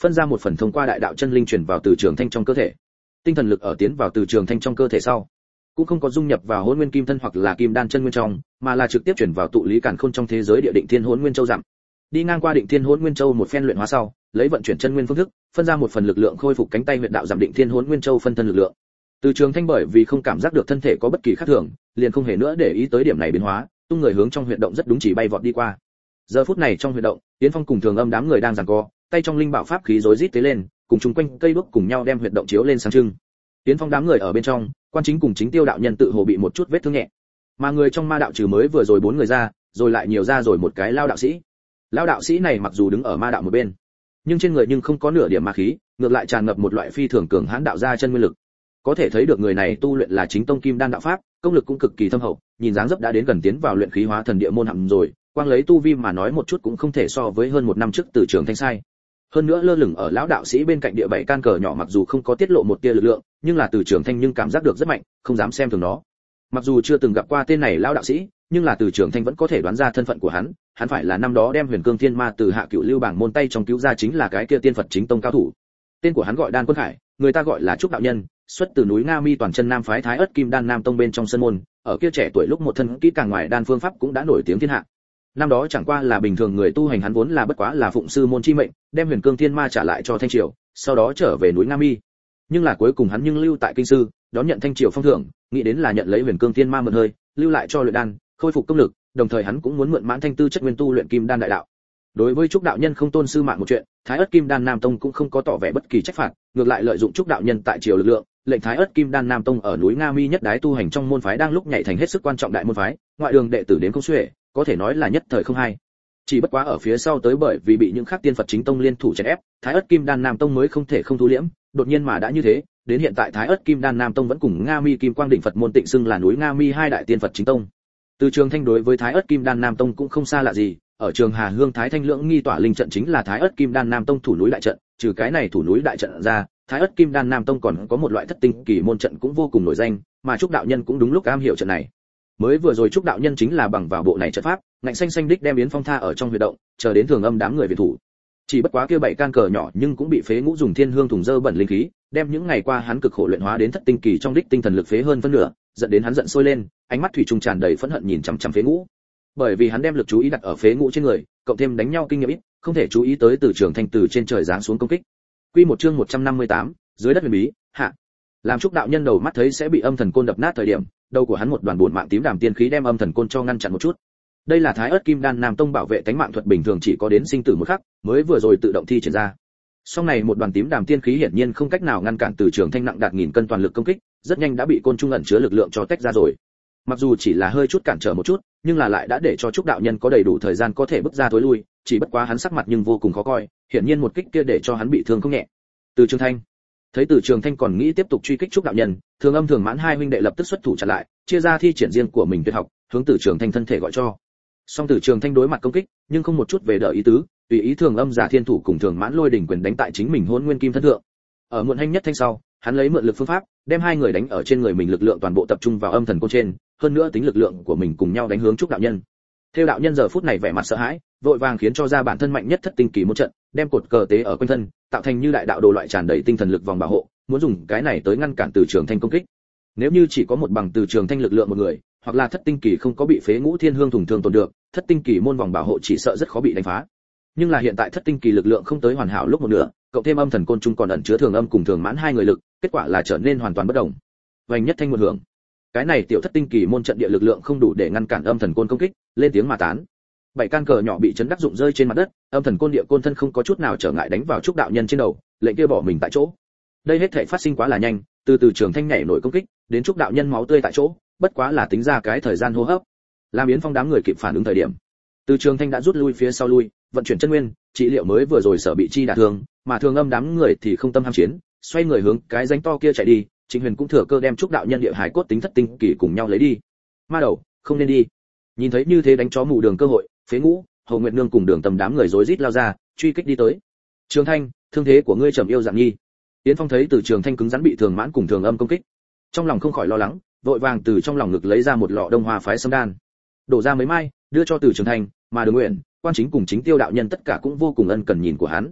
phân ra một phần thông qua đại đạo chân linh truyền vào Từ Trường Thanh trong cơ thể. Tinh thần lực ở tiến vào Từ Trường Thanh trong cơ thể sau, cũng không có dung nhập vào Hỗn Nguyên Kim Thân hoặc là Kim Đan chân nguyên trong, mà là trực tiếp chuyển vào tụ lý càn khôn trong thế giới địa định Thiên Hỗn Nguyên Châu giảm. Đi ngang qua định Thiên Hỗn Nguyên Châu một phen luyện hóa sau, lấy vận chuyển chân nguyên phương thức, phân ra một phần lực lượng khôi phục cánh tay huyệt đạo giảm định Thiên Hỗn Nguyên Châu phân thân lực lượng. Từ Trường Thanh bởi vì không cảm giác được thân thể có bất kỳ khác thường, liền không hề nữa để ý tới điểm này biến hóa, tung người hướng trong huyệt động rất đúng chỉ bay vọt đi qua. Giờ phút này trong huyệt động, Yến Phong cùng Thường Âm đám người đang giằng co, tay trong linh bảo pháp khí rối rít tế lên, cùng chung quanh cây đuốc cùng nhau đem huyệt động chiếu lên sáng trưng. Yến Phong đám người ở bên trong, Quan Chính cùng Chính Tiêu đạo nhân tự hồ bị một chút vết thương nhẹ. Mà người trong ma đạo trừ mới vừa rồi bốn người ra, rồi lại nhiều ra rồi một cái lao đạo sĩ. Lao đạo sĩ này mặc dù đứng ở ma đạo một bên, nhưng trên người nhưng không có nửa điểm ma khí, ngược lại tràn ngập một loại phi thường cường hãn đạo gia chân nguyên lực. Có thể thấy được người này tu luyện là chính tông kim đan đạo pháp, công lực cũng cực kỳ thâm hậu, nhìn dáng dấp đã đến gần tiến vào luyện khí hóa thần địa môn hẳn rồi, quang lấy tu vi mà nói một chút cũng không thể so với hơn một năm trước Từ Trường Thanh sai. Hơn nữa lơ lửng ở lão đạo sĩ bên cạnh địa bảy can cờ nhỏ mặc dù không có tiết lộ một tia lực lượng, nhưng là Từ Trường Thanh nhưng cảm giác được rất mạnh, không dám xem thường nó. Mặc dù chưa từng gặp qua tên này lão đạo sĩ, nhưng là Từ Trường Thanh vẫn có thể đoán ra thân phận của hắn, hắn phải là năm đó đem Huyền Cương Thiên Ma từ Hạ Cửu Lưu bảng môn tay trong cứu ra chính là cái kia tiên Phật chính tông cao thủ. Tên của hắn gọi Đan Quân Khải, người ta gọi là Trúc đạo nhân, xuất từ núi Nga Mi toàn chân Nam phái Thái Ức Kim Đan Nam tông bên trong sân môn, ở kia trẻ tuổi lúc một thân kỹ càng ngoài đan phương pháp cũng đã nổi tiếng thiên hạ. Năm đó chẳng qua là bình thường người tu hành, hắn vốn là bất quá là phụng sư môn chi mệnh, đem Huyền Cương Thiên Ma trả lại cho Thanh Triều, sau đó trở về núi Nga Mi. Nhưng là cuối cùng hắn nhưng lưu tại kinh sư, đón nhận Thanh Triều phong thưởng, nghĩ đến là nhận lấy Huyền Cương Thiên Ma mượn hơi, lưu lại cho luyện đan, khôi phục công lực, đồng thời hắn cũng muốn mượn mãn thanh tư chất nguyên tu luyện Kim Đan đại đạo. Đối với Trúc đạo nhân không tôn sư mạng một chuyện, Thái Ức Kim Đan Nam tông cũng không có tỏ vẻ bất kỳ trách phạt, ngược lại lợi dụng Trúc đạo nhân tại triều lực lượng, lệnh Thái Ức Kim Đan Nam tông ở núi Nga Mi nhất đái tu hành trong môn phái đang lúc nhảy thành hết sức quan trọng đại môn phái, ngoại đường đệ tử đến không xuể, có thể nói là nhất thời không hai. Chỉ bất quá ở phía sau tới bởi vì bị những khác tiên Phật chính tông liên thủ chèn ép, Thái Ức Kim Đan Nam tông mới không thể không thu liễm, đột nhiên mà đã như thế, đến hiện tại Thái Ức Kim Đan Nam tông vẫn cùng Nga Mi Kim Quang đỉnh Phật môn tịnh xưng là núi Nga Mi hai đại tiên Phật chính tông. Từ Trường Thanh đối với Thái Ức Kim Đan Nam tông cũng không xa lạ gì, ở Trường Hà Hương Thái Thanh Lưỡng nghi tỏa linh trận chính là Thái Ức Kim Đan Nam tông thủ núi đại trận, trừ cái này thủ núi đại trận ra, Thái Ức Kim Đan Nam tông còn có một loại thất tinh kỳ môn trận cũng vô cùng nổi danh, mà Trúc đạo nhân cũng đúng lúc am hiểu trận này. Mới vừa rồi Trúc đạo nhân chính là bằng vào bộ này trận pháp, ngạnh xanh xanh đích đem Yến Phong tha ở trong huyệt động, chờ đến Thường Âm đám người viện thủ. Chỉ bất quá kia bảy can cờ nhỏ nhưng cũng bị phế ngũ dùng thiên hương thùng dơ bẩn linh khí, đem những ngày qua hắn cực khổ luyện hóa đến thất tinh kỳ trong đích tinh thần lực phế hơn phân nửa, dẫn đến hắn giận sôi lên, ánh mắt thủy trùng tràn đầy phẫn hận nhìn chằm chằm phế ngũ. Bởi vì hắn đem lực chú ý đặt ở phế ngũ trên người, cộng thêm đánh nhau kinh nghiệm ít, không thể chú ý tới Từ Trường Thanh từ trên trời giáng xuống công kích. Quy một chương một trăm năm mươi tám, dưới đất huyền bí, hạ. Làm Trúc đạo nhân đầu mắt thấy sẽ bị âm thần côn đập nát thời điểm, đầu của hắn một đoàn bổn mạng tím đàm tiên khí đem âm thần côn cho ngăn chặn một chút. Đây là Thái Ức Kim Đan Nam tông bảo vệ tánh mạng thuật bình thường chỉ có đến sinh tử một khắc, mới vừa rồi tự động thi triển ra. Song này một đoàn tím đàm tiên khí hiển nhiên không cách nào ngăn cản Từ Trường Thanh nặng đạt nghìn cân toàn lực công kích, rất nhanh đã bị côn trung ẩn chứa lực lượng cho tách ra rồi. Mặc dù chỉ là hơi chút cản trở một chút, nhưng là lại đã để cho Trúc đạo nhân có đầy đủ thời gian có thể bước ra tối lui, chỉ bất quá hắn sắc mặt nhưng vô cùng khó coi, hiển nhiên một kích kia để cho hắn bị thương không nhẹ. Từ Trường Thanh thấy Từ Trường Thanh còn nghĩ tiếp tục truy kích Trúc đạo nhân, Thường Âm Thường Mãn hai huynh đệ lập tức xuất thủ chặn lại, chia ra thi triển riêng của mình tuyệt học, hướng Từ Trường Thanh thân thể gọi cho. Song Từ Trường Thanh đối mặt công kích, nhưng không một chút về đợi ý tứ, tùy ý Thường Âm giả thiên thủ cùng Thường Mãn lôi đỉnh quyền đánh tại chính mình Hỗn Nguyên Kim thân thượng. Ở muộn hành nhất thanh sau, hắn lấy mượn lực phương pháp, đem hai người đánh ở trên người mình lực lượng toàn bộ tập trung vào âm thần côn trên, hơn nữa tính lực lượng của mình cùng nhau đánh hướng Trúc đạo nhân. Theo đạo nhân giờ phút này vẻ mặt sợ hãi, vội vàng khiến cho ra bản thân mạnh nhất thất tinh kỳ một trận, đem cột cờ tế ở quanh thân, tạo thành như đại đạo đồ loại tràn đầy tinh thần lực vòng bảo hộ, muốn dùng cái này tới ngăn cản Từ Trường Thanh công kích. Nếu như chỉ có một bằng Từ Trường Thanh lực lượng một người, hoặc là thất tinh kỳ không có bị phế ngũ thiên hương thủng thương tổn được, thất tinh kỳ môn vòng bảo hộ chỉ sợ rất khó bị đánh phá. Nhưng là hiện tại thất tinh kỳ lực lượng không tới hoàn hảo lúc một nửa, cộng thêm âm thần côn trung còn ẩn chứa Thường Âm cùng Thường Mãn hai người lực, kết quả là trở nên hoàn toàn bất động. Vành nhất thanh một hưởng, cái này tiểu thất tinh kỳ môn trận địa lực lượng không đủ để ngăn cản âm thần côn công kích, lên tiếng mà tán. Bảy can cờ nhỏ bị chấn đắc dụng rơi trên mặt đất, âm thần côn địa côn thân không có chút nào trở ngại đánh vào Trúc đạo nhân trên đầu, lệnh kia bỏ mình tại chỗ. Đây hết thảy phát sinh quá là nhanh, từ từ Trường Thanh nhảy nổi công kích, đến Trúc đạo nhân máu tươi tại chỗ, bất quá là tính ra cái thời gian hô hấp. Làm Yến Phong đám người kịp phản ứng thời điểm, Từ Trường Thanh đã rút lui phía sau lui, vận chuyển chân nguyên, trị liệu mới vừa rồi sợ bị chi đả thương, mà Thường Âm đám người thì không tâm ham chiến, xoay người hướng cái rãnh to kia chạy đi, Trịnh Huyền cũng thừa cơ đem Trúc đạo nhân địa hài cốt tính thất tinh kỳ cùng nhau lấy đi. Ma đầu, không nên đi. Nhìn thấy như thế đánh chó mù đường cơ hội, Phế Ngũ, Hồ Nguyệt Nương cùng Đường Tầm đám người rối rít lao ra, truy kích đi tới. Trường Thanh, thương thế của ngươi trầm yêu dạng nhi. Yến Phong thấy Từ Trường Thanh cứng rắn bị Thường Mãn cùng Thường Âm công kích, trong lòng không khỏi lo lắng, vội vàng từ trong lòng ngực lấy ra một lọ Đông Hoa phái sâm đan, đổ ra mấy mai, đưa cho Từ Trường Thanh, mà Đường Nguyện, Quan Chính cùng Chính Tiêu đạo nhân tất cả cũng vô cùng ân cần nhìn của hắn.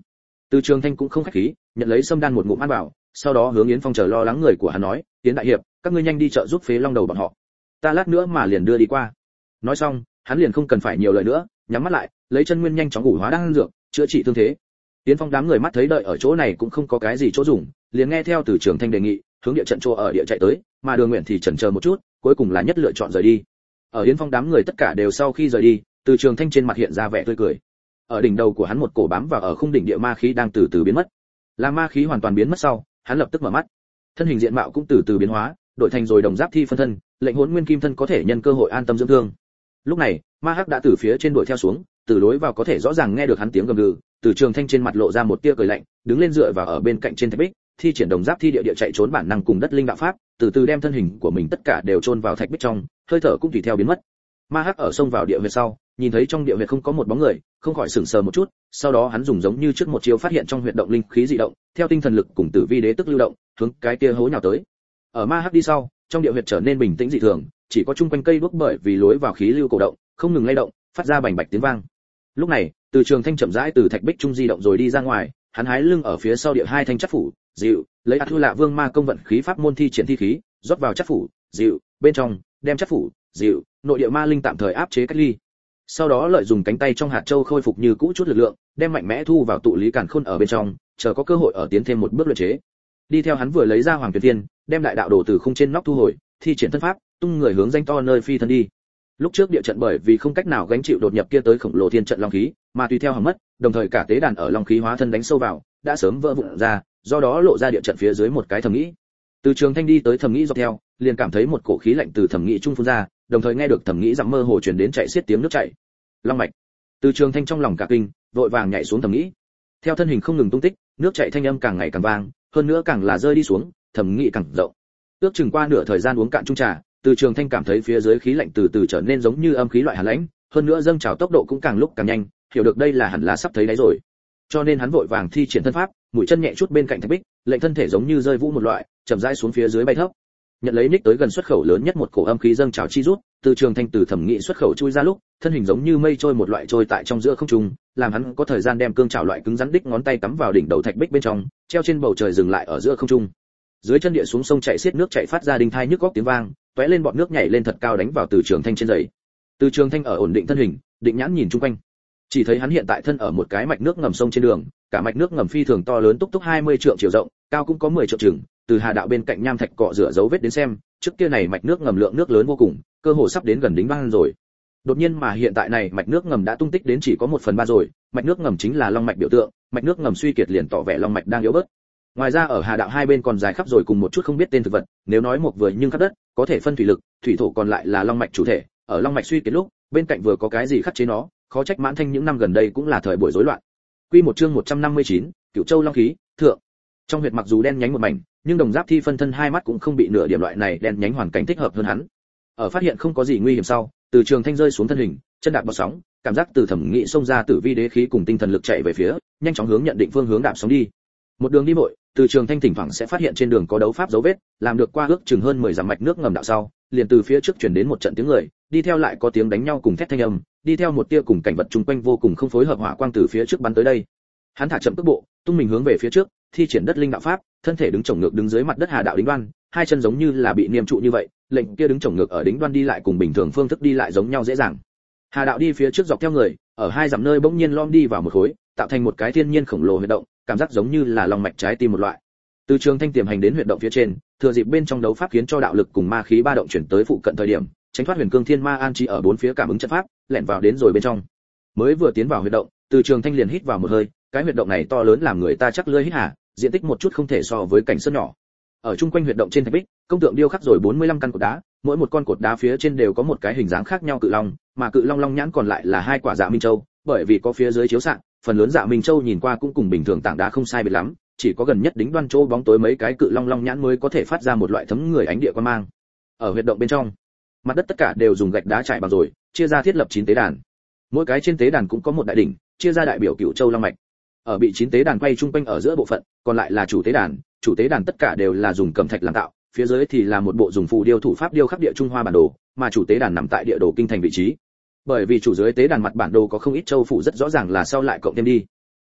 Từ Trường Thanh cũng không khách khí, nhận lấy sâm đan một ngụm ăn vào, sau đó hướng Yến Phong chờ lo lắng người của hắn nói, "Yến đại hiệp, các ngươi nhanh đi chợ giúp Phế Long Đầu bọn họ, ta lát nữa mà liền đưa đi qua." Nói xong, hắn liền không cần phải nhiều lời nữa, nhắm mắt lại, lấy chân nguyên nhanh chóng ủ hóa đan dược, chữa trị thương thế. Yến Phong đám người mắt thấy đợi ở chỗ này cũng không có cái gì chỗ dùng, liền nghe theo Từ Trường Thanh đề nghị, hướng địa trận chỗ ở địa chạy tới, mà Đường Nguyện thì chần chờ một chút, cuối cùng là nhất lựa chọn rời đi. Ở Yến Phong đám người tất cả đều sau khi rời đi, Từ Trường Thanh trên mặt hiện ra vẻ tươi cười. Ở đỉnh đầu của hắn một cổ bám vào ở khung đỉnh địa ma khí đang từ từ biến mất. Làm ma khí hoàn toàn biến mất sau, hắn lập tức mở mắt. Thân hình diện mạo cũng từ từ biến hóa, đổi thành rồi đồng giáp thi phân thân, lệnh Hỗn Nguyên Kim thân có thể nhân cơ hội an tâm dưỡng thương. Lúc này, Ma Hắc đã từ phía trên đuổi theo xuống, từ lối vào có thể rõ ràng nghe được hắn tiếng gầm gừ. Từ Trường Thanh trên mặt lộ ra một tia cười lạnh, đứng lên dựa vào ở bên cạnh trên thạch bích, thi triển đồng giáp thi địa địa chạy trốn bản năng cùng đất linh đạo pháp, từ từ đem thân hình của mình tất cả đều chôn vào thạch bích trong, hơi thở cũng tùy theo biến mất. Ma Hắc ở sông vào địa huyệt sau, nhìn thấy trong địa huyệt không có một bóng người, không khỏi sửng sờ một chút, sau đó hắn dùng giống như trước một chiêu phát hiện trong huyệt động linh khí dị động, theo tinh thần lực cùng tử vi đế tức lưu động, hướng cái kia hố nhào tới. Ở Ma Hắc đi sau, trong địa huyệt trở nên bình tĩnh dị thường, chỉ có chung quanh cây đuốc bởi vì lối vào khí lưu cổ động, không ngừng lay động, phát ra bành bạch tiếng vang. Lúc này, Từ Trường Thanh chậm rãi từ thạch bích trung di động rồi đi ra ngoài, hắn hái lưng ở phía sau địa hai thanh chất phủ, dịu, lấy Atu Lạ Vương Ma công vận khí pháp môn thi triển thi khí, rót vào chất phủ, dịu, bên trong, đem chất phủ, dịu, nội địa ma linh tạm thời áp chế cách ly. Sau đó lợi dụng cánh tay trong hạt châu khôi phục như cũ chút lực lượng, đem mạnh mẽ thu vào tụ lý càn khôn ở bên trong, chờ có cơ hội ở tiến thêm một bước luyện chế. Đi theo hắn vừa lấy ra hoàng tuyệt viên, đem đại đạo đồ từ khung trên nóc thu hồi, thi triển thân pháp, tung người hướng danh to nơi phi thân đi. Lúc trước địa trận bởi vì không cách nào gánh chịu đột nhập kia tới khổng lồ thiên trận long khí, mà tùy theo hỏng mất, đồng thời cả tế đàn ở long khí hóa thân đánh sâu vào, đã sớm vỡ vụn ra, do đó lộ ra địa trận phía dưới một cái thẩm nghĩ. Từ Trường Thanh đi tới thẩm nghĩ dọc theo, liền cảm thấy một cổ khí lạnh từ thẩm nghĩ trung phun ra, đồng thời nghe được thẩm nghĩ dặm mơ hồ truyền đến chạy xiết tiếng nước chảy. Long mạch. Từ Trường Thanh trong lòng cả kinh, vội vàng nhảy xuống thẩm nghĩ. Theo thân hình không ngừng tung tích, nước chảy thanh âm càng ngày càng vang, hơn nữa càng là rơi đi xuống, thẩm nghĩ càng rộng. Ước chừng qua nửa thời gian uống cạn chung trà, Từ Trường Thanh cảm thấy phía dưới khí lạnh từ từ trở nên giống như âm khí loại hàn lãnh, hơn nữa dâng trào tốc độ cũng càng lúc càng nhanh, hiểu được đây là hẳn là sắp thấy đáy rồi. Cho nên hắn vội vàng thi triển thân pháp, mũi chân nhẹ chút bên cạnh thạch bích, lệnh thân thể giống như rơi vũ một loại, chậm rãi xuống phía dưới bay thấp. Nhận lấy ních tới gần xuất khẩu lớn nhất một cổ âm khí dâng trào chi rút, Từ Trường Thanh từ thẩm nghị xuất khẩu chui ra lúc, thân hình giống như mây trôi một loại trôi tại trong giữa không trung, làm hắn có thời gian đem cương trảo loại cứng rắn đích ngón tay cắm vào đỉnh đầu thạch bích bên trong, treo trên bầu trời dừng lại ở giữa không trung. Dưới chân địa xuống sông chảy xiết nước chảy phát ra đinh thai nhức góc tiếng vang, tóe lên bọt nước nhảy lên thật cao đánh vào Từ Trường Thanh trên giày. Từ Trường Thanh ở ổn định thân hình, định nhãn nhìn chung quanh. Chỉ thấy hắn hiện tại thân ở một cái mạch nước ngầm sông trên đường, cả mạch nước ngầm phi thường to lớn túc túc hai mươi trượng chiều rộng, cao cũng có mười trượng chừng, từ hà đạo bên cạnh nham thạch cọ rửa dấu vết đến xem, trước kia này mạch nước ngầm lượng nước lớn vô cùng, cơ hồ sắp đến gần đính băng rồi. Đột nhiên mà hiện tại này mạch nước ngầm đã tung tích đến chỉ có một phần ba rồi, mạch nước ngầm chính là long mạch biểu tượng, mạch nước ngầm suy kiệt liền tỏ vẻ long mạch đang yếu bớt. Ngoài ra ở hà đạo hai bên còn dài khắp rồi cùng một chút không biết tên thực vật, nếu nói một vừa nhưng khắp đất, có thể phân thủy lực, thủy thổ còn lại là long mạch chủ thể, ở long mạch suy kiệt lúc, bên cạnh vừa có cái gì khắc chế nó, khó trách Mãn Thanh những năm gần đây cũng là thời buổi rối loạn. Quy một chương một trăm năm mươi chín, Cửu Châu Long khí, thượng. Trong huyệt mặc dù đen nhánh một mảnh, nhưng đồng giáp thi phân thân hai mắt cũng không bị nửa điểm loại này đen nhánh hoàn cảnh thích hợp hơn hắn. Ở phát hiện không có gì nguy hiểm sau, Từ Trường Thanh rơi xuống thân hình, chân đạp bọt sóng, cảm giác từ thẩm nghị xông ra tử vi đế khí cùng tinh thần lực chạy về phía, nhanh chóng hướng nhận định phương hướng đạp sóng đi. Một đường đi vội, Từ Trường Thanh thỉnh thoảng sẽ phát hiện trên đường có đấu pháp dấu vết, làm được qua ước chừng hơn mười dặm mạch nước ngầm đạo sau, liền từ phía trước truyền đến một trận tiếng người, đi theo lại có tiếng đánh nhau cùng thét thanh âm, đi theo một tia cùng cảnh vật chung quanh vô cùng không phối hợp hỏa quang từ phía trước bắn tới đây. Hắn thả chậm tốc bộ, tung mình hướng về phía trước, thi triển đất linh đạo pháp, thân thể đứng chổng ngược đứng dưới mặt đất hà đạo đính đoan, hai chân giống như là bị niêm trụ như vậy, lệnh kia đứng chổng ngược ở đính đoan đi lại cùng bình thường phương thức đi lại giống nhau dễ dàng. Hà đạo đi phía trước dọc theo người, ở hai dặm nơi bỗng nhiên lom đi vào một khối, tạo thành một cái thiên nhiên khổng lồ huyệt động, cảm giác giống như là lòng mạch trái tim một loại. Từ Trường Thanh tiềm hành đến huyệt động phía trên, thừa dịp bên trong đấu pháp khiến cho đạo lực cùng ma khí ba động chuyển tới phụ cận thời điểm, tránh thoát huyền cương thiên ma an trí ở bốn phía cảm ứng trận pháp, lẻn vào đến rồi bên trong. Mới vừa tiến vào huyệt động, Từ Trường Thanh liền hít vào một hơi, cái huyệt động này to lớn làm người ta chắc lưỡi hít hà, diện tích một chút không thể so với cảnh sơn nhỏ. Ở chung quanh huyệt động trên thạch bích, công tượng điêu khắc rồi bốn mươi lăm căn cột đá, mỗi một con cột đá phía trên đều có một cái hình dáng khác nhau cự long, mà cự long long nhãn còn lại là hai quả dạ minh châu, bởi vì có phía dưới chiếu xạ, phần lớn dạ minh châu nhìn qua cũng cùng bình thường tảng đá không sai biệt lắm, chỉ có gần nhất đính đoan chỗ bóng tối mấy cái cự long long nhãn mới có thể phát ra một loại thấm người ánh địa quan mang. Ở huyệt động bên trong, mặt đất tất cả đều dùng gạch đá trải bằng rồi, chia ra thiết lập chín tế đàn. Mỗi cái trên tế đàn cũng có một đại đỉnh, chia ra đại biểu Cửu Châu Long mạch. Ở bị chín tế đàn quay trung quanh ở giữa bộ phận, còn lại là chủ tế đàn, chủ tế đàn tất cả đều là dùng cẩm thạch làm tạo, phía dưới thì là một bộ dùng phù điêu thủ pháp điêu khắc địa Trung Hoa bản đồ, mà chủ tế đàn nằm tại địa đồ kinh thành vị trí. Bởi vì chủ dưới tế đàn mặt bản đồ có không ít châu phủ rất rõ ràng là sau lại cộng thêm đi.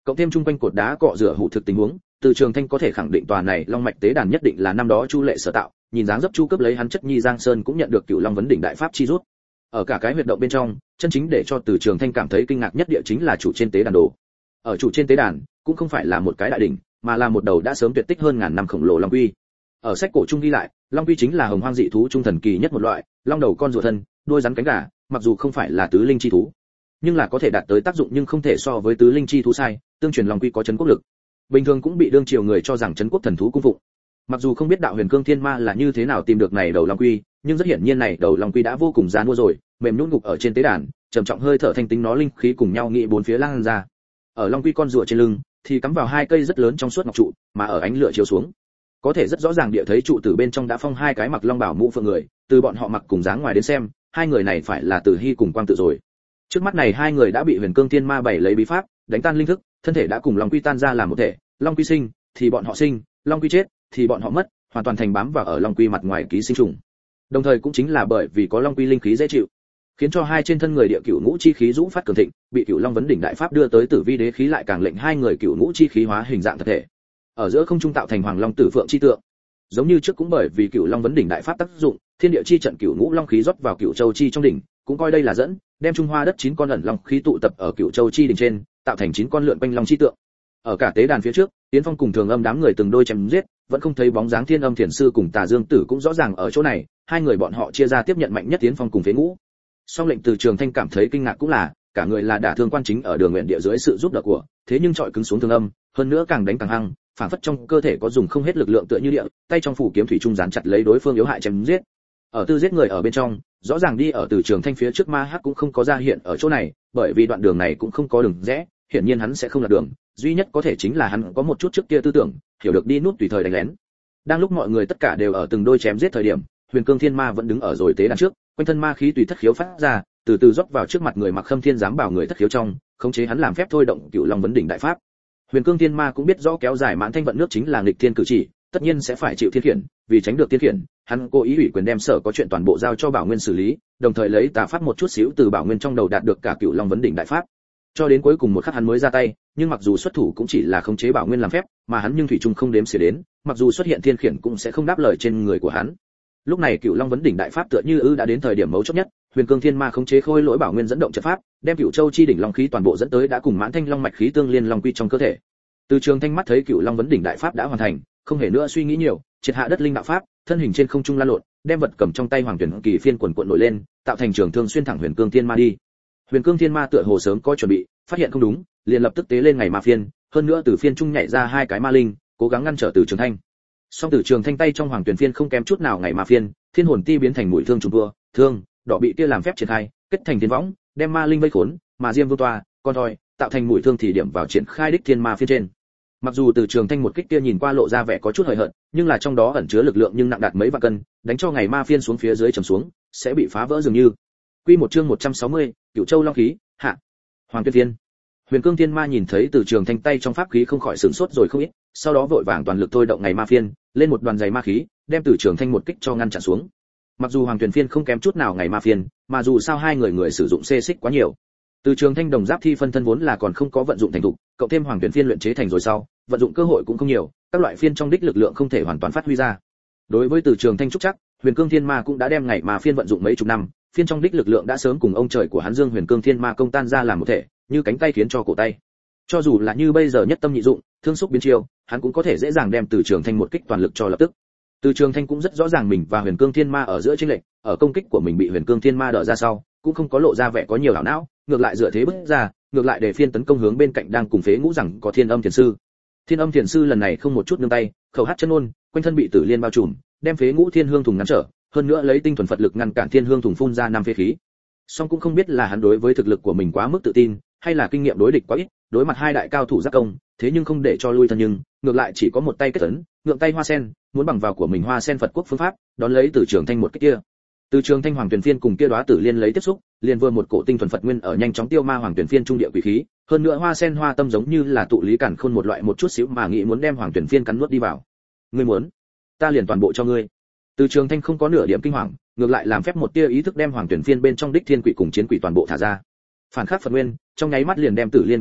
cộng thêm chung quanh cột đá cọ rửa hủ thực tình huống, Từ Trường Thanh có thể khẳng định tòa này long mạch tế đàn nhất định là năm đó Chu Lệ sở tạo, nhìn dáng dấp Chu cấp lấy hắn chất nhi Giang Sơn cũng nhận được Cửu Long vấn đỉnh đại pháp chi rút. Ở cả cái huyệt động bên trong, chân chính để cho Từ Trường Thanh cảm thấy kinh ngạc nhất địa chính là chủ trên tế đàn đồ. Ở chủ trên tế đàn, cũng không phải là một cái đại đỉnh, mà là một đầu đã sớm tuyệt tích hơn ngàn năm khổng lồ long quy. Ở sách cổ trung ghi lại, long quy chính là hồng hoang dị thú trung thần kỳ nhất một loại, long đầu con rùa thân, đuôi rắn cánh gà, mặc dù không phải là tứ linh chi thú, nhưng là có thể đạt tới tác dụng nhưng không thể so với tứ linh chi thú sai, tương truyền long quy có chấn quốc lực. Bình thường cũng bị đương triều người cho rằng chấn quốc thần thú cung phụng. Mặc dù không biết đạo huyền cương thiên ma là như thế nào tìm được này đầu long quy, nhưng rất hiển nhiên này đầu long quy đã vô cùng già mua rồi, mềm nhũn gục ở trên tế đàn, trầm trọng hơi thở thanh tính nó linh khí cùng nhau nghị bốn phía lan ra. Ở long quy con rùa trên lưng thì cắm vào hai cây rất lớn trong suốt ngọc trụ, mà ở ánh lửa chiếu xuống, có thể rất rõ ràng địa thấy trụ từ bên trong đã phong hai cái mặc long bảo mũ phượng người, từ bọn họ mặc cùng dáng ngoài đến xem, hai người này phải là Từ Hy cùng Quang Tự rồi. Trước mắt này hai người đã bị huyền cương thiên ma bảy lấy bí pháp đánh tan linh thức, thân thể đã cùng long quy tan ra làm một thể, long quy sinh thì bọn họ sinh, long quy chết thì bọn họ mất, hoàn toàn thành bám vào ở long quy mặt ngoài ký sinh trùng. Đồng thời cũng chính là bởi vì có long quy linh khí dễ chịu, khiến cho hai trên thân người địa cửu ngũ chi khí rũ phát cường thịnh, bị Cửu Long vấn đỉnh đại pháp đưa tới Tử Vi đế khí lại càng lệnh hai người cửu ngũ chi khí hóa hình dạng thật thể. Ở giữa không trung tạo thành Hoàng Long Tử Phượng chi tượng. Giống như trước cũng bởi vì Cửu Long vấn đỉnh đại pháp tác dụng, thiên địa chi trận cửu ngũ long khí rót vào Cửu Châu chi trong đỉnh, cũng coi đây là dẫn, đem Trung Hoa đất chín con ẩn long khí tụ tập ở Cửu Châu chi đỉnh trên, tạo thành chín con lượn quanh long chi tượng. Ở cả tế đàn phía trước, Tiến Phong cùng Thường Âm đám người từng đôi chém giết, vẫn không thấy bóng dáng Thiên Âm Thiền sư cùng Tà Dương Tử cũng rõ ràng ở chỗ này, hai người bọn họ chia ra tiếp nhận mạnh nhất Tiến Phong cùng Phế Ngũ. Song lệnh Từ Trường Thanh cảm thấy kinh ngạc cũng là, cả người là đả thương quan chính ở đường nguyện địa dưới sự giúp đỡ của, thế nhưng trọi cứng xuống Thường Âm, hơn nữa càng đánh càng hăng, phản phất trong cơ thể có dùng không hết lực lượng tựa như địa, tay trong phủ kiếm thủy trung dán chặt lấy đối phương yếu hại chém giết. Ở tư giết người ở bên trong, rõ ràng đi ở Từ Trường Thanh phía trước ma hắc cũng không có ra hiện ở chỗ này, bởi vì đoạn đường này cũng không có đường rẽ, hiển nhiên hắn sẽ không lạc đường, duy nhất có thể chính là hắn có một chút trước kia tư tưởng, hiểu được đi nút tùy thời đánh lén. Đang lúc mọi người tất cả đều ở từng đôi chém giết thời điểm, Huyền Cương Thiên Ma vẫn đứng ở rồi tế đàn trước, quanh thân ma khí tùy thất khiếu phát ra, từ từ rót vào trước mặt người mặc Khâm Thiên giám bảo người thất khiếu trong, khống chế hắn làm phép thôi động Cửu Long vấn đỉnh đại pháp. Huyền Cương Thiên Ma cũng biết rõ kéo dài mãn thanh vận nước chính là nghịch thiên cử chỉ, tất nhiên sẽ phải chịu thiên khiển, vì tránh được thiên khiển, hắn cố ý ủy quyền đem sở có chuyện toàn bộ giao cho Bảo Nguyên xử lý, đồng thời lấy tà pháp một chút xíu từ Bảo Nguyên trong đầu đạt được cả Cửu Long vấn đỉnh đại pháp. Cho đến cuối cùng một khắc hắn mới ra tay, nhưng mặc dù xuất thủ cũng chỉ là khống chế Bảo Nguyên làm phép, mà hắn nhưng thủy chung không đếm xỉa đến, mặc dù xuất hiện thiên khiển cũng sẽ không đáp lời trên người của hắn. Lúc này Cửu Long vấn đỉnh đại pháp tựa như ư đã đến thời điểm mấu chốt nhất, Huyền Cương Thiên Ma khống chế khôi lỗi Bảo Nguyên dẫn động trận pháp, đem Cửu Châu chi đỉnh long khí toàn bộ dẫn tới đã cùng mãn thanh long mạch khí tương liên long quy trong cơ thể. Từ Trường Thanh mắt thấy Cửu Long vấn đỉnh đại pháp đã hoàn thành, không hề nữa suy nghĩ nhiều, triệt hạ đất linh đạo pháp, thân hình trên không trung lan lộn, đem vật cầm trong tay Hoàng Tuyển Kỳ phiên quần cuộn nổi lên, tạo thành trường thương xuyên thẳng Huyền Cương Thiên Ma đi. Huyền Cương Thiên Ma tựa hồ sớm có chuẩn bị, phát hiện không đúng, liền lập tức tế lên ngày ma phiên, hơn nữa từ phiên trung nhảy ra hai cái ma linh, cố gắng ngăn trở Từ Trường Thanh. Song Từ Trường Thanh tay trong Hoàng Tuyển phiên không kém chút nào ngày ma phiên, thiên hồn ti biến thành mũi thương trùng vua, thương, đỏ bị kia làm phép triển khai, kết thành thiên võng, đem ma linh vây khốn, mà diêm vô toa, con thoi, tạo thành mũi thương thì điểm vào triển khai đích thiên ma phiên trên. Mặc dù Từ Trường Thanh một kích kia nhìn qua lộ ra vẻ có chút hời hợt, nhưng là trong đó ẩn chứa lực lượng nhưng nặng đạt mấy vạn cân, đánh cho ngày ma phiên xuống phía dưới trầm xuống, sẽ bị phá vỡ dường như. Quy một chương một trăm sáu mươi, Cửu Châu Long khí, hạ. Hoàng Tuyên Phiên. Huyền Cương Thiên Ma nhìn thấy Từ Trường Thanh tay trong pháp khí không khỏi sửng sốt rồi không ít, sau đó vội vàng toàn lực thôi động ngày ma phiên, lên một đoàn dày ma khí, đem Từ Trường Thanh một kích cho ngăn chặn xuống. Mặc dù Hoàng Tuyên Phiên không kém chút nào ngày ma phiên, mà dù sao hai người người sử dụng xê xích quá nhiều. Từ Trường Thanh đồng giáp thi phân thân vốn là còn không có vận dụng thành thục, cộng thêm Hoàng Tuyên Phiên luyện chế thành rồi sau, vận dụng cơ hội cũng không nhiều, các loại phiên trong đích lực lượng không thể hoàn toàn phát huy ra. Đối với Từ Trường Thanh trúc chắc, Huyền Cương Thiên Ma cũng đã đem ngày ma phiên vận dụng mấy chục năm, phiên trong đích lực lượng đã sớm cùng ông trời của hắn Dương Huyền Cương Thiên Ma công tan ra làm một thể, như cánh tay khiến cho cổ tay. Cho dù là như bây giờ nhất tâm nhị dụng, thương xúc biến chiêu, hắn cũng có thể dễ dàng đem Từ Trường Thanh một kích toàn lực cho lập tức. Từ Trường Thanh cũng rất rõ ràng mình và Huyền Cương Thiên Ma ở giữa chênh lệch, ở công kích của mình bị Huyền Cương Thiên Ma đỡ ra sau, cũng không có lộ ra vẻ có nhiều ảo não, ngược lại dựa thế bứt ra, ngược lại để phiên tấn công hướng bên cạnh đang cùng Phế Ngũ rằng có Thiên Âm Thiền sư. Thiên Âm Thiền sư lần này không một chút nương tay, khẩu hát chân ôn, quanh thân bị tử liên bao trùm, đem Phế Ngũ Thiên Hương thùng ngăn trở, hơn nữa lấy tinh thuần Phật lực ngăn cản Thiên Hương thùng phun ra năm phế khí. Song cũng không biết là hắn đối với thực lực của mình quá mức tự tin, hay là kinh nghiệm đối địch quá ít, đối mặt hai đại cao thủ giác công, thế nhưng không để cho lui thân nhưng, ngược lại chỉ có một tay kết ấn, ngượng tay hoa sen, muốn bằng vào của mình hoa sen Phật quốc phương pháp, đón lấy Từ Trường Thanh một kích kia. Từ Trường Thanh Hoàng Tuyển Phiên cùng kia đóa tử liên lấy tiếp xúc, liền vừa một cổ tinh thuần Phật nguyên ở nhanh chóng tiêu ma Hoàng Tuyển Phiên trung địa quỷ khí, hơn nữa hoa sen hoa tâm giống như là tụ lý cản khôn một loại một chút xíu mà nghĩ muốn đem Hoàng Tuyển Phiên cắn nuốt đi vào. Ngươi muốn, ta liền toàn bộ cho ngươi. Từ Trường Thanh không có nửa điểm kinh hoàng, ngược lại làm phép một tia ý thức đem Hoàng Tuyển Phiên bên trong đích thiên quỷ cùng chiến quỷ toàn bộ thả ra. Phản khắc Phật nguyên, trong nháy mắt liền đem tử liên cắn nuốt,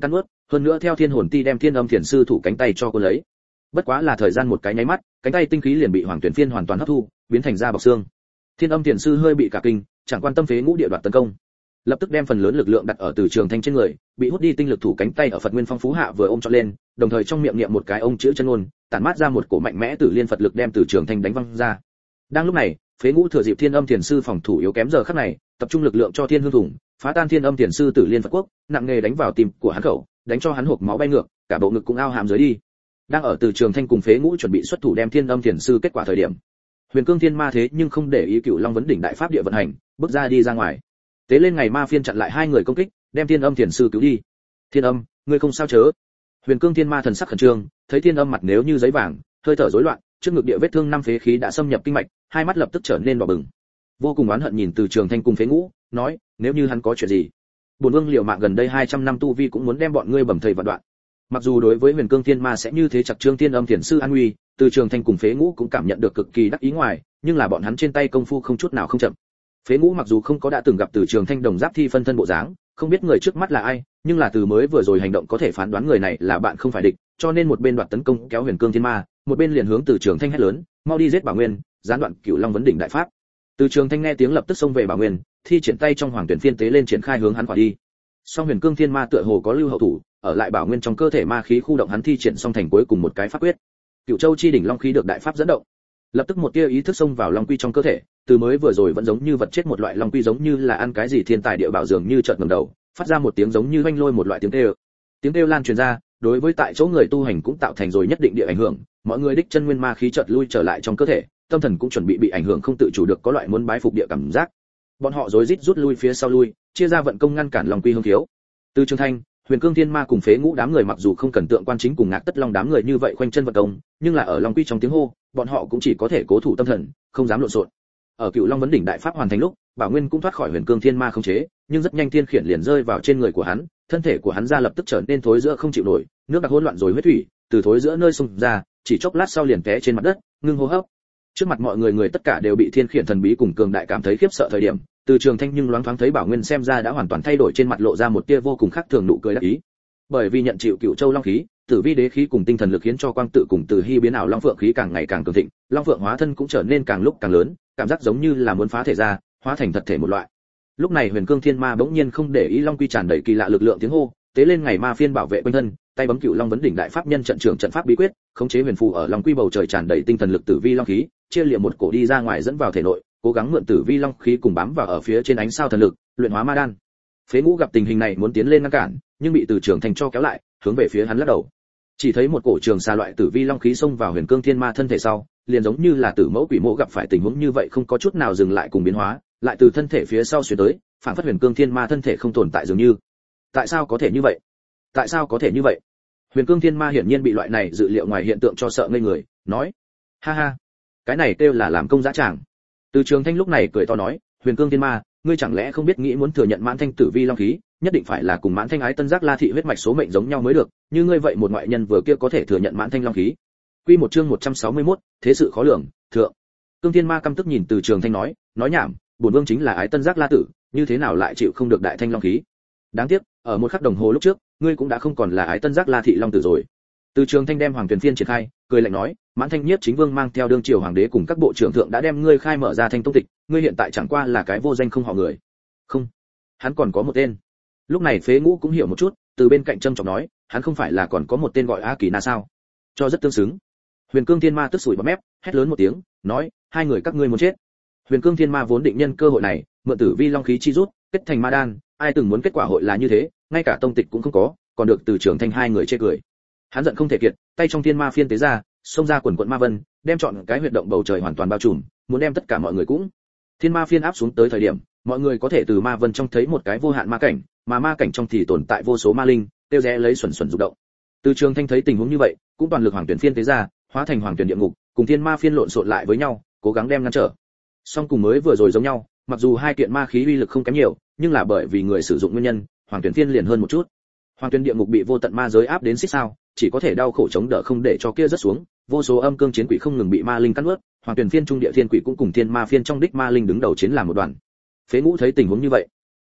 hơn nữa theo thiên hồn ti đem thiên âm thiền sư thủ cánh tay cho cô lấy. Bất quá là thời gian một cái nháy mắt, cánh tay tinh khí liền bị Hoàng Tuyển Phiên hoàn toàn hấp thu, biến thành da bọc xương. Thiên âm thiền sư hơi bị cả kinh, chẳng quan tâm phế ngũ địa đoạt tấn công, lập tức đem phần lớn lực lượng đặt ở Từ Trường Thanh trên người, bị hút đi tinh lực thủ cánh tay ở Phật Nguyên Phong Phú hạ vừa ôm cho lên, đồng thời trong miệng niệm một cái ông chữ chân ngôn, tản mát ra một cổ mạnh mẽ tử liên Phật lực đem Từ Trường Thanh đánh văng ra. Đang lúc này, phế ngũ thừa dịp thiên âm thiền sư phòng thủ yếu kém giờ khắc này, tập trung lực lượng cho thiên hương thủng, phá tan thiên âm thiền sư tử liên Phật quốc, nặng nghề đánh vào tim của hắn khẩu, đánh cho hắn hộc máu bay ngược, cả bộ ngực cũng ao hàm dưới đi. Đang ở Từ Trường Thanh cùng phế ngũ chuẩn bị xuất thủ đem thiên âm thiền sư kết quả thời điểm, Huyền Cương Thiên Ma thế nhưng không để ý Cửu Long vấn đỉnh đại pháp địa vận hành, bước ra đi ra ngoài. Tế lên ngày ma phiên chặn lại hai người công kích, đem thiên âm thiền sư cứu đi. Thiên âm, ngươi không sao chớ? Huyền Cương Thiên Ma thần sắc khẩn trương, thấy thiên âm mặt nếu như giấy vàng, hơi thở rối loạn, trước ngực địa vết thương năm phế khí đã xâm nhập kinh mạch, hai mắt lập tức trở nên đỏ bừng. Vô cùng oán hận nhìn Từ Trường Thanh cùng phế ngũ, nói, nếu như hắn có chuyện gì, bổn vương liều mạng gần đây hai trăm năm tu vi cũng muốn đem bọn ngươi bầm thây vạn đoạn. Mặc dù đối với Huyền Cương Thiên Ma sẽ như thế chặt trương thiên âm thiền sư an nguy, Từ Trường Thanh cùng phế ngũ cũng cảm nhận được cực kỳ đắc ý ngoài, nhưng là bọn hắn trên tay công phu không chút nào không chậm. Phế ngũ mặc dù không có đã từng gặp Từ Trường Thanh đồng giáp thi phân thân bộ dáng, không biết người trước mắt là ai, nhưng là từ mới vừa rồi hành động có thể phán đoán người này là bạn không phải địch, cho nên một bên đoạt tấn công kéo Huyền Cương Thiên Ma, một bên liền hướng Từ Trường Thanh hét lớn, mau đi giết Bảo Nguyên, gián đoạn Cửu Long vấn đỉnh đại pháp. Từ Trường Thanh nghe tiếng lập tức xông về Bảo Nguyên, thi triển tay trong Hoàng Tuyển Phiên tế lên triển khai hướng hắn quả đi. Song Huyền Cương Thiên Ma tựa hồ có lưu hậu thủ, ở lại Bảo Nguyên trong cơ thể ma khí khu động hắn thi triển xong thành cuối cùng một cái pháp quyết. Cửu Châu chi đỉnh long khí được đại pháp dẫn động, lập tức một tia ý thức xông vào long quy trong cơ thể, từ mới vừa rồi vẫn giống như vật chết một loại long quy giống như là ăn cái gì thiên tài địa bảo dường như chợt ngẩng đầu, phát ra một tiếng giống như oanh lôi một loại tiếng kêu. Tiếng kêu lan truyền ra, đối với tại chỗ người tu hành cũng tạo thành rồi nhất định địa ảnh hưởng, mọi người đích chân nguyên ma khí chợt lui trở lại trong cơ thể, tâm thần cũng chuẩn bị bị ảnh hưởng không tự chủ được có loại muốn bái phục địa cảm giác. Bọn họ rối rít rút lui phía sau lui, chia ra vận công ngăn cản long quy hung thiếu. Từ Trường Thanh, Huyền Cương Thiên Ma cùng phế ngũ đám người mặc dù không cần tượng quan chính cùng Ngạc Tất Long đám người như vậy khoanh chân vận công, nhưng là ở long quy trong tiếng hô, bọn họ cũng chỉ có thể cố thủ tâm thần, không dám lộn xộn. Ở Cửu Long vấn đỉnh đại pháp hoàn thành lúc, Bảo Nguyên cũng thoát khỏi Huyền Cương Thiên Ma khống chế, nhưng rất nhanh thiên khiển liền rơi vào trên người của hắn, thân thể của hắn ra lập tức trở nên thối giữa không chịu nổi, nước đặc hỗn loạn rồi huyết thủy, từ thối giữa nơi xung ra, chỉ chốc lát sau liền té trên mặt đất, ngưng hô hấp. Trước mặt mọi người người tất cả đều bị thiên khiển thần bí cùng cường đại cảm thấy khiếp sợ thời điểm, Từ Trường Thanh nhưng loáng thoáng thấy Bảo Nguyên xem ra đã hoàn toàn thay đổi, trên mặt lộ ra một tia vô cùng khác thường nụ cười đắc ý. Bởi vì nhận chịu Cửu Châu long khí, Tử Vi đế khí cùng tinh thần lực khiến cho quang tự cùng Từ Hy biến ảo long phượng khí càng ngày càng cường thịnh, long phượng hóa thân cũng trở nên càng lúc càng lớn, cảm giác giống như là muốn phá thể ra, hóa thành thật thể một loại. Lúc này Huyền Cương Thiên Ma bỗng nhiên không để ý long quy tràn đầy kỳ lạ lực lượng tiếng hô, tế lên ngày ma phiên bảo vệ quanh thân, tay bấm Cửu Long vấn đỉnh đại pháp nhân trận trưởng trận pháp bí quyết, khống chế huyền phù ở long quy bầu trời tràn đầy tinh thần lực Tử Vi long khí, chia liệm một cổ đi ra ngoài dẫn vào thể nội, cố gắng mượn Tử Vi long khí cùng bám vào ở phía trên ánh sao thần lực, luyện hóa ma đan. Phế ngũ gặp tình hình này muốn tiến lên ngăn cản, nhưng bị Từ Trường Thanh cho kéo lại, hướng về phía hắn lắc đầu. Chỉ thấy một cổ trường xa loại Tử Vi long khí xông vào Huyền Cương Thiên Ma thân thể sau, liền giống như là tử mẫu quỷ mẫu gặp phải tình huống như vậy không có chút nào dừng lại cùng biến hóa, lại từ thân thể phía sau xuyên tới, phản phất Huyền Cương Thiên Ma thân thể không tồn tại dường như. Tại sao có thể như vậy? Tại sao có thể như vậy? Huyền Cương Thiên Ma hiển nhiên bị loại này dự liệu ngoài hiện tượng cho sợ ngây người, nói: "Ha ha, cái này kêu là làm công dã tràng." Từ Trường Thanh lúc này cười to nói: "Huyền Cương Thiên Ma, ngươi chẳng lẽ không biết nghĩ muốn thừa nhận Mãn Thanh Tử Vi long khí, nhất định phải là cùng Mãn Thanh Ái Tân Giác La thị huyết mạch số mệnh giống nhau mới được, như ngươi vậy một ngoại nhân vừa kia có thể thừa nhận Mãn Thanh long khí." Quy một chương một trăm sáu mươi mốt, thế sự khó lường, thượng. Cương Thiên Ma căm tức nhìn Từ Trường Thanh nói: "Nói nhảm, bổn vương chính là Ái Tân Giác La tử, như thế nào lại chịu không được Đại Thanh long khí? Đáng tiếc, ở một khắc đồng hồ lúc trước, ngươi cũng đã không còn là Ái Tân Giác La thị long tử rồi." Từ Trường Thanh đem Hoàng Tuyển Phiên triển khai, cười lạnh nói: "Mãn Thanh Nhiếp Chính Vương mang theo đương triều hoàng đế cùng các bộ trưởng thượng đã đem ngươi khai mở ra Thanh tông tịch, ngươi hiện tại chẳng qua là cái vô danh không họ người." "Không, hắn còn có một tên." Lúc này Phế Ngũ cũng hiểu một chút, từ bên cạnh trầm trọng nói: "Hắn không phải là còn có một tên gọi A Kỳ Na sao? Cho rất tương xứng." Huyền Cương Thiên Ma tức sủi bọt mép, hét lớn một tiếng, nói: "Hai người các ngươi muốn chết." Huyền Cương Thiên Ma vốn định nhân cơ hội này, mượn Tử Vi long khí chi rút, kết thành ma đan, ai từng muốn kết quả hội là như thế, ngay cả tông tịch cũng không có, còn được Từ Trường Thanh hai người chê cười. Hắn giận không thể kiệt, tay trong Thiên Ma Phiên tế ra, xông ra quần quần ma vân, đem trọn cái huyệt động bầu trời hoàn toàn bao trùm, muốn đem tất cả mọi người cũng. Thiên Ma Phiên áp xuống tới thời điểm, mọi người có thể từ ma vân trong thấy một cái vô hạn ma cảnh, mà ma cảnh trong thì tồn tại vô số ma linh, tiêu rẽ lấy xuẩn xuẩn rụng động. Từ Trường Thanh thấy tình huống như vậy, cũng toàn lực Hoàng Tuyển Phiên tế ra, hóa thành Hoàng Tuyển địa ngục, cùng Thiên Ma Phiên lộn xộn lại với nhau, cố gắng đem ngăn trở. Song cùng mới vừa rồi giống nhau, mặc dù hai kiện ma khí uy lực không kém nhiều, nhưng là bởi vì người sử dụng nguyên nhân, Hoàng Tuyển Phiên liền hơn một chút. Hoàng Tuyển địa ngục bị vô tận ma giới áp đến xích sao, chỉ có thể đau khổ chống đỡ không để cho kia rớt xuống, vô số âm cương chiến quỷ không ngừng bị ma linh cắn nuốt, Hoàng Tuyển Phiên trung địa thiên quỷ cũng cùng Thiên Ma Phiên trong đích ma linh đứng đầu chiến làm một đoàn. Phế Ngũ thấy tình huống như vậy,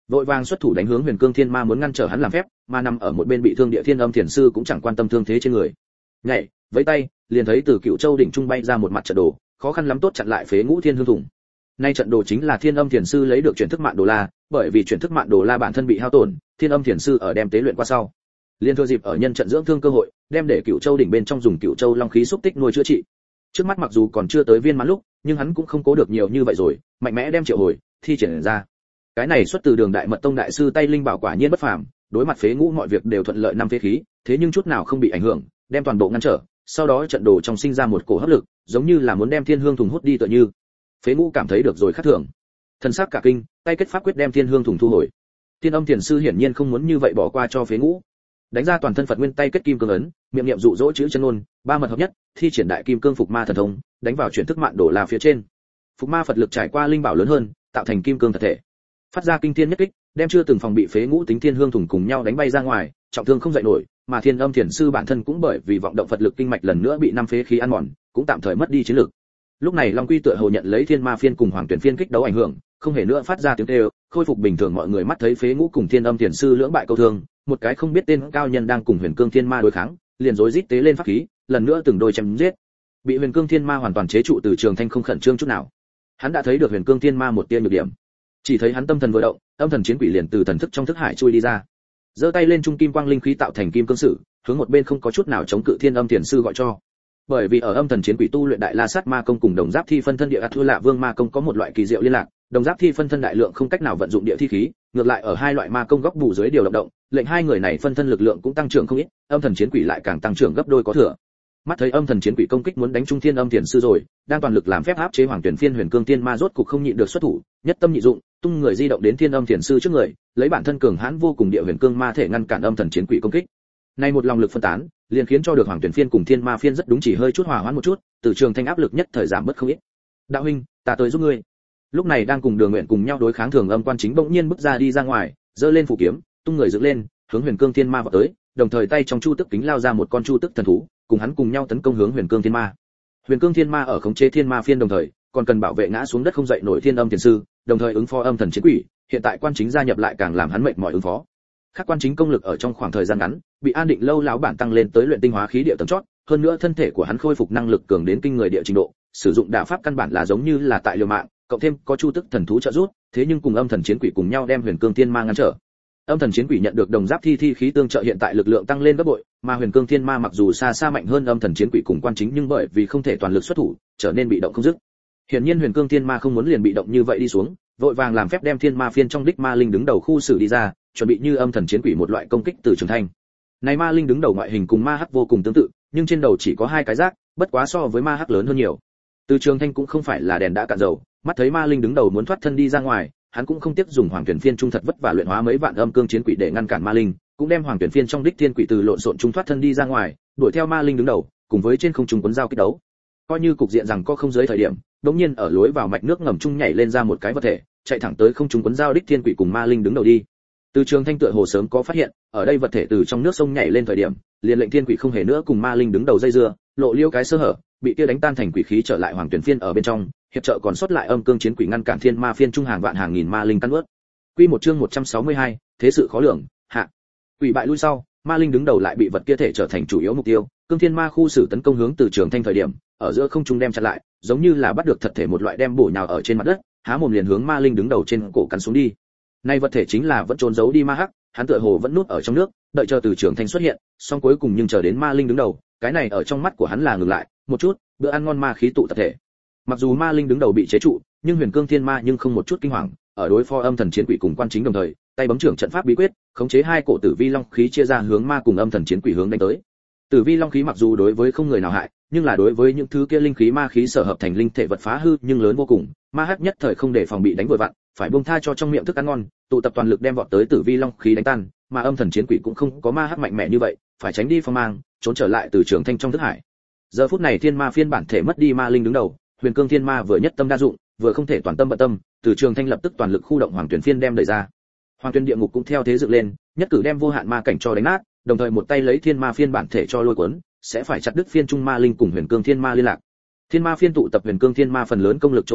vội vàng xuất thủ đánh hướng Huyền Cương Thiên Ma muốn ngăn trở hắn làm phép, mà nằm ở một bên bị thương Địa Thiên Âm Thiền sư cũng chẳng quan tâm thương thế trên người. Nhảy, với tay, liền thấy từ Cựu Châu đỉnh trung bay ra một mặt trận đồ, khó khăn lắm tốt chặn lại phế ngũ thiên hương thủng. Nay trận đồ chính là Thiên Âm Thiền sư lấy được chuyển thức Mạn Đồ La, bởi vì chuyển thức Mạn Đồ La bản thân bị hao tổn, Thiên Âm Thiền sư ở đem tế luyện qua sau, liên thừa dịp ở nhân trận dưỡng thương cơ hội, đem để Cựu Châu đỉnh bên trong dùng Cựu Châu Long khí xúc tích nuôi chữa trị. Trước mắt mặc dù còn chưa tới viên mãn lúc, nhưng hắn cũng không cố được nhiều như vậy rồi, mạnh mẽ đem triệu hồi, thi triển ra. Cái này xuất từ Đường Đại Mật Tông đại sư tay linh bảo quả nhiên bất phàm, đối mặt phế ngũ mọi việc đều thuận lợi năm phế khí, thế nhưng chút nào không bị ảnh hưởng, đem toàn bộ ngăn trở, sau đó trận đồ trong sinh ra một cổ hấp lực, giống như là muốn đem thiên hương thùng hút đi tựa như. Phế ngũ cảm thấy được rồi khác thường, thần sắc cả kinh, tay kết pháp quyết đem thiên hương thùng thu hồi. Thiên Âm Thiền sư hiển nhiên không muốn như vậy bỏ qua cho phế ngũ, đánh ra toàn thân Phật nguyên tay kết kim cương ấn, miệng niệm dụ dỗ chữ chân ngôn, ba mật hợp nhất, thi triển đại kim cương phục ma thần thông, đánh vào chuyển thức Mạn Đồ La phía trên. Phục ma Phật lực trải qua linh bảo lớn hơn, tạo thành kim cương thật thể, phát ra kinh thiên nhất kích, đem chưa từng phòng bị phế ngũ tính thiên hương thùng cùng nhau đánh bay ra ngoài, trọng thương không dậy nổi, mà Thiên Âm Thiền sư bản thân cũng bởi vì vọng động Phật lực kinh mạch lần nữa bị năm phế khí ăn mòn, cũng tạm thời mất đi chiến lực. Lúc này Long Quy tựa hồ nhận lấy Thiên Ma phiên cùng Hoàng Tuyển phiên kích đấu ảnh hưởng, không hề nữa phát ra tiếng kêu, khôi phục bình thường. Mọi người mắt thấy phế ngũ cùng Thiên Âm Thiền sư lưỡng bại câu thương, một cái không biết tên cao nhân đang cùng Huyền Cương Thiên Ma đối kháng, liền rối rít tế lên pháp khí, lần nữa từng đôi chém giết. Bị Huyền Cương Thiên Ma hoàn toàn chế trụ Từ Trường Thanh không khẩn trương chút nào. Hắn đã thấy được Huyền Cương Thiên Ma một tia nhược điểm, chỉ thấy hắn tâm thần vừa động, âm thần chiến quỷ liền từ thần thức trong thức hải chui đi ra, giơ tay lên trung kim quang linh khí tạo thành kim cương sử, hướng một bên không có chút nào chống cự Thiên Âm Thiền sư gọi cho. Bởi vì ở âm thần chiến quỷ tu luyện đại la sát ma công cùng đồng giáp thi phân thân địa thua lạ vương ma công có một loại kỳ diệu liên lạc, đồng giáp thi phân thân đại lượng không cách nào vận dụng địa thi khí, ngược lại ở hai loại ma công góc bù dưới điều động động, lệnh hai người này phân thân lực lượng cũng tăng trưởng không ít, âm thần chiến quỷ lại càng tăng trưởng gấp đôi có thừa. Mắt thấy âm thần chiến quỷ công kích muốn đánh trung Thiên Âm Thiền sư rồi, đang toàn lực làm phép áp chế Hoàng Tuyển phiên Huyền Cương Thiên Ma rốt cục không nhịn được xuất thủ, nhất tâm nhị dụng, tung người di động đến Thiên Âm Thiền sư trước người, lấy bản thân cường hãn vô cùng địa Huyền Cương ma thể ngăn cản âm thần chiến quỷ công kích. Nay một lòng lực phân tán, liền khiến cho được Hoàng Tuyển phiên cùng Thiên Ma phiên rất đúng chỉ hơi chút hòa hoãn một chút, Từ Trường Thanh áp lực nhất thời giảm bớt không ít. Đạo huynh, ta tới giúp ngươi. Lúc này đang cùng Đường Nguyện cùng nhau đối kháng Thường Âm quan chính bỗng nhiên bước ra đi ra ngoài, giơ lên phù kiếm, tung người dựng lên, hướng Huyền Cương Thiên Ma vọt tới, đồng thời tay trong chu tức kính lao ra một con chu tức thần thú, cùng hắn cùng nhau tấn công hướng Huyền Cương Thiên Ma. Huyền Cương Thiên Ma ở khống chế Thiên Ma phiên đồng thời, còn cần bảo vệ ngã xuống đất không dậy nổi Thiên Âm Thiền sư, đồng thời ứng phó âm thần chiến quỷ, hiện tại quan chính gia nhập lại càng làm hắn mệt mỏi ứng phó. Các quan chính công lực ở trong khoảng thời gian ngắn, bị An Định Lâu lão bản tăng lên tới luyện tinh hóa khí địa tầng chót, hơn nữa thân thể của hắn khôi phục năng lực cường đến kinh người địa trình độ, sử dụng đả pháp căn bản là giống như là tại liều mạng, cộng thêm có chu tức thần thú trợ giúp, thế nhưng cùng âm thần chiến quỷ cùng nhau đem Huyền Cương Thiên Ma ngăn trở. Âm thần chiến quỷ nhận được đồng giáp thi thi khí tương trợ hiện tại lực lượng tăng lên gấp bội, mà Huyền Cương Thiên Ma mặc dù xa xa mạnh hơn âm thần chiến quỷ cùng quan chính nhưng bởi vì không thể toàn lực xuất thủ, trở nên bị động không dứt. Hiển nhiên Huyền Cương Thiên Ma không muốn liền bị động như vậy đi xuống, vội vàng làm phép đem Thiên Ma phiên trong đích ma linh đứng đầu khu xử đi ra, chuẩn bị như âm thần chiến quỷ một loại công kích từ Trường Thanh. Này ma linh đứng đầu ngoại hình cùng ma hắc vô cùng tương tự, nhưng trên đầu chỉ có hai cái rác, bất quá so với ma hắc lớn hơn nhiều. Từ Trường Thanh cũng không phải là đèn đã cạn dầu, mắt thấy ma linh đứng đầu muốn thoát thân đi ra ngoài, hắn cũng không tiếc dùng Hoàng Tuyển phiên trung thật vất vả luyện hóa mấy vạn âm cương chiến quỷ để ngăn cản ma linh, cũng đem Hoàng Tuyển phiên trong đích thiên quỷ từ lộn xộn trung thoát thân đi ra ngoài, đuổi theo ma linh đứng đầu, cùng với trên không trung cuốn dao kích đấu. Coi như cục diện rằng có không dưới thời điểm, đột nhiên ở lối vào mạch nước ngầm trung nhảy lên ra một cái vật thể, chạy thẳng tới không trung cuốn dao đích thiên quỷ cùng ma linh đứng đầu đi. Từ Trường Thanh tựa hồ sớm có phát hiện, ở đây vật thể từ trong nước sông nhảy lên thời điểm, liền lệnh thiên quỷ không hề nữa cùng ma linh đứng đầu dây dưa, lộ liêu cái sơ hở, bị kia đánh tan thành quỷ khí trở lại Hoàng Tuyển phiên ở bên trong, hiệp trợ còn sót lại âm cương chiến quỷ ngăn cản thiên ma phiên trung hàng vạn hàng nghìn ma linh tan ướt. Quy một chương một trăm sáu mươi hai, thế sự khó lường, hạ. Quỷ bại lui sau, ma linh đứng đầu lại bị vật kia thể trở thành chủ yếu mục tiêu, cương thiên ma khu xử tấn công hướng Từ Trường Thanh thời điểm, ở giữa không trung đem chặn lại, giống như là bắt được thật thể một loại đem bổ nhào ở trên mặt đất, há mồm liền hướng ma linh đứng đầu trên cổ cắn xuống đi. Nay vật thể chính là vẫn trốn giấu đi ma hắc, hắn tựa hồ vẫn núp ở trong nước, đợi chờ Từ Trường Thanh xuất hiện, song cuối cùng nhưng chờ đến ma linh đứng đầu, cái này ở trong mắt của hắn là ngừng lại, một chút, bữa ăn ngon ma khí tụ tập thể. Mặc dù ma linh đứng đầu bị chế trụ, nhưng Huyền Cương Thiên Ma nhưng không một chút kinh hoàng, ở đối phó âm thần chiến quỷ cùng quan chính đồng thời, tay bấm trưởng trận pháp bí quyết, khống chế hai cổ tử vi long khí chia ra hướng ma cùng âm thần chiến quỷ hướng đánh tới. Tử vi long khí mặc dù đối với không người nào hại, nhưng là đối với những thứ kia linh khí ma khí sở hợp thành linh thể vật phá hư nhưng lớn vô cùng, ma hắc nhất thời không để phòng bị đánh vội vặn, phải buông tha cho trong miệng thức ăn ngon, tụ tập toàn lực đem vọt tới tử vi long khí đánh tan, mà âm thần chiến quỷ cũng không có ma hắc mạnh mẽ như vậy, phải tránh đi phong mang, trốn trở lại Từ Trường Thanh trong thức hải. Giờ phút này thiên ma phiên bản thể mất đi ma linh đứng đầu, Huyền Cương Thiên Ma vừa nhất tâm đa dụng, vừa không thể toàn tâm bận tâm, Từ Trường Thanh lập tức toàn lực khu động Hoàng Tuyển phiên đem đẩy ra. Hoàng Tuyển địa ngục cũng theo thế dựng lên, nhất cử đem vô hạn ma cảnh cho đánh nát, đồng thời một tay lấy thiên ma phiên bản thể cho lôi cuốn, sẽ phải chặt đứt phiên trung ma linh cùng Huyền Cương Thiên Ma liên lạc. Thiên ma phiên tụ tập Huyền Cương Thiên Ma phần lớn công lực chỗ ở,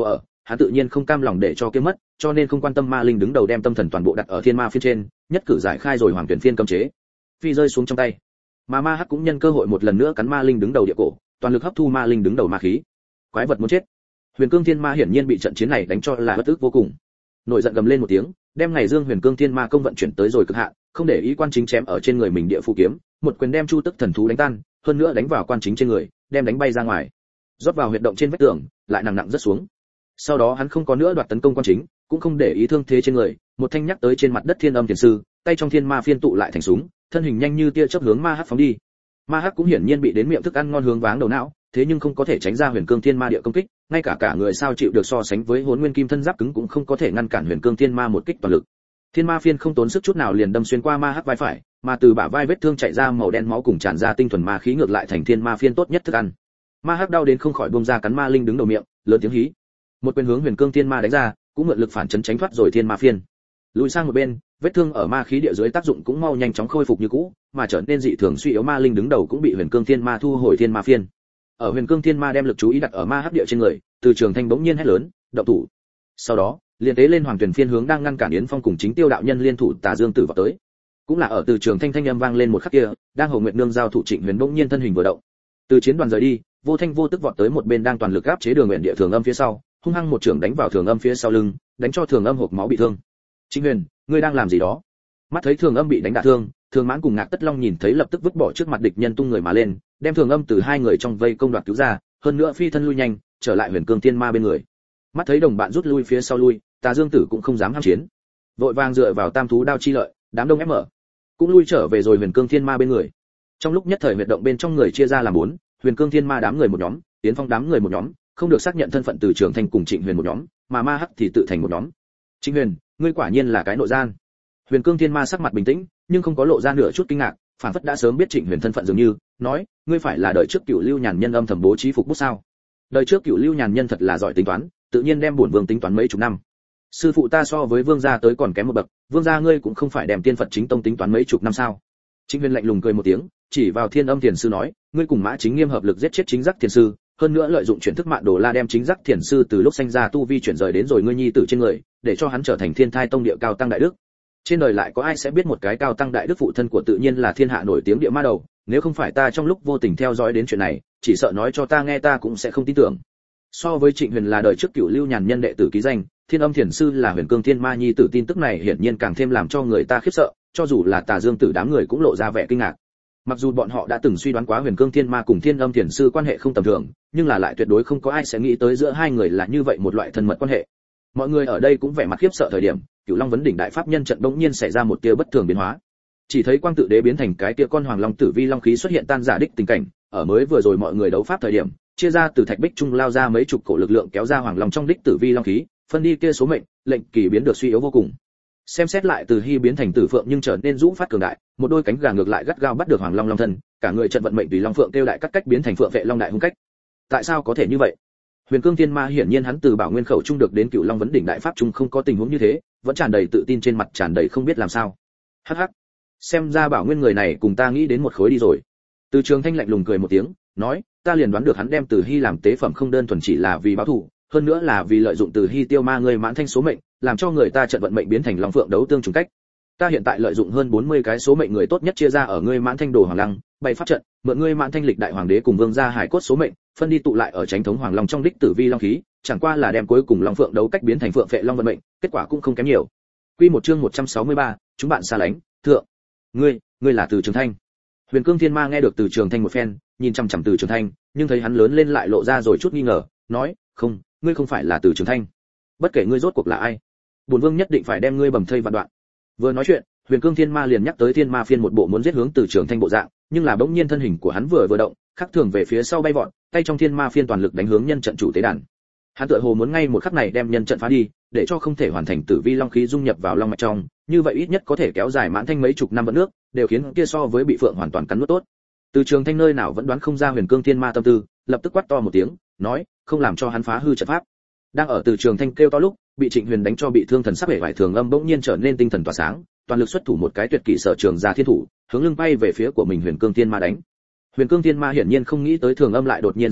hắn tự nhiên không cam lòng để cho kia mất, cho nên không quan tâm ma linh đứng đầu đem tâm thần toàn bộ đặt ở thiên ma phiên trên, nhất cử giải khai rồi hoàng tuyển phiên cấm chế. Phi rơi xuống trong tay, mà ma hắc cũng nhân cơ hội một lần nữa cắn ma linh đứng đầu địa cổ, toàn lực hấp thu ma linh đứng đầu ma khí. Quái vật muốn chết. Huyền Cương Thiên Ma hiển nhiên bị trận chiến này đánh cho là bất ức vô cùng, nổi giận gầm lên một tiếng, đem ngày dương Huyền Cương Thiên Ma công vận chuyển tới rồi cực hạn, không để ý quan chính chém ở trên người mình địa phù kiếm, một quyền đem chu tức thần thú đánh tan, hơn nữa đánh vào quan chính trên người, đem đánh bay ra ngoài, rót vào huyệt động trên vách tường, lại nặng nặng rất xuống. Sau đó hắn không có nữa đoạt tấn công quan chính, cũng không để ý thương thế trên người, một thanh nhắc tới trên mặt đất Thiên Âm Thiền Sư, tay trong thiên ma phiên tụ lại thành súng, thân hình nhanh như tia chớp hướng ma hắc phóng đi. Ma hắc cũng hiển nhiên bị đến miệng thức ăn ngon hướng váng đầu não, thế nhưng không có thể tránh ra Huyền Cương Thiên Ma địa công kích, ngay cả cả người sao chịu được so sánh với Hỗn Nguyên Kim thân giáp cứng cũng không có thể ngăn cản Huyền Cương Thiên Ma một kích toàn lực. Thiên Ma phiên không tốn sức chút nào liền đâm xuyên qua ma hắc vai phải, mà từ bả vai vết thương chảy ra màu đen máu cùng tràn ra tinh thuần ma khí ngược lại thành Thiên Ma phiên tốt nhất thức ăn. Ma hắc đau đến không khỏi buông ra cắn ma linh đứng đầu miệng, lớn tiếng hí. Một quyền hướng Huyền Cương Thiên Ma đánh ra, cũng mượn lực phản chấn tránh thoát rồi Thiên Ma phiên. Lùi sang một bên, vết thương ở ma khí địa dưới tác dụng cũng mau nhanh chóng khôi phục như cũ, mà trở nên dị thường suy yếu ma linh đứng đầu cũng bị Huyền Cương Thiên Ma thu hồi Thiên Ma phiên. Ở Huyền Cương Thiên Ma đem lực chú ý đặt ở ma hắc địa trên người, Từ Trường Thanh bỗng nhiên hét lớn, động thủ. Sau đó, liền tế lên Hoàng Tuyển phiên hướng đang ngăn cản Yến Phong cùng Chính Tiêu đạo nhân liên thủ Tà Dương Tử vào tới. Cũng là ở Từ Trường Thanh thanh âm vang lên một khắc kia, đang Hồ Nguyệt Nương giao thủ Trịnh Huyền bỗng nhiên thân hình vừa động. Từ chiến đoàn rời đi, vô thanh vô tức vọt tới một bên đang toàn lực áp chế Đường Nguyện địa Thường Âm phía sau, hung hăng một trường đánh vào Thường Âm phía sau lưng, đánh cho Thường Âm hộc máu bị thương. Trịnh Huyền, ngươi đang làm gì đó? Mắt thấy Thường Âm bị đánh đả thương, Thường Mãn cùng Ngạc Tất Long nhìn thấy lập tức vứt bỏ trước mặt địch nhân tung người mà lên, đem Thường Âm từ hai người trong vây công đoạt cứu ra, hơn nữa phi thân lui nhanh, trở lại Huyền Cương Thiên Ma bên người. Mắt thấy đồng bạn rút lui phía sau lui, Tà Dương Tử cũng không dám ham chiến, vội vàng dựa vào tam thú đao chi lợi, đám đông ép mở, cũng lui trở về rồi Huyền Cương Thiên Ma bên người. Trong lúc nhất thời huyệt động bên trong người chia ra làm bốn, Huyền Cương Thiên Ma đám người một nhóm, Yến Phong đám người một nhóm, không được xác nhận thân phận Từ Trường Thanh cùng Trịnh Huyền một nhóm, mà Ma Hắc thì tự thành một nhóm. Trịnh Huyền, ngươi quả nhiên là cái nội gian. Huyền Cương Thiên Ma sắc mặt bình tĩnh, nhưng không có lộ ra nửa chút kinh ngạc, phản phất đã sớm biết Trịnh Huyền thân phận dường như, nói, ngươi phải là đời trước Cửu Lưu Nhàn Nhân âm thầm bố trí phục bút sao? Đời trước Cửu Lưu Nhàn Nhân thật là giỏi tính toán, tự nhiên đem bổn vương tính toán mấy chục năm. Sư phụ ta so với vương gia tới còn kém một bậc, vương gia ngươi cũng không phải đem tiên Phật chính tông tính toán mấy chục năm sao? Trịnh Huyền lạnh lùng cười một tiếng, chỉ vào Thiên Âm Thiền Sư nói, ngươi cùng Mã Chính Nghiêm hợp lực giết chết Chính Giác Thiền Sư, hơn nữa lợi dụng chuyển thức mạng đồ la đem Chính Giác Thiền Sư từ lúc sinh ra tu vi chuyển rời đến rồi ngươi nhi tử trên người, để cho hắn trở thành Thiên Thai Tông địa cao tăng đại đức. Trên đời lại có ai sẽ biết một cái cao tăng đại đức phụ thân của tự nhiên là thiên hạ nổi tiếng địa ma đầu, nếu không phải ta trong lúc vô tình theo dõi đến chuyện này, chỉ sợ nói cho ta nghe ta cũng sẽ không tin tưởng. So với Trịnh Huyền là đời trước Cửu Lưu Nhàn Nhân đệ tử ký danh, Thiên Âm Thiền Sư là Huyền Cương Thiên Ma nhi tử, tin tức này hiển nhiên càng thêm làm cho người ta khiếp sợ, cho dù là Tà Dương Tử đám người cũng lộ ra vẻ kinh ngạc. Mặc dù bọn họ đã từng suy đoán quá Huyền Cương Thiên Ma cùng Thiên Âm Thiền Sư quan hệ không tầm thường, nhưng là lại tuyệt đối không có ai sẽ nghĩ tới giữa hai người là như vậy một loại thân mật quan hệ. Mọi người ở đây cũng vẻ mặt khiếp sợ thời điểm, Cửu Long vấn đỉnh đại pháp nhân trận bỗng nhiên xảy ra một tia bất thường biến hóa. Chỉ thấy quang tự đế biến thành cái tia con hoàng long tử vi long khí xuất hiện tan giả đích tình cảnh, ở mới vừa rồi mọi người đấu pháp thời điểm, chia ra từ thạch bích trung lao ra mấy chục cổ lực lượng kéo ra hoàng long trong đích tử vi long khí, phân đi kia số mệnh, lệnh kỳ biến được suy yếu vô cùng. Xem xét lại từ hy biến thành tử phượng nhưng trở nên rũ phát cường đại, một đôi cánh gà ngược lại gắt gao bắt được hoàng long long thân, cả người trận vận mệnh tùy long phượng kêu đại cắt cách biến thành phượng vệ long đại hung cách. Tại sao có thể như vậy? Huyền Cương Thiên Ma hiển nhiên hắn từ Bảo Nguyên khẩu trung được đến Cửu Long vấn đỉnh đại pháp trung không có tình huống như thế, vẫn tràn đầy tự tin, trên mặt tràn đầy không biết làm sao. Hắc hắc, xem ra Bảo Nguyên người này cùng ta nghĩ đến một khối đi rồi. Từ Trường Thanh lạnh lùng cười một tiếng, nói, ta liền đoán được hắn đem Từ Hy làm tế phẩm không đơn thuần chỉ là vì báo thù, hơn nữa là vì lợi dụng Từ Hy tiêu ma người mãn thanh số mệnh, làm cho người ta trận vận mệnh biến thành long phượng đấu tương trùng cách. Ta hiện tại lợi dụng hơn bốn mươi cái số mệnh người tốt nhất chia ra ở ngươi mãn thanh đồ hoàng lăng, bày pháp trận, mượn ngươi mãn thanh lịch đại hoàng đế cùng vương gia hải cốt số mệnh, phân đi tụ lại ở chánh thống hoàng long trong đích tử vi long khí, chẳng qua là đem cuối cùng long phượng đấu cách biến thành phượng phệ long vận mệnh, kết quả cũng không kém nhiều. Quy một chương một trăm sáu mươi ba, chúng bạn xa lánh, thượng. Ngươi, ngươi là Từ Trường Thanh. Huyền Cương Thiên Ma nghe được Từ Trường Thanh một phen, nhìn chằm chằm Từ Trường Thanh, nhưng thấy hắn lớn lên lại lộ ra rồi chút nghi ngờ, nói, không, ngươi không phải là Từ Trường Thanh. Bất kể ngươi rốt cuộc là ai, bổn vương nhất định phải đem ngươi bầm thây vạn đoạn. Vừa nói chuyện, Huyền Cương Thiên Ma liền nhắc tới Thiên Ma phiên một bộ muốn giết hướng Từ Trường Thanh bộ dạng, nhưng là bỗng nhiên thân hình của hắn vừa vừa động, khắc thường về phía sau bay vọt, tay trong Thiên Ma phiên toàn lực đánh hướng nhân trận chủ tế đàn. Hắn tựa hồ muốn ngay một khắc này đem nhân trận phá đi, để cho không thể hoàn thành tử vi long khí dung nhập vào long mạch trong, như vậy ít nhất có thể kéo dài mãn thanh mấy chục năm vận nước, đều khiến kia so với bị phượng hoàn toàn cắn nuốt tốt. Từ Trường Thanh nơi nào vẫn đoán không ra Huyền Cương Thiên Ma tâm tư, lập tức quát to một tiếng, nói, không làm cho hắn phá hư trận pháp. Đang ở Từ Trường Thanh kêu to lúc, bị Trịnh Huyền đánh cho bị thương thần sắc vẻ vải Thường Âm bỗng nhiên trở nên tinh thần tỏa sáng, toàn lực xuất thủ một cái tuyệt kỹ sở trường ra thiên thủ, hướng lưng bay về phía của mình Huyền Cương Thiên Ma đánh. Huyền Cương Thiên Ma hiển nhiên không nghĩ tới Thường Âm lại đột nhiên xuất thủ,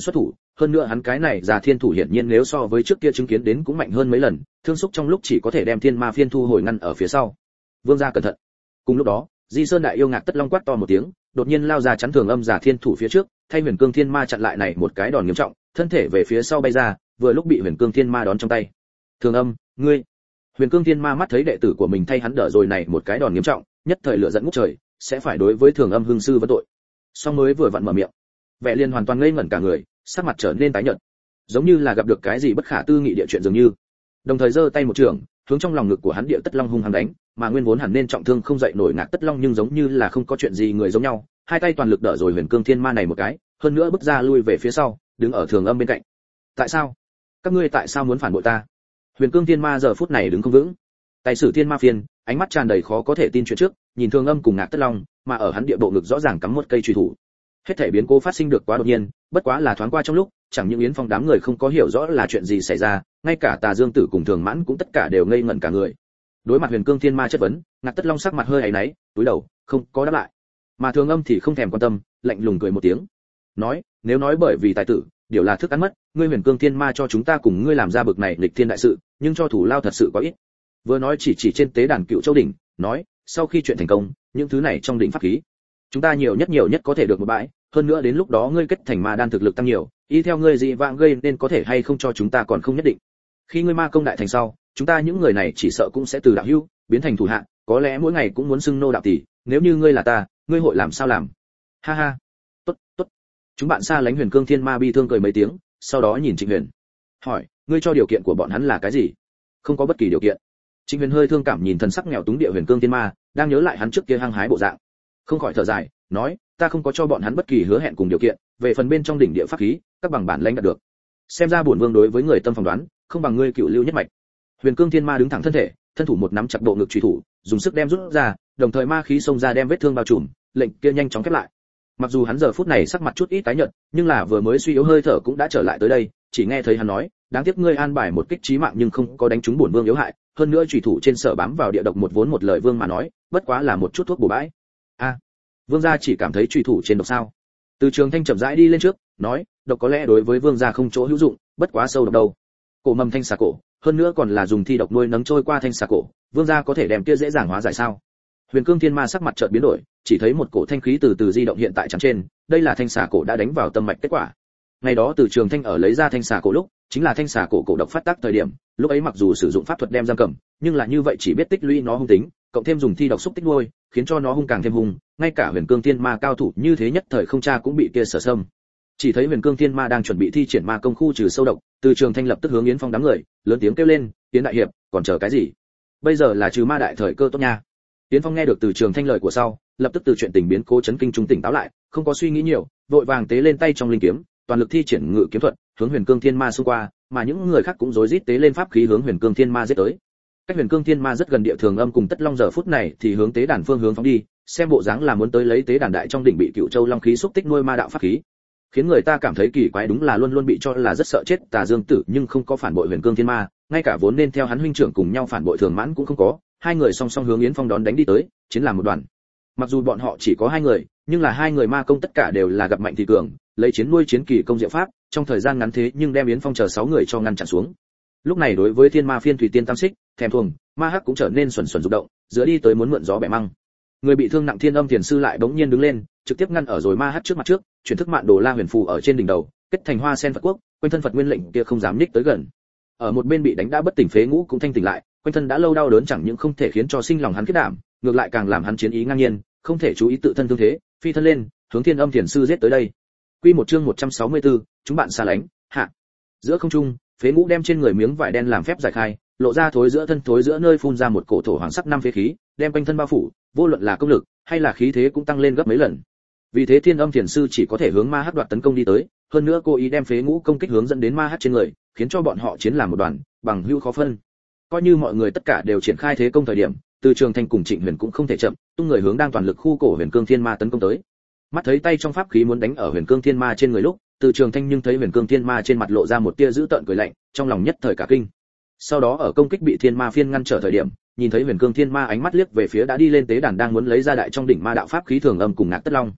hơn nữa hắn cái này già thiên thủ hiển nhiên nếu so với trước kia chứng kiến đến cũng mạnh hơn mấy lần, thương xúc trong lúc chỉ có thể đem thiên ma phiên thu hồi ngăn ở phía sau. Vương gia cẩn thận. Cùng lúc đó, Di Sơn đại yêu Ngạc Tất Long quát to một tiếng, đột nhiên lao ra chắn Thường Âm già thiên thủ phía trước, thay Huyền Cương Thiên Ma chặn lại này một cái đòn nghiêm trọng, thân thể về phía sau bay ra, vừa lúc bị Huyền Cương Thiên Ma đón trong tay. Thường Âm, ngươi. Huyền Cương Thiên Ma mắt thấy đệ tử của mình thay hắn đỡ rồi này một cái đòn nghiêm trọng, nhất thời lửa giận ngút trời, sẽ phải đối với Thường Âm hưng sư vấn tội. Song mới vừa vặn mở miệng, Vẻ Liên hoàn toàn ngây ngẩn cả người, sắc mặt trở nên tái nhợt, giống như là gặp được cái gì bất khả tư nghị địa chuyện dường như. Đồng thời giơ tay một trường, hướng trong lòng ngực của hắn Địa Tất Long hung hăng đánh, mà nguyên vốn hẳn nên trọng thương không dậy nổi Ngạc Tất Long nhưng giống như là không có chuyện gì người giống nhau, hai tay toàn lực đỡ rồi Huyền Cương Thiên Ma này một cái, hơn nữa bước ra lui về phía sau, đứng ở Thường Âm bên cạnh. Tại sao? Các ngươi tại sao muốn phản bội ta? Huyền Cương Thiên Ma giờ phút này đứng không vững. Tài sử Thiên Ma phiên, ánh mắt tràn đầy khó có thể tin chuyện trước, nhìn Thường Âm cùng Ngạc Tất Long, mà ở hắn địa bộ ngực rõ ràng cắm một cây truy thủ. Hết thảy biến cố phát sinh được quá đột nhiên, bất quá là thoáng qua trong lúc, chẳng những Yến Phong đám người không có hiểu rõ là chuyện gì xảy ra, ngay cả Tà Dương Tử cùng Thường Mãn cũng tất cả đều ngây ngẩn cả người. Đối mặt Huyền Cương Thiên Ma chất vấn, Ngạc Tất Long sắc mặt hơi áy náy, cúi đầu, không có đáp lại. Mà Thường Âm thì không thèm quan tâm, lạnh lùng cười một tiếng, nói, nếu nói bởi vì tài tử, điều là thức ăn mất, ngươi Huyền Cương Thiên Ma cho chúng ta cùng ngươi làm ra bực này nghịch thiên đại sự, nhưng cho thủ lao thật sự quá ít. Vừa nói chỉ chỉ trên tế đàn Cựu Châu đỉnh, nói, sau khi chuyện thành công, những thứ này trong đỉnh pháp khí, chúng ta nhiều nhất nhiều nhất có thể được một bãi, hơn nữa đến lúc đó ngươi kết thành ma đan thực lực tăng nhiều, y theo ngươi dị vãng gây nên có thể hay không cho chúng ta còn không nhất định. Khi ngươi ma công đại thành sau, chúng ta những người này chỉ sợ cũng sẽ từ đạo hữu biến thành thủ hạ, có lẽ mỗi ngày cũng muốn xưng nô đạo tỷ, nếu như ngươi là ta, ngươi hội làm sao làm? Ha ha. Tốt, tốt. Chúng bạn xa lánh Huyền Cương Thiên Ma bi thương cười mấy tiếng, sau đó nhìn Trịnh Huyền, hỏi, ngươi cho điều kiện của bọn hắn là cái gì? Không có bất kỳ điều kiện. Trịnh Huyền hơi thương cảm nhìn thần sắc nghèo túng địa Huyền Cương Thiên Ma, đang nhớ lại hắn trước kia hăng hái bộ dạng, không khỏi thở dài, nói, ta không có cho bọn hắn bất kỳ hứa hẹn cùng điều kiện, về phần bên trong đỉnh địa pháp khí, các bằng bản lãnh đạt được. Xem ra bổn vương đối với người tâm phỏng đoán, không bằng ngươi Cựu Lưu nhất mạch. Huyền Cương Thiên Ma đứng thẳng thân thể, thân thủ một nắm chặt bộ ngực chủy thủ, dùng sức đem rút ra, đồng thời ma khí xông ra đem vết thương bao trùm, lệnh kia nhanh chóng khép lại. Mặc dù hắn giờ phút này sắc mặt chút ít tái nhợt, nhưng là vừa mới suy yếu hơi thở cũng đã trở lại tới đây, chỉ nghe thấy hắn nói, đáng tiếc ngươi an bài một kích chí mạng nhưng không có đánh trúng bổn vương yếu hại, hơn nữa chủy thủ trên sở bám vào địa độc một vốn một lời vương mà nói, bất quá là một chút thuốc bổ bãi. A, vương gia chỉ cảm thấy chủy thủ trên độc sao? Từ Trường Thanh chậm rãi đi lên trước, nói, độc có lẽ đối với vương gia không chỗ hữu dụng, bất quá sâu độc đâu. Cổ mầm thanh xà cổ, hơn nữa còn là dùng thi độc nuôi nấng trôi qua thanh xà cổ, vương gia có thể đem kia dễ dàng hóa giải sao? Huyền Cương Thiên Ma sắc mặt chợt biến đổi, chỉ thấy một cổ thanh khí từ từ di động hiện tại trắng trên, đây là thanh xà cổ đã đánh vào tâm mạch kết quả. Ngày đó Từ Trường Thanh ở lấy ra thanh xà cổ lúc, chính là thanh xà cổ cổ độc phát tác thời điểm, lúc ấy mặc dù sử dụng pháp thuật đem giam cầm, nhưng là như vậy chỉ biết tích lũy nó hung tính, cộng thêm dùng thi độc xúc tích nuôi, khiến cho nó hung càng thêm hung, ngay cả Huyền Cương Thiên Ma cao thủ như thế nhất thời không tra cũng bị kia sở xâm. Chỉ thấy Huyền Cương Thiên Ma đang chuẩn bị thi triển ma công khu trừ sâu độc, Từ Trường Thanh lập tức hướng Yến Phong đám người, lớn tiếng kêu lên, "Yến đại hiệp, còn chờ cái gì? Bây giờ là trừ ma đại thời cơ tốt nha." Yến Phong nghe được Từ Trường Thanh lời của sau, lập tức từ chuyện tình biến cố chấn kinh trung tỉnh táo lại, không có suy nghĩ nhiều, vội vàng tế lên tay trong linh kiếm, toàn lực thi triển ngự kiếm thuật, hướng Huyền Cương Thiên Ma xung qua, mà những người khác cũng rối rít tế lên pháp khí hướng Huyền Cương Thiên Ma giết tới. Cách Huyền Cương Thiên Ma rất gần địa Thường Âm cùng Tất Long giờ phút này thì hướng tế đàn phương hướng phóng đi, xem bộ dáng là muốn tới lấy tế đàn đại trong đỉnh bị Cựu Châu Long khí xúc tích nuôi ma đạo pháp khí. Khiến người ta cảm thấy kỳ quái đúng là luôn luôn bị cho là rất sợ chết Tà Dương Tử nhưng không có phản bội Huyền Cương Thiên Ma, ngay cả vốn nên theo hắn huynh trưởng cùng nhau phản bội Thường Mãn cũng không có, hai người song song hướng Yến Phong đón đánh đi tới, chiến làm một đoàn. Mặc dù bọn họ chỉ có hai người, nhưng là hai người ma công tất cả đều là gặp mạnh thì cường, lấy chiến nuôi chiến kỳ công diệu pháp, trong thời gian ngắn thế nhưng đem Yến Phong chờ sáu người cho ngăn chặn xuống. Lúc này đối với Thiên Ma Phiên Thủy Tiên Tam Xích, thèm thuồng, ma hắc cũng trở nên xuẩn xuẩn rụng động, giữa đi tới muốn mượn gió bẻ măng. Người bị thương nặng Thiên Âm Thiền sư lại bỗng nhiên đứng lên, trực tiếp ngăn ở rồi ma hắc trước mặt trước, chuyển thức mạn đồ la huyền phù ở trên đỉnh đầu, kết thành hoa sen Phật quốc, quanh thân Phật nguyên lệnh kia không dám nhích tới gần. Ở một bên bị đánh đã bất tỉnh Phế Ngũ cũng thanh tỉnh lại, quanh thân đã lâu đau đớn chẳng những không thể khiến cho sinh lòng hắn kết đảm, ngược lại càng làm hắn chiến ý ngang nhiên, không thể chú ý tự thân thương thế, phi thân lên, hướng Thiên Âm Thiền sư giết tới đây. Quy một chương một trăm sáu mươi tư, chúng bạn xa lánh, hạ. Giữa không trung, Phế Ngũ đem trên người miếng vải đen làm phép giải khai, lộ ra thối giữa thân thối giữa nơi phun ra một cổ thổ hoàng sắc năm phế khí, đem quanh thân bao phủ, vô luận là công lực hay là khí thế cũng tăng lên gấp mấy lần. Vì thế Thiên Âm Thiền sư chỉ có thể hướng ma hắc đoạt tấn công đi tới, hơn nữa cố ý đem Phế Ngũ công kích hướng dẫn đến ma hắc trên người, khiến cho bọn họ chiến làm một đoàn, bằng hữu khó phân. Coi như mọi người tất cả đều triển khai thế công thời điểm, Từ Trường Thanh cùng Trịnh Huyền cũng không thể chậm, tung người hướng đang toàn lực khu cổ Huyền Cương Thiên Ma tấn công tới. Mắt thấy tay trong pháp khí muốn đánh ở Huyền Cương Thiên Ma trên người lúc, Từ Trường Thanh nhưng thấy Huyền Cương Thiên Ma trên mặt lộ ra một tia dữ tợn cười lạnh, trong lòng nhất thời cả kinh. Sau đó ở công kích bị Thiên Ma Phiên ngăn trở thời điểm, nhìn thấy Huyền Cương Thiên Ma ánh mắt liếc về phía đã đi lên tế đàn đang muốn lấy ra đại trong đỉnh ma đạo pháp khí Thường Âm cùng Ngạc Tất Long.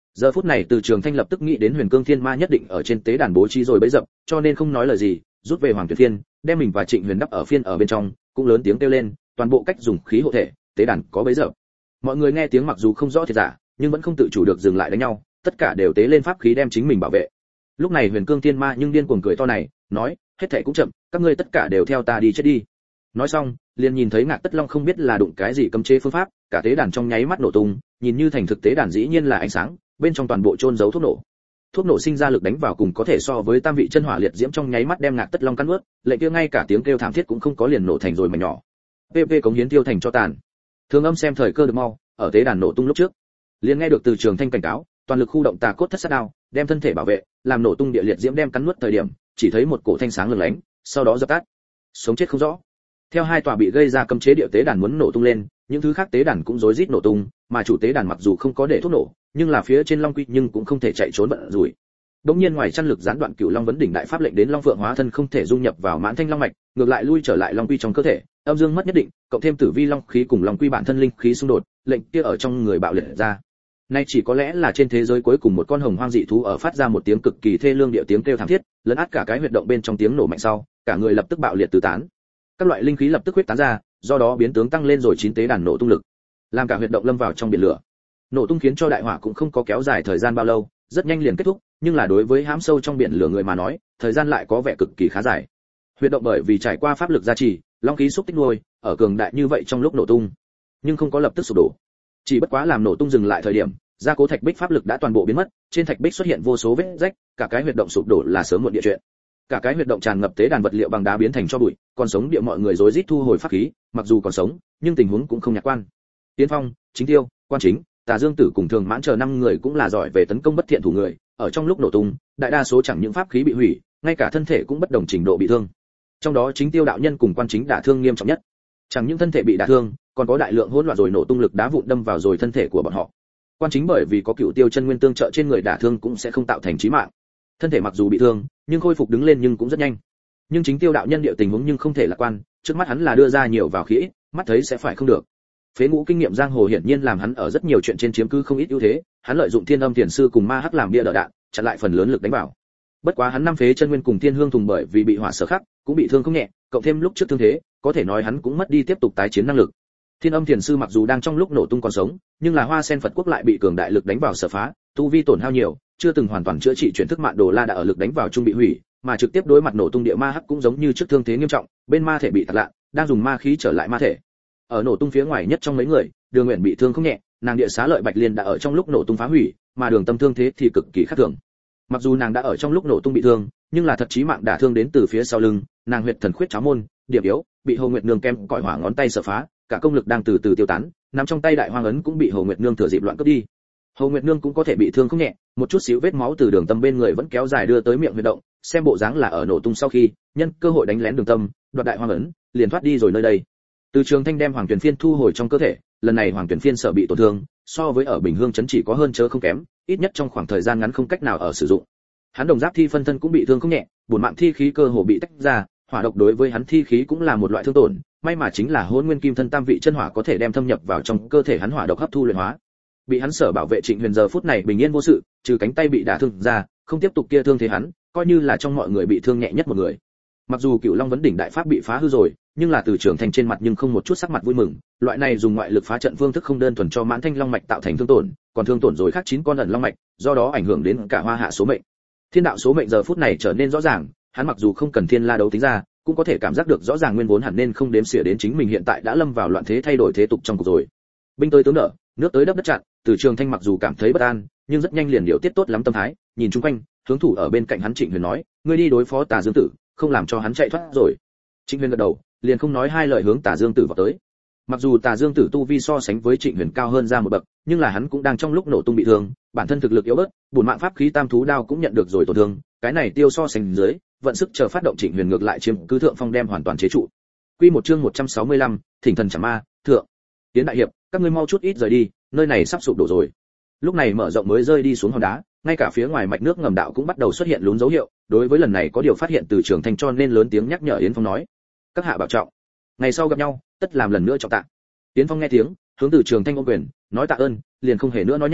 Giờ phút này Từ Trường Thanh lập tức nghĩ đến Huyền Cương Thiên Ma nhất định ở trên tế đàn bố trí rồi bẫy dập, cho nên không nói lời gì, rút về Hoàng Tuyển Phiên, đem mình và Trịnh Huyền đắp ở phiên ở bên trong, cũng lớn tiếng kêu lên, toàn bộ cách dùng khí hộ thể, tế đàn có bẫy dập. Mọi người nghe tiếng mặc dù không rõ thiệt giả, nhưng vẫn không tự chủ được dừng lại đánh nhau, tất cả đều tế lên pháp khí đem chính mình bảo vệ. Lúc này Huyền Cương Thiên Ma nhưng điên cuồng cười to này, nói, hết thảy cũng chậm, các ngươi tất cả đều theo ta đi chết đi. Nói xong, liền nhìn thấy Ngạc Tất Long không biết là đụng cái gì cấm chế phương pháp, cả tế đàn trong nháy mắt nổ tung, nhìn như thành thực tế đàn dĩ nhiên là ánh sáng, bên trong toàn bộ chôn giấu thuốc nổ. Thuốc nổ sinh ra lực đánh vào cùng có thể so với tam vị chân hỏa liệt diễm trong nháy mắt đem Ngạc Tất Long cắn nuốt, lệnh kia ngay cả tiếng kêu thảm thiết cũng không có, liền nổ thành rồi mảnh nhỏ. pê pê cống hiến tiêu thành cho tàn. Thường Âm xem thời cơ được mau, ở tế đàn nổ tung lúc trước, liền nghe được Từ Trường Thanh cảnh cáo, toàn lực khu động Tà Cốt Thất Sát Đao, đem thân thể bảo vệ, làm nổ tung địa liệt diễm đem cắn nuốt thời điểm, chỉ thấy một cổ thanh sáng lừng lánh, sau đó dập tắt. Sống chết không rõ. Theo hai tòa bị gây ra cấm chế địa tế đàn muốn nổ tung lên, những thứ khác tế đàn cũng rối rít nổ tung, mà chủ tế đàn mặc dù không có để thuốc nổ, nhưng là phía trên Long Quy nhưng cũng không thể chạy trốn bận rủi. Đống nhiên ngoài chăn lực gián đoạn Cửu Long vấn đỉnh đại pháp lệnh đến Long Phượng hóa thân không thể dung nhập vào Mãn Thanh Long mạch, ngược lại lui trở lại Long Quy trong cơ thể, âm dương mất nhất định, cộng thêm Tử Vi Long khí cùng Long Quy bản thân linh khí xung đột, lệnh kia ở trong người bạo liệt ra. Nay chỉ có lẽ là trên thế giới cuối cùng một con hồng hoang dị thú ở phát ra một tiếng cực kỳ thê lương điệu tiếng kêu thảm thiết, lấn át cả cái huyệt động bên trong tiếng nổ mạnh sau, cả người lập tức bạo liệt tứ tán. Các loại linh khí lập tức huyết tán ra, do đó biến tướng tăng lên rồi chín tế đàn nổ tung lực, làm cả huyệt động lâm vào trong biển lửa. Nổ tung khiến cho đại hỏa cũng không có kéo dài thời gian bao lâu, rất nhanh liền kết thúc, nhưng là đối với hãm sâu trong biển lửa người mà nói, thời gian lại có vẻ cực kỳ khá dài. Huyệt động bởi vì trải qua pháp lực gia trì, long khí xúc tích nuôi, ở cường đại như vậy trong lúc nổ tung, nhưng không có lập tức sụp đổ. Chỉ bất quá làm nổ tung dừng lại thời điểm, gia cố thạch bích pháp lực đã toàn bộ biến mất, trên thạch bích xuất hiện vô số vết rách, cả cái huyệt động sụp đổ là sớm muộn địa chuyện. Cả cái huyệt động tràn ngập tế đàn vật liệu bằng đá biến thành cho bụi, còn sống địa mọi người rối rít thu hồi pháp khí, mặc dù còn sống, nhưng tình huống cũng không nhạc quan. Tiến Phong, Chính Tiêu, Quan Chính, Tà Dương Tử cùng Thường Mãn chờ năm người cũng là giỏi về tấn công bất thiện thủ người, ở trong lúc nổ tung, đại đa số chẳng những pháp khí bị hủy, ngay cả thân thể cũng bất đồng trình độ bị thương. Trong đó Chính Tiêu đạo nhân cùng Quan Chính đả thương nghiêm trọng nhất. Chẳng những thân thể bị đả thương, còn có đại lượng hỗn loạn rồi nổ tung lực đá vụn đâm vào rồi thân thể của bọn họ. Quan Chính bởi vì có Cựu Tiêu chân nguyên tương trợ trên người đả thương cũng sẽ không tạo thành chí mạng. Thân thể mặc dù bị thương, nhưng khôi phục đứng lên nhưng cũng rất nhanh. Nhưng Chính Tiêu đạo nhân địa tình huống nhưng không thể lạc quan, trước mắt hắn là đưa ra nhiều vào khí, mắt thấy sẽ phải không được. Phế Ngũ kinh nghiệm giang hồ hiển nhiên làm hắn ở rất nhiều chuyện trên chiếm cứ không ít ưu thế, hắn lợi dụng Thiên Âm Tiền sư cùng Ma Hắc làm bia đỡ đạn, chặn lại phần lớn lực đánh vào. Bất quá hắn năm phế chân nguyên cùng Thiên Hương thùng bởi vì bị hỏa sở khắc, cũng bị thương không nhẹ, cộng thêm lúc trước thương thế, có thể nói hắn cũng mất đi tiếp tục tái chiến năng lực. Thiên Âm Tiền sư mặc dù đang trong lúc nổ tung còn sống, nhưng là Hoa Sen Phật quốc lại bị cường đại lực đánh vào sở phá, tu vi tổn hao nhiều, chưa từng hoàn toàn chữa trị chuyển thức Mạn Đồ La đã ở lực đánh vào trung bị hủy, mà trực tiếp đối mặt nổ tung địa ma hắc cũng giống như trước thương thế nghiêm trọng, bên ma thể bị tạt lạ, đang dùng ma khí trở lại ma thể. Ở nổ tung phía ngoài nhất trong mấy người, Đường Uyển bị thương không nhẹ, nàng địa xá lợi Bạch Liên đã ở trong lúc nổ tung phá hủy, mà Đường Tâm thương thế thì cực kỳ khác thường. Mặc dù nàng đã ở trong lúc nổ tung bị thương, nhưng là thật chí mạng đả thương đến từ phía sau lưng, nàng huyệt thần khuyết cháo môn, điểm yếu, bị Hồ Nguyệt Nương kem cõi hỏa ngón tay sở phá, cả công lực đang từ từ tiêu tán, nằm trong tay đại hoang ấn cũng bị Hồ Nguyệt Nương thừa dịp loạn cướp đi. Hồ Nguyệt Nương cũng có thể bị thương không nhẹ, một chút xíu vết máu từ Đường Tâm bên người vẫn kéo dài đưa tới miệng huyệt động, xem bộ dáng là ở nổ tung sau khi, nhân cơ hội đánh lén Đường Tâm, đoạt đại hoang ấn, liền thoát đi rồi nơi đây. Từ Trường Thanh đem Hoàng Tuyển Phiên thu hồi trong cơ thể, lần này Hoàng Tuyển Phiên sợ bị tổn thương, so với ở Bình Hương trấn chỉ có hơn chớ không kém, ít nhất trong khoảng thời gian ngắn không cách nào ở sử dụng. Hắn đồng giáp thi phân thân cũng bị thương không nhẹ, bổn mạng thi khí cơ hồ bị tách ra, hỏa độc đối với hắn thi khí cũng là một loại thương tổn, may mà chính là Hỗn Nguyên Kim Thân tam vị chân hỏa có thể đem thâm nhập vào trong cơ thể hắn hỏa độc hấp thu luyện hóa. Bị hắn sở bảo vệ Trịnh Huyền giờ phút này bình yên vô sự, trừ cánh tay bị đả thương ra, không tiếp tục kia thương thế hắn, coi như là trong mọi người bị thương nhẹ nhất một người. Mặc dù Cựu Long vấn đỉnh đại pháp bị phá hư rồi, nhưng là Từ Trường Thanh trên mặt nhưng không một chút sắc mặt vui mừng, loại này dùng ngoại lực phá trận phương thức không đơn thuần cho Mãn Thanh Long mạch tạo thành thương tổn, còn thương tổn rồi khác chín con ẩn long mạch, do đó ảnh hưởng đến cả Hoa Hạ số mệnh. Thiên đạo số mệnh giờ phút này trở nên rõ ràng, hắn mặc dù không cần thiên la đấu tính ra, cũng có thể cảm giác được rõ ràng nguyên vốn hẳn nên không đếm xỉa đến chính mình hiện tại đã lâm vào loạn thế thay đổi thế tục trong cuộc rồi. Binh tới tướng đỡ, nước tới đắp đất chặn, Từ Trường Thanh mặc dù cảm thấy bất an, nhưng rất nhanh liền điều tiết tốt lắm tâm thái, nhìn chung quanh, hướng thủ ở bên cạnh hắn Trịnh Huyền nói, ngươi đi đối phó Tà Dương Tử, không làm cho hắn chạy thoát rồi. Trịnh Huyền gật đầu, liền không nói hai lời hướng Tà Dương Tử vào tới. Mặc dù Tà Dương Tử tu vi so sánh với Trịnh Huyền cao hơn ra một bậc, nhưng là hắn cũng đang trong lúc nổ tung bị thương, bản thân thực lực yếu bớt, bổn mạng pháp khí Tam thú đao cũng nhận được rồi tổn thương, cái này tiêu so sánh dưới, vận sức chờ phát động Trịnh Huyền ngược lại chiếm cứ thượng phong đem hoàn toàn chế trụ. Quy một chương một trăm sáu mươi lăm, Thỉnh thần chẳng ma, thượng. Tiến đại hiệp, các ngươi mau chút ít rời đi, nơi này sắp sụp đổ rồi. Lúc này mở rộng mới rơi đi xuống hòn đá, ngay cả phía ngoài mạch nước ngầm đạo cũng bắt đầu xuất hiện lún dấu hiệu, đối với lần này có điều phát hiện Từ Trường Thanh cho nên lớn tiếng nhắc nhở Yến Phong nói: "Các hạ bảo trọng, ngày sau gặp nhau, tất làm lần nữa trọng tạ." Yến Phong nghe tiếng, hướng Từ Trường Thanh ôm quyền, nói tạ ơn, liền không hề nữa nói nhảm,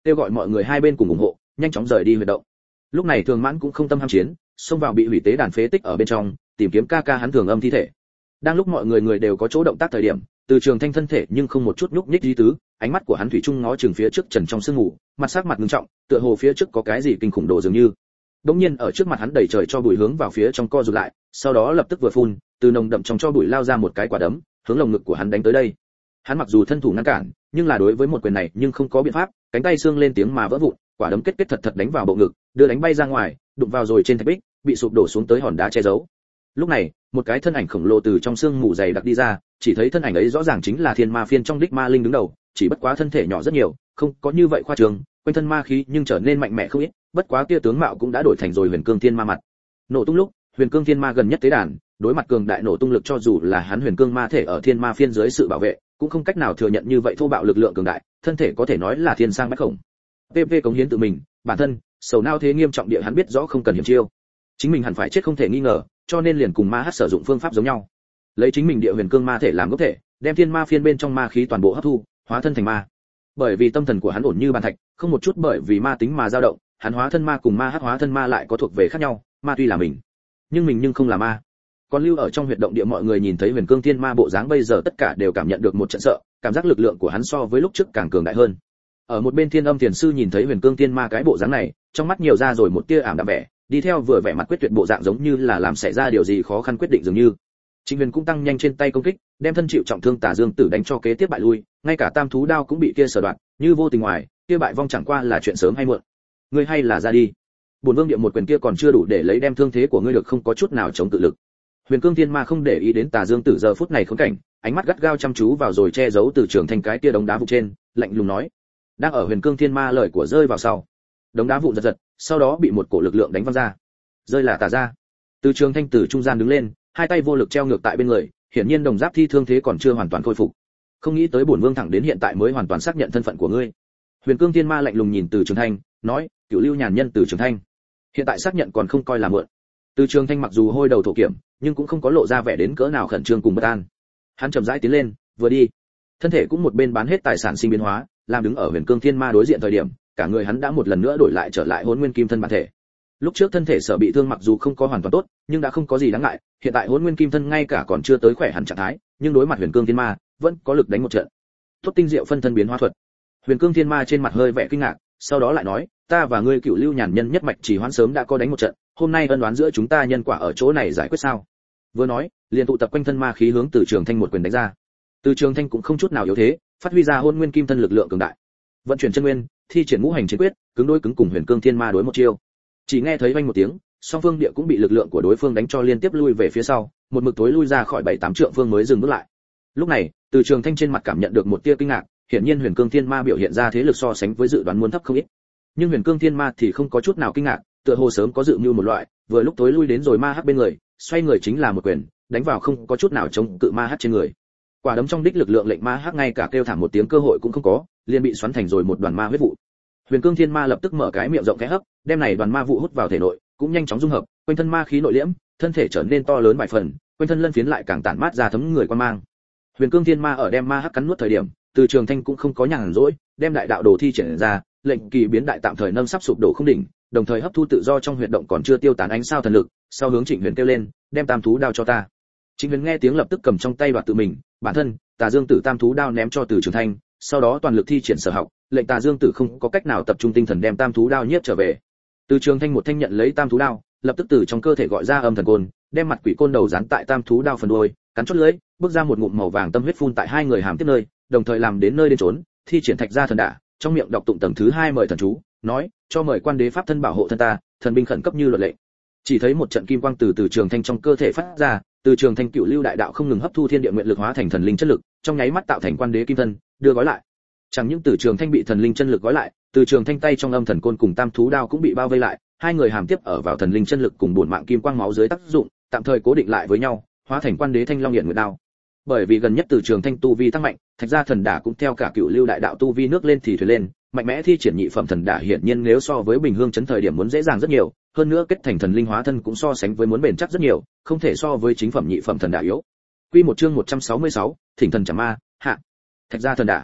kêu gọi mọi người hai bên cùng ủng hộ, nhanh chóng rời đi huy động. Lúc này Thường Mãn cũng không tâm ham chiến, xông vào bị hủy tế đàn phế tích ở bên trong, tìm kiếm ca ca hắn Thường Âm thi thể. Đang lúc mọi người người đều có chỗ động tác thời điểm, Từ Trường Thanh thân thể nhưng không một chút nhúc nhích ý tứ, ánh mắt của hắn thủy chung ngó chừng phía trước trần trong sương mù, mặt sắc mặt nghiêm trọng, tựa hồ phía trước có cái gì kinh khủng đồ dường như. Đống nhiên ở trước mặt hắn đẩy trời cho bụi hướng vào phía trong co rụt lại, sau đó lập tức vừa phun, từ nồng đậm trong cho bụi lao ra một cái quả đấm, hướng lồng ngực của hắn đánh tới đây. Hắn mặc dù thân thủ ngăn cản, nhưng là đối với một quyền này nhưng không có biện pháp, cánh tay xương lên tiếng mà vỡ vụn, quả đấm kết kết thật thật đánh vào bộ ngực, đưa đánh bay ra ngoài, đụng vào rồi trên thạch bích, bị sụp đổ xuống tới hòn đá che giấu. Lúc này, một cái thân ảnh khổng lồ từ trong xương mù dày đặc đi ra, chỉ thấy thân ảnh ấy rõ ràng chính là Thiên Ma Phiên trong đích ma linh đứng đầu, chỉ bất quá thân thể nhỏ rất nhiều, không có như vậy khoa trương, quanh thân ma khí nhưng trở nên mạnh mẽ không ít, bất quá kia tướng mạo cũng đã đổi thành rồi Huyền Cương Thiên Ma mặt. Nổ tung lúc, Huyền Cương Thiên Ma gần nhất tế đàn, đối mặt cường đại nổ tung lực cho dù là hắn Huyền Cương ma thể ở Thiên Ma Phiên dưới sự bảo vệ, cũng không cách nào thừa nhận như vậy thô bạo lực lượng cường đại, thân thể có thể nói là thiên sang bách khổng. pê pê cống hiến tự mình, bản thân, sầu nao thế nghiêm trọng địa hắn biết rõ không cần hiểm chiêu. Chính mình hẳn phải chết không thể nghi ngờ, cho nên liền cùng ma hát sử dụng phương pháp giống nhau. Lấy chính mình địa Huyền Cương ma thể làm gốc thể, đem Thiên Ma Phiên bên trong ma khí toàn bộ hấp thu, hóa thân thành ma. Bởi vì tâm thần của hắn ổn như bàn thạch, không một chút bởi vì ma tính mà dao động, hắn hóa thân ma cùng ma hát hóa thân ma lại có thuộc về khác nhau, ma tuy là mình, nhưng mình nhưng không là ma. Còn lưu ở trong huyệt động địa mọi người nhìn thấy Huyền Cương Thiên Ma bộ dáng bây giờ tất cả đều cảm nhận được một trận sợ, cảm giác lực lượng của hắn so với lúc trước càng cường đại hơn. Ở một bên Thiên Âm Thiền sư nhìn thấy Huyền Cương Thiên Ma cái bộ dáng này, trong mắt nhiều ra rồi một tia ảm đạm vẻ, đi theo vừa vẻ mặt quyết tuyệt bộ dạng giống như là làm xảy ra điều gì khó khăn quyết định dường như. Trịnh Huyền cũng tăng nhanh trên tay công kích, đem thân chịu trọng thương Tả Dương Tử đánh cho kế tiếp bại lui, ngay cả Tam Thú Đao cũng bị kia sở đoạn, như vô tình ngoài, kia bại vong chẳng qua là chuyện sớm hay muộn. Ngươi hay là ra đi. Bổn Vương địa một quyền kia còn chưa đủ để lấy đem thương thế của ngươi được không có chút nào chống tự lực. Huyền Cương Thiên Ma không để ý đến Tà Dương Tử giờ phút này khốn cảnh, ánh mắt gắt gao chăm chú vào rồi che giấu Từ Trường Thanh cái kia đống đá vụn trên, lạnh lùng nói. Đang ở Huyền Cương Thiên Ma lời của rơi vào sau, đống đá vụn giật giật, sau đó bị một cổ lực lượng đánh văng ra. Rơi là Tà ra. Từ Trường Thanh từ trung gian đứng lên, hai tay vô lực treo ngược tại bên người, hiển nhiên đồng giáp thi thương thế còn chưa hoàn toàn khôi phục. Không nghĩ tới bổn vương thẳng đến hiện tại mới hoàn toàn xác nhận thân phận của ngươi. Huyền Cương Thiên Ma lạnh lùng nhìn Từ Trường Thanh, nói, Cửu Lưu nhàn nhân Từ Trường Thanh, hiện tại xác nhận còn không coi là muộn. Từ Trường Thanh mặc dù hôi đầu thổ kiểm, nhưng cũng không có lộ ra vẻ đến cỡ nào khẩn trương cùng bất an. Hắn chậm rãi tiến lên, vừa đi, thân thể cũng một bên bán hết tài sản sinh biến hóa, làm đứng ở Huyền Cương Thiên Ma đối diện thời điểm, cả người hắn đã một lần nữa đổi lại trở lại Hỗn Nguyên Kim thân bản thể. Lúc trước thân thể sở bị thương mặc dù không có hoàn toàn tốt, nhưng đã không có gì đáng ngại, hiện tại Hỗn Nguyên Kim thân ngay cả còn chưa tới khỏe hẳn trạng thái, nhưng đối mặt Huyền Cương Thiên Ma, vẫn có lực đánh một trận. Tốt tinh diệu phân thân biến hóa thuật. Huyền Cương Thiên Ma trên mặt hơi vẻ kinh ngạc, sau đó lại nói, ta và ngươi Cửu Lưu nhàn nhân nhất mạch chỉ hoãn sớm đã có đánh một trận, hôm nay ân oán giữa chúng ta nhân quả ở chỗ này giải quyết sao? Vừa nói, liền tụ tập quanh thân ma khí hướng Từ Trường Thanh một quyền đánh ra. Từ Trường Thanh cũng không chút nào yếu thế, phát huy ra Hỗn Nguyên Kim thân lực lượng cường đại. Vận chuyển chân nguyên, thi triển ngũ hành chiến quyết, cứng đối cứng cùng Huyền Cương Thiên Ma đối một chiêu. Chỉ nghe thấy vang một tiếng, song phương địa cũng bị lực lượng của đối phương đánh cho liên tiếp lui về phía sau, một mực tối lui ra khỏi bảy tám trượng phương mới dừng bước lại. Lúc này, Từ Trường Thanh trên mặt cảm nhận được một tia kinh ngạc, hiển nhiên Huyền Cương Thiên Ma biểu hiện ra thế lực so sánh với dự đoán muốn thấp không ít. Nhưng Huyền Cương Thiên Ma thì không có chút nào kinh ngạc, tựa hồ sớm có dự mưu một loại, vừa lúc tối lui đến rồi ma hắc bên người, xoay người chính là một quyền, đánh vào không có chút nào chống cự ma hắc trên người. Quả đấm trong đích lực lượng lệnh ma hắc ngay cả kêu thảm một tiếng cơ hội cũng không có, liền bị xoắn thành rồi một đoàn ma huyết vụ. Huyền Cương Thiên Ma lập tức mở cái miệng rộng cái hấp, đem này đoàn ma vụ hút vào thể nội, cũng nhanh chóng dung hợp, quanh thân ma khí nội liễm, thân thể trở nên to lớn vài phần, quanh thân lân phiến lại càng tản mát ra thấm người quan mang. Huyền Cương Thiên Ma ở đem ma hắc cắn nuốt thời điểm, Từ Trường Thanh cũng không có nhàn rỗi, đem đại đạo đồ thi triển ra, lệnh kỳ biến đại tạm thời nâng sắp sụp đổ không đỉnh, đồng thời hấp thu tự do trong huyệt động còn chưa tiêu tán ánh sao thần lực, sau hướng Trịnh Huyền kêu lên, đem Tam Thú Đao cho ta. Trịnh Huyền nghe tiếng lập tức cầm trong tay đoạt tự mình, bản thân, Tà Dương Tử Tam Thú Đao ném cho Từ Trường Thanh, sau đó toàn lực thi triển sở học, lệnh Tà Dương Tử không có cách nào tập trung tinh thần đem Tam Thú Đao nhiếp trở về. Từ Trường Thanh một thanh nhận lấy Tam Thú Đao, lập tức từ trong cơ thể gọi ra âm thần côn, đem mặt quỷ côn đầu dán tại Tam Thú Đao phần đuôi, cắn chốt lưỡi, bước ra một ngụm màu vàng tâm huyết phun tại hai người hàm tiếp nơi, đồng thời làm đến nơi đến trốn, thi triển Thạch Gia thần đả, trong miệng đọc tụng tầng thứ hai mời thần chú, nói, cho mời quan đế pháp thân bảo hộ thân ta, thần binh khẩn cấp như luật lệ. Chỉ thấy một trận kim quang từ Từ Trường Thanh trong cơ thể phát ra, Từ Trường Thanh Cửu Lưu đại đạo không ngừng hấp thu thiên địa nguyện lực hóa thành thần linh chất lực, trong nháy mắt tạo thành quan đế kim thân, đưa gói lại. Chẳng những Từ Trường Thanh bị thần linh chân lực gói lại, Từ Trường Thanh tay trong âm thần côn cùng Tam Thú Đao cũng bị bao vây lại, hai người hàm tiếp ở vào thần linh chân lực cùng bổn mạng kim quang máu dưới tác dụng, tạm thời cố định lại với nhau, hóa thành quan đế thanh long hiển nguyệt đao. Bởi vì gần nhất Từ Trường Thanh tu vi tăng mạnh, Thạch Gia thần đả cũng theo cả Cửu Lưu đại đạo tu vi nước lên thì thuyền lên, mạnh mẽ thi triển nhị phẩm thần đả hiển nhiên nếu so với bình hương chấn thời điểm muốn dễ dàng rất nhiều, hơn nữa kết thành thần linh hóa thân cũng so sánh với muốn bền chắc rất nhiều, không thể so với chính phẩm nhị phẩm thần đả yếu. Quy một chương một trăm sáu mươi sáu, Thỉnh thần chảm ma, hạ. Thạch Gia thần đả.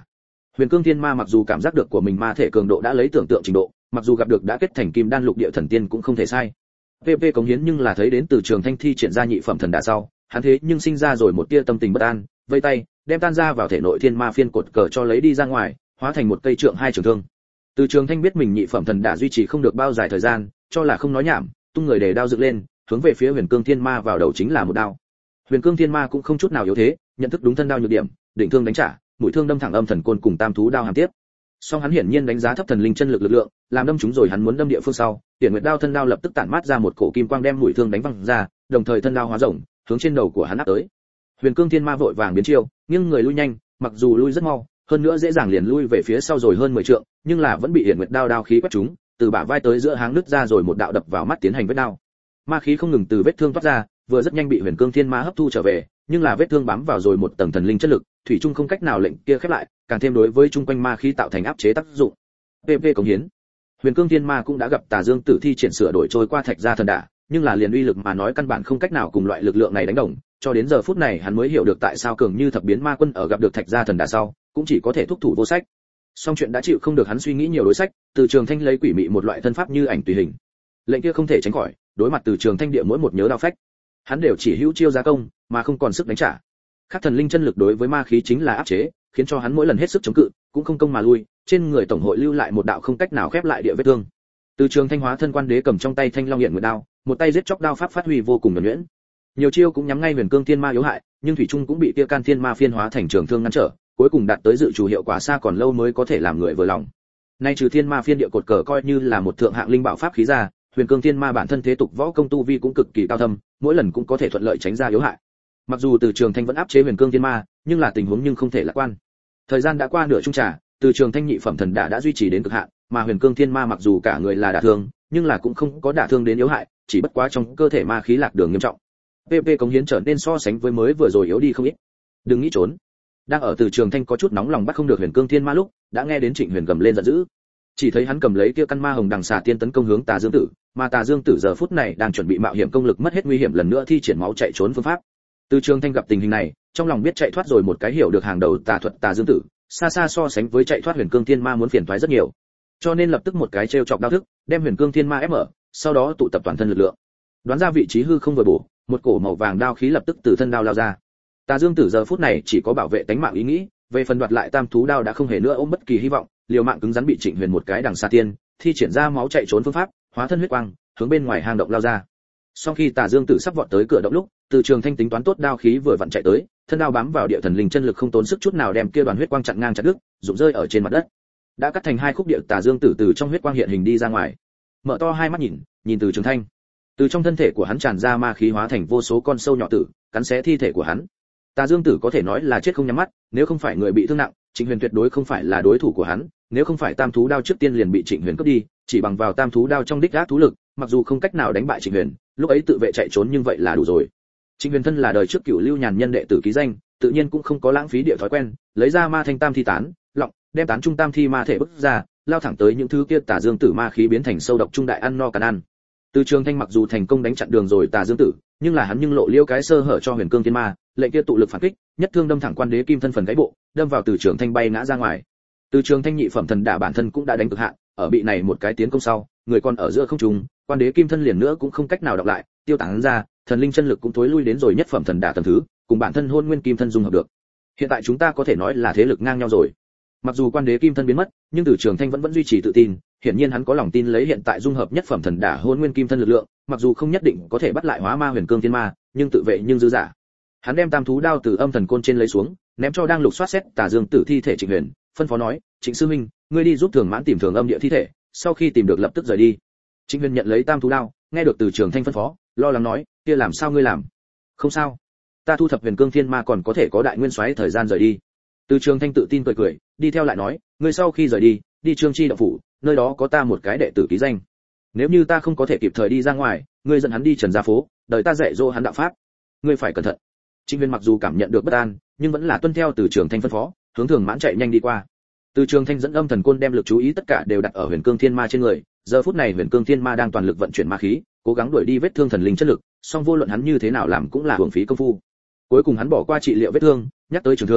Huyền Cương Thiên Ma mặc dù cảm giác được của mình ma thể cường độ đã lấy tưởng tượng trình độ, mặc dù gặp được đã kết thành kim đan lục địa thần tiên cũng không thể sai. pê pê cống hiến nhưng là thấy đến từ Trường Thanh thi triển ra nhị phẩm thần đả sau, hắn thế nhưng sinh ra rồi một tia tâm tình bất an, vây tay, đem tan ra vào thể nội thiên ma phiên cột cờ cho lấy đi ra ngoài, hóa thành một cây trượng hai trường thương. Từ Trường Thanh biết mình nhị phẩm thần đả duy trì không được bao dài thời gian, cho là không nói nhảm, tung người để đao dựng lên, hướng về phía Huyền Cương Thiên Ma vào đầu chính là một đao. Huyền Cương Thiên Ma cũng không chút nào yếu thế, nhận thức đúng thân đao nhược điểm, định thương đánh trả, mũi thương đâm thẳng âm thần côn cùng tam thú đao hàm tiếp. Song hắn hiển nhiên đánh giá thấp thần linh chân lực lực lượng, làm đâm chúng rồi hắn muốn đâm địa phương sau, Tiễn Nguyệt đao thân đao lập tức tản mát ra một cổ kim quang đem mũi thương đánh văng ra, đồng thời thân đao hóa rộng, hướng trên đầu của hắn áp tới. Huyền Cương Thiên Ma vội vàng biến chiêu, nghiêng người lui nhanh, mặc dù lui rất mau, hơn nữa dễ dàng liền lui về phía sau rồi hơn mười trượng, nhưng là vẫn bị Tiễn Nguyệt đao đao khí quét trúng, từ bả vai tới giữa háng nứt ra rồi một đạo đập vào mắt tiến hành vết đao. Ma khí không ngừng từ vết thương toát ra, vừa rất nhanh bị Huyền Cương Thiên Ma hấp thu trở về, nhưng là vết thương bám vào rồi một tầng thần linh chất lực, thủy chung không cách nào lệnh kia khép lại, càng thêm đối với chung quanh ma khí tạo thành áp chế tác dụng. pê pê cống hiến. Huyền Cương Thiên Ma cũng đã gặp Tà Dương Tử thi triển sửa đổi trôi qua thạch gia thần đả, nhưng là liền uy lực mà nói căn bản không cách nào cùng loại lực lượng này đánh đồng, cho đến giờ phút này hắn mới hiểu được tại sao cường như thập biến ma quân ở gặp được thạch gia thần đả sau, cũng chỉ có thể thúc thủ vô sách. Song chuyện đã chịu không được hắn suy nghĩ nhiều đối sách, từ Trường Thanh lấy quỷ mị một loại thân pháp như ảnh tùy hình. Lệnh kia không thể tránh khỏi, đối mặt từ Trường Thanh địa mỗi một nhớ đao phách, hắn đều chỉ hữu chiêu giá công, mà không còn sức đánh trả. Khác thần linh chân lực đối với ma khí chính là áp chế, khiến cho hắn mỗi lần hết sức chống cự, cũng không công mà lui, trên người tổng hội lưu lại một đạo không cách nào khép lại địa vết thương. Từ Trường Thanh hóa thân quan đế cầm trong tay thanh long hiện nguyệt đao, một tay giết chóc đao pháp phát huy vô cùng nhuần nhuyễn. Nhiều chiêu cũng nhắm ngay Huyền Cương Thiên Ma yếu hại, nhưng thủy trung cũng bị Tia Can Thiên Ma phiên hóa thành trường thương ngăn trở, cuối cùng đạt tới dự chủ hiệu quả xa còn lâu mới có thể làm người vừa lòng. Nay trừ Thiên Ma phiên địa cột cờ coi như là một thượng hạng linh bảo pháp khí ra, Huyền Cương Thiên Ma bản thân thế tục võ công tu vi cũng cực kỳ cao thâm, mỗi lần cũng có thể thuận lợi tránh ra yếu hại. Mặc dù Từ Trường Thanh vẫn áp chế Huyền Cương Thiên Ma, nhưng là tình huống nhưng không thể lạc quan. Thời gian đã qua nửa chung trà, Từ Trường Thanh nhị phẩm thần đả đã duy trì đến cực hạn, mà Huyền Cương Thiên Ma mặc dù cả người là đả thương, nhưng là cũng không có đả thương đến yếu hại, chỉ bất quá trong cơ thể ma khí lạc đường nghiêm trọng. pê pê cống hiến trở nên so sánh với mới vừa rồi yếu đi không ít. Đừng nghĩ trốn. Đang ở Từ Trường Thanh có chút nóng lòng bắt không được Huyền Cương Thiên Ma lúc, đã nghe đến Trịnh Huyền gầm lên giận dữ. Chỉ thấy hắn cầm lấy kia căn ma hồng đằng xà tiên tấn công hướng Tà Dương Tử, mà Tà Dương Tử giờ phút này đang chuẩn bị mạo hiểm công lực mất hết nguy hiểm lần nữa thi triển máu chạy trốn phương pháp. Từ Trường Thanh gặp tình hình này, trong lòng biết chạy thoát rồi một cái hiểu được hàng đầu tà thuật Tà Dương Tử, xa xa so sánh với chạy thoát Huyền Cương Thiên Ma muốn phiền toái rất nhiều. Cho nên lập tức một cái trêu chọc đao thức, đem Huyền Cương Thiên Ma ép mở, sau đó tụ tập toàn thân lực lượng. Đoán ra vị trí hư không vừa bổ, một cổ màu vàng đao khí lập tức từ thân đao lao ra. Tà Dương Tử giờ phút này chỉ có bảo vệ tính mạng ý nghĩ, về phần đoạt lại tam thú đao đã không hề nữa ôm bất kỳ hy vọng, liều mạng cứng rắn bị Trịnh Huyền một cái đằng xa tiên, thi triển ra máu chạy trốn phương pháp, hóa thân huyết quang, hướng bên ngoài hang động lao ra. Sau khi Tà Dương Tử sắp vọt tới cửa động lúc, Từ Trường Thanh tính toán tốt đao khí vừa vặn chạy tới, thân đao bám vào địa thần linh chân lực không tốn sức chút nào đem kia đoàn huyết quang chặn ngang chặt đứt, rụng rơi ở trên mặt đất. Đã cắt thành hai khúc địa Tà Dương Tử từ trong huyết quang hiện hình đi ra ngoài. Mở to hai mắt nhìn, nhìn Từ Trường Thanh. Từ trong thân thể của hắn tràn ra ma khí hóa thành vô số con sâu nhỏ tử, cắn xé thi thể của hắn. Tà Dương Tử có thể nói là chết không nhắm mắt, nếu không phải người bị thương nặng, Trịnh Huyền tuyệt đối không phải là đối thủ của hắn, nếu không phải tam thú đao trước tiên liền bị Trịnh Huyền cướp đi, chỉ bằng vào tam thú đao trong đích ác thú lực, mặc dù không cách nào đánh bại Trịnh Huyền, lúc ấy tự vệ chạy trốn nhưng vậy là đủ rồi. Trịnh Huyền thân là đời trước Cửu Lưu Nhàn nhân đệ tử ký danh, tự nhiên cũng không có lãng phí địa thói quen, lấy ra ma thanh tam thi tán, lọng, đem tán trung tam thi ma thể bức ra, lao thẳng tới những thứ kia Tà Dương Tử ma khí biến thành sâu độc trung đại ăn no cắn ăn. Từ Trường Thanh mặc dù thành công đánh chặn đường rồi Tà Dương Tử, nhưng là hắn nhưng lộ liêu cái sơ hở cho Huyền Cương Thiên Ma, lệnh kia tụ lực phản kích, nhất thương đâm thẳng quan đế kim thân phần gáy bộ, đâm vào Từ Trường Thanh bay ngã ra ngoài. Từ Trường Thanh nhị phẩm thần đả bản thân cũng đã đánh cực hạn, ở bị này một cái tiến công sau, người còn ở giữa không trung, quan đế kim thân liền nữa cũng không cách nào đọc lại, tiêu tán ra, thần linh chân lực cũng thối lui đến rồi nhất phẩm thần đả tầng thứ, cùng bản thân hôn nguyên kim thân dung hợp được. Hiện tại chúng ta có thể nói là thế lực ngang nhau rồi. Mặc dù quan đế kim thân biến mất, nhưng Từ Trường Thanh vẫn vẫn duy trì tự tin, hiển nhiên hắn có lòng tin lấy hiện tại dung hợp nhất phẩm thần đả hôn nguyên kim thân lực lượng, mặc dù không nhất định có thể bắt lại hóa ma Huyền Cương Thiên Ma, nhưng tự vệ nhưng dư giả. Hắn đem tam thú đao từ âm thần côn trên lấy xuống, ném cho đang lục soát xét Tà Dương Tử thi thể Trịnh Huyền, phân phó nói, Trịnh sư huynh, ngươi đi giúp Thường Mãn tìm Thường Âm địa thi thể, sau khi tìm được lập tức rời đi. Trịnh Huyền nhận lấy tam thú đao, nghe được Từ Trường Thanh phân phó, lo lắng nói, kia làm sao ngươi làm? Không sao, ta thu thập Huyền Cương Thiên Ma còn có thể có đại nguyên soái thời gian rời đi. Từ Trường Thanh tự tin cười cười, đi theo lại nói, ngươi sau khi rời đi, đi Trương Chi động phủ, nơi đó có ta một cái đệ tử ký danh. Nếu như ta không có thể kịp thời đi ra ngoài, ngươi dẫn hắn đi Trần Gia phố, đợi ta dạy dỗ hắn đạo pháp. Ngươi phải cẩn thận. Trịnh Huyền mặc dù cảm nhận được bất an, nhưng vẫn là tuân theo Từ Trường Thanh phân phó, hướng Thường Mãn chạy nhanh đi qua. Từ Trường Thanh dẫn âm thần côn đem lực chú ý tất cả đều đặt ở Huyền Cương Thiên Ma trên người, giờ phút này Huyền Cương Thiên Ma đang toàn lực vận chuyển ma khí, cố gắng đuổi đi vết thương thần linh chất lực, song vô luận hắn như thế nào làm cũng là uổng phí công phu. Cuối cùng hắn bỏ qua trị liệu vết thương, nhắc tới trường thương,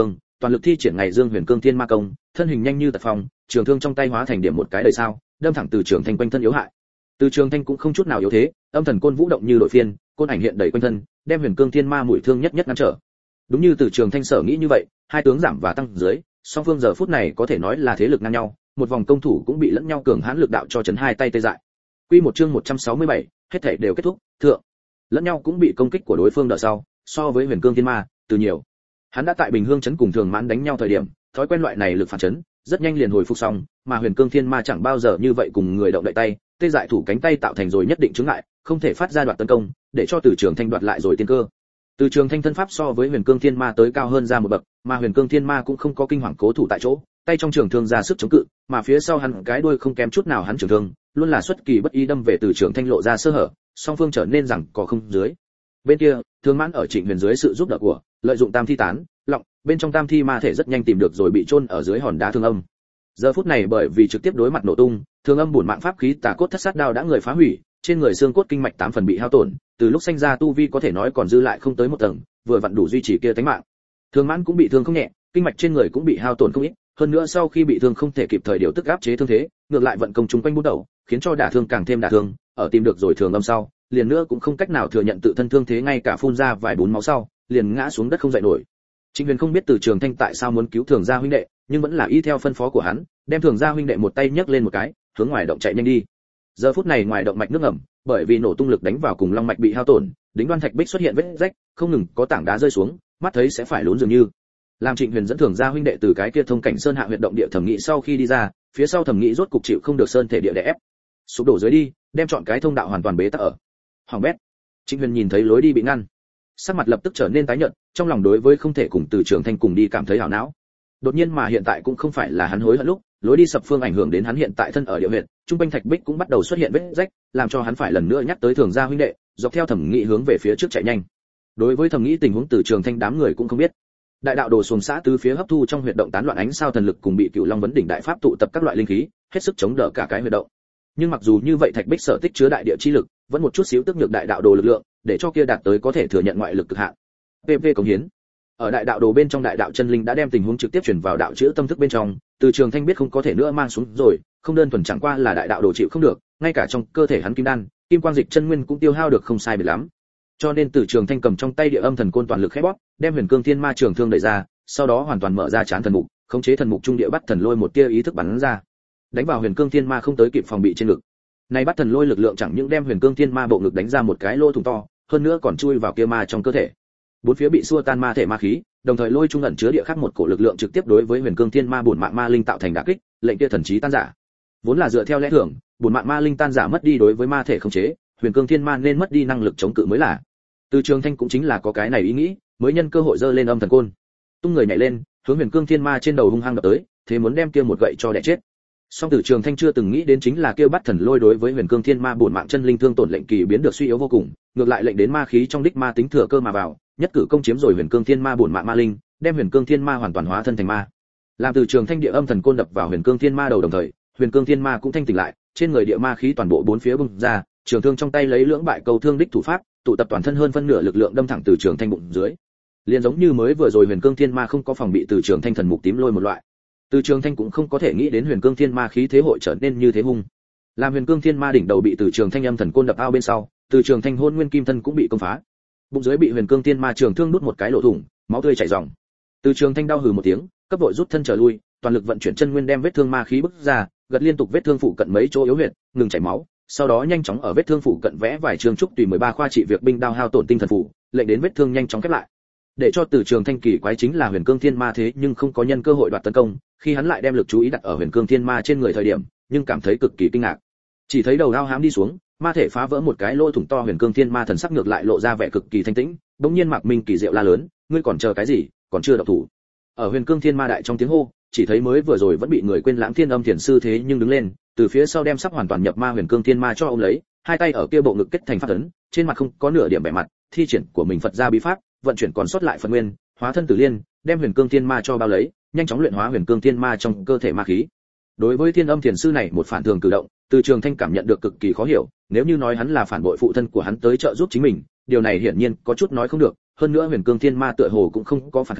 toàn lực thi triển ngày dương huyền cương thiên ma công, thân hình nhanh như tật phong, trường thương trong tay hóa thành điểm một cái đầy sao, đâm thẳng từ trường thanh quanh thân yếu hại. Từ trường thanh cũng không chút nào yếu thế, âm thần côn vũ động như đội phiên, côn ảnh hiện đầy quanh thân, đem huyền cương thiên ma mũi thương nhất nhất ngăn trở. Đúng như từ trường thanh sở nghĩ như vậy, hai tướng giảm và tăng dưới, song phương giờ phút này có thể nói là thế lực ngang nhau, một vòng công thủ cũng bị lẫn nhau cường hãn lực đạo cho chấn hai tay tê dại. Quy một chương một trăm sáu mươi bảy, hết thảy đều kết thúc, thượng. Lẫn nhau cũng bị công kích của đối phương đỡ sau, so với huyền cương thiên ma, từ nhiều. Hắn đã tại Bình Hương trấn cùng Thường Mãn đánh nhau thời điểm, thói quen loại này lực phản chấn, rất nhanh liền hồi phục xong, mà huyền cương thiên ma chẳng bao giờ như vậy cùng người động đậy tay, tê dại thủ cánh tay tạo thành rồi nhất định chướng ngại, không thể phát ra đoạt tấn công, để cho Từ Trường Thanh đoạt lại rồi tiên cơ. Từ Trường Thanh thân pháp so với huyền cương thiên ma tới cao hơn ra một bậc, mà huyền cương thiên ma cũng không có kinh hoàng cố thủ tại chỗ, tay trong trường thương ra sức chống cự, mà phía sau hắn cái đuôi không kém chút nào hắn trường thương, luôn là xuất kỳ bất ý đâm về Từ Trường Thanh lộ ra sơ hở, song phương trở nên rằng có không dưới. Bên kia, Thương Mãn ở Trịnh Huyền dưới sự giúp đỡ của, lợi dụng tam thi tán, lọng, bên trong tam thi ma thể rất nhanh tìm được rồi bị chôn ở dưới hòn đá thương âm. Giờ phút này bởi vì trực tiếp đối mặt nổ tung, thương âm bổn mạng pháp khí tà cốt thất sát đao đã người phá hủy, trên người xương cốt kinh mạch tám phần bị hao tổn, từ lúc sinh ra tu vi có thể nói còn dư lại không tới một tầng, vừa vặn đủ duy trì kia tính mạng. Thương Mãn cũng bị thương không nhẹ, kinh mạch trên người cũng bị hao tổn không ít, hơn nữa sau khi bị thương không thể kịp thời điều tức áp chế thương thế, ngược lại vận công chúng quanh bút đầu, khiến cho đả thương càng thêm đả thương, ở tìm được rồi thường âm sau, liền nữa cũng không cách nào thừa nhận tự thân thương thế, ngay cả phun ra vài bún máu sau, liền ngã xuống đất không dậy nổi. Trịnh Huyền không biết Từ Trường Thanh tại sao muốn cứu Thường gia huynh đệ, nhưng vẫn là y theo phân phó của hắn, đem Thường gia huynh đệ một tay nhấc lên một cái, hướng ngoài động chạy nhanh đi. Giờ phút này ngoài động mạch nước ngầm, bởi vì nổ tung lực đánh vào cùng long mạch bị hao tổn, đính đoan thạch bích xuất hiện vết rách, không ngừng có tảng đá rơi xuống, mắt thấy sẽ phải lún dường như. Làm Trịnh Huyền dẫn Thường gia huynh đệ từ cái kia thông cảnh sơn hạ huyệt động địa thẩm nghị sau khi đi ra, phía sau thẩm nghị rốt cục chịu không được sơn thể địa đè ép, sụp đổ dưới đi, đem chọn cái thông đạo hoàn toàn bế tắc ở. Hoàng bét. Trịnh Huyền nhìn thấy lối đi bị ngăn, sắc mặt lập tức trở nên tái nhợt, trong lòng đối với không thể cùng Từ Trường Thanh cùng đi cảm thấy hảo não. Đột nhiên mà hiện tại cũng không phải là hắn hối hận lúc, lối đi sập phương ảnh hưởng đến hắn hiện tại thân ở địa huyệt, trung quanh thạch bích cũng bắt đầu xuất hiện vết rách, làm cho hắn phải lần nữa nhắc tới Thường gia huynh đệ, dọc theo thẩm nghị hướng về phía trước chạy nhanh. Đối với thẩm nghị tình huống Từ Trường Thanh đám người cũng không biết. Đại đạo đồ xuồng xã tứ phía hấp thu trong huyệt động tán loạn ánh sao thần lực cùng bị Cửu Long vấn đỉnh đại pháp tụ tập các loại linh khí, hết sức chống đỡ cả cái huyệt động. Nhưng mặc dù như vậy thạch bích sở tích chứa đại địa chi lực, vẫn một chút xíu tức nhược đại đạo đồ lực lượng, để cho kia đạt tới có thể thừa nhận ngoại lực cực hạn. pê pê cống hiến. Ở đại đạo đồ bên trong đại đạo chân linh đã đem tình huống trực tiếp chuyển vào đạo chữ tâm thức bên trong, Từ Trường Thanh biết không có thể nữa mang xuống rồi, không đơn thuần chẳng qua là đại đạo đồ chịu không được, ngay cả trong cơ thể hắn kim đan, kim quang dịch chân nguyên cũng tiêu hao được không sai biệt lắm. Cho nên Từ Trường Thanh cầm trong tay địa âm thần côn toàn lực khẽ bóp, đem huyền cương thiên ma trường thương đẩy ra, sau đó hoàn toàn mở ra chán thần mục, khống chế thần mục trung địa bắt thần lôi một tia ý thức bắn ra, đánh vào huyền cương thiên ma không tới kịp phòng bị trên ngực. Này bắt thần lôi lực lượng chẳng những đem huyền cương thiên ma bộ ngực đánh ra một cái lỗ thủng to, hơn nữa còn chui vào kia ma trong cơ thể. Bốn phía bị xua tan ma thể ma khí, đồng thời lôi trung ẩn chứa địa khắc một cổ lực lượng trực tiếp đối với huyền cương thiên ma bổn mạng ma linh tạo thành đả kích, lệnh kia thần trí tan giả. Vốn là dựa theo lẽ thường, bổn mạng ma linh tan giả mất đi đối với ma thể khống chế, huyền cương thiên ma nên mất đi năng lực chống cự mới là. Từ Trường Thanh cũng chính là có cái này ý nghĩ, mới nhân cơ hội giơ lên âm thần côn, tung người nhảy lên, hướng huyền cương thiên ma trên đầu hung hăng đập tới, thế muốn đem kia một gậy cho đè chết. Song Từ Trường Thanh chưa từng nghĩ đến chính là kêu bắt thần lôi đối với huyền cương thiên ma bổn mạng chân linh thương tổn lệnh kỳ biến được suy yếu vô cùng, ngược lại lệnh đến ma khí trong đích ma tính thừa cơ mà vào, nhất cử công chiếm rồi huyền cương thiên ma bổn mạng ma linh, đem huyền cương thiên ma hoàn toàn hóa thân thành ma. Làm Từ Trường Thanh địa âm thần côn đập vào huyền cương thiên ma đầu đồng thời, huyền cương thiên ma cũng thanh tỉnh lại, trên người địa ma khí toàn bộ bốn phía bung ra, trường thương trong tay lấy lưỡng bại câu thương đích thủ pháp, tụ tập toàn thân hơn phân nửa lực lượng đâm thẳng Từ Trường Thanh bụng dưới. Liền giống như mới vừa rồi huyền cương thiên ma không có phòng bị Từ Trường Thanh thần mục tím lôi một loại. Từ Trường Thanh cũng không có thể nghĩ đến huyền cương thiên ma khí thế hội trở nên như thế hung. Làm huyền cương thiên ma đỉnh đầu bị Từ Trường Thanh âm thần côn đập ao bên sau, Từ Trường Thanh hôn nguyên kim thân cũng bị công phá. Bụng dưới bị huyền cương thiên ma trường thương đút một cái lỗ thủng, máu tươi chảy ròng. Từ Trường Thanh đau hừ một tiếng, cấp đội rút thân trở lui, toàn lực vận chuyển chân nguyên đem vết thương ma khí bức ra, gật liên tục vết thương phụ cận mấy chỗ yếu huyệt, ngừng chảy máu, sau đó nhanh chóng ở vết thương phụ cận vẽ vài trường trúc tùy mười ba khoa trị việc binh đao hao tổn tinh thần phụ, lệnh đến vết thương nhanh chóng khép lại. Để cho Từ Trường Thanh kỳ quái chính là huyền cương thiên ma thế nhưng không có nhân cơ hội đoạt tấn công, khi hắn lại đem lực chú ý đặt ở huyền cương thiên ma trên người thời điểm, nhưng cảm thấy cực kỳ kinh ngạc. Chỉ thấy đầu đao hám đi xuống, ma thể phá vỡ một cái lỗ thủng to, huyền cương thiên ma thần sắc ngược lại lộ ra vẻ cực kỳ thanh tĩnh, bỗng nhiên Mạc Minh kỳ diệu la lớn, ngươi còn chờ cái gì, còn chưa động thủ. Ở huyền cương thiên ma đại trong tiếng hô, chỉ thấy mới vừa rồi vẫn bị người quên lãng thiên âm thiền sư thế nhưng đứng lên, từ phía sau đem sắp hoàn toàn nhập ma huyền cương thiên ma cho ôm lấy, hai tay ở kia bộ ngực kết thành pháp ấn, trên mặt không có nửa điểm vẻ mặt, thi triển của mình Phật gia bí pháp, vận chuyển còn sót lại Phật nguyên, hóa thân tử liên, đem huyền cương thiên ma cho bao lấy, nhanh chóng luyện hóa huyền cương thiên ma trong cơ thể ma khí. Đối với thiên âm thiền sư này một phản thường cử động, Từ Trường Thanh cảm nhận được cực kỳ khó hiểu, nếu như nói hắn là phản bội phụ thân của hắn tới trợ giúp chính mình, điều này hiển nhiên có chút nói không được, hơn nữa huyền cương thiên ma tựa hồ cũng không có phản kháng,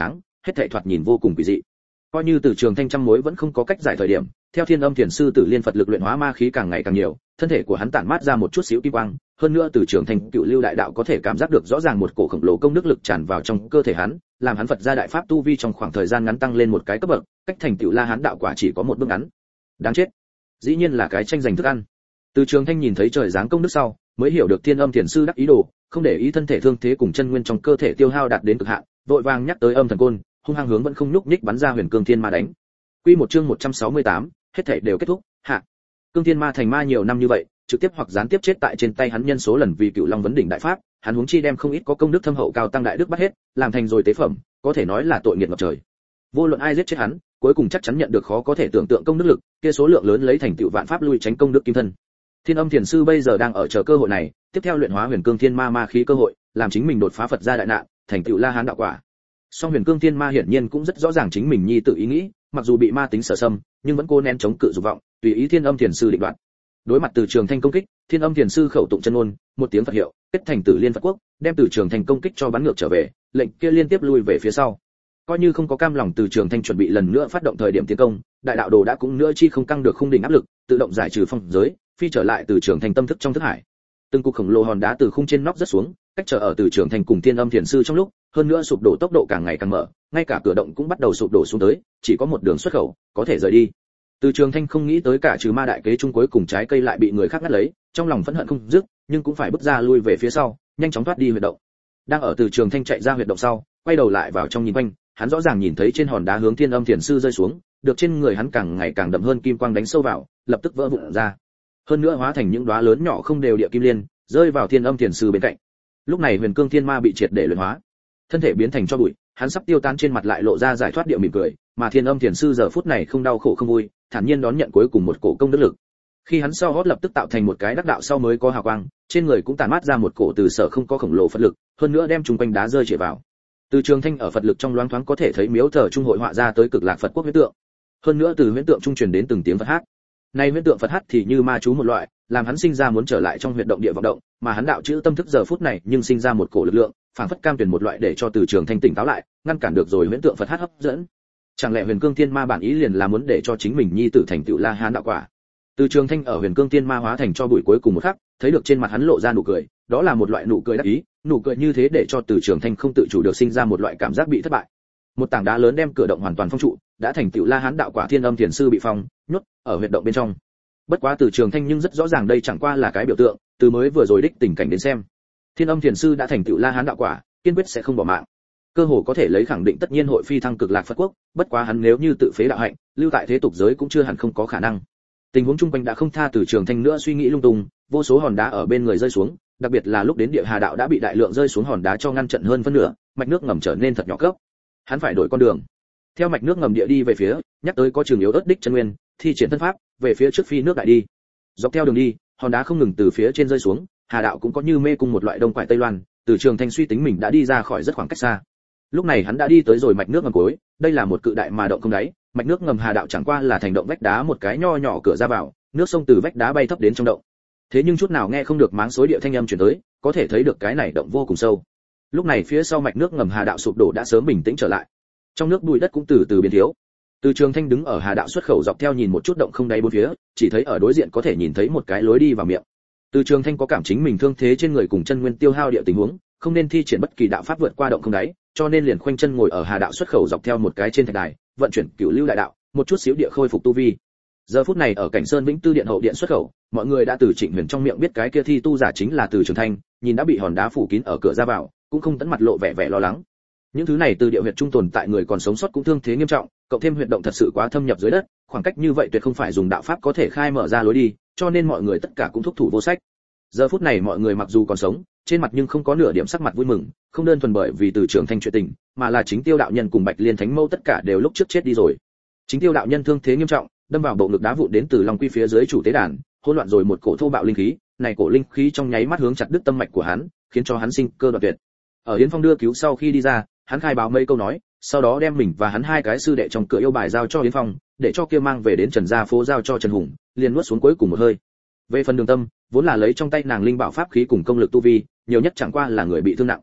hết thảy thoạt nhìn vô cùng kỳ dị. Coi như Từ Trường Thanh trăm mối vẫn không có cách giải thời điểm, theo Thiên Âm Thiền sư Tử Liên Phật lực luyện hóa ma khí càng ngày càng nhiều, thân thể của hắn tản mát ra một chút xíu kim quang, hơn nữa Từ Trường Thanh cựu lưu đại đạo có thể cảm giác được rõ ràng một cổ khổng lồ công đức lực tràn vào trong cơ thể hắn, làm hắn Phật gia đại pháp tu vi trong khoảng thời gian ngắn tăng lên một cái cấp bậc, cách thành tựu La Hán đạo quả chỉ có một bước ngắn. Đáng chết, dĩ nhiên là cái tranh giành thức ăn. Từ Trường Thanh nhìn thấy trời giáng công đức sau, mới hiểu được Thiên Âm Thiền sư đắc ý đồ, không để ý thân thể thương thế cùng chân nguyên trong cơ thể tiêu hao đạt đến cực hạn, vội vàng nhắc tới âm thần côn, hung hăng hướng vẫn không nhúc nhích bắn ra Huyền Cương Thiên Ma đánh. Quy một chương một trăm sáu mươi tám, hết thảy đều kết thúc. Hạ. Cương Thiên Ma thành ma nhiều năm như vậy, trực tiếp hoặc gián tiếp chết tại trên tay hắn nhân số lần vì Cựu Long vấn đỉnh đại pháp, hắn huống chi đem không ít có công đức thâm hậu cao tăng đại đức bắt hết, làm thành rồi tế phẩm, có thể nói là tội nghiệp ngập trời. Vô luận ai giết chết hắn, cuối cùng chắc chắn nhận được khó có thể tưởng tượng công đức lực, kia số lượng lớn lấy thành tựu vạn pháp lui tránh công đức kim thân. Thiên Âm Thiền sư bây giờ đang ở chờ cơ hội này, tiếp theo luyện hóa Huyền Cương Thiên Ma ma khí cơ hội, làm chính mình đột phá Phật gia đại nạn, thành tựu La Hán đạo quả. Song Huyền Cương Thiên Ma hiển nhiên cũng rất rõ ràng chính mình nhi tự ý nghĩ, mặc dù bị ma tính sở xâm, nhưng vẫn cố nén chống cự dục vọng, tùy ý Thiên Âm Thiền sư định đoạt. Đối mặt Từ Trường Thanh công kích, Thiên Âm Thiền sư khẩu tụng chân ngôn, một tiếng Phật hiệu, kết thành Tử Liên Phật quốc, đem Từ Trường Thanh công kích cho bắn ngược trở về, lệnh kia liên tiếp lui về phía sau. Coi như không có cam lòng Từ Trường Thanh chuẩn bị lần nữa phát động thời điểm tiến công, đại đạo đồ đã cũng nữa chi không căng được khung đỉnh áp lực, tự động giải trừ phong giới, phi trở lại Từ Trường Thanh tâm thức trong thức hải. Từng cục khổng lồ hòn đá từ khung trên nóc rất xuống, cách trở ở Từ Trường Thanh cùng Thiên Âm Thiền sư trong lúc, hơn nữa sụp đổ tốc độ càng ngày càng mở, ngay cả cửa động cũng bắt đầu sụp đổ xuống tới, chỉ có một đường xuất khẩu, có thể rời đi. Từ Trường Thanh không nghĩ tới cả trừ ma đại kế chung cuối cùng trái cây lại bị người khác ngắt lấy, trong lòng phẫn hận không dứt, nhưng cũng phải bước ra lui về phía sau, nhanh chóng thoát đi huyệt động. Đang ở Từ Trường Thanh chạy ra huyệt động sau, quay đầu lại vào trong nhìn quanh, hắn rõ ràng nhìn thấy trên hòn đá hướng Thiên Âm Thiền sư rơi xuống, được trên người hắn càng ngày càng đậm hơn kim quang đánh sâu vào, lập tức vỡ vụn ra. Hơn nữa hóa thành những đóa lớn nhỏ không đều địa kim liên, rơi vào Thiên Âm Thiền sư bên cạnh. Lúc này Huyền Cương Thiên Ma bị triệt để luyện hóa, thân thể biến thành tro bụi, hắn sắp tiêu tan, trên mặt lại lộ ra giải thoát địa mỉm cười, mà Thiên Âm Thiền sư giờ phút này không đau khổ không vui, thản nhiên đón nhận cuối cùng một cổ công đức lực. Khi hắn sau hót lập tức tạo thành một cái đắc đạo sau mới có hào quang, trên người cũng tản mát ra một cổ từ sở không có khổng lồ Phật lực, hơn nữa đem chung quanh đá rơi chĩa vào. Từ Trường Thanh ở Phật lực trong loáng thoáng có thể thấy miếu thờ trung hội họa ra tới cực lạc Phật quốc huyễn tượng. Hơn nữa từ huyễn tượng trung truyền đến từng tiếng Phật hát. Này huyễn tượng Phật hát thì như ma chú một loại, làm hắn sinh ra muốn trở lại trong huyệt động địa vọng động, mà hắn đạo chữ tâm thức giờ phút này nhưng sinh ra một cổ lực lượng, phảng phất cam tuyển một loại để cho Từ Trường Thanh tỉnh táo lại, ngăn cản được rồi huyễn tượng Phật hát hấp dẫn. Chẳng lẽ Huyền Cương Thiên Ma bản ý liền là muốn để cho chính mình nhi tử thành tựu La Hán đạo quả? Từ Trường Thanh ở Huyền Cương Thiên Ma hóa thành cho bụi cuối cùng một khắc, thấy được trên mặt hắn lộ ra nụ cười, đó là một loại nụ cười đắc ý, nụ cười như thế để cho Từ Trường Thanh không tự chủ được sinh ra một loại cảm giác bị thất bại. Một tảng đá lớn đem cửa động hoàn toàn phong trụ, đã thành tựu La Hán đạo quả Thiên Âm Thiền sư bị phong nhốt ở huyệt động bên trong. Bất quá Từ Trường Thanh nhưng rất rõ ràng đây chẳng qua là cái biểu tượng, từ mới vừa rồi đích tình cảnh đến xem, Thiên Âm Thiền sư đã thành tựu La Hán đạo quả, kiên quyết sẽ không bỏ mạng. Cơ hồ có thể lấy khẳng định tất nhiên hội phi thăng cực lạc Phật quốc, bất quá hắn nếu như tự phế đạo hạnh, lưu tại thế tục giới cũng chưa hẳn không có khả năng. Tình huống chung quanh đã không tha Từ Trường Thanh nữa suy nghĩ lung tung, vô số hòn đá ở bên người rơi xuống, đặc biệt là lúc đến địa hà đạo đã bị đại lượng rơi xuống hòn đá cho ngăn chặn hơn phân nửa, mạch nước ngầm trở nên thật nhỏ cấp. Hắn phải đổi con đường. Theo mạch nước ngầm địa đi về phía, nhắc tới có trường yếu ớt đích chân nguyên, thi triển thân pháp, về phía trước phi nước đại đi. Dọc theo đường đi, hòn đá không ngừng từ phía trên rơi xuống, hà đạo cũng có như mê cung một loại đông quải tây loan, Từ Trường Thanh suy tính mình đã đi ra khỏi rất khoảng cách xa. Lúc này hắn đã đi tới rồi mạch nước ngầm cuối, đây là một cự đại mà động không đáy, mạch nước ngầm hà đạo chẳng qua là thành động vách đá một cái nho nhỏ cửa ra vào, nước sông từ vách đá bay thấp đến trong động. Thế nhưng chút nào nghe không được máng xối địa thanh âm truyền tới, có thể thấy được cái này động vô cùng sâu. Lúc này phía sau mạch nước ngầm hà đạo sụp đổ đã sớm bình tĩnh trở lại. Trong nước bụi đất cũng từ từ biến thiếu. Từ Trường Thanh đứng ở hà đạo xuất khẩu dọc theo nhìn một chút động không đáy bốn phía, chỉ thấy ở đối diện có thể nhìn thấy một cái lối đi vào miệng. Từ Trường Thanh có cảm chính mình thương thế trên người cùng chân nguyên tiêu hao địa tình huống, không nên thi triển bất kỳ đạo pháp vượt qua động không đáy, cho nên liền khoanh chân ngồi ở hà đạo xuất khẩu dọc theo một cái trên thạch đài, vận chuyển cửu lưu đại đạo, một chút xíu địa khôi phục tu vi. Giờ phút này ở cảnh Sơn Vĩnh Tư điện hậu điện xuất khẩu, mọi người đã từ Trịnh Huyền trong miệng biết cái kia thi tu giả chính là Từ Trường Thanh, nhìn đã bị hòn đá phủ kín ở cửa ra vào, cũng không tẫn mặt lộ vẻ vẻ lo lắng. Những thứ này từ địa huyệt trung tồn tại người còn sống sót cũng thương thế nghiêm trọng, cộng thêm huyệt động thật sự quá thâm nhập dưới đất, khoảng cách như vậy tuyệt không phải dùng đạo pháp có thể khai mở ra lối đi, cho nên mọi người tất cả cũng thúc thủ vô sách. Giờ phút này mọi người mặc dù còn sống, trên mặt nhưng không có nửa điểm sắc mặt vui mừng, không đơn thuần bởi vì Từ Trường Thanh chuyện tình, mà là chính Tiêu đạo nhân cùng Bạch Liên Thánh Mâu tất cả đều lúc trước chết đi rồi. Chính Tiêu đạo nhân thương thế nghiêm trọng, đâm vào bộ ngực đá vụn đến từ Long Quy phía dưới chủ tế đàn, hỗn loạn rồi một cổ thô bạo linh khí, này cổ linh khí trong nháy mắt hướng chặt đứt tâm mạch của hắn, khiến cho hắn sinh cơ đoạn tuyệt. Ở Yến Phong đưa cứu sau khi đi ra, hắn khai báo mấy câu nói, sau đó đem mình và hắn hai cái sư đệ trong cửa yêu bài giao cho Yến Phong, để cho kia mang về đến Trần gia phố giao cho Trần Hùng, liền nuốt xuống cuối cùng một hơi. Về phần Đường Tâm, vốn là lấy trong tay nàng linh bảo pháp khí cùng công lực tu vi, nhiều nhất chẳng qua là người bị thương nặng.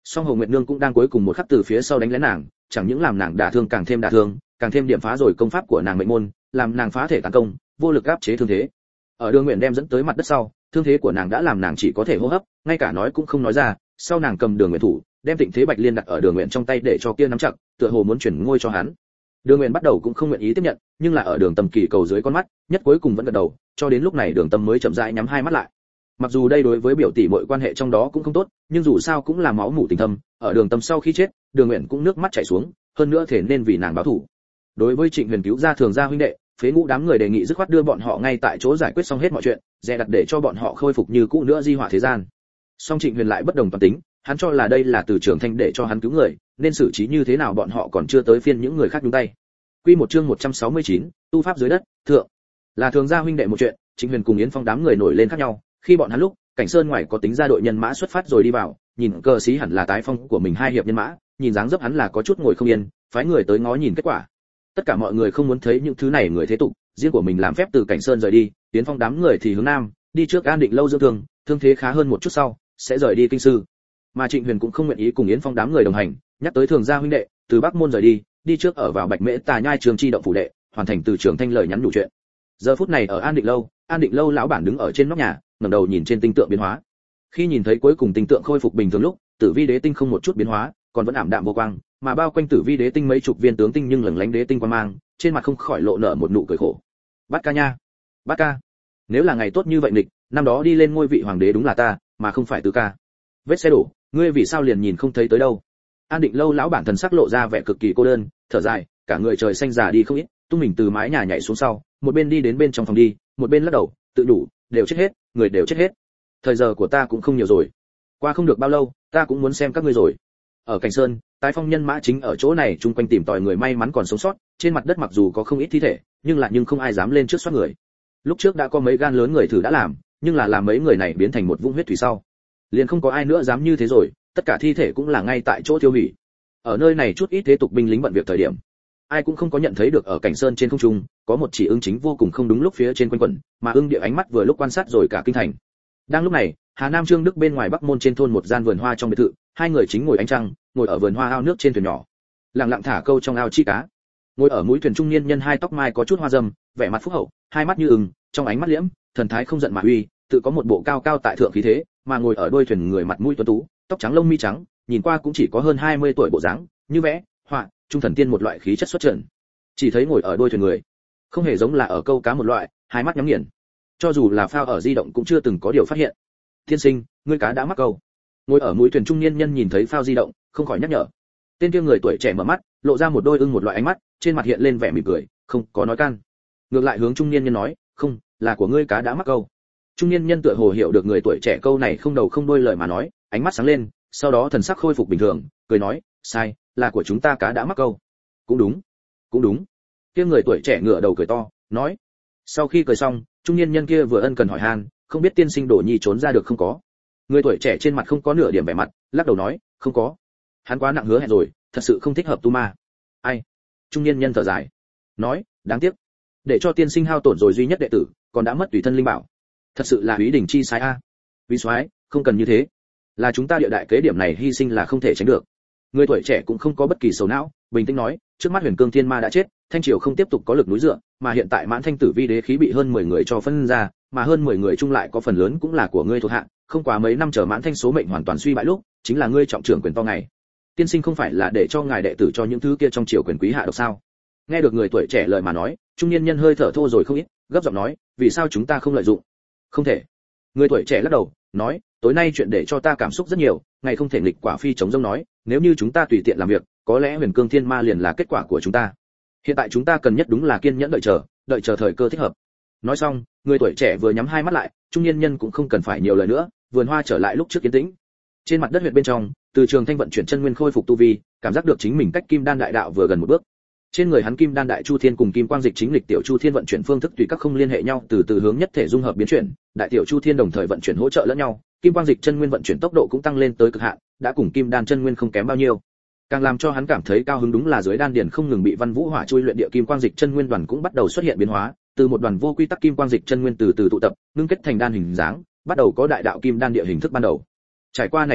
song Hồ Nguyệt Nương cũng đang cuối cùng một khắc từ phía sau đánh lén nàng, chẳng những làm nàng đả thương càng thêm đả thương, càng thêm điểm phá rồi công pháp của nàng mệnh môn, làm nàng phá thể tấn công, vô lực áp chế thương thế. Ở Đường Nguyện đem dẫn tới mặt đất sau, thương thế của nàng đã làm nàng chỉ có thể hô hấp, ngay cả nói cũng không nói ra. Sau nàng cầm Đường Nguyện thủ, đem Tịnh Thế Bạch Liên đặt ở Đường Nguyện trong tay để cho kia nắm chặt, tựa hồ muốn chuyển ngôi cho hắn. Đường Nguyện bắt đầu cũng không nguyện ý tiếp nhận, nhưng là ở Đường Tâm kỳ cầu dưới con mắt, nhất cuối cùng vẫn gật đầu, cho đến lúc này Đường Tâm mới chậm rãi nhắm hai mắt lại. Mặc dù đây đối với biểu tỷ muội quan hệ trong đó cũng không tốt, nhưng dù sao cũng là máu mủ tình thâm, ở Đường Tâm sau khi chết, Đường Nguyện cũng nước mắt chảy xuống, hơn nữa thể nên vì nàng báo thù. Đối với Trịnh Huyền cứu ra Thường gia huynh đệ, phế ngũ đám người đề nghị dứt khoát đưa bọn họ ngay tại chỗ giải quyết xong hết mọi chuyện, dè đặt để cho bọn họ khôi phục như cũ nữa di họa thế gian. Song Trịnh Huyền lại bất đồng toàn tính, hắn cho là đây là từ Trường Thanh để cho hắn cứu người, nên xử trí như thế nào bọn họ còn chưa tới phiên những người khác nhúng tay. Quy một chương một trăm sáu mươi chín, tu pháp dưới đất, thượng. Là Thường gia huynh đệ một chuyện, Trịnh Huyền cùng Yến Phong đám người nổi lên khác nhau, khi bọn hắn lúc, Cảnh Sơn ngoài có tính ra đội nhân mã xuất phát rồi đi vào, nhìn cờ sĩ hẳn là tái phong của mình hai hiệp nhân mã, nhìn dáng dấp hắn là có chút ngồi không yên, phái người tới ngó nhìn kết quả. Tất cả mọi người không muốn thấy những thứ này người thế tục, riêng của mình làm phép từ Cảnh Sơn rời đi, Yến Phong đám người thì hướng nam, đi trước An Định lâu dưỡng thương, thương thế khá hơn một chút sau, sẽ rời đi kinh sư. Mà Trịnh Huyền cũng không nguyện ý cùng Yến Phong đám người đồng hành, nhắc tới Thường gia huynh đệ, từ Bắc môn rời đi, đi trước ở vào Bạch Mễ Tà Nhai Trường Chi động phủ đệ, hoàn thành từ Trường Thanh lời nhắn nhủ chuyện. Giờ phút này ở An Định lâu, An Định lâu lão bản đứng ở trên nóc nhà, ngẩng đầu nhìn trên tinh tượng biến hóa. Khi nhìn thấy cuối cùng tinh tượng khôi phục bình thường lúc, Tử Vi Đế tinh không một chút biến hóa, còn vẫn ảm đạm vô quang, mà bao quanh Tử Vi Đế tinh mấy chục viên tướng tinh nhưng lừng lánh đế tinh quang mang, trên mặt không khỏi lộ nở một nụ cười khổ. Bát ca nha, Bát ca, nếu là ngày tốt như vậy nghịch, năm đó đi lên ngôi vị hoàng đế đúng là ta, mà không phải Tứ ca. Vết xe đổ, ngươi vì sao liền nhìn không thấy tới đâu? An Định lâu lão bản thần sắc lộ ra vẻ cực kỳ cô đơn, thở dài, cả người trời xanh già đi không ít, tung mình từ mái nhà nhảy xuống sau, một bên đi đến bên trong phòng đi, một bên lắc đầu, tự đủ, đều chết hết, người đều chết hết. Thời giờ của ta cũng không nhiều rồi. Qua không được bao lâu, ta cũng muốn xem các ngươi rồi. Ở Cảnh Sơn, tái phong nhân mã chính ở chỗ này chung quanh tìm tòi người may mắn còn sống sót, trên mặt đất mặc dù có không ít thi thể, nhưng lại nhưng không ai dám lên trước soát người. Lúc trước đã có mấy gan lớn người thử đã làm, nhưng là làm mấy người này biến thành một vũng huyết thủy sau, liền không có ai nữa dám như thế rồi, tất cả thi thể cũng là ngay tại chỗ tiêu hủy. Ở nơi này chút ít thế tục binh lính bận việc thời điểm, ai cũng không có nhận thấy được ở Cảnh Sơn trên không trung có một chỉ ưng chính vô cùng không đúng lúc phía trên quanh quẩn, mà ưng địa ánh mắt vừa lúc quan sát rồi cả kinh thành. Đang lúc này, Hà Nam Trương Đức bên ngoài Bắc môn trên thôn một gian vườn hoa trong biệt thự, hai người chính ngồi ánh trăng, ngồi ở vườn hoa ao nước trên thuyền nhỏ, lặng lặng thả câu trong ao chi cá. Ngồi ở mũi thuyền trung niên nhân hai tóc mai có chút hoa râm, vẻ mặt phúc hậu, hai mắt như ưng, trong ánh mắt liễm, thần thái không giận mà uy, tự có một bộ cao cao tại thượng khí thế, mà ngồi ở đuôi thuyền người mặt mũi tuấn tú, tóc trắng lông mi trắng, nhìn qua cũng chỉ có hơn hai mươi tuổi bộ dáng, như vẽ, họa, trung thần tiên một loại khí chất xuất trần. Chỉ thấy ngồi ở đuôi thuyền người, không hề giống là ở câu cá một loại, hai mắt nhắm nghiền. Cho dù là phao ở di động cũng chưa từng có điều phát hiện. Tiên sinh, ngươi cá đã mắc câu. Ngồi ở mũi thuyền trung niên nhân nhìn thấy phao di động, không khỏi nhắc nhở. Tên kia người tuổi trẻ mở mắt, lộ ra một đôi ưng một loại ánh mắt, trên mặt hiện lên vẻ mỉm cười, không có nói can. Ngược lại hướng trung niên nhân nói, không, là của ngươi cá đã mắc câu. Trung niên nhân tựa hồ hiểu được người tuổi trẻ câu này không đầu không đuôi lời mà nói, ánh mắt sáng lên, sau đó thần sắc khôi phục bình thường, cười nói, sai, là của chúng ta cá đã mắc câu. Cũng đúng, cũng đúng. Kia người tuổi trẻ ngửa đầu cười to, nói. Sau khi cười xong, trung niên nhân kia vừa ân cần hỏi han, không biết tiên sinh Đỗ Nhi trốn ra được không có. Người tuổi trẻ trên mặt không có nửa điểm vẻ mặt, lắc đầu nói, không có. Hắn quá nặng hứa hẹn rồi, thật sự không thích hợp tu ma. Ai? Trung niên nhân thở dài, nói, đáng tiếc, để cho tiên sinh hao tổn rồi duy nhất đệ tử, còn đã mất tùy thân linh bảo. Thật sự là úy đỉnh chi sai a. Úy soái, không cần như thế. Là chúng ta địa đại kế điểm này hy sinh là không thể tránh được. Người tuổi trẻ cũng không có bất kỳ sầu não, bình tĩnh nói, trước mắt Huyền Cương Thiên Ma đã chết, Thanh Triều không tiếp tục có lực núi dựa, mà hiện tại Mãn Thanh Tử Vi đế khí bị hơn mười người cho phân ra, mà hơn mười người chung lại có phần lớn cũng là của ngươi thuộc hạ, không quá mấy năm chờ Mãn Thanh số mệnh hoàn toàn suy bại lúc, chính là ngươi trọng trưởng quyền to ngày. Tiên sinh không phải là để cho ngài đệ tử cho những thứ kia trong triều quyền quý hạ độc sao? Nghe được người tuổi trẻ lời mà nói, trung niên nhân hơi thở thô rồi không ít, gấp giọng nói, vì sao chúng ta không lợi dụng? Không thể. Người tuổi trẻ lắc đầu, nói, tối nay chuyện để cho ta cảm xúc rất nhiều, ngày không thể nghịch quả phi chống rông nói, nếu như chúng ta tùy tiện làm việc, có lẽ Huyền Cương Thiên Ma liền là kết quả của chúng ta. Hiện tại chúng ta cần nhất đúng là kiên nhẫn đợi chờ, đợi chờ thời cơ thích hợp. Nói xong, người tuổi trẻ vừa nhắm hai mắt lại, trung niên nhân cũng không cần phải nhiều lời nữa, vườn hoa trở lại lúc trước yên tĩnh. Trên mặt đất huyện bên trong, Từ Trường Thanh vận chuyển chân nguyên khôi phục tu vi, cảm giác được chính mình cách Kim Đan đại đạo vừa gần một bước. Trên người hắn Kim Đan đại chu thiên cùng Kim Quang dịch chính lịch tiểu chu thiên vận chuyển phương thức tùy các không liên hệ nhau, từ từ hướng nhất thể dung hợp biến chuyển, đại tiểu chu thiên đồng thời vận chuyển hỗ trợ lẫn nhau, Kim Quang dịch chân nguyên vận chuyển tốc độ cũng tăng lên tới cực hạn, đã cùng Kim Đan chân nguyên không kém bao nhiêu. Càng làm cho hắn cảm thấy cao hứng đúng là dưới đan điền không ngừng bị Văn Vũ Hỏa chui luyện địa Kim Quang dịch chân nguyên đoàn cũng bắt đầu xuất hiện biến hóa, từ một đoàn vô quy tắc Kim Quang dịch chân nguyên từ từ tụ tập, ngưng kết thành đan hình dáng, bắt đầu có đại đạo Kim Đan địa hình thức ban đầu. Trải qua này nhất dịch,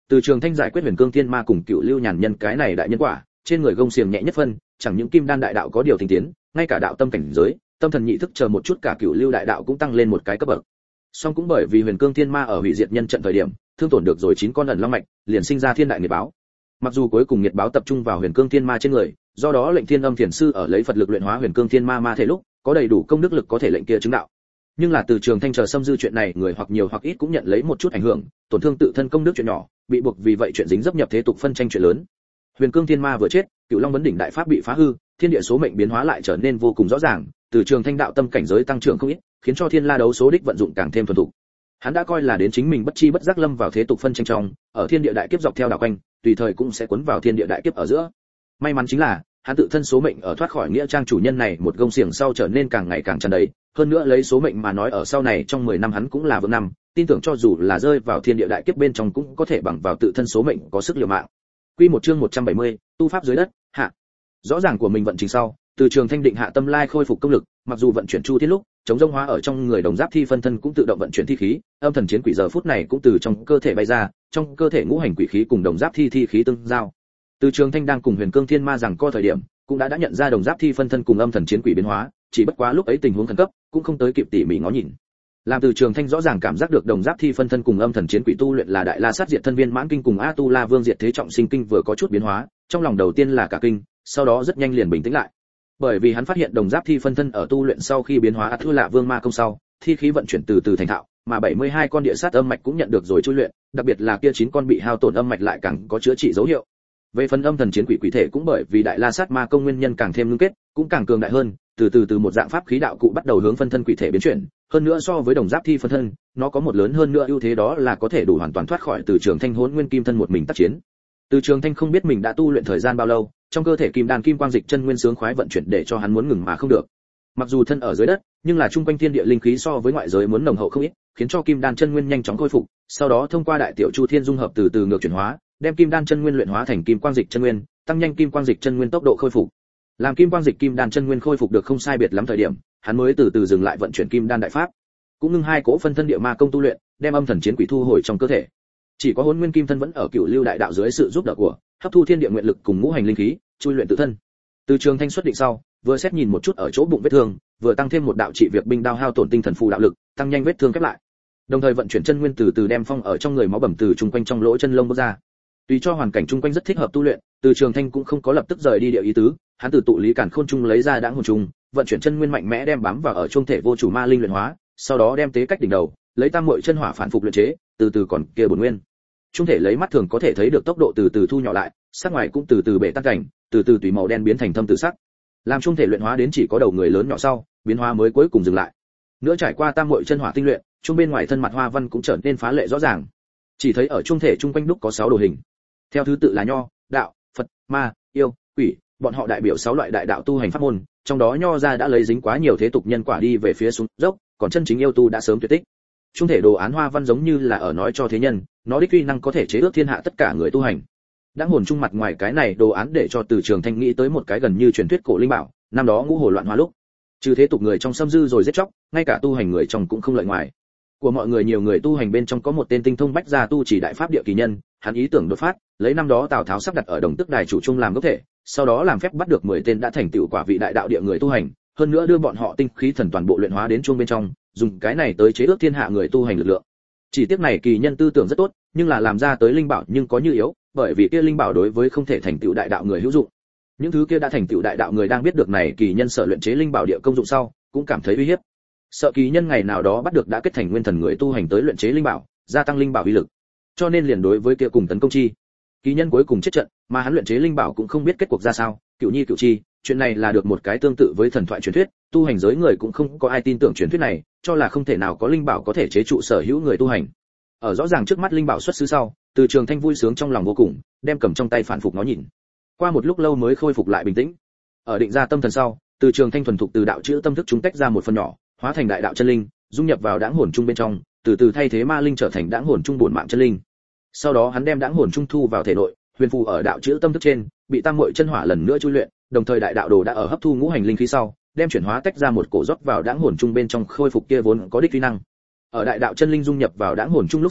Từ Trường Thanh giải quyết Huyền Cương Thiên Ma cùng Cựu Lưu Nhàn Nhân cái này đại nhân quả, trên người gông xiềng nhẹ nhất phân, chẳng những kim đan đại đạo có điều tinh tiến, ngay cả đạo tâm cảnh giới, tâm thần nhị thức chờ một chút cả Cựu Lưu đại đạo cũng tăng lên một cái cấp bậc. Song cũng bởi vì Huyền Cương Thiên Ma ở hủy diệt nhân trận thời điểm, thương tổn được rồi chín con ẩn long mạch, liền sinh ra thiên đại nghiệp báo. Mặc dù cuối cùng nghiệp báo tập trung vào Huyền Cương Thiên Ma trên người, do đó lệnh Thiên Âm Thiền sư ở lấy Phật lực luyện hóa Huyền Cương Thiên Ma ma thể lúc, có đầy đủ công đức lực có thể lệnh kia chứng đạo. Nhưng là Từ Trường Thanh chờ xâm dư chuyện này, người hoặc nhiều hoặc ít cũng nhận lấy một chút ảnh hưởng, tổn thương tự thân công đức chuyện nhỏ, bị buộc vì vậy chuyện dính dấp nhập thế tục phân tranh chuyện lớn. Huyền Cương Thiên Ma vừa chết, Cựu Long vấn đỉnh đại pháp bị phá hư, thiên địa số mệnh biến hóa lại trở nên vô cùng rõ ràng, Từ Trường Thanh đạo tâm cảnh giới tăng trưởng không ít, khiến cho Thiên La đấu số đích vận dụng càng thêm thuần thục. Hắn đã coi là đến chính mình bất chi bất giác lâm vào thế tục phân tranh trong, ở thiên địa đại kiếp dọc theo đảo quanh, tùy thời cũng sẽ cuốn vào thiên địa đại kiếp ở giữa. May mắn chính là, hắn tự thân số mệnh ở thoát khỏi nghĩa trang chủ nhân này một gông xiềng sau trở nên càng ngày càng tràn đầy, hơn nữa lấy số mệnh mà nói ở sau này trong mười năm hắn cũng là vững năm, tin tưởng cho dù là rơi vào thiên địa đại kiếp bên trong cũng có thể bằng vào tự thân số mệnh có sức liều mạng. Quy một chương một trăm bảy mươi, tu pháp dưới đất, hạ. Rõ ràng của mình vận trình sau, Từ Trường Thanh định hạ tâm lai khôi phục công lực, mặc dù vận chuyển chu thiên lúc, chống rông hóa ở trong người đồng giáp thi phân thân cũng tự động vận chuyển thi khí, âm thần chiến quỷ giờ phút này cũng từ trong cơ thể bay ra, trong cơ thể ngũ hành quỷ khí cùng đồng giáp thi thi khí tương giao. Từ Trường Thanh đang cùng Huyền Cương Thiên Ma rằng co thời điểm, cũng đã đã nhận ra đồng giáp thi phân thân cùng âm thần chiến quỷ biến hóa, chỉ bất quá lúc ấy tình huống khẩn cấp, cũng không tới kịp tỉ mỉ ngó nhìn. Làm Từ Trường Thanh rõ ràng cảm giác được đồng giáp thi phân thân cùng âm thần chiến quỷ tu luyện là đại la sát diệt thân viên mãn kinh cùng a tu la vương diệt thế trọng sinh kinh vừa có chút biến hóa, trong lòng đầu tiên là cả kinh, sau đó rất nhanh liền bình tĩnh lại. Bởi vì hắn phát hiện đồng giáp thi phân thân ở tu luyện sau khi biến hóa a tu la vương ma công sau, thi khí vận chuyển từ từ thành thạo, mà bảy mươi hai con địa sát âm mạch cũng nhận được rồi chui luyện, đặc biệt là kia chín con bị hao tổn âm mạch lại càng có chữa trị dấu hiệu. Về phần âm thần chiến quỷ quỷ thể cũng bởi vì đại la sát ma công nguyên nhân càng thêm ngưng kết, cũng càng cường đại hơn, từ từ từ một dạng pháp khí đạo cụ bắt đầu hướng phân thân quỷ thể biến chuyển, hơn nữa so với đồng giáp thi phân thân, nó có một lớn hơn nữa ưu thế đó là có thể đủ hoàn toàn thoát khỏi Từ Trường Thanh Hỗn Nguyên Kim thân một mình tác chiến. Từ Trường Thanh không biết mình đã tu luyện thời gian bao lâu, trong cơ thể kim đan kim quang dịch chân nguyên sướng khoái vận chuyển để cho hắn muốn ngừng mà không được. Mặc dù thân ở dưới đất, nhưng là trung quanh thiên địa linh khí so với ngoại giới muốn nồng hậu không ít, khiến cho kim đan chân nguyên nhanh chóng khôi phục, sau đó thông qua đại tiểu chu thiên dung hợp từ từ ngược chuyển hóa, đem kim đan chân nguyên luyện hóa thành kim quang dịch chân nguyên, tăng nhanh kim quang dịch chân nguyên tốc độ khôi phục. Làm kim quang dịch kim đan chân nguyên khôi phục được không sai biệt lắm thời điểm, hắn mới từ từ dừng lại vận chuyển kim đan đại pháp, cũng ngưng hai cỗ phân thân địa ma công tu luyện, đem âm thần chiến quỷ thu hồi trong cơ thể. Chỉ có Hỗn Nguyên Kim thân vẫn ở Cựu Lưu đại đạo dưới sự giúp đỡ của, hấp thu thiên địa nguyện lực cùng ngũ hành linh khí, chui luyện tự thân. Từ Trường Thanh xuất định sau, vừa xét nhìn một chút ở chỗ bụng vết thương, vừa tăng thêm một đạo trị việc binh đao hao tổn tinh thần phù đạo lực, tăng nhanh vết thương khép lại. Đồng thời vận chuyển chân nguyên từ từ đem phong ở trong người máu bầm từ trung quanh trong lỗ chân lông bốc ra. Tùy cho hoàn cảnh trung quanh rất thích hợp tu luyện, Từ Trường Thanh cũng không có lập tức rời đi địa ý tứ, hắn từ tụ lý cản khôn trung lấy ra đãng hồn trùng, vận chuyển chân nguyên mạnh mẽ đem bám vào ở trung thể vô chủ ma linh luyện hóa, sau đó đem tế cách đỉnh đầu, lấy tam muội chân hỏa phản phục luyện chế, từ từ còn kia bổn nguyên. Trung thể lấy mắt thường có thể thấy được tốc độ từ từ thu nhỏ lại, sắc ngoài cũng từ từ bể tan cảnh, từ từ tùy màu đen biến thành thâm tử sắc. Làm trung thể luyện hóa đến chỉ có đầu người lớn nhỏ sau, biến hóa mới cuối cùng dừng lại. Nữa trải qua tam muội chân hỏa tinh luyện, trung bên ngoài thân mặt hoa văn cũng trở nên phá lệ rõ ràng. Chỉ thấy ở trung thể trung quanh đúc có sáu đồ hình. Theo thứ tự là nho, đạo, Phật, ma, yêu, quỷ, bọn họ đại biểu sáu loại đại đạo tu hành pháp môn, trong đó nho ra đã lấy dính quá nhiều thế tục nhân quả đi về phía xuống dốc, còn chân chính yêu tu đã sớm tuyệt tích. Trung thể đồ án hoa văn giống như là ở nói cho thế nhân, nó đích uy năng có thể chế ước thiên hạ tất cả người tu hành. Đãng hồn trung mặt ngoài cái này đồ án để cho Từ Trường Thanh nghĩ tới một cái gần như truyền thuyết cổ linh bảo, năm đó ngũ hồ loạn hoa lúc, trừ thế tục người trong xâm dư rồi giết chóc, ngay cả tu hành người trong cũng không lợi ngoài. Của mọi người nhiều người tu hành bên trong có một tên tinh thông bách gia tu chỉ đại pháp địa kỳ nhân, hắn ý tưởng đột phát, lấy năm đó Tào Tháo sắp đặt ở Đồng Tức Đài chủ trung làm gốc thể, sau đó làm phép bắt được mười tên đã thành tựu quả vị đại đạo địa người tu hành, hơn nữa đưa bọn họ tinh khí thần toàn bộ luyện hóa đến chuông bên trong, dùng cái này tới chế ước thiên hạ người tu hành lực lượng. Chỉ tiếc này kỳ nhân tư tưởng rất tốt, nhưng là làm ra tới linh bảo nhưng có như yếu, bởi vì kia linh bảo đối với không thể thành tựu đại đạo người hữu dụng. Những thứ kia đã thành tựu đại đạo người đang biết được này kỳ nhân sở luyện chế linh bảo địa công dụng sau, cũng cảm thấy uy hiếp. Sợ kỳ nhân ngày nào đó bắt được đã kết thành nguyên thần người tu hành tới luyện chế linh bảo, gia tăng linh bảo uy lực. Cho nên liền đối với kia cùng tấn công chi. Kỳ nhân cuối cùng chết trận, mà hắn luyện chế linh bảo cũng không biết kết cuộc ra sao, cửu nhi cửu chi, chuyện này là được một cái tương tự với thần thoại truyền thuyết, tu hành giới người cũng không có ai tin tưởng truyền thuyết này, cho là không thể nào có linh bảo có thể chế trụ sở hữu người tu hành. Ở rõ ràng trước mắt linh bảo xuất xứ sau, Từ Trường Thanh vui sướng trong lòng vô cùng, đem cầm trong tay phản phục nó nhìn. Qua một lúc lâu mới khôi phục lại bình tĩnh. Ở định ra tâm thần sau, Từ Trường Thanh thuần thục từ đạo chữ tâm thức chúng tách ra một phần nhỏ, hóa thành đại đạo chân linh, dung nhập vào đãng hồn trung bên trong, từ từ thay thế ma linh trở thành đãng hồn trung bổn mạng chân linh. Sau đó hắn đem đãng hồn trung thu vào thể nội, huyền phù ở đạo chữ tâm thức trên, bị tam muội chân hỏa lần nữa chui luyện, đồng thời đại đạo đồ đã ở hấp thu ngũ hành linh khí sau, đem chuyển hóa tách ra một cổ rót vào đãng hồn trung bên trong khôi phục kia vốn có đích uy năng. Ở đại đạo chân linh dung nhập vào đãng hồn trung lúc sau,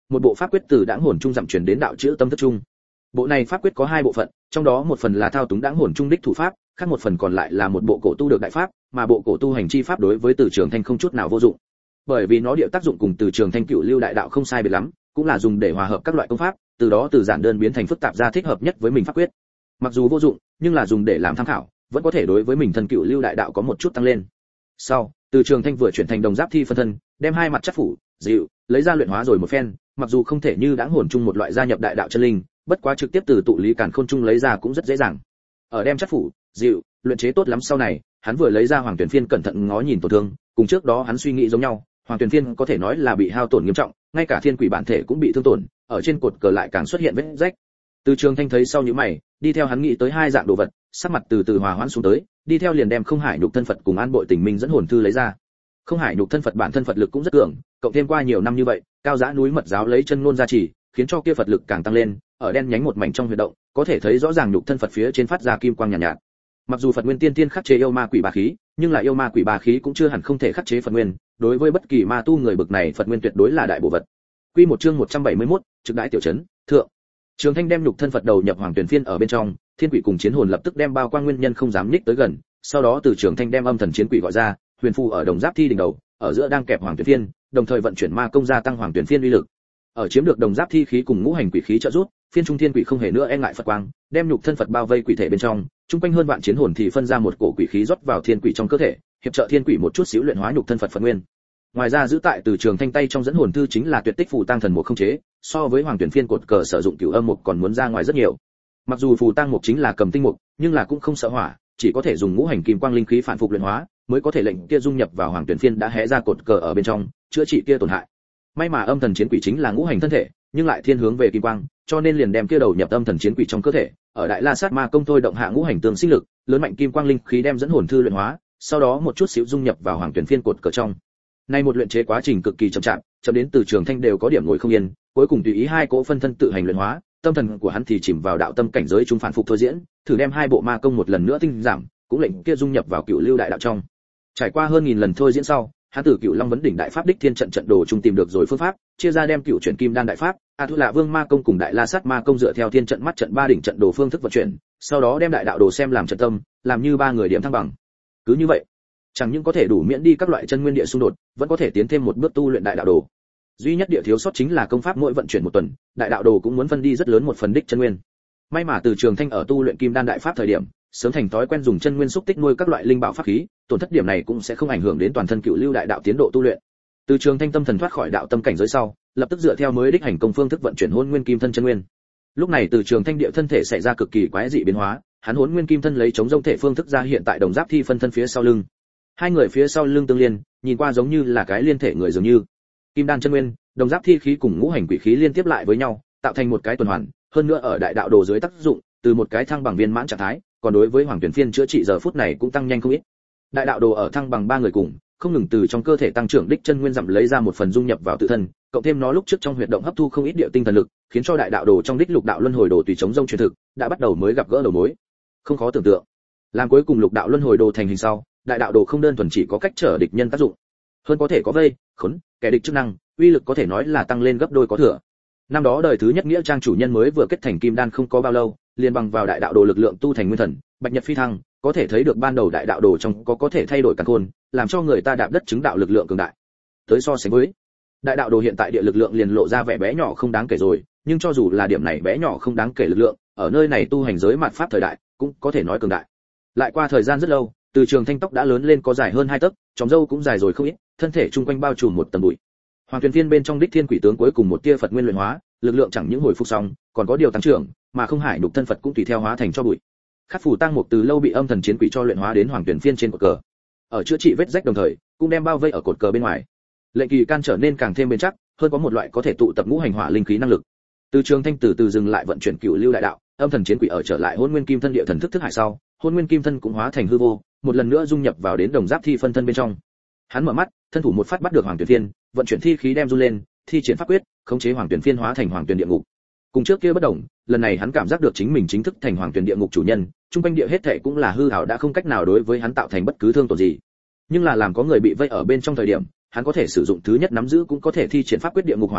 một bộ pháp quyết từ đãng hồn trung dặm truyền đến đạo chữ tâm thức trung. Bộ này pháp quyết có hai bộ phận, trong đó một phần là thao túng đãng hồn trung đích thủ pháp, khác một phần còn lại là một bộ cổ tu được đại pháp, mà bộ cổ tu hành chi pháp đối với Từ Trường Thanh không chút nào vô dụng. Bởi vì nó địa tác dụng cùng Từ Trường Thanh cựu lưu đại đạo không sai biệt lắm, cũng là dùng để hòa hợp các loại công pháp, từ đó từ giản đơn biến thành phức tạp ra thích hợp nhất với mình pháp quyết. Mặc dù vô dụng, nhưng là dùng để làm tham khảo, vẫn có thể đối với mình thân cựu lưu đại đạo có một chút tăng lên. Sau, Từ Trường Thanh vừa chuyển thành đồng giáp thi phân thân, đem hai mặt chất phủ, dịu, lấy ra luyện hóa rồi một phen, mặc dù không thể như đãng hồn chung một loại gia nhập đại đạo chân linh, bất quá trực tiếp từ tụ lý càn khôn chung lấy ra cũng rất dễ dàng. Ở đem chất phủ, dịu, luyện chế tốt lắm sau này, hắn vừa lấy ra Hoàng Tuyển Phiên cẩn thận ngó nhìn tổn thương, cùng trước đó hắn suy nghĩ giống nhau, Hoàng Tuyển Phiên có thể nói là bị hao tổn nghiêm trọng, ngay cả thiên quỷ bản thể cũng bị thương tổn, ở trên cột cờ lại càng xuất hiện vết rách. Từ Trường Thanh thấy sau nhíu mày, đi theo hắn nghĩ tới hai dạng đồ vật, sắc mặt từ từ hòa hoãn xuống tới, đi theo liền đem Không Hải nhục thân Phật cùng An Bội Tình Minh dẫn hồn thư lấy ra. Không Hải nhục thân Phật bản thân Phật lực cũng rất cường, cộng thêm qua nhiều năm như vậy, cao giá núi mật giáo lấy chân ngôn gia trì, khiến cho kia Phật lực càng tăng lên, ở đen nhánh một mảnh trong huyệt động, có thể thấy rõ ràng nhục thân Phật phía trên phát ra kim quang nhàn nhạt, nhạt. Mặc dù Phật Nguyên Tiên Tiên khắc chế yêu ma quỷ bá khí, nhưng là yêu ma quỷ bá khí cũng chưa hẳn không thể khắc chế Phật Nguyên, đối với bất kỳ ma tu người bực này Phật Nguyên tuyệt đối là đại bổ vật. Quy một chương một trăm bảy mươi mốt, trực đãi tiểu trấn, thượng. Trường Thanh đem nhục thân Phật đầu nhập Hoàng Tuyển Phiên ở bên trong, thiên quỷ cùng chiến hồn lập tức đem bao quang nguyên nhân không dám nhích tới gần, sau đó từ Trường Thanh đem âm thần chiến quỷ gọi ra, huyền phù ở đồng giáp thi đỉnh đầu, ở giữa đang kẹp Hoàng Tuyển Phiên, đồng thời vận chuyển ma công gia tăng Hoàng Tuyển Phiên uy lực. Ở chiếm được đồng giáp thi khí cùng ngũ hành quỷ khí trợ giúp, phiên trung thiên quỷ không hề nữa e ngại Phật quang, đem nhục thân Phật bao vây quỷ thể bên trong, trung quanh hơn vạn chiến hồn thì phân ra một cổ quỷ khí rót vào thiên quỷ trong cơ thể, hiệp trợ thiên quỷ một chút xíu luyện hóa nhục thân Phật Phật nguyên. Ngoài ra giữ tại Từ Trường Thanh tay trong dẫn hồn thư chính là tuyệt tích phù tang thần mục không chế, so với Hoàng Tuyển Phiên cột cờ sử dụng cửu âm mục còn muốn ra ngoài rất nhiều. Mặc dù phù tang mục chính là cầm tinh mục, nhưng là cũng không sợ hỏa, chỉ có thể dùng ngũ hành kim quang linh khí phản phục luyện hóa, mới có thể lệnh kia dung nhập vào Hoàng Tuyển Phiên đã hé ra cột cờ ở bên trong, chữa trị kia tổn hại. May mà âm thần chiến quỷ chính là ngũ hành thân thể, nhưng lại thiên hướng về kim quang, cho nên liền đem kia đầu nhập âm thần chiến quỷ trong cơ thể, ở đại la sát ma công thôi động hạ ngũ hành tương sinh lực, lớn mạnh kim quang linh khí đem dẫn hồn thư luyện hóa, sau đó một chút xíu dung nhập vào Hoàng Tuyển Phiên cột cờ trong. Nay một luyện chế quá trình cực kỳ chậm chạp, chậm đến Từ Trường Thanh đều có điểm ngồi không yên, cuối cùng tùy ý hai cỗ phân thân tự hành luyện hóa, tâm thần của hắn thì chìm vào đạo tâm cảnh giới trung phản phục thôi diễn, thử đem hai bộ ma công một lần nữa tinh giảm, cũng lệnh kia dung nhập vào cựu lưu đại đạo trong. Trải qua hơn nghìn lần thôi diễn sau, hắn từ cựu long vấn đỉnh đại pháp đích thiên trận trận đồ trung tìm được rồi phương pháp, chia ra đem cựu chuyển kim đan đại pháp, a thu lạ vương ma công cùng đại la sát ma công dựa theo thiên trận mắt trận ba đỉnh trận đồ phương thức vận chuyển, sau đó đem đại đạo đồ xem làm trận tâm, làm như ba người điểm thăng bằng. Cứ như vậy, chẳng những có thể đủ miễn đi các loại chân nguyên địa xung đột, vẫn có thể tiến thêm một bước tu luyện đại đạo đồ. Duy nhất địa thiếu sót chính là công pháp mỗi vận chuyển một tuần, đại đạo đồ cũng muốn phân đi rất lớn một phần đích chân nguyên. May mà Từ Trường Thanh ở tu luyện kim đan đại pháp thời điểm, sớm thành thói quen dùng chân nguyên xúc tích nuôi các loại linh bảo pháp khí, tổn thất điểm này cũng sẽ không ảnh hưởng đến toàn thân cựu lưu đại đạo tiến độ tu luyện. Từ Trường Thanh tâm thần thoát khỏi đạo tâm cảnh giới sau, lập tức dựa theo mới đích hành công phương thức vận chuyển hôn nguyên kim thân chân nguyên. Lúc này Từ Trường Thanh địa thân thể xảy ra cực kỳ quái dị biến hóa, hắn hôn nguyên kim thân lấy chống rông thể phương thức ra hiện tại đồng giáp thi phân thân phía sau lưng. Hai người phía sau lưng tương liên, nhìn qua giống như là cái liên thể người dường như. Kim đan chân nguyên, đồng giáp thi khí cùng ngũ hành quỷ khí liên tiếp lại với nhau, tạo thành một cái tuần hoàn, hơn nữa ở đại đạo đồ dưới tác dụng, từ một cái thăng bằng viên mãn trạng thái, còn đối với Hoàng Tuyển Phiên chữa trị giờ phút này cũng tăng nhanh không ít. Đại đạo đồ ở thăng bằng ba người cùng, không ngừng từ trong cơ thể tăng trưởng đích chân nguyên dặm lấy ra một phần dung nhập vào tự thân, cộng thêm nó lúc trước trong huyệt động hấp thu không ít địa tinh thần lực, khiến cho đại đạo đồ trong đích lục đạo luân hồi đồ tùy chống rông truyền thực, đã bắt đầu mới gặp gỡ đầu mối. Không khó tưởng tượng, làm cuối cùng lục đạo luân hồi đồ thành hình sau, đại đạo đồ không đơn thuần chỉ có cách trở địch nhân tác dụng, hơn có thể có vây, khốn, kẻ địch chức năng, uy lực có thể nói là tăng lên gấp đôi có thừa. Năm đó đời thứ nhất nghĩa trang chủ nhân mới vừa kết thành kim đan không có bao lâu, liền bằng vào đại đạo đồ lực lượng tu thành nguyên thần, bạch nhật phi thăng, có thể thấy được ban đầu đại đạo đồ trong có có thể thay đổi càn khôn, làm cho người ta đạp đất chứng đạo lực lượng cường đại. Tới so sánh với, đại đạo đồ hiện tại địa lực lượng liền lộ ra vẻ bé nhỏ không đáng kể rồi, nhưng cho dù là điểm này bé nhỏ không đáng kể lực lượng, ở nơi này tu hành giới mạt pháp thời đại, cũng có thể nói cường đại. Lại qua thời gian rất lâu, Từ Trường Thanh tóc đã lớn lên có dài hơn hai tấc, chòm râu cũng dài rồi không ít, thân thể trung quanh bao trùm một tầng bụi. Hoàng Tuyển Phiên bên trong đích thiên quỷ tướng cuối cùng một tia Phật nguyên luyện hóa, lực lượng chẳng những hồi phục xong, còn có điều tăng trưởng, mà không hải đục thân Phật cũng tùy theo hóa thành cho bụi. Khắc phù tăng một từ lâu bị âm thần chiến quỷ cho luyện hóa đến Hoàng Tuyển Phiên trên cột cờ. Ở chữa trị vết rách đồng thời, cũng đem bao vây ở cột cờ bên ngoài. Lệnh kỳ can trở nên càng thêm bền chắc, hơn có một loại có thể tụ tập ngũ hành hỏa linh khí năng lực. Từ Trường Thanh từ từ dừng lại vận chuyển cửu lưu đại đạo, âm thần chiến quỷ ở trở lại hôn nguyên kim thân địa thần thức thức hải sau, hôn nguyên kim thân cũng hóa thành hư vô, một lần nữa dung nhập vào đến đồng giáp thi phân thân bên trong. Hắn mở mắt, thân thủ một phát bắt được Hoàng Tuyển Phiên, vận chuyển thi khí đem du lên, thi triển pháp quyết, khống chế Hoàng Tuyển Phiên hóa thành Hoàng Tuyển địa ngục. Cùng trước kia bất đồng, lần này hắn cảm giác được chính mình chính thức thành Hoàng Tuyển địa ngục chủ nhân, trung quanh địa hết thảy cũng là hư ảo đã không cách nào đối với hắn tạo thành bất cứ thương tổn gì. Nhưng là làm có người bị vây ở bên trong thời điểm, hắn có thể sử dụng thứ nhất nắm giữ cũng có thể thi triển pháp quyết địa ngục hỏa hải,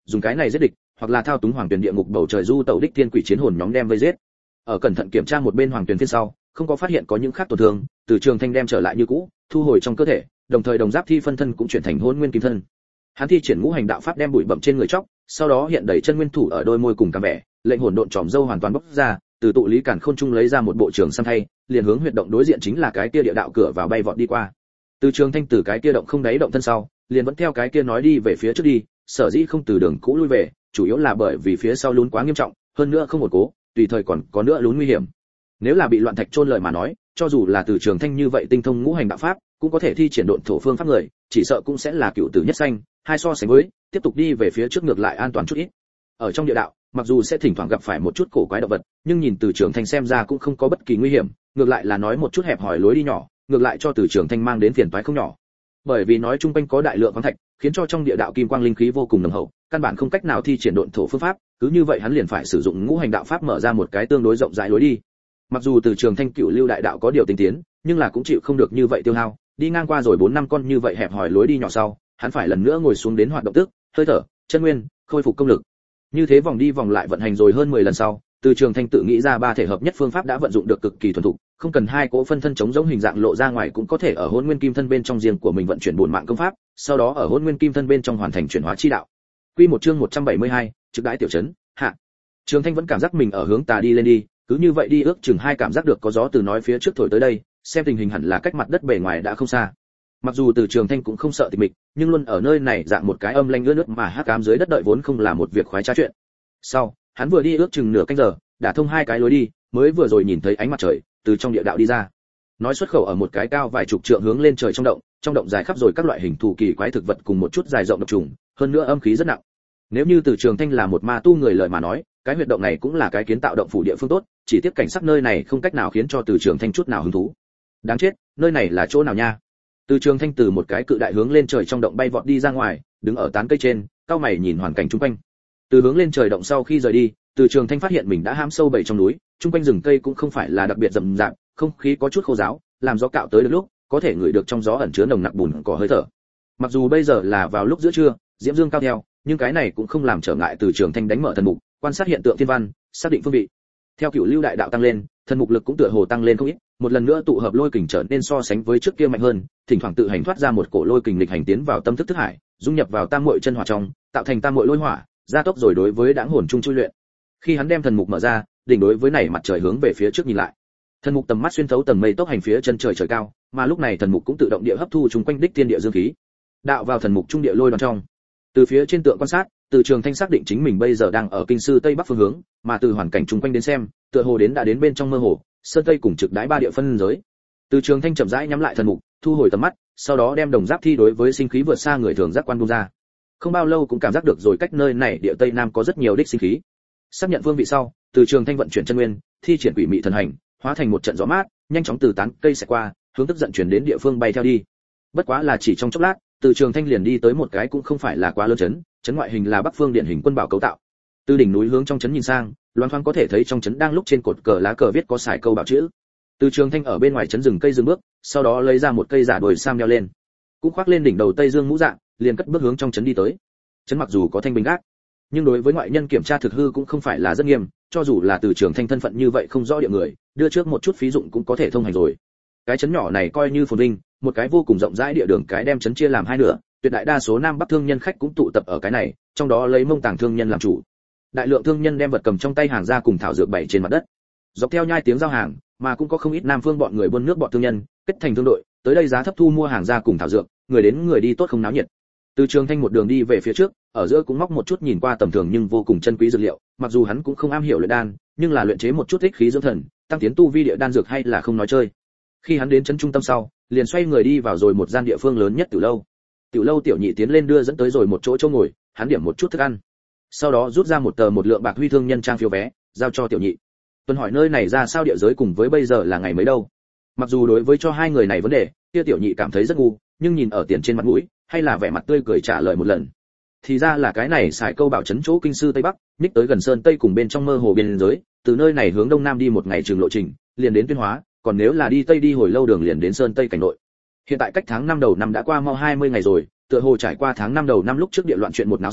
dùng cái này giết địch, hoặc là thao túng hoàng tuyển địa ngục bầu trời du tẩu đích thiên quỷ chiến hồn nhóm đem vây giết. Ở cẩn thận kiểm tra một bên hoàng tuyển phiên sau, không có phát hiện có những khác tổn thương, Từ Trường Thanh đem trở lại như cũ, thu hồi trong cơ thể, đồng thời đồng giáp thi phân thân cũng chuyển thành hỗn nguyên kim thân. Hắn thi triển ngũ hành đạo pháp đem bụi bặm trên người chóc, sau đó hiện đầy chân nguyên thủ ở đôi môi cùng cằm vẻ, lệnh hồn độn tròm dâu hoàn toàn bốc ra, từ tụ lý cản khôn trung lấy ra một bộ trường sam thay, liền hướng huyệt động đối diện chính là cái kia địa đạo cửa vào bay vọt đi qua. Từ Trường Thanh từ cái kia động không đáy động thân sau, liền vẫn theo cái kia nói đi về phía trước đi, sở dĩ không từ đường cũ lui về, chủ yếu là bởi vì phía sau lún quá nghiêm trọng, hơn nữa không một cố, tùy thời còn có nữa lún nguy hiểm. Nếu là bị loạn thạch chôn lời mà nói, cho dù là Từ Trường Thanh như vậy tinh thông ngũ hành đạo pháp, cũng có thể thi triển độn thổ phương pháp người, chỉ sợ cũng sẽ là cựu tử nhất sanh, hai so sánh với, tiếp tục đi về phía trước ngược lại an toàn chút ít. Ở trong địa đạo, mặc dù sẽ thỉnh thoảng gặp phải một chút cổ quái động vật, nhưng nhìn Từ Trường Thanh xem ra cũng không có bất kỳ nguy hiểm, ngược lại là nói một chút hẹp hòi lối đi nhỏ, ngược lại cho Từ Trường Thanh mang đến phiền toái không nhỏ. Bởi vì nói chung quanh có đại lượng khoáng thạch, khiến cho trong địa đạo kim quang linh khí vô cùng nồng hậu, căn bản không cách nào thi triển độn thổ phương pháp, cứ như vậy hắn liền phải sử dụng ngũ hành đạo pháp mở ra một cái tương đối rộng rãi lối đi. Mặc dù Từ Trường Thanh cựu lưu đại đạo có điều tinh tiến, nhưng là cũng chịu không được như vậy tiêu hao, đi ngang qua rồi bốn năm con như vậy hẹp hòi lối đi nhỏ sau, hắn phải lần nữa ngồi xuống đến hoạt động tức, hơi thở, chân nguyên, khôi phục công lực. Như thế vòng đi vòng lại vận hành rồi hơn mười lần sau, Từ Trường Thanh tự nghĩ ra ba thể hợp nhất phương pháp đã vận dụng được cực kỳ thuần thục, không cần hai cỗ phân thân chống giống hình dạng lộ ra ngoài cũng có thể ở Hỗn Nguyên Kim Thân bên trong riêng của mình vận chuyển bổn mạng công pháp, sau đó ở Hỗn Nguyên Kim Thân bên trong hoàn thành chuyển hóa chi đạo. Quy một chương một trăm bảy mươi hai, trực đãi tiểu trấn, hạ. Trường Thanh vẫn cảm giác mình ở hướng tà đi lên đi, cứ như vậy đi ước chừng hai cảm giác được có gió từ nói phía trước thổi tới đây, xem tình hình hẳn là cách mặt đất bề ngoài đã không xa. Mặc dù Từ Trường Thanh cũng không sợ tịch mịch, nhưng luôn ở nơi này dạng một cái âm lanh ướt nước mà hắc ám dưới đất đợi vốn không là một việc khoái trá chuyện. Sau, hắn vừa đi ước chừng nửa canh giờ, đã thông hai cái lối đi, mới vừa rồi nhìn thấy ánh mặt trời từ trong địa đạo đi ra. Nói xuất khẩu ở một cái cao vài chục trượng hướng lên trời trong động, trong động dài khắp rồi các loại hình thù kỳ quái thực vật cùng một chút dài rộng độc trùng, hơn nữa âm khí rất nặng. Nếu như Từ Trường Thanh là một ma tu người lời mà nói, cái huyệt động này cũng là cái kiến tạo động phủ địa phương tốt, chỉ tiếc cảnh sắc nơi này không cách nào khiến cho Từ Trường Thanh chút nào hứng thú. Đáng chết, nơi này là chỗ nào nha? Từ Trường Thanh từ một cái cự đại hướng lên trời trong động bay vọt đi ra ngoài, đứng ở tán cây trên, cao mày nhìn hoàn cảnh xung quanh. Từ hướng lên trời động sau khi rời đi, Từ Trường Thanh phát hiện mình đã hãm sâu bầy trong núi, xung quanh rừng cây cũng không phải là đặc biệt rậm rạp, không khí có chút khô ráo, làm gió cạo tới được lúc, có thể ngửi được trong gió ẩn chứa nồng nặc bùn cỏ hơi thở. Mặc dù bây giờ là vào lúc giữa trưa, diễm dương cao theo, nhưng cái này cũng không làm trở ngại Từ Trường Thanh đánh mở thần mục, quan sát hiện tượng thiên văn, xác định phương vị. Theo cửu lưu đại đạo tăng lên, thần mục lực cũng tựa hồ tăng lên không ít, một lần nữa tụ hợp lôi kình trở nên so sánh với trước kia mạnh hơn, thỉnh thoảng tự hành thoát ra một cổ lôi kình lịch hành tiến vào tâm thức thức hải, dung nhập vào tam muội chân hỏa trong, tạo thành tam muội lôi hỏa, gia tốc rồi đối với đãng hồn trung chui luyện. Khi hắn đem thần mục mở ra, đỉnh đối với này mặt trời hướng về phía trước nhìn lại. Thần mục tầm mắt xuyên thấu tầng mây tốc hành phía chân trời trời cao, mà lúc này thần mục cũng tự động địa hấp thu chúng quanh đích thiên địa dương khí. Đạo vào thần mục trung địa lôi đoàn trong. Từ phía trên tượng quan sát, Từ Trường Thanh xác định chính mình bây giờ đang ở kinh sư tây bắc phương hướng, mà từ hoàn cảnh chung quanh đến xem, tựa hồ đến đã đến bên trong mơ hồ, sơn tây cùng trực đái ba địa phân giới. Từ Trường Thanh chậm rãi nhắm lại thần mục, thu hồi tầm mắt, sau đó đem đồng giáp thi đối với sinh khí vượt xa người thường giác quan buông ra. Không bao lâu cũng cảm giác được rồi cách nơi này địa tây nam có rất nhiều đích sinh khí. Xác nhận phương vị sau, Từ Trường Thanh vận chuyển chân nguyên, thi triển quỷ mị thần hành, hóa thành một trận gió mát, nhanh chóng từ tán cây sẽ qua, hướng tức giận chuyển đến địa phương bay theo đi. Bất quá là chỉ trong chốc lát, Từ Trường Thanh liền đi tới một cái cũng không phải là quá lớn trấn, trấn ngoại hình là Bắc Phương điển hình quân bảo cấu tạo. Từ đỉnh núi hướng trong trấn nhìn sang, loáng thoáng có thể thấy trong trấn đang lúc trên cột cờ lá cờ viết có xài câu bảo chữ. Từ Trường Thanh ở bên ngoài trấn rừng cây dừng bước, sau đó lấy ra một cây giả đồi sam đeo lên, cũng khoác lên đỉnh đầu Tây Dương mũ dạng, liền cất bước hướng trong trấn đi tới. Trấn mặc dù có thanh binh gác, nhưng đối với ngoại nhân kiểm tra thực hư cũng không phải là rất nghiêm, cho dù là Từ Trường Thanh thân phận như vậy không rõ địa người, đưa trước một chút phí dụng cũng có thể thông hành rồi. Cái trấn nhỏ này coi như phồn vinh, một cái vô cùng rộng rãi địa đường cái đem trấn chia làm hai nửa, tuyệt đại đa số nam bắc thương nhân khách cũng tụ tập ở cái này, trong đó lấy Mông Tàng thương nhân làm chủ. Đại lượng thương nhân đem vật cầm trong tay hàng ra cùng thảo dược bày trên mặt đất. Dọc theo nhai tiếng giao hàng, mà cũng có không ít nam phương bọn người buôn nước bọn thương nhân, kết thành thương đội, tới đây giá thấp thu mua hàng ra cùng thảo dược, người đến người đi tốt không náo nhiệt. Từ Trường Thanh một đường đi về phía trước, ở giữa cũng móc một chút nhìn qua tầm thường nhưng vô cùng chân quý dược liệu, mặc dù hắn cũng không am hiểu luyện đan, nhưng là luyện chế một chút ích khí dưỡng thần, tăng tiến tu vi địa đan dược hay là không nói chơi. Khi hắn đến trấn trung tâm sau, liền xoay người đi vào rồi một gian địa phương lớn nhất tiểu lâu. Tiểu lâu tiểu nhị tiến lên đưa dẫn tới rồi một chỗ chỗ ngồi, hắn điểm một chút thức ăn, sau đó rút ra một tờ một lượng bạc huy thương nhân trang phiếu vé, giao cho tiểu nhị. Tuần hỏi nơi này ra sao địa giới cùng với bây giờ là ngày mấy đâu. Mặc dù đối với cho hai người này vấn đề, kia tiểu nhị cảm thấy rất ngu, nhưng nhìn ở tiền trên mặt mũi, hay là vẻ mặt tươi cười trả lời một lần. Thì ra là cái này xài câu bảo trấn chỗ kinh sư tây bắc, ních tới gần sơn tây cùng bên trong mơ hồ biên giới, từ nơi này hướng đông nam đi một ngày trường lộ trình, liền đến Tuyên Hóa, còn nếu là đi tây đi hồi lâu đường liền đến sơn tây cảnh nội. Hiện tại cách tháng năm đầu năm đã qua mau hai mươi ngày rồi, tựa hồ trải qua tháng năm đầu năm lúc trước địa loạn chuyện một náo sau,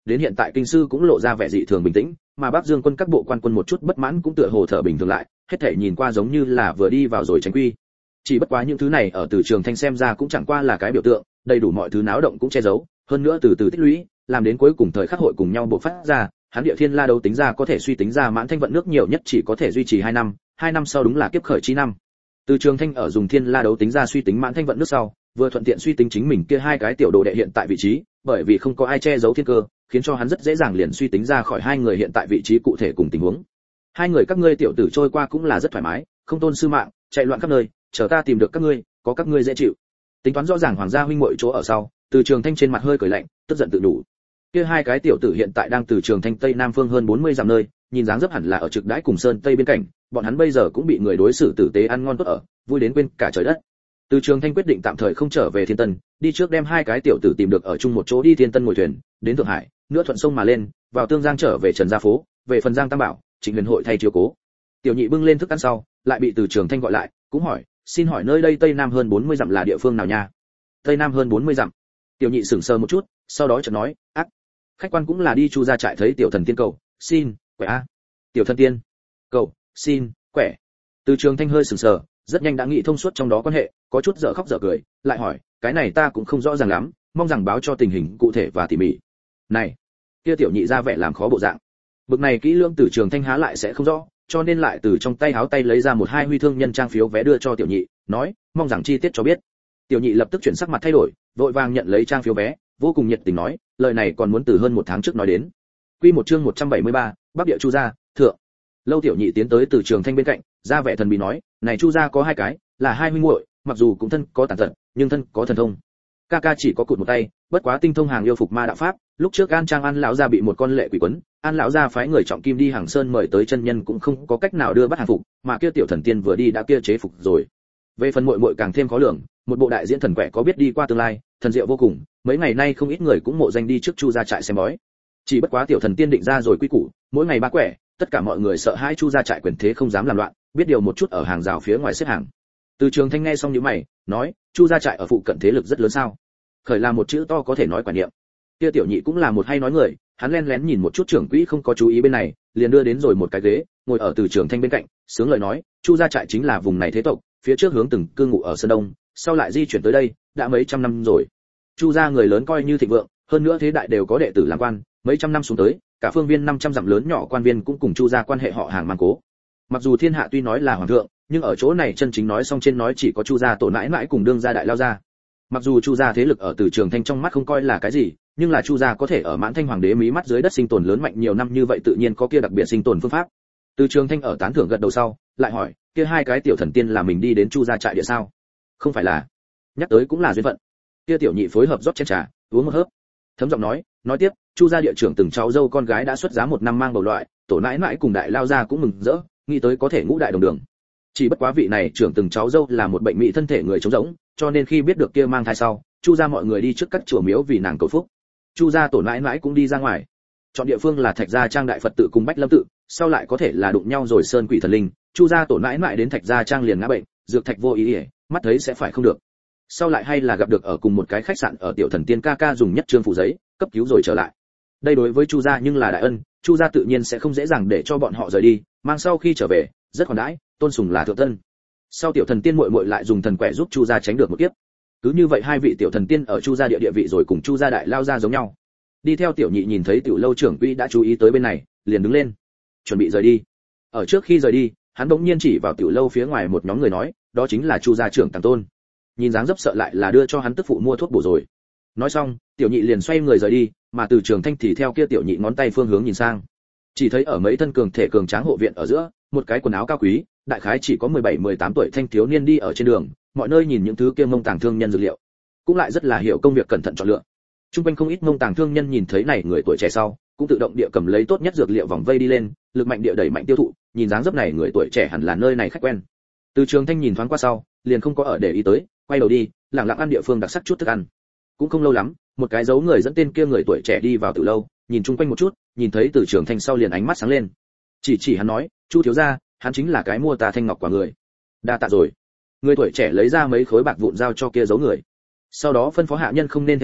đến hiện tại kinh sư cũng lộ ra vẻ dị thường bình tĩnh, mà Bắc Dương quân các bộ quan quân một chút bất mãn cũng tựa hồ thở bình thường lại, hết thảy nhìn qua giống như là vừa đi vào rồi tránh quy. Chỉ bất quá những thứ này ở Từ Trường Thanh xem ra cũng chẳng qua là cái biểu tượng, đầy đủ mọi thứ náo động cũng che giấu, hơn nữa từ từ tích lũy, làm đến cuối cùng thời khắc hội cùng nhau bộc phát ra, hắn Địa Thiên La đấu tính ra có thể suy tính ra Mãn Thanh vận nước nhiều nhất chỉ có thể duy trì hai năm, hai năm sau đúng là kiếp khởi chi năm. Từ Trường Thanh ở dùng Thiên La đấu tính ra suy tính Mãn Thanh vận nước sau, vừa thuận tiện suy tính chính mình kia hai cái tiểu đồ đệ hiện tại vị trí, bởi vì không có ai che giấu thiên cơ, khiến cho hắn rất dễ dàng liền suy tính ra khỏi hai người hiện tại vị trí cụ thể cùng tình huống. Hai người các ngươi tiểu tử trôi qua cũng là rất thoải mái, không tôn sư mạng, chạy loạn khắp nơi, chờ ta tìm được các ngươi, có các ngươi dễ chịu. Tính toán rõ ràng hoàng gia huynh muội chỗ ở sau, Từ Trường Thanh trên mặt hơi cười lạnh, tức giận tự đủ. Kia hai cái tiểu tử hiện tại đang từ Trường Thanh tây nam phương hơn bốn mươi dặm nơi, nhìn dáng dấp hẳn là ở trực đãi cùng sơn tây bên cạnh, bọn hắn bây giờ cũng bị người đối xử tử tế ăn ngon tốt ở, vui đến quên cả trời đất. Từ Trường Thanh quyết định tạm thời không trở về Thiên Tân, đi trước đem hai cái tiểu tử tìm được ở chung một chỗ đi Thiên Tân ngồi thuyền, đến Thượng Hải, nữa thuận sông mà lên, vào Tương Giang trở về Trần Gia phố, về phần Giang Tam Bảo, Trịnh Huyền hội thay chiếu cố. Tiểu nhị bưng lên thức ăn sau, lại bị Từ Trường Thanh gọi lại, cũng hỏi, xin hỏi nơi đây tây nam hơn bốn mươi dặm là địa phương nào nha? Tây nam hơn bốn mươi dặm. Tiểu nhị sững sờ một chút, sau đó chợt nói, ác, khách quan cũng là đi Chu gia trại thấy tiểu thần tiên cầu, xin, quẻ a. Tiểu thần tiên, cầu, xin, quẻ. Từ Trường Thanh hơi sững sờ, rất nhanh đã nghĩ thông suốt trong đó quan hệ, có chút dở khóc dở cười, lại hỏi, cái này ta cũng không rõ ràng lắm, mong rằng báo cho tình hình cụ thể và tỉ mỉ. Này, kia tiểu nhị ra vẻ làm khó bộ dạng. Bực này kỹ lưỡng Từ Trường Thanh há lại sẽ không rõ, cho nên lại từ trong tay háo tay lấy ra một hai huy thương nhân trang phiếu vé đưa cho tiểu nhị, nói, mong rằng chi tiết cho biết. Tiểu nhị lập tức chuyển sắc mặt thay đổi, vội vàng nhận lấy trang phiếu vé, vô cùng nhiệt tình nói, lời này còn muốn từ hơn một tháng trước nói đến. Quy một chương một trăm bảy mươi ba, Bắc Địa Chu gia, thượng. Lâu tiểu nhị tiến tới Từ Trường Thanh bên cạnh, ra vẻ thần bí nói, này Chu gia có hai cái, là hai huynh muội, mặc dù cũng thân có tàn tật, nhưng thân có thần thông. Ca ca chỉ có cụt một tay, bất quá tinh thông hàng yêu phục ma đạo pháp, lúc trước An Trang An lão gia bị một con lệ quỷ quấn, An lão gia phái người trọng kim đi Hàng Sơn mời tới chân nhân cũng không có cách nào đưa bắt hàng phục, mà kia tiểu thần tiên vừa đi đã kia chế phục rồi. Về phần muội muội càng thêm khó lường, một bộ đại diễn thần quẻ có biết đi qua tương lai, thần diệu vô cùng, mấy ngày nay không ít người cũng mộ danh đi trước Chu gia trại xem bói. Chỉ bất quá tiểu thần tiên định ra rồi quy củ, mỗi ngày ba quẻ, tất cả mọi người sợ hãi Chu gia trại quyền thế không dám làm loạn, biết điều một chút ở hàng rào phía ngoài xếp hàng. Từ Trường Thanh nghe xong nhíu mày, nói, Chu gia trại ở phụ cận thế lực rất lớn sao? Khởi là một chữ to có thể nói quản niệm. Kia tiểu nhị cũng là một hay nói người, hắn lén lén nhìn một chút trưởng quỹ không có chú ý bên này, liền đưa đến rồi một cái ghế, ngồi ở Từ Trường Thanh bên cạnh, sướng lời nói, Chu gia trại chính là vùng này thế tộc, phía trước hướng từng cư ngụ ở sơn đông, sau lại di chuyển tới đây, đã mấy trăm năm rồi. Chu gia người lớn coi như thịnh vượng, hơn nữa thế đại đều có đệ tử làm quan, mấy trăm năm xuống tới, cả phương viên năm trăm dặm lớn nhỏ quan viên cũng cùng Chu gia quan hệ họ hàng mang cố. Mặc dù thiên hạ tuy nói là hoàng thượng, nhưng ở chỗ này chân chính nói xong trên nói chỉ có Chu gia tổ nãi nãi cùng đương gia đại lao gia. Mặc dù Chu gia thế lực ở Từ Trường Thanh trong mắt không coi là cái gì, nhưng là Chu gia có thể ở Mãn Thanh hoàng đế mí mắt dưới đất sinh tồn lớn mạnh nhiều năm như vậy tự nhiên có kia đặc biệt sinh tồn phương pháp. Từ Trường Thanh ở tán thưởng gật đầu sau, lại hỏi, kia hai cái tiểu thần tiên là mình đi đến Chu gia trại địa sao? Không phải là, nhắc tới cũng là duyên phận. Kia tiểu nhị phối hợp rót chén trà, uống một hớp. Thấm giọng nói, nói tiếp, Chu gia địa trưởng từng cháu dâu con gái đã xuất giá một năm mang bầu loại, tổ nãi nãi cùng đại lao gia cũng mừng rỡ, nghĩ tới có thể ngũ đại đồng đường. Chỉ bất quá vị này trưởng từng cháu dâu là một bệnh mỹ thân thể người trống rỗng, cho nên khi biết được kia mang thai sau, Chu gia mọi người đi trước các chùa miếu vì nàng cầu phúc. Chu gia tổ nãi nãi cũng đi ra ngoài. Chọn địa phương là Thạch Gia Trang đại Phật tự cùng Bách Lâm tự, sau lại có thể là đụng nhau rồi sơn quỷ thần linh, Chu gia tổ nãi nãi đến Thạch Gia Trang liền ngã bệnh, dược thạch vô ý, ý mắt thấy sẽ phải không được. Sau lại hay là gặp được ở cùng một cái khách sạn ở tiểu thần tiên ca ca dùng nhất trương phủ giấy, cấp cứu rồi trở lại. Đây đối với Chu gia nhưng là đại ân, Chu gia tự nhiên sẽ không dễ dàng để cho bọn họ rời đi, mang sau khi trở về, rất khoản đãi, tôn sùng là thượng tân. Sau tiểu thần tiên muội muội lại dùng thần quẻ giúp Chu gia tránh được một kiếp. Cứ như vậy hai vị tiểu thần tiên ở Chu gia địa địa vị rồi cùng Chu gia đại lao ra giống nhau. Đi theo tiểu nhị nhìn thấy tiểu lâu trưởng quỹ đã chú ý tới bên này, liền đứng lên, chuẩn bị rời đi. Ở trước khi rời đi, hắn bỗng nhiên chỉ vào tiểu lâu phía ngoài một nhóm người nói, đó chính là Chu gia trưởng Tàng Tôn. Nhìn dáng dấp sợ lại là đưa cho hắn tức phụ mua thuốc bổ rồi. Nói xong, tiểu nhị liền xoay người rời đi, mà Từ Trường Thanh thì theo kia tiểu nhị ngón tay phương hướng nhìn sang. Chỉ thấy ở mấy thân cường thể cường tráng hộ viện ở giữa, một cái quần áo cao quý, đại khái chỉ có mười bảy mười tám tuổi thanh thiếu niên đi ở trên đường, mọi nơi nhìn những thứ kia mông tàng thương nhân dược liệu, cũng lại rất là hiểu công việc cẩn thận chọn lựa. Trung quanh không ít mông tàng thương nhân nhìn thấy này người tuổi trẻ sau, cũng tự động địa cầm lấy tốt nhất dược liệu vòng vây đi lên, lực mạnh địa đẩy mạnh tiêu thụ, nhìn dáng dấp này người tuổi trẻ hẳn là nơi này khách quen. Từ Trường Thanh nhìn thoáng qua sau, liền không có ở để ý tới, quay đầu đi, lặng lặng ăn địa phương đặc sắc chút thức ăn. Cũng không lâu lắm, một cái dấu người dẫn tên kia người tuổi trẻ đi vào từ lâu, nhìn chung quanh một chút, nhìn thấy Từ Trường Thanh sau liền ánh mắt sáng lên. Chỉ chỉ hắn nói, Chu thiếu gia, hắn chính là cái mua ta thanh ngọc quả người. Đa tạ rồi. Người tuổi trẻ lấy ra mấy khối bạc vụn giao cho kia dấu người. Sau đó phân phó hạ nhân không nên theo tới,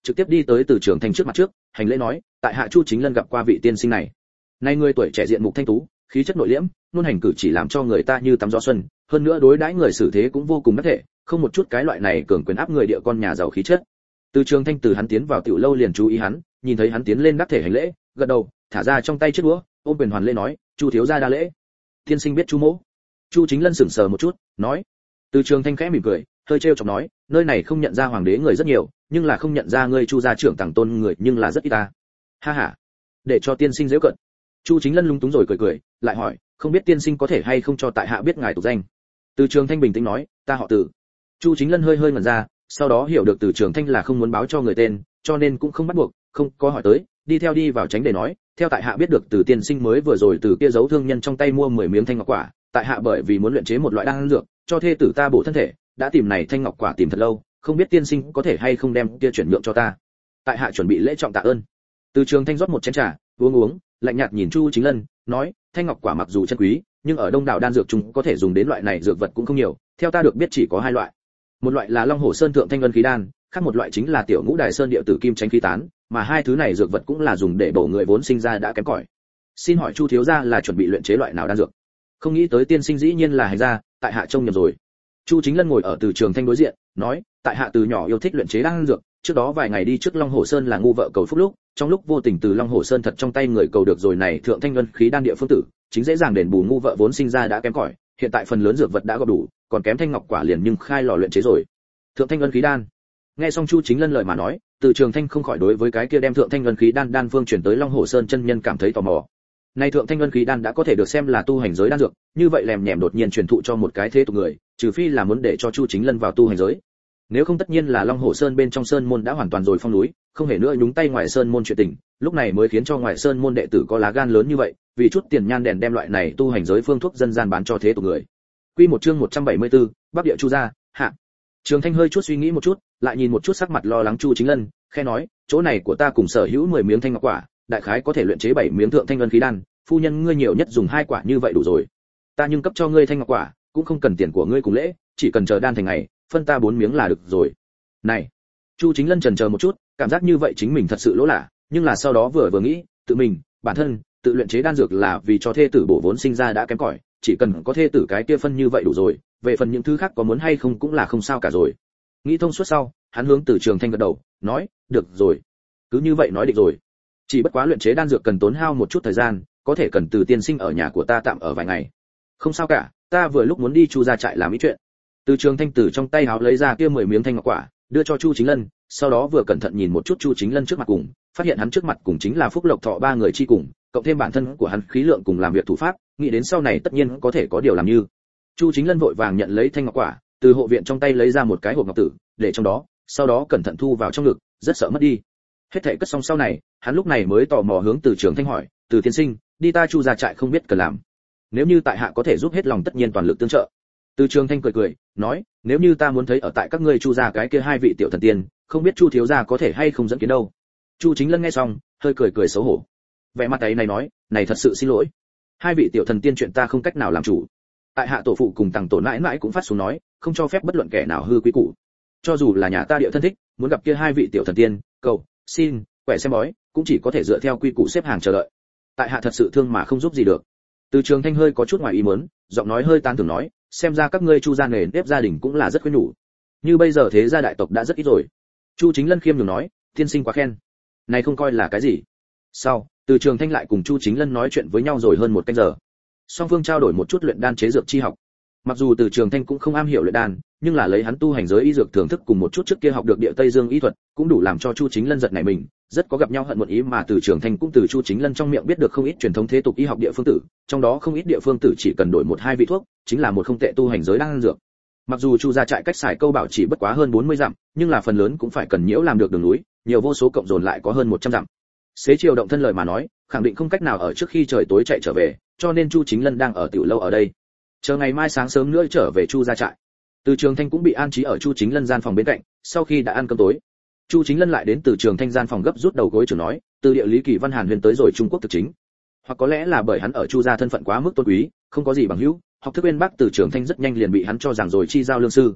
trực tiếp đi tới Từ Trường Thanh trước mặt trước, hành lễ nói, tại hạ Chu Chính Lân gặp qua vị tiên sinh này. Nay người tuổi trẻ diện mục thanh tú, khí chất nội liễm, luôn hành cử chỉ làm cho người ta như tắm gió xuân, hơn nữa đối đãi người xử thế cũng vô cùng đắc thể, không một chút cái loại này cường quyền áp người địa con nhà giàu khí chất. Từ Trường Thanh từ hắn tiến vào tiểu lâu liền chú ý hắn, nhìn thấy hắn tiến lên đắc thể hành lễ, gật đầu, thả ra trong tay chiếc đũa, ôm quyền hoàn lễ nói, Chu thiếu gia đa lễ. Tiên sinh biết Chu mỗ. Chu Chính Lân sững sờ một chút, nói. Từ Trường Thanh khẽ mỉm cười, hơi trêu chọc nói, nơi này không nhận ra hoàng đế người rất nhiều, nhưng là không nhận ra ngươi Chu gia trưởng tàng tôn người nhưng là rất ít ta. Ha ha, để cho tiên sinh giễu cợt. Chu Chính Lân lung túng rồi cười cười, lại hỏi, không biết tiên sinh có thể hay không cho tại hạ biết ngài tục danh. Từ Trường Thanh bình tĩnh nói, ta họ Từ. Chu Chính Lân hơi hơi ngẩn ra, sau đó hiểu được Từ Trường Thanh là không muốn báo cho người tên, cho nên cũng không bắt buộc, không có hỏi tới, đi theo đi vào tránh để nói, theo tại hạ biết được Từ tiên sinh mới vừa rồi từ kia giấu thương nhân trong tay mua mười miếng thanh ngọc quả, tại hạ bởi vì muốn luyện chế một loại đan dược, cho thê tử ta bổ thân thể, đã tìm này thanh ngọc quả tìm thật lâu, không biết tiên sinh có thể hay không đem kia chuyển nhượng cho ta. Tại hạ chuẩn bị lễ trọng tạ ơn. Từ Trường Thanh rót một chén trà, uống uống, lạnh nhạt nhìn Chu Chính Lân, nói, thanh ngọc quả mặc dù chân quý, nhưng ở đông đảo đan dược chúng có thể dùng đến loại này dược vật cũng không nhiều, theo ta được biết chỉ có hai loại. Một loại là Long Hổ Sơn thượng thanh ngân khí đan, khác một loại chính là Tiểu Ngũ Đài Sơn địa tử kim chánh khí tán, mà hai thứ này dược vật cũng là dùng để bổ người vốn sinh ra đã kém cỏi. Xin hỏi Chu thiếu gia là chuẩn bị luyện chế loại nào đan dược? Không nghĩ tới tiên sinh dĩ nhiên là hành gia, tại hạ trông nhầm rồi. Chu Chính Lân ngồi ở Từ Trường Thanh đối diện, nói, tại hạ từ nhỏ yêu thích luyện chế đan dược, trước đó vài ngày đi trước Long Hổ Sơn là ngu vợ cầu phúc lúc, trong lúc vô tình từ Long Hổ Sơn thật trong tay người cầu được rồi này thượng thanh ngân khí đan địa phương tử, chính dễ dàng đền bù ngu vợ vốn sinh ra đã kém cỏi, hiện tại phần lớn dược vật đã góp đủ, còn kém thanh ngọc quả liền nhưng khai lò luyện chế rồi. Thượng thanh ngân khí đan. Nghe xong Chu Chính Lân lời mà nói, Từ Trường Thanh không khỏi đối với cái kia đem thượng thanh ngân khí đan đan phương chuyển tới Long Hổ Sơn chân nhân cảm thấy tò mò. Nay thượng thanh ngân khí đan đã có thể được xem là tu hành giới đan dược, như vậy lèm nhèm đột nhiên truyền thụ cho một cái thế tục người, trừ phi là muốn để cho Chu Chính Lân vào tu hành giới. Nếu không tất nhiên là Long Hổ Sơn bên trong sơn môn đã hoàn toàn rồi phong núi, không hề nữa nhúng tay ngoài sơn môn chuyện tình, lúc này mới khiến cho ngoài sơn môn đệ tử có lá gan lớn như vậy, vì chút tiền nhan đèn đem loại này tu hành giới phương thuốc dân gian bán cho thế tục người. Quy một chương một trăm bảy mươi tư, Bắc Địa Chu gia, hạ. Trường Thanh hơi chút suy nghĩ một chút, lại nhìn một chút sắc mặt lo lắng Chu Chính Lân, khẽ nói, chỗ này của ta cùng sở hữu mười miếng thanh ngọc quả, đại khái có thể luyện chế bảy miếng thượng thanh ngân khí đan, phu nhân ngươi nhiều nhất dùng hai quả như vậy đủ rồi. Ta nhưng cấp cho ngươi thanh ngọc quả, cũng không cần tiền của ngươi cùng lễ, chỉ cần chờ đan thành ngày, phân ta bốn miếng là được rồi. Này, Chu Chính Lân chần chờ một chút, cảm giác như vậy chính mình thật sự lỗ lạ, nhưng là sau đó vừa vừa nghĩ, tự mình, bản thân, tự luyện chế đan dược là vì cho thê tử bổ vốn sinh ra đã kém cỏi, chỉ cần có thê tử cái kia phân như vậy đủ rồi, về phần những thứ khác có muốn hay không cũng là không sao cả rồi. Nghĩ thông suốt sau, hắn hướng Từ Trường Thanh gật đầu, nói, được rồi, cứ như vậy nói định rồi. Chỉ bất quá luyện chế đan dược cần tốn hao một chút thời gian, có thể cần Từ tiên sinh ở nhà của ta tạm ở vài ngày. Không sao cả, ta vừa lúc muốn đi Chu gia trại làm ý chuyện. Từ Trường Thanh từ trong tay háo lấy ra kia mười miếng thanh ngọc quả, đưa cho Chu Chính Lân, sau đó vừa cẩn thận nhìn một chút Chu Chính Lân trước mặt cùng, phát hiện hắn trước mặt cùng chính là Phúc Lộc Thọ ba người chi cùng, cộng thêm bản thân của hắn khí lượng cùng làm việc thủ pháp, nghĩ đến sau này tất nhiên có thể có điều làm như. Chu Chính Lân vội vàng nhận lấy thanh ngọc quả, từ hộ viện trong tay lấy ra một cái hộp ngọc tử, để trong đó, sau đó cẩn thận thu vào trong ngực, rất sợ mất đi. Hết thảy cất xong sau này, hắn lúc này mới tò mò hướng Từ Trường Thanh hỏi, "Từ tiên sinh, đi ta Chu gia trại không biết cần làm. Nếu như tại hạ có thể giúp hết lòng tất nhiên toàn lực tương trợ." Từ Trường Thanh cười cười, nói, "Nếu như ta muốn thấy ở tại các ngươi Chu gia cái kia hai vị tiểu thần tiên, không biết Chu thiếu gia có thể hay không dẫn kiến đâu." Chu Chính Lân nghe xong, hơi cười cười xấu hổ. Vẻ mặt ấy này nói, "Này thật sự xin lỗi. Hai vị tiểu thần tiên chuyện ta không cách nào làm chủ. Tại hạ tổ phụ cùng tàng tổ mãi mãi cũng phát xuống nói, không cho phép bất luận kẻ nào hư quý củ. Cho dù là nhà ta địa thân thích, muốn gặp kia hai vị tiểu thần tiên, cầu, xin, quẻ xem bói, cũng chỉ có thể dựa theo quy củ xếp hàng chờ đợi. Tại hạ thật sự thương mà không giúp gì được." Từ Trường Thanh hơi có chút ngoài ý muốn, giọng nói hơi tán thưởng nói, "Xem ra các ngươi Chu gia nền nếp gia đình cũng là rất khuyến nhủ. Như bây giờ thế gia đại tộc đã rất ít rồi." Chu Chính Lân khiêm nhường nói, "Tiên sinh quá khen. Này không coi là cái gì." Sau, Từ Trường Thanh lại cùng Chu Chính Lân nói chuyện với nhau rồi hơn một canh giờ. Song phương trao đổi một chút luyện đan chế dược chi học. Mặc dù Từ Trường Thanh cũng không am hiểu luyện đan, nhưng là lấy hắn tu hành giới y dược thưởng thức cùng một chút trước kia học được địa Tây Dương y thuật, cũng đủ làm cho Chu Chính Lân giật nảy mình, rất có gặp nhau hận một ý mà Từ Trường Thanh cũng từ Chu Chính Lân trong miệng biết được không ít truyền thống thế tục y học địa phương tử, trong đó không ít địa phương tử chỉ cần đổi một hai vị thuốc, chính là một không tệ tu hành giới đan dược. Mặc dù Chu gia trại cách xài câu bảo chỉ bất quá hơn bốn mươi dặm, nhưng là phần lớn cũng phải cần nhiễu làm được đường núi, nhiều vô số cộng dồn lại có hơn một trăm dặm. Xế chiều động thân lời mà nói, khẳng định không cách nào ở trước khi trời tối chạy trở về, cho nên Chu Chính Lân đang ở tiểu lâu ở đây. Chờ ngày mai sáng sớm nữa trở về Chu gia trại. Từ Trường Thanh cũng bị an trí ở Chu Chính Lân gian phòng bên cạnh, sau khi đã ăn cơm tối, Chu Chính Lân lại đến Từ Trường Thanh gian phòng gấp rút đầu gối trưởng nói, từ địa lý kỳ văn hàn huyền tới rồi Trung Quốc thực chính. Hoặc có lẽ là bởi hắn ở Chu gia thân phận quá mức tôn quý, không có gì bằng hữu, học thức bên bác Từ Trường Thanh rất nhanh liền bị hắn cho rằng rồi chi giao lương sư.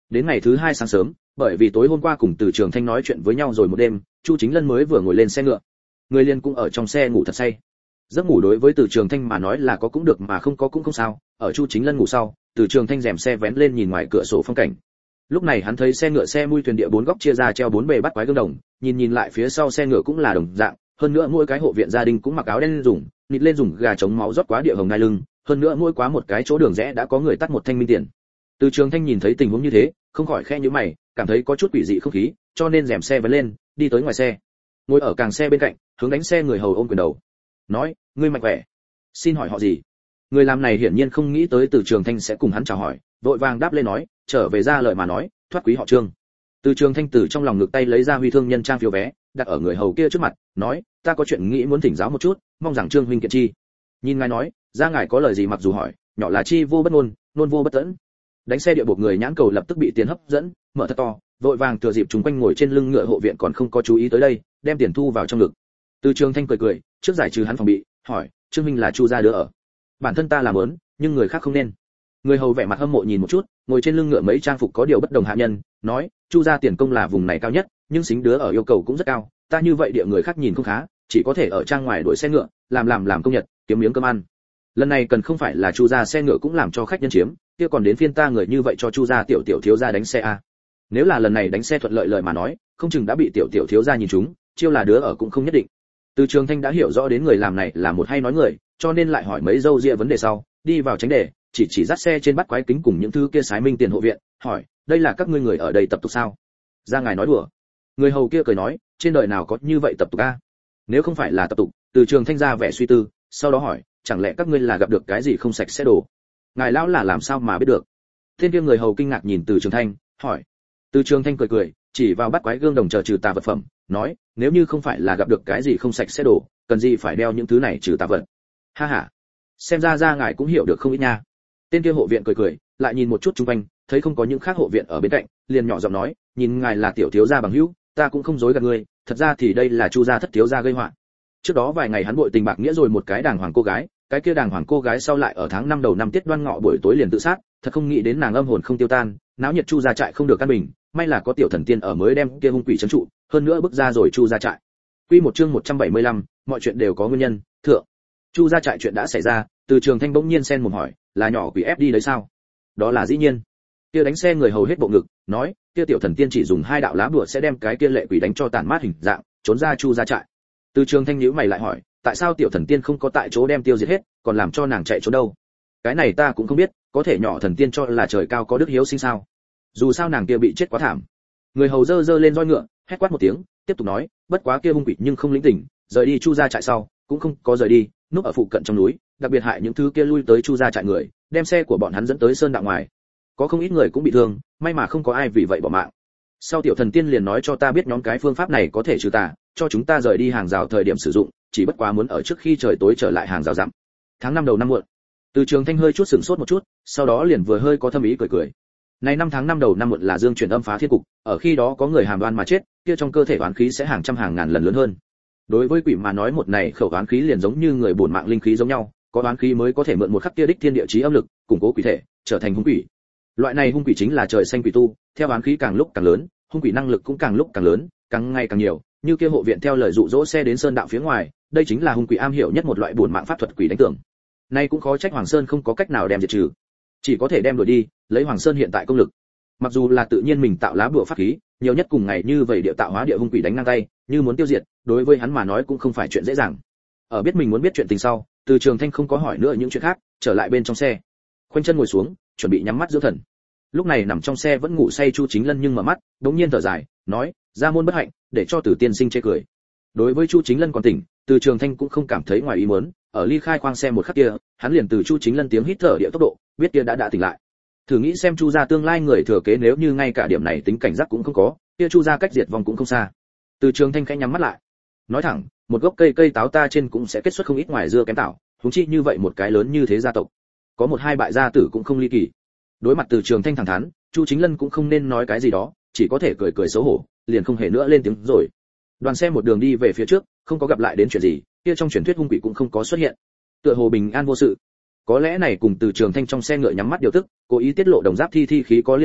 Đến ngày thứ hai sáng sớm, bởi vì tối hôm qua cùng Từ Trường Thanh nói chuyện với nhau rồi một đêm, Chu Chính Lân mới vừa ngồi lên xe ngựa. Người liền cũng ở trong xe ngủ thật say. Giấc ngủ đối với Từ Trường Thanh mà nói là có cũng được mà không có cũng không sao, ở Chu Chính Lân ngủ sau, Từ Trường Thanh rèm xe vén lên nhìn ngoài cửa sổ phong cảnh. Lúc này hắn thấy xe ngựa xe mui thuyền địa bốn góc chia ra treo bốn bề bắt quái gương đồng, nhìn nhìn lại phía sau xe ngựa cũng là đồng dạng, hơn nữa mỗi cái hộ viện gia đình cũng mặc áo đen dùng, nịt lên dùng gà chống máu rót quá địa hồng ngai lưng, hơn nữa mỗi quá một cái chỗ đường rẽ đã có người tắt một thanh minh tiền. Từ Trường Thanh nhìn thấy tình huống như thế, không khỏi khẽ nhíu mày, cảm thấy có chút quỷ dị không khí, cho nên rèm xe vén lên, đi tới ngoài xe. Ngồi ở càng xe bên cạnh, hướng đánh xe người hầu ôm quyền đầu. Nói, ngươi mạnh khỏe. Xin hỏi họ gì? Người làm này hiển nhiên không nghĩ tới Từ Trường Thanh sẽ cùng hắn chào hỏi, vội vàng đáp lên nói, trở về ra lời mà nói, thoát quý họ Trương. Từ Trường Thanh từ trong lòng ngực tay lấy ra huy thương nhân trang phiếu vé, đặt ở người hầu kia trước mặt, nói, ta có chuyện nghĩ muốn thỉnh giáo một chút, mong rằng Trương huynh kiện chi. Nhìn ngài nói, ra ngài có lời gì mặc dù hỏi, nhỏ là chi vô bất ngôn, nôn vô bất tẫn. Đánh xe địa buộc người nhãn cầu lập tức bị tiền hấp dẫn, mở thật to, vội vàng thừa dịp chúng quanh ngồi trên lưng ngựa hộ viện còn không có chú ý tới đây, đem tiền thu vào trong ngực. Từ Trường Thanh cười cười, trước giải trừ hắn phòng bị, hỏi, Trương huynh là Chu gia đứa ở. Bản thân ta làm muốn, nhưng người khác không nên. Người hầu vẻ mặt hâm mộ nhìn một chút, ngồi trên lưng ngựa mấy trang phục có điều bất đồng hạ nhân, nói, Chu gia tiền công là vùng này cao nhất, nhưng xính đứa ở yêu cầu cũng rất cao, ta như vậy địa người khác nhìn không khá, chỉ có thể ở trang ngoài đuổi xe ngựa, làm làm làm công nhật, kiếm miếng cơm ăn. Lần này cần không phải là Chu gia xe ngựa cũng làm cho khách nhân chiếm, kia còn đến phiên ta người như vậy cho Chu gia tiểu tiểu thiếu gia đánh xe a. Nếu là lần này đánh xe thuận lợi lời mà nói, không chừng đã bị tiểu tiểu thiếu gia nhìn trúng, chiêu là đứa ở cũng không nhất định. Từ Trường Thanh đã hiểu rõ đến người làm này là một hay nói người, cho nên lại hỏi mấy dâu ria vấn đề sau, đi vào tránh đề, chỉ chỉ dắt xe trên bắt quái kính cùng những thứ kia sái minh tiền hộ viện, hỏi, đây là các ngươi người ở đây tập tục sao? Ra ngài nói đùa. Người hầu kia cười nói, trên đời nào có như vậy tập tục a? Nếu không phải là tập tục, Từ Trường Thanh ra vẻ suy tư, sau đó hỏi, chẳng lẽ các ngươi là gặp được cái gì không sạch sẽ đồ? Ngài lão là làm sao mà biết được? Thiên kia người hầu kinh ngạc nhìn Từ Trường Thanh, hỏi. Từ Trường Thanh cười cười, chỉ vào bắt quái gương đồng chờ trừ tà vật phẩm, nói, nếu như không phải là gặp được cái gì không sạch sẽ đồ, cần gì phải đeo những thứ này trừ tà vật? Ha ha, xem ra ra ngài cũng hiểu được không ít nha. Tên kia hộ viện cười cười, lại nhìn một chút xung quanh, thấy không có những khác hộ viện ở bên cạnh, liền nhỏ giọng nói, nhìn ngài là tiểu thiếu gia bằng hữu, ta cũng không dối gạt ngươi, thật ra thì đây là Chu gia thất thiếu gia gây họa. Trước đó vài ngày hắn bội tình bạc nghĩa rồi một cái đàng hoàng cô gái, cái kia đàng hoàng cô gái sau lại ở tháng năm đầu năm tiết đoan ngọ buổi tối liền tự sát, thật không nghĩ đến nàng âm hồn không tiêu tan, náo nhiệt Chu gia trại không được căn bình, may là có tiểu thần tiên ở mới đem kia hung quỷ trấn trụ, hơn nữa bức ra rồi Chu gia trại. Quy một chương một trăm bảy mươi lăm, mọi chuyện đều có nguyên nhân, thượng. Chu gia trại chuyện đã xảy ra, Từ Trường Thanh bỗng nhiên xen mồm hỏi, là nhỏ quỷ ép đi đấy sao? Đó là dĩ nhiên. Kia đánh xe người hầu hết bộ ngực, nói, kia tiểu thần tiên chỉ dùng hai đạo lá bùa sẽ đem cái kia lệ quỷ đánh cho tàn mát hình dạng, trốn ra Chu gia trại. Từ Trường Thanh nhíu mày lại hỏi, tại sao tiểu thần tiên không có tại chỗ đem tiêu diệt hết, còn làm cho nàng chạy trốn đâu? Cái này ta cũng không biết, có thể nhỏ thần tiên cho là trời cao có đức hiếu sinh sao? Dù sao nàng kia bị chết quá thảm. Người hầu dơ dơ lên roi ngựa, hét quát một tiếng, tiếp tục nói, bất quá kia hung quỷ nhưng không lĩnh tỉnh, rời đi Chu gia trại sau, cũng không có rời đi, núp ở phụ cận trong núi, đặc biệt hại những thứ kia lui tới Chu gia trại người, đem xe của bọn hắn dẫn tới sơn đạo ngoài. Có không ít người cũng bị thương, may mà không có ai vì vậy bỏ mạng. Sau tiểu thần tiên liền nói cho ta biết nhóm cái phương pháp này có thể trừ tà, cho chúng ta rời đi hàng rào thời điểm sử dụng, chỉ bất quá muốn ở trước khi trời tối trở lại hàng rào dặm. Tháng năm đầu năm muộn. Từ Trường Thanh hơi chút sửng sốt một chút, sau đó liền vừa hơi có thâm ý cười cười. Này năm tháng năm đầu năm muộn là dương chuyển âm phá thiên cục, ở khi đó có người hàm đoan mà chết, kia trong cơ thể oán khí sẽ hàng trăm hàng ngàn lần lớn hơn. Đối với quỷ mà nói một này khẩu oán khí liền giống như người bổn mạng linh khí giống nhau, có oán khí mới có thể mượn một khắc kia đích thiên địa chí âm lực, củng cố quỷ thể, trở thành hung quỷ. Loại này hung quỷ chính là trời xanh quỷ tu, theo oán khí càng lúc càng lớn, hung quỷ năng lực cũng càng lúc càng lớn, càng ngày càng nhiều, như kia hộ viện theo lời dụ dỗ xe đến sơn đạo phía ngoài, đây chính là hung quỷ am hiểu nhất một loại bổn mạng pháp thuật quỷ đánh tưởng. Nay cũng khó trách Hoàng Sơn không có cách nào đem diệt trừ, chỉ có thể đem đuổi đi, lấy Hoàng Sơn hiện tại công lực. Mặc dù là tự nhiên mình tạo lá bùa pháp khí, nhiều nhất cùng ngày như vậy địa tạo hóa địa hung quỷ đánh ngang tay, như muốn tiêu diệt, đối với hắn mà nói cũng không phải chuyện dễ dàng. Ở biết mình muốn biết chuyện tình sau, Từ Trường Thanh không có hỏi nữa những chuyện khác, trở lại bên trong xe, khoanh chân ngồi xuống, chuẩn bị nhắm mắt dưỡng thần. Lúc này nằm trong xe vẫn ngủ say Chu Chính Lân nhưng mở mắt, đống nhiên thở dài, nói, ra môn bất hạnh, để cho Từ tiên sinh chê cười. Đối với Chu Chính Lân còn tỉnh, Từ Trường Thanh cũng không cảm thấy ngoài ý muốn, ở ly khai khoang xe một khắc kia, hắn liền từ Chu Chính Lân tiếng hít thở địa tốc độ, biết kia đã đã tỉnh lại. Thử nghĩ xem Chu gia tương lai người thừa kế nếu như ngay cả điểm này tính cảnh giác cũng không có, kia Chu gia cách diệt vong cũng không xa. Từ Trường Thanh khẽ nhắm mắt lại, nói thẳng, một gốc cây cây táo ta trên cũng sẽ kết xuất không ít ngoài dưa kém tảo, huống chi như vậy một cái lớn như thế gia tộc, có một hai bại gia tử cũng không ly kỳ. Đối mặt Từ Trường Thanh thẳng thắn, Chu Chính Lân cũng không nên nói cái gì đó, chỉ có thể cười cười xấu hổ, liền không hề nữa lên tiếng rồi. Đoàn xe một đường đi về phía trước, không có gặp lại đến chuyện gì, kia trong truyền thuyết hung quỷ cũng không có xuất hiện, tựa hồ bình an vô sự. Có lẽ này cùng Từ Trường Thanh trong xe ngựa nhắm mắt điều tức, cố ý tiết lộ đồng giáp thi thi khí có liên quan,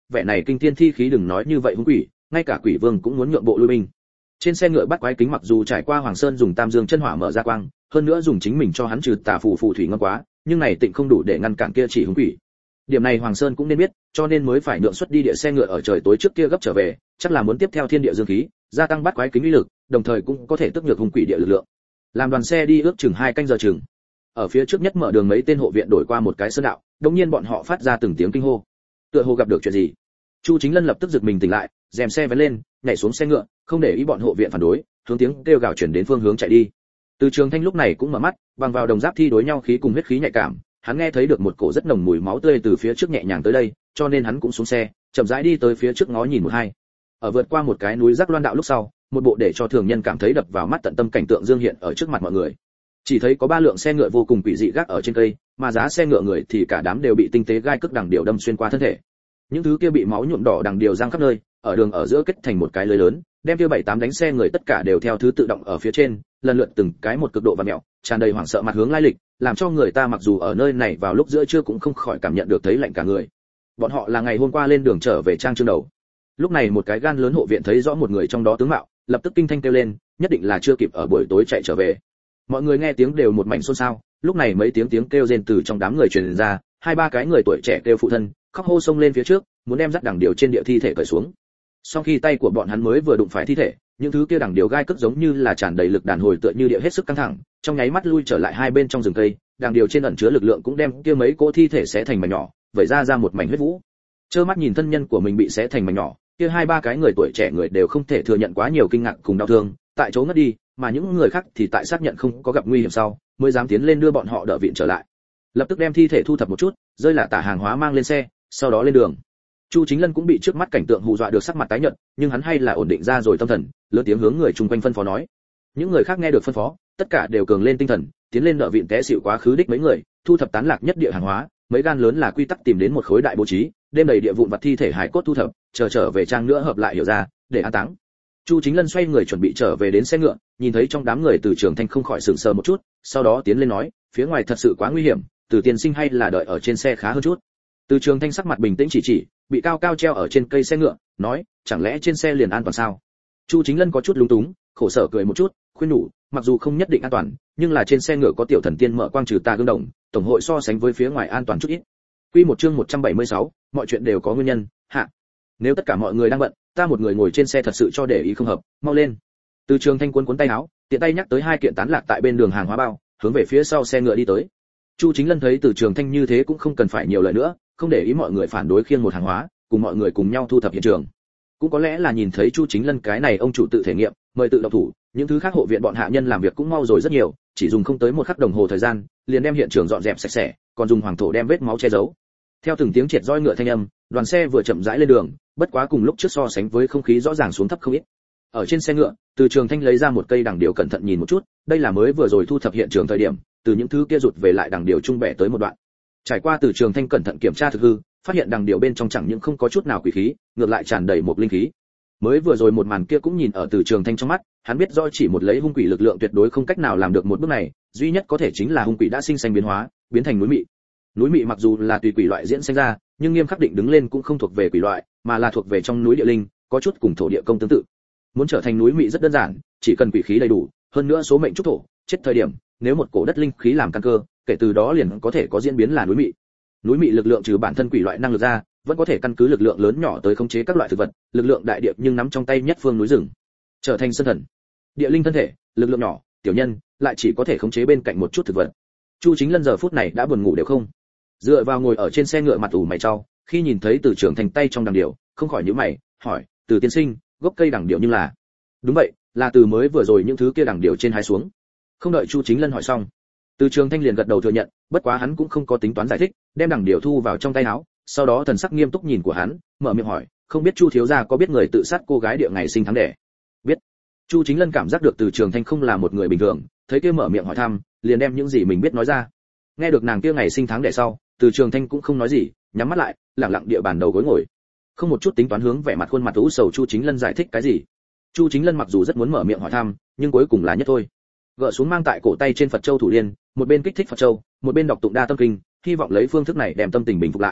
vẻ này kinh thiên thi khí đừng nói như vậy hung quỷ, ngay cả quỷ vương cũng muốn nhượng bộ lui binh. Trên xe ngựa bắt quái kính mặc dù trải qua Hoàng Sơn dùng Tam Dương chân hỏa mở ra quang, hơn nữa dùng chính mình cho hắn trừ tà phù phù thủy ngâm quá, nhưng này tịnh không đủ để ngăn cản kia chỉ hung quỷ. Điểm này Hoàng Sơn cũng nên biết, cho nên mới phải nhượng xuất đi địa xe ngựa ở trời tối trước kia gấp trở về, chắc là muốn tiếp theo thiên địa dương khí, gia tăng bắt quái kính uy lực, đồng thời cũng có thể tức nhược hung quỷ địa lực lượng. Làm đoàn xe đi ước chừng hai canh giờ chừng. Ở phía trước nhất mở đường mấy tên hộ viện đổi qua một cái sơn đạo, đột nhiên bọn họ phát ra từng tiếng kinh hô. Tựa hồ gặp được chuyện gì. Chu Chính Lân lập tức giật mình tỉnh lại, rèm xe vén lên, nhảy xuống xe ngựa, không để ý bọn hộ viện phản đối, hướng tiếng kêu gào chuyển đến phương hướng chạy đi. Từ Trường Thanh lúc này cũng mở mắt, bằng vào đồng giáp thi đối nhau khí cùng huyết khí nhạy cảm, hắn nghe thấy được một cổ rất nồng mùi máu tươi từ phía trước nhẹ nhàng tới đây, cho nên hắn cũng xuống xe, chậm rãi đi tới phía trước ngó nhìn một hai. Ở vượt qua một cái núi rắc loan đạo lúc sau, một bộ để cho thường nhân cảm thấy đập vào mắt tận tâm cảnh tượng dương hiện ở trước mặt mọi người. Chỉ thấy có ba lượng xe ngựa vô cùng quỷ dị gác ở trên cây, mà giá xe ngựa người thì cả đám đều bị tinh tế gai cước đằng điều đâm xuyên qua thân thể. Những thứ kia bị máu nhuộm đỏ đằng điều giăng khắp nơi, ở đường ở giữa kết thành một cái lưới lớn, đem kia bảy tám đánh xe người tất cả đều theo thứ tự động ở phía trên, lần lượt từng cái một cực độ và mèo, tràn đầy hoảng sợ mặt hướng lai lịch, làm cho người ta mặc dù ở nơi này vào lúc giữa trưa cũng không khỏi cảm nhận được thấy lạnh cả người. Bọn họ là ngày hôm qua lên đường trở về trang trương đầu. Lúc này một cái gan lớn hộ viện thấy rõ một người trong đó tướng mạo, lập tức kinh thanh kêu lên, nhất định là chưa kịp ở buổi tối chạy trở về. Mọi người nghe tiếng đều một mảnh xôn xao, lúc này mấy tiếng tiếng kêu rên từ trong đám người truyền ra, hai ba cái người tuổi trẻ kêu phụ thân, khóc hô xông lên phía trước, muốn đem dắt đằng điều trên địa thi thể cởi xuống. Sau khi tay của bọn hắn mới vừa đụng phải thi thể, những thứ kia đằng điều gai cất giống như là tràn đầy lực đàn hồi tựa như địa hết sức căng thẳng, trong nháy mắt lui trở lại hai bên trong rừng cây, đằng điều trên ẩn chứa lực lượng cũng đem kia mấy cỗ thi thể xé thành mảnh nhỏ, vẩy ra ra một mảnh huyết vũ. Trơ mắt nhìn thân nhân của mình bị xé thành mảnh nhỏ, kia hai ba cái người tuổi trẻ người đều không thể thừa nhận quá nhiều kinh ngạc cùng đau thương, tại chỗ ngất đi, mà những người khác thì tại xác nhận không có gặp nguy hiểm sau, mới dám tiến lên đưa bọn họ đỡ viện trở lại. Lập tức đem thi thể thu thập một chút, rơi là tả hàng hóa mang lên xe, sau đó lên đường. Chu Chính Lân cũng bị trước mắt cảnh tượng hù dọa được sắc mặt tái nhợt, nhưng hắn hay là ổn định ra rồi tâm thần, lớn tiếng hướng người chung quanh phân phó nói. Những người khác nghe được phân phó, tất cả đều cường lên tinh thần, tiến lên đỡ viện té xỉu quá khứ đích mấy người, thu thập tán lạc nhất địa hàng hóa, mấy gan lớn là quy tắc tìm đến một khối đại bố trí, đêm đầy địa vụn vặt thi thể hải cốt thu thập, chờ trở về trang nữa hợp lại hiểu ra, để an táng. Chu Chính Lân xoay người chuẩn bị trở về đến xe ngựa, nhìn thấy trong đám người Từ Trường Thanh không khỏi sửng sờ một chút, sau đó tiến lên nói, phía ngoài thật sự quá nguy hiểm, Từ tiên sinh hay là đợi ở trên xe khá hơn chút. Từ Trường Thanh sắc mặt bình tĩnh chỉ chỉ, bị cao cao treo ở trên cây xe ngựa, nói, chẳng lẽ trên xe liền an toàn sao? Chu Chính Lân có chút lúng túng, khổ sở cười một chút, khuyên nhủ, mặc dù không nhất định an toàn, nhưng là trên xe ngựa có tiểu thần tiên mở quang trừ tà gương đồng, tổng hội so sánh với phía ngoài an toàn chút ít. Quy một chương một trăm bảy mươi sáu, mọi chuyện đều có nguyên nhân, hạ. Nếu tất cả mọi người đang bận, ta một người ngồi trên xe thật sự cho để ý không hợp, mau lên. Từ Trường Thanh cuốn cuốn tay áo, tiện tay nhắc tới hai kiện tán lạc tại bên đường hàng hóa bao, hướng về phía sau xe ngựa đi tới. Chu Chính Lân thấy Từ Trường Thanh như thế cũng không cần phải nhiều lời nữa, không để ý mọi người phản đối khiêng một hàng hóa, cùng mọi người cùng nhau thu thập hiện trường. Cũng có lẽ là nhìn thấy Chu Chính Lân cái này ông chủ tự thể nghiệm, mời tự động thủ, những thứ khác hộ viện bọn hạ nhân làm việc cũng mau rồi rất nhiều, chỉ dùng không tới một khắc đồng hồ thời gian, liền đem hiện trường dọn dẹp sạch sẽ, còn dùng hoàng thổ đem vết máu che giấu. Theo từng tiếng triệt roi ngựa thanh âm, đoàn xe vừa chậm rãi lên đường, bất quá cùng lúc trước so sánh với không khí rõ ràng xuống thấp không ít. Ở trên xe ngựa, Từ Trường Thanh lấy ra một cây đằng điều cẩn thận nhìn một chút, đây là mới vừa rồi thu thập hiện trường thời điểm, từ những thứ kia rụt về lại đằng điều trung bẻ tới một đoạn. Trải qua Từ Trường Thanh cẩn thận kiểm tra thực hư, phát hiện đằng điều bên trong chẳng những không có chút nào quỷ khí, ngược lại tràn đầy một linh khí. Mới vừa rồi một màn kia cũng nhìn ở Từ Trường Thanh trong mắt, hắn biết rõ chỉ một lấy hung quỷ lực lượng tuyệt đối không cách nào làm được một bước này, duy nhất có thể chính là hung quỷ đã sinh sanh biến hóa, biến thành núi mị. Núi mị mặc dù là tùy quỷ loại diễn sinh ra, nhưng nghiêm khắc định đứng lên cũng không thuộc về quỷ loại, mà là thuộc về trong núi địa linh, có chút cùng thổ địa công tương tự. Muốn trở thành núi mị rất đơn giản, chỉ cần quỷ khí đầy đủ, hơn nữa số mệnh trúc thổ, chết thời điểm, nếu một cổ đất linh khí làm căn cơ, kể từ đó liền có thể có diễn biến là núi mị. Núi mị lực lượng trừ bản thân quỷ loại năng lực ra, vẫn có thể căn cứ lực lượng lớn nhỏ tới khống chế các loại thực vật, lực lượng đại địa nhưng nắm trong tay nhất phương núi rừng. Trở thành sơn thần. Địa linh thân thể, lực lượng nhỏ, tiểu nhân, lại chỉ có thể khống chế bên cạnh một chút thực vật. Chu Chính Lân giờ phút này đã buồn ngủ đều không. Dựa vào ngồi ở trên xe ngựa mặt ủ mày trao, khi nhìn thấy Từ Trường Thanh tay trong đằng điểu, không khỏi nhíu mày, hỏi, Từ tiên sinh, gốc cây đằng điểu nhưng là? Đúng vậy, là từ mới vừa rồi những thứ kia đằng điểu trên hái xuống. Không đợi Chu Chính Lân hỏi xong, Từ Trường Thanh liền gật đầu thừa nhận, bất quá hắn cũng không có tính toán giải thích, đem đằng điểu thu vào trong tay áo, sau đó thần sắc nghiêm túc nhìn của hắn, mở miệng hỏi, không biết Chu thiếu gia có biết người tự sát cô gái địa ngày sinh tháng đẻ? Biết. Chu Chính Lân cảm giác được Từ Trường Thanh không là một người bình thường, thấy kia mở miệng hỏi thăm, liền đem những gì mình biết nói ra. Nghe được nàng kia ngày sinh tháng đẻ sau, Từ Trường Thanh cũng không nói gì, nhắm mắt lại, lặng lặng địa bàn đầu gối ngồi, không một chút tính toán hướng vẻ mặt khuôn mặt u sầu Chu Chính Lân giải thích cái gì. Chu Chính Lân mặc dù rất muốn mở miệng hỏi thăm, nhưng cuối cùng là nhất thôi. Gỡ xuống mang tại cổ tay trên Phật châu thủ liên, một bên kích thích Phật châu, một bên đọc tụng đa tâm kinh, hy vọng lấy phương thức này đem tâm tình bình phục lại.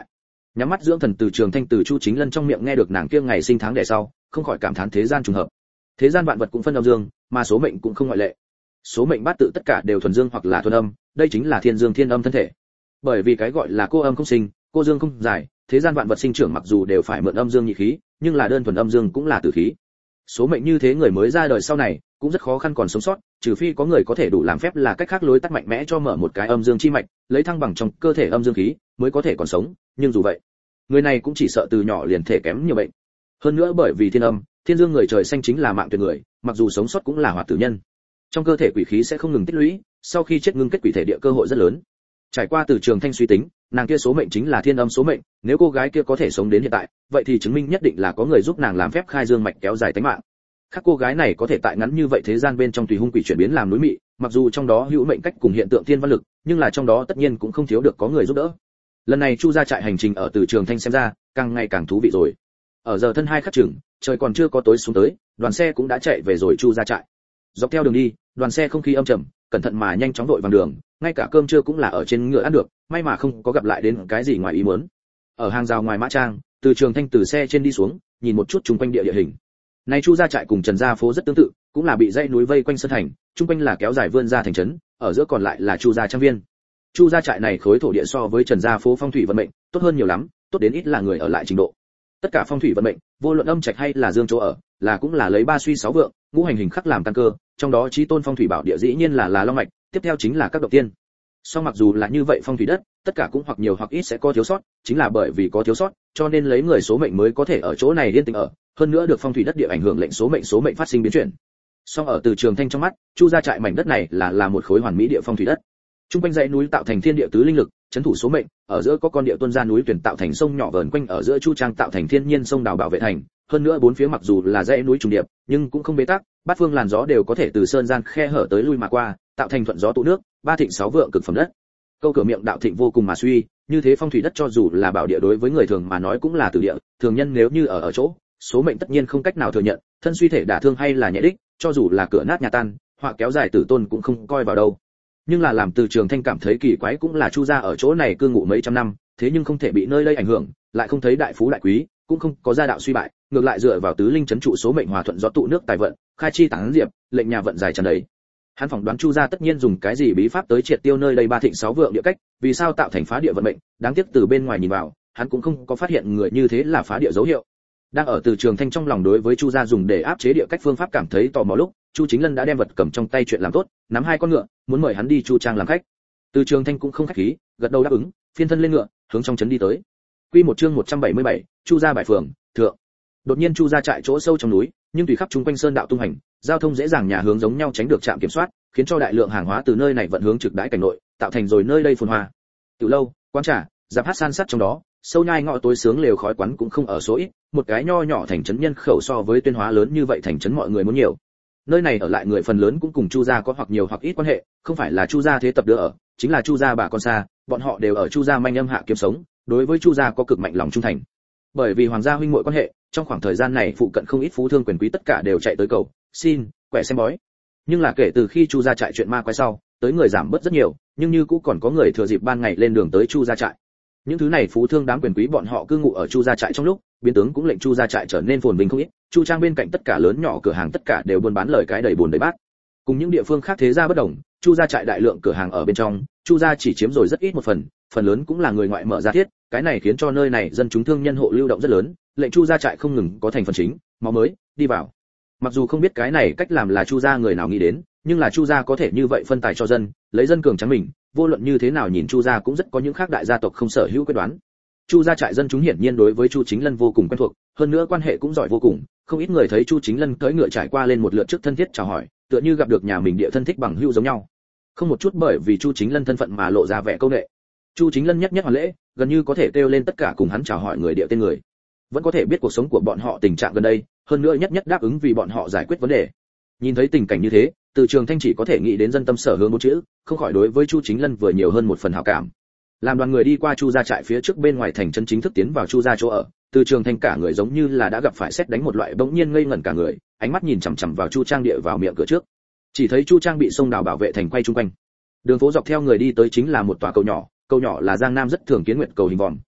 Nhắm mắt dưỡng thần, Từ Trường Thanh từ Chu Chính Lân trong miệng nghe được nàng kia ngày sinh tháng đẻ sau, không khỏi cảm thán thế gian trùng hợp. Thế gian vạn vật cũng phân âm dương, mà số mệnh cũng không ngoại lệ. Số mệnh bát tự tất cả đều thuần dương hoặc là thuần âm, đây chính là thiên dương thiên âm thân thể. Bởi vì cái gọi là cô âm không sinh, cô dương không giải, thế gian vạn vật sinh trưởng mặc dù đều phải mượn âm dương nhị khí, nhưng là đơn thuần âm dương cũng là tử khí. Số mệnh như thế, người mới ra đời sau này cũng rất khó khăn còn sống sót, trừ phi có người có thể đủ làm phép là cách khác lối tắt mạnh mẽ cho mở một cái âm dương chi mạch, lấy thăng bằng trong cơ thể âm dương khí, mới có thể còn sống, nhưng dù vậy, người này cũng chỉ sợ từ nhỏ liền thể kém nhiều bệnh. Hơn nữa bởi vì thiên âm, thiên dương người trời xanh chính là mạng tuyệt người, mặc dù sống sót cũng là hoạt tử nhân. Trong cơ thể quỷ khí sẽ không ngừng tích lũy, sau khi chết ngưng kết quỷ thể địa cơ hội rất lớn. Trải qua Từ Trường Thanh suy tính, nàng kia số mệnh chính là thiên âm số mệnh, nếu cô gái kia có thể sống đến hiện tại, vậy thì chứng minh nhất định là có người giúp nàng làm phép khai dương mạch kéo dài tính mạng. Khác cô gái này có thể tại ngắn như vậy thế gian bên trong tùy hung quỷ chuyển biến làm núi mị, mặc dù trong đó hữu mệnh cách cùng hiện tượng thiên văn lực, nhưng là trong đó tất nhiên cũng không thiếu được có người giúp đỡ. Lần này Chu gia trại hành trình ở Từ Trường Thanh xem ra, càng ngày càng thú vị rồi. Ở giờ thân hai khắc chừng, trời còn chưa có tối xuống tới, đoàn xe cũng đã chạy về rồi Chu gia trại. Dọc theo đường đi, đoàn xe không khí âm trầm, cẩn thận mà nhanh chóng đội vàng đường, ngay cả cơm trưa cũng là ở trên ngựa ăn được, may mà không có gặp lại đến cái gì ngoài ý muốn. Ở hàng rào ngoài mã trang, Từ Trường Thanh từ xe trên đi xuống, nhìn một chút xung quanh địa địa hình. Này Chu gia trại cùng Trần gia phố rất tương tự, cũng là bị dãy núi vây quanh sơn thành, trung quanh là kéo dài vươn ra thành trấn, ở giữa còn lại là Chu gia trang viên. Chu gia trại này khối thổ địa so với Trần gia phố phong thủy vận mệnh tốt hơn nhiều lắm, tốt đến ít là người ở lại trình độ. Tất cả phong thủy vận mệnh, vô luận âm trạch hay là dương chỗ ở, là cũng là lấy ba suy sáu vượng, ngũ hành hình khắc làm căn cơ, trong đó chí tôn phong thủy bảo địa dĩ nhiên là là long mạch, tiếp theo chính là các động tiên. Song mặc dù là như vậy phong thủy đất, tất cả cũng hoặc nhiều hoặc ít sẽ có thiếu sót, chính là bởi vì có thiếu sót, cho nên lấy người số mệnh mới có thể ở chỗ này yên tĩnh ở, hơn nữa được phong thủy đất địa ảnh hưởng lệnh số mệnh số mệnh phát sinh biến chuyển. Song ở Từ Trường Thanh trong mắt, Chu gia trại mảnh đất này là là một khối hoàn mỹ địa phong thủy đất. Trung quanh dãy núi tạo thành thiên địa tứ linh lực, trấn thủ số mệnh, ở giữa có con địa tuôn ra núi tuyển tạo thành sông nhỏ vờn quanh ở giữa Chu trang tạo thành thiên nhiên sông đào bảo vệ thành, hơn nữa bốn phía mặc dù là dãy núi trùng điệp, nhưng cũng không bế tắc, bát phương làn gió đều có thể từ sơn gian khe hở tới lui mà qua, tạo thành thuận gió tụ nước, ba thịnh sáu vượng cực phẩm đất. Câu cửa miệng đạo thịnh vô cùng mà suy, như thế phong thủy đất cho dù là bảo địa đối với người thường mà nói cũng là tử địa, thường nhân nếu như ở ở chỗ, số mệnh tất nhiên không cách nào thừa nhận, thân suy thể đả thương hay là nhẹ đích, cho dù là cửa nát nhà tan, hoặc kéo dài tử tôn cũng không coi vào đâu. Nhưng là làm Từ Trường Thanh cảm thấy kỳ quái cũng là Chu gia ở chỗ này cư ngụ mấy trăm năm, thế nhưng không thể bị nơi đây ảnh hưởng, lại không thấy đại phú đại quý, cũng không có gia đạo suy bại, ngược lại dựa vào tứ linh trấn trụ số mệnh hòa thuận gió tụ nước tài vận, khai chi tán diệp, lệnh nhà vận dài tràn đầy. Hắn phỏng đoán Chu gia tất nhiên dùng cái gì bí pháp tới triệt tiêu nơi đây ba thịnh sáu vượng địa cách, vì sao tạo thành phá địa vận mệnh, đáng tiếc từ bên ngoài nhìn vào, hắn cũng không có phát hiện người như thế là phá địa dấu hiệu. Đang ở Từ Trường Thanh trong lòng đối với Chu gia dùng để áp chế địa cách phương pháp cảm thấy tò mò lúc, Chu Chính Lân đã đem vật cầm trong tay chuyện làm tốt, nắm hai con ngựa, muốn mời hắn đi Chu trang làm khách. Từ Trường Thanh cũng không khách khí, gật đầu đáp ứng, phiên thân lên ngựa, hướng trong trấn đi tới. Quy một chương một trăm bảy mươi bảy, Chu gia bại phường, thượng. Đột nhiên Chu gia trại chỗ sâu trong núi, nhưng tùy khắp trung quanh sơn đạo tung hành, giao thông dễ dàng nhà hướng giống nhau tránh được trạm kiểm soát, khiến cho đại lượng hàng hóa từ nơi này vận hướng trực đãi cảnh nội, tạo thành rồi nơi đây phồn hoa. Từ lâu, quán trà, giáp hát san sát trong đó, sâu nhai ngõ tối sướng lều khói quán cũng không ở số ít, một cái nho nhỏ thành trấn nhân khẩu so với Tuyên Hóa lớn như vậy thành trấn mọi người muốn nhiều. Nơi này ở lại người phần lớn cũng cùng Chu gia có hoặc nhiều hoặc ít quan hệ, không phải là Chu gia thế tập đưa ở, chính là Chu gia bà con xa, bọn họ đều ở Chu gia manh âm hạ kiếm sống, đối với Chu gia có cực mạnh lòng trung thành. Bởi vì hoàng gia huynh muội quan hệ, trong khoảng thời gian này phụ cận không ít phú thương quyền quý tất cả đều chạy tới cầu, xin, quẻ xem bói. Nhưng là kể từ khi Chu gia trại chuyện ma quái sau, tới người giảm bớt rất nhiều, nhưng như cũ còn có người thừa dịp ban ngày lên đường tới Chu gia trại. Những thứ này phú thương đám quyền quý bọn họ cư ngụ ở Chu gia trại trong lúc, biến tướng cũng lệnh Chu gia trại trở nên phồn vinh không ít, Chu trang bên cạnh tất cả lớn nhỏ cửa hàng tất cả đều buôn bán lời cái đầy buồn đầy bát. Cùng những địa phương khác thế gia bất đồng, Chu gia trại đại lượng cửa hàng ở bên trong, Chu gia chỉ chiếm rồi rất ít một phần, phần lớn cũng là người ngoại mở ra thiết, cái này khiến cho nơi này dân chúng thương nhân hộ lưu động rất lớn, lệnh Chu gia trại không ngừng có thành phần chính, máu mới đi vào. Mặc dù không biết cái này cách làm là Chu gia người nào nghĩ đến, nhưng là Chu gia có thể như vậy phân tài cho dân, lấy dân cường trắng mình, vô luận như thế nào nhìn Chu gia cũng rất có những khác đại gia tộc không sở hữu quyết đoán. Chu gia trại dân chúng hiển nhiên đối với Chu Chính Lân vô cùng quen thuộc, hơn nữa quan hệ cũng giỏi vô cùng, không ít người thấy Chu Chính Lân cưỡi ngựa trải qua lên một lượt trước thân thiết chào hỏi, tựa như gặp được nhà mình địa thân thích bằng hữu giống nhau. Không một chút bởi vì Chu Chính Lân thân phận mà lộ ra vẻ câu nệ. Chu Chính Lân nhất nhất hoàn lễ, gần như có thể kêu lên tất cả cùng hắn chào hỏi người địa tên người. Vẫn có thể biết cuộc sống của bọn họ tình trạng gần đây, hơn nữa nhất nhất đáp ứng vì bọn họ giải quyết vấn đề. Nhìn thấy tình cảnh như thế, Từ Trường Thanh chỉ có thể nghĩ đến dân tâm sở hướng một chữ, không khỏi đối với Chu Chính Lân vừa nhiều hơn một phần hảo cảm. Làm đoàn người đi qua Chu gia trại phía trước bên ngoài thành trấn chính thức tiến vào Chu gia chỗ ở, Từ Trường Thanh cả người giống như là đã gặp phải sét đánh một loại, bỗng nhiên ngây ngẩn cả người, ánh mắt nhìn chằm chằm vào Chu trang địa vào miệng cửa trước. Chỉ thấy Chu trang bị sông đào bảo vệ thành quay chung quanh. Đường phố dọc theo người đi tới chính là một tòa cầu nhỏ, cầu nhỏ là Giang Nam rất thường kiến nguyệt cầu hình vòm,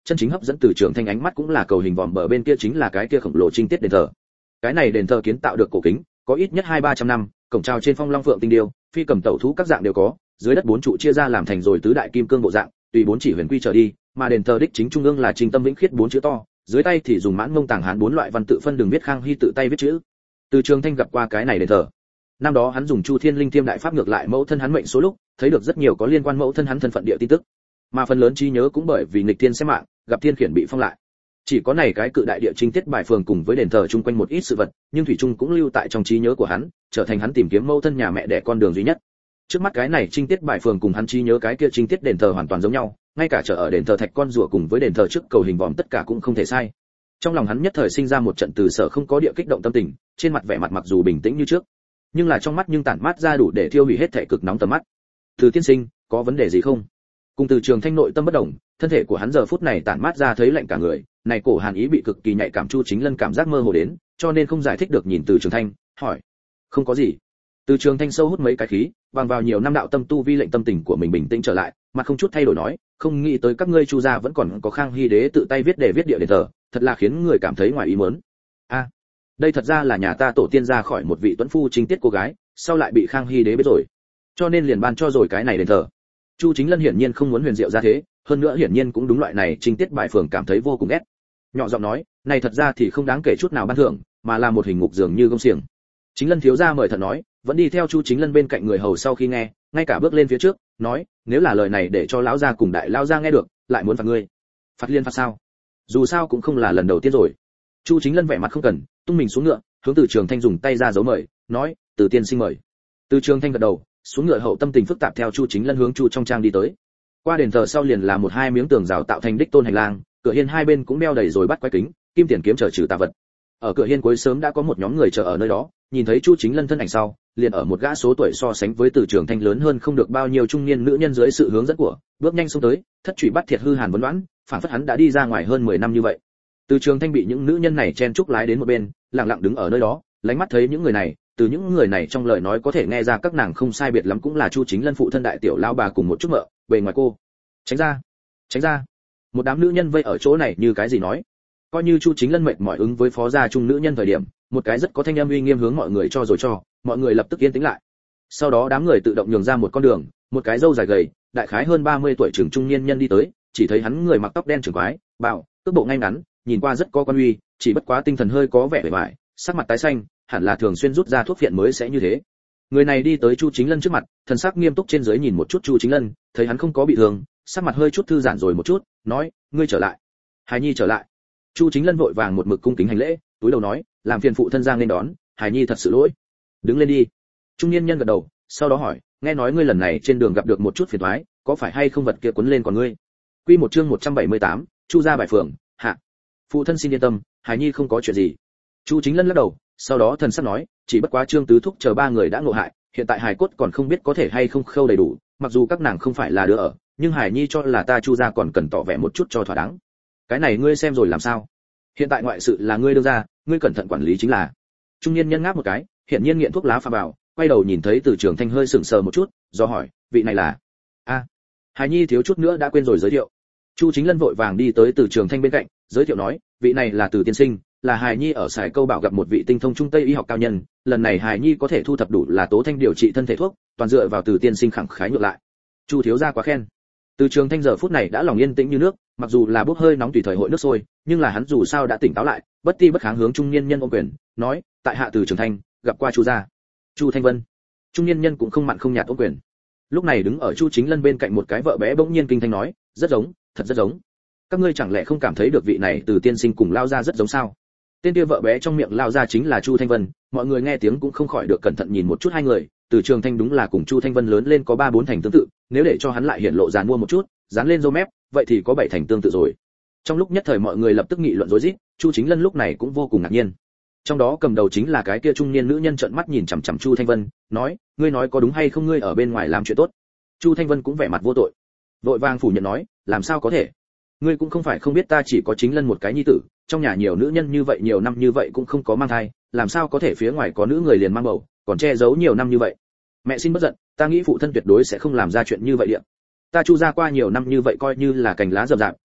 chân chính hấp dẫn Từ Trường Thanh ánh mắt cũng là cầu hình vòm bờ bên kia chính là cái kia khổng lồ trinh tiết đền thờ. Cái này đền thờ kiến tạo được cổ kính, có ít nhất hai ba trăm năm, cổng chào trên phong long phượng tinh điêu, phi cầm tẩu thú các dạng đều có, dưới đất bốn trụ chia ra làm thành rồi tứ đại kim cương bộ dạng, tùy bốn chỉ huyền quy trở đi, mà đền thờ đích chính trung ương là Trình Tâm Vĩnh Khiết bốn chữ to, dưới tay thì dùng mãn mông tàng hán bốn loại văn tự phân đường viết Khang Hy tự tay viết chữ. Từ Trường Thanh gặp qua cái này đền thờ. Năm đó hắn dùng Chu Thiên Linh Thiêm đại pháp ngược lại mẫu thân hắn mệnh số lúc, thấy được rất nhiều có liên quan mẫu thân hắn thân phận địa tin tức. Mà phần lớn trí nhớ cũng bởi vì nghịch thiên xem mạng, gặp thiên khiển bị phong lại. Chỉ có này cái cự đại địa chính tiết bài phường cùng với đền thờ chung quanh một ít sự vật, nhưng thủy chung cũng lưu tại trong trí nhớ của hắn, trở thành hắn tìm kiếm mẫu thân nhà mẹ đẻ con đường duy nhất. Trước mắt cái này trinh tiết bài phường cùng hắn trí nhớ cái kia trinh tiết đền thờ hoàn toàn giống nhau, ngay cả chợ ở đền thờ thạch con rùa cùng với đền thờ trước cầu hình vòm tất cả cũng không thể sai. Trong lòng hắn nhất thời sinh ra một trận từ sở không có địa kích động tâm tình, trên mặt vẻ mặt mặc dù bình tĩnh như trước, nhưng là trong mắt nhưng tản mát ra đủ để thiêu hủy hết thể cực nóng tầm mắt. Từ tiên sinh, có vấn đề gì không? Cùng Từ Trường Thanh nội tâm bất động, thân thể của hắn giờ phút này tản mát ra thấy lạnh cả người, này cổ hàn ý bị cực kỳ nhạy cảm Chu Chính Lân cảm giác mơ hồ đến, cho nên không giải thích được nhìn Từ Trường Thanh, hỏi: "Không có gì." Từ Trường Thanh sâu hút mấy cái khí, bằng vào nhiều năm đạo tâm tu vi lệnh tâm tình của mình bình tĩnh trở lại, mặt không chút thay đổi nói: "Không nghĩ tới các ngươi Chu gia vẫn còn có Khang Hy đế tự tay viết để viết địa đền thờ, thật là khiến người cảm thấy ngoài ý muốn." "A, đây thật ra là nhà ta tổ tiên ra khỏi một vị tuấn phu chính tiết cô gái, sau lại bị Khang Hy đế biết rồi, cho nên liền ban cho rồi cái này đền thờ." Chu Chính Lân hiển nhiên không muốn huyền diệu ra thế, hơn nữa hiển nhiên cũng đúng loại này chính tiết bài phường cảm thấy vô cùng ghét. Nhỏ giọng nói: "Này thật ra thì không đáng kể chút nào ban thưởng, mà là một hình ngục dường như gông xiềng." Chính Lân thiếu gia mời thật nói, vẫn đi theo Chu Chính Lân bên cạnh người hầu sau khi nghe, ngay cả bước lên phía trước, nói: "Nếu là lời này để cho lão gia cùng đại lão gia nghe được, lại muốn phạt ngươi." "Phạt liên phạt sao? Dù sao cũng không là lần đầu tiên rồi." Chu Chính Lân vẻ mặt không cần, tung mình xuống ngựa, hướng Từ Trường Thanh dùng tay ra dấu mời, nói: "Từ tiên sinh mời." Từ Trường Thanh gật đầu, xuống ngựa hậu tâm tình phức tạp theo Chu Chính Lân hướng Chu trong trang đi tới. Qua đền thờ sau liền là một hai miếng tường rào tạo thành đích tôn hành lang, cửa hiên hai bên cũng đeo đầy rồi bắt quái kính, kim tiền kiếm chờ trừ tà vật. Ở cửa hiên cuối sớm đã có một nhóm người chờ ở nơi đó, nhìn thấy Chu Chính Lân thân ảnh sau, liền ở một gã số tuổi so sánh với Từ Trường Thanh lớn hơn không được bao nhiêu trung niên nữ nhân dưới sự hướng dẫn của, bước nhanh xông tới, thất chủy bắt thiệt hư hàn vấn đoán, phản phất hắn đã đi ra ngoài hơn mười năm như vậy. Từ Trường Thanh bị những nữ nhân này chen chúc lái đến một bên, lặng lặng đứng ở nơi đó, lánh mắt thấy những người này, từ những người này trong lời nói có thể nghe ra các nàng không sai biệt lắm cũng là Chu Chính Lân phụ thân đại tiểu lão bà cùng một chút mợ, bề ngoài cô. Tránh ra, tránh ra. Một đám nữ nhân vây ở chỗ này như cái gì nói. Coi như Chu Chính Lân mệt mỏi ứng với phó gia trung nữ nhân thời điểm, một cái rất có thanh âm uy nghiêm hướng mọi người cho rồi cho, mọi người lập tức yên tĩnh lại. Sau đó đám người tự động nhường ra một con đường, một cái râu dài gầy, đại khái hơn ba mươi tuổi trưởng trung niên nhân đi tới, chỉ thấy hắn người mặc tóc đen trưởng quái, bảo, cước bộ ngay ngắn, nhìn qua rất có quan uy, chỉ bất quá tinh thần hơi có vẻ bề bại, sắc mặt tái xanh, hẳn là thường xuyên rút ra thuốc phiện mới sẽ như thế. Người này đi tới Chu Chính Lân trước mặt, thần sắc nghiêm túc trên dưới nhìn một chút Chu Chính Lân, thấy hắn không có bị thương, sắc mặt hơi chút thư giãn rồi một chút, nói: "Ngươi trở lại." "Hải Nhi trở lại." Chu Chính Lân vội vàng một mực cung kính hành lễ, túi đầu nói: "Làm phiền phụ thân Giang nên đón, Hải Nhi thật sự lỗi." "Đứng lên đi." Trung niên nhân gật đầu, sau đó hỏi: "Nghe nói ngươi lần này trên đường gặp được một chút phiền toái, có phải hay không vật kia quấn lên còn ngươi?" Quy một chương một trăm bảy mươi tám, Chu gia bài phường, hạ. "Phụ thân xin yên tâm, Hải Nhi không có chuyện gì." Chu Chính Lân lắc đầu, sau đó thần sắc nói: "Chỉ bất quá Trương Tứ Thúc chờ ba người đã ngộ hại, hiện tại hài cốt còn không biết có thể hay không khâu đầy đủ, mặc dù các nàng không phải là đứa ở, nhưng Hải Nhi cho là ta Chu gia còn cần tỏ vẻ một chút cho thỏa đáng. Cái này ngươi xem rồi làm sao? Hiện tại ngoại sự là ngươi đưa ra, ngươi cẩn thận quản lý chính là." Trung niên nhân ngáp một cái, hiện nhiên nghiện thuốc lá pha vào, quay đầu nhìn thấy Từ Trường Thanh hơi sững sờ một chút, do hỏi: "Vị này là?" "A." Hải Nhi thiếu chút nữa đã quên rồi giới thiệu. Chu Chính Lân vội vàng đi tới Từ Trường Thanh bên cạnh, giới thiệu nói: "Vị này là Từ tiên sinh, là Hải Nhi ở Sài Câu Bảo gặp một vị tinh thông trung tây y học cao nhân, lần này Hải Nhi có thể thu thập đủ là tố thanh điều trị thân thể thuốc, toàn dựa vào Từ tiên sinh khẳng khái ngược lại." Chu thiếu gia quá khen. Từ Trường Thanh giờ phút này đã lòng yên tĩnh như nước, mặc dù là bốc hơi nóng tùy thời hội nước sôi, nhưng là hắn dù sao đã tỉnh táo lại, bất ti bất kháng hướng trung niên nhân ôm quyền, nói: "Tại hạ Từ Trường Thanh, gặp qua Chu gia." "Chu Thanh Vân." Trung niên nhân cũng không mặn không nhạt ôm quyền. Lúc này đứng ở Chu Chính Lân bên cạnh một cái vợ bé bỗng nhiên kinh thanh nói: "Rất giống, thật rất giống. Các ngươi chẳng lẽ không cảm thấy được vị này Từ tiên sinh cùng lao ra rất giống sao?" Tên kia vợ bé trong miệng lao ra chính là Chu Thanh Vân, mọi người nghe tiếng cũng không khỏi được cẩn thận nhìn một chút hai người, Từ Trường Thanh đúng là cùng Chu Thanh Vân lớn lên có ba bốn thành tương tự, nếu để cho hắn lại hiện lộ dàn mua một chút, dán lên râu mép, vậy thì có bảy thành tương tự rồi. Trong lúc nhất thời mọi người lập tức nghị luận rối rít, Chu Chính Lân lúc này cũng vô cùng ngạc nhiên. Trong đó cầm đầu chính là cái kia trung niên nữ nhân trợn mắt nhìn chằm chằm Chu Thanh Vân, nói: "Ngươi nói có đúng hay không, ngươi ở bên ngoài làm chuyện tốt?" Chu Thanh Vân cũng vẻ mặt vô tội, vội vàng phủ nhận nói: "Làm sao có thể? Ngươi cũng không phải không biết ta chỉ có Chính Lân một cái nhi tử, trong nhà nhiều nữ nhân như vậy nhiều năm như vậy cũng không có mang thai, làm sao có thể phía ngoài có nữ người liền mang bầu, còn che giấu nhiều năm như vậy. Mẹ xin bất giận, ta nghĩ phụ thân tuyệt đối sẽ không làm ra chuyện như vậy điện. Ta Chu gia qua nhiều năm như vậy coi như là cành lá rậm rạp,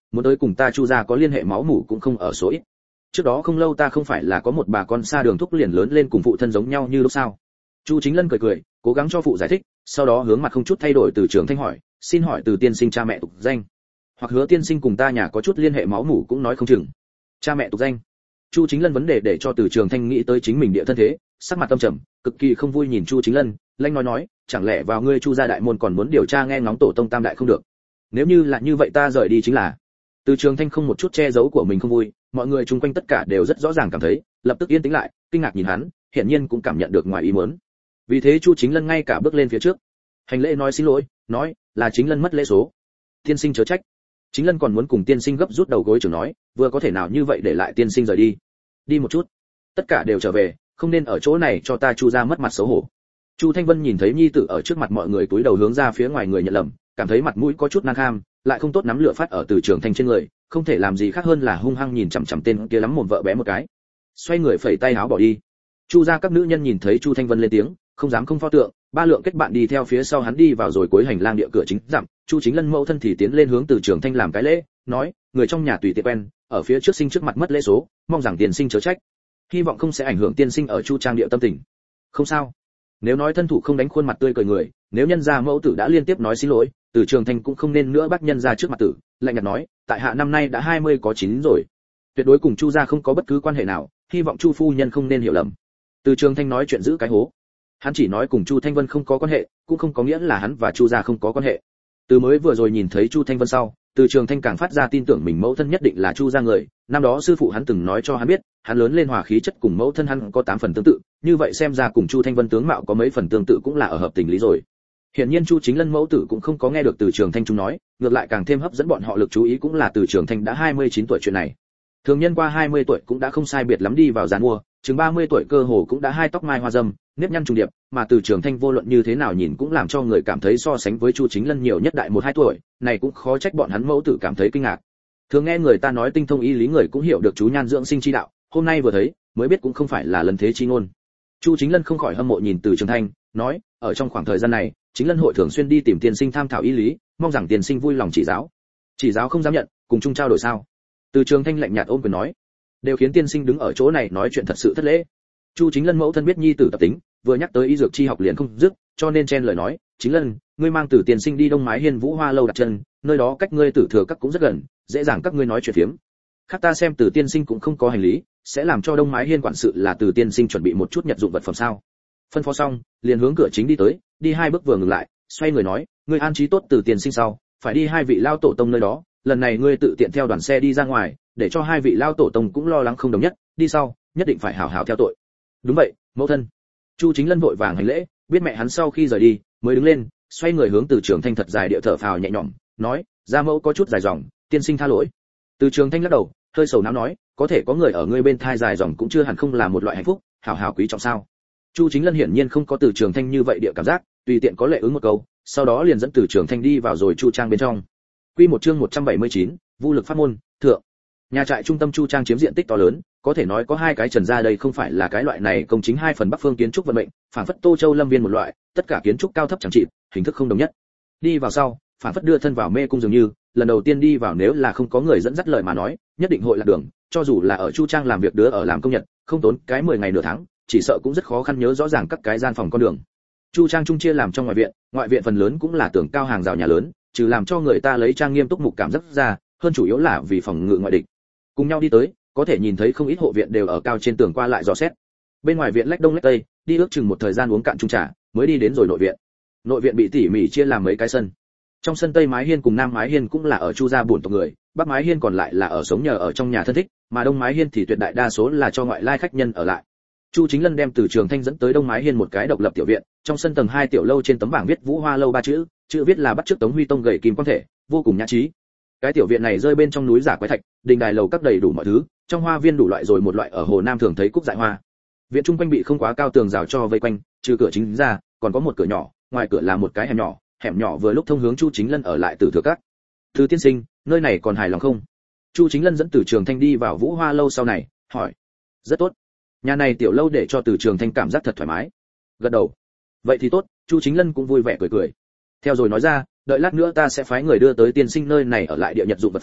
muốn tới cùng ta Chu gia có liên hệ máu mủ cũng không ở số ít. Trước đó không lâu ta không phải là có một bà con xa đường thúc liền lớn lên cùng phụ thân giống nhau như lúc sao? Chu Chính Lân cười cười, cố gắng cho phụ giải thích, sau đó hướng mặt không chút thay đổi Từ Trường Thanh hỏi, xin hỏi Từ tiên sinh cha mẹ tục danh, hoặc Hứa tiên sinh cùng ta nhà có chút liên hệ máu mủ cũng nói không chừng. Cha mẹ tục danh. Chu Chính Lân vấn đề để cho Từ Trường Thanh nghĩ tới chính mình địa thân thế, sắc mặt tâm trầm, cực kỳ không vui nhìn Chu Chính Lân, lanh nói nói, chẳng lẽ vào ngươi Chu gia đại môn còn muốn điều tra nghe ngóng tổ tông tam đại không được? Nếu như là như vậy ta rời đi chính là. Từ Trường Thanh không một chút che giấu của mình không vui, mọi người chung quanh tất cả đều rất rõ ràng cảm thấy, lập tức yên tĩnh lại, kinh ngạc nhìn hắn, hiển nhiên cũng cảm nhận được ngoài ý muốn. Vì thế Chu Chính Lân ngay cả bước lên phía trước, hành lễ nói xin lỗi, nói là Chính Lân mất lễ số. Tiên sinh chớ trách. Chính Lân còn muốn cùng tiên sinh gấp rút đầu gối trưởng nói, vừa có thể nào như vậy để lại tiên sinh rời đi. Đi một chút. Tất cả đều trở về, không nên ở chỗ này cho ta Chu gia mất mặt xấu hổ. Chu Thanh Vân nhìn thấy nhi tử ở trước mặt mọi người cúi đầu hướng ra phía ngoài người nhận lầm, cảm thấy mặt mũi có chút nan kham, lại không tốt nắm lửa phát ở Từ Trường Thanh trên người, không thể làm gì khác hơn là hung hăng nhìn chằm chằm tên kia lắm mồm vợ bé một cái. Xoay người phẩy tay áo bỏ đi. Chu gia các nữ nhân nhìn thấy Chu Thanh Vân lên tiếng, không dám không pho tượng, ba lượng kết bạn đi theo phía sau hắn đi vào rồi cuối hành lang địa cửa chính dặm. Chu Chính Lân mẫu thân thì tiến lên hướng Từ Trường Thanh làm cái lễ, nói, người trong nhà tùy tiện quen, ở phía trước sinh trước mặt mất lễ số, mong rằng tiên sinh chớ trách, hy vọng không sẽ ảnh hưởng tiên sinh ở Chu trang địa tâm tình. Không sao. Nếu nói thân thủ không đánh khuôn mặt tươi cười người, nếu nhân gia mẫu tử đã liên tiếp nói xin lỗi, Từ Trường Thanh cũng không nên nữa bắt nhân gia trước mặt tử, lạnh nhạt nói, tại hạ năm nay đã hai mươi có chín rồi, tuyệt đối cùng Chu gia không có bất cứ quan hệ nào, hy vọng Chu phu nhân không nên hiểu lầm. Từ Trường Thanh nói chuyện giữ cái hố. Hắn chỉ nói cùng Chu Thanh Vân không có quan hệ, cũng không có nghĩa là hắn và Chu gia không có quan hệ. Từ mới vừa rồi nhìn thấy Chu Thanh Vân sau, Từ Trường Thanh càng phát ra tin tưởng mình mẫu thân nhất định là Chu gia người, năm đó sư phụ hắn từng nói cho hắn biết, hắn lớn lên hòa khí chất cùng mẫu thân hắn có tám phần tương tự, như vậy xem ra cùng Chu Thanh Vân tướng mạo có mấy phần tương tự cũng là ở hợp tình lý rồi. Hiển nhiên Chu Chính Lân mẫu tử cũng không có nghe được Từ Trường Thanh chúng nói, ngược lại càng thêm hấp dẫn bọn họ lực chú ý cũng là Từ Trường Thanh đã hai mươi chín tuổi chuyện này. Thường nhân qua hai mươi tuổi cũng đã không sai biệt lắm đi vào giàn mua, chừng ba mươi tuổi cơ hồ cũng đã hai tóc mai hoa râm, nếp nhăn trùng điệp, mà Từ Trường Thanh vô luận như thế nào nhìn cũng làm cho người cảm thấy so sánh với Chu Chính Lân nhiều nhất đại một hai tuổi, này cũng khó trách bọn hắn mẫu tử cảm thấy kinh ngạc. Thường nghe người ta nói tinh thông y lý người cũng hiểu được chú nhan dưỡng sinh chi đạo, hôm nay vừa thấy, mới biết cũng không phải là lần thế chi ngôn. Chu Chính Lân không khỏi hâm mộ nhìn Từ Trường Thanh, nói, ở trong khoảng thời gian này, Chính Lân hội thường xuyên đi tìm tiên sinh tham thảo y lý, mong rằng tiên sinh vui lòng chỉ giáo. Chỉ giáo không dám nhận, cùng chung trao đổi sao? Từ Trường Thanh lạnh nhạt ôm quyền nói, đều khiến tiên sinh đứng ở chỗ này nói chuyện thật sự thất lễ. Chu Chính Lân mẫu thân biết nhi tử tập tính, vừa nhắc tới y dược chi học liền không dứt, cho nên chen lời nói, Chính Lân, ngươi mang Từ tiên sinh đi Đông Mái Hiên Vũ Hoa lâu đặt chân, nơi đó cách ngươi Tử Thừa các cũng rất gần, dễ dàng các ngươi nói chuyện phiếm. Khác ta xem Từ tiên sinh cũng không có hành lý, sẽ làm cho Đông Mái Hiên quản sự là Từ tiên sinh chuẩn bị một chút nhật dụng vật phẩm sao? Phân phó xong, liền hướng cửa chính đi tới, đi hai bước vừa ngừng lại, xoay người nói, ngươi an trí tốt Từ tiên sinh sau, phải đi hai vị lao tổ tông nơi đó, lần này ngươi tự tiện theo đoàn xe đi ra ngoài, để cho hai vị lao tổ tông cũng lo lắng không đồng nhất, đi sau, nhất định phải hảo hảo theo tội. Đúng vậy, mẫu thân. Chu Chính Lân vội vàng hành lễ, biết mẹ hắn sau khi rời đi, mới đứng lên, xoay người hướng Từ Trường Thanh thật dài địa thở phào nhẹ nhõm, nói, gia mẫu có chút dài dòng, tiên sinh tha lỗi. Từ Trường Thanh lắc đầu, hơi sầu não nói, có thể có người ở ngươi bên thai dài dòng cũng chưa hẳn không là một loại hạnh phúc, hảo hảo quý trọng sao? Chu Chính Lân hiển nhiên không có Từ Trường Thanh như vậy địa cảm giác, tùy tiện có lệ ứng một câu, sau đó liền dẫn Từ Trường Thanh đi vào rồi Chu trang bên trong. Quy một chương một trăm bảy mươi chín, Vu lực pháp môn, thượng. Nhà trại trung tâm Chu trang chiếm diện tích to lớn, có thể nói có hai cái trần ra đây không phải là cái loại này công chính hai phần bắc phương kiến trúc vận mệnh, phản phất Tô Châu Lâm Viên một loại, tất cả kiến trúc cao thấp chẳng chịt, hình thức không đồng nhất. Đi vào sau, phản phất đưa thân vào mê cung dường như, lần đầu tiên đi vào nếu là không có người dẫn dắt lời mà nói, nhất định hội lạc đường, cho dù là ở Chu trang làm việc đứa ở làm công nhật, không tốn cái mười ngày nửa tháng, chỉ sợ cũng rất khó khăn nhớ rõ ràng các cái gian phòng con đường. Chu trang trung chia làm trong ngoại viện, ngoại viện phần lớn cũng là tường cao hàng rào nhà lớn, trừ làm cho người ta lấy trang nghiêm túc mục cảm giác ra, hơn chủ yếu là vì phòng ngự ngoại địch. Cùng nhau đi tới, có thể nhìn thấy không ít hộ viện đều ở cao trên tường qua lại dò xét. Bên ngoài viện lách đông lách tây, đi ước chừng một thời gian uống cạn chung trà, mới đi đến rồi nội viện. Nội viện bị tỉ mỉ chia làm mấy cái sân. Trong sân tây mái hiên cùng nam mái hiên cũng là ở Chu gia bổn tộc người, bắc mái hiên còn lại là ở sống nhờ ở trong nhà thân thích, mà đông mái hiên thì tuyệt đại đa số là cho ngoại lai khách nhân ở lại. Chu Chính Lân đem Từ Trường Thanh dẫn tới đông mái hiên một cái độc lập tiểu viện, trong sân tầng hai tiểu lâu trên tấm bảng viết Vũ Hoa lâu ba chữ, chữ viết là bắt chước Tống Huy Tông gầy kim quan thể, vô cùng nhã trí. Cái tiểu viện này rơi bên trong núi giả quái thạch, đình đài lầu các đầy đủ mọi thứ, trong hoa viên đủ loại rồi một loại ở hồ Nam thường thấy cúc dại hoa. Viện trung quanh bị không quá cao tường rào cho vây quanh, trừ cửa chính ra, còn có một cửa nhỏ, ngoài cửa là một cái hẻm nhỏ, hẻm nhỏ vừa lúc thông hướng Chu Chính Lân ở lại Tử Thừa các. Từ tiên sinh, nơi này còn hài lòng không? Chu Chính Lân dẫn Từ Trường Thanh đi vào Vũ Hoa lâu sau này, hỏi. Rất tốt. Nhà này tiểu lâu để cho Từ Trường Thanh cảm giác thật thoải mái. Gật đầu. Vậy thì tốt, Chu Chính Lân cũng vui vẻ cười cười. Theo rồi nói ra, đợi lát nữa ta sẽ phái người đưa tới tiên sinh nơi này ở lại địa nhật dụng vật phẩm,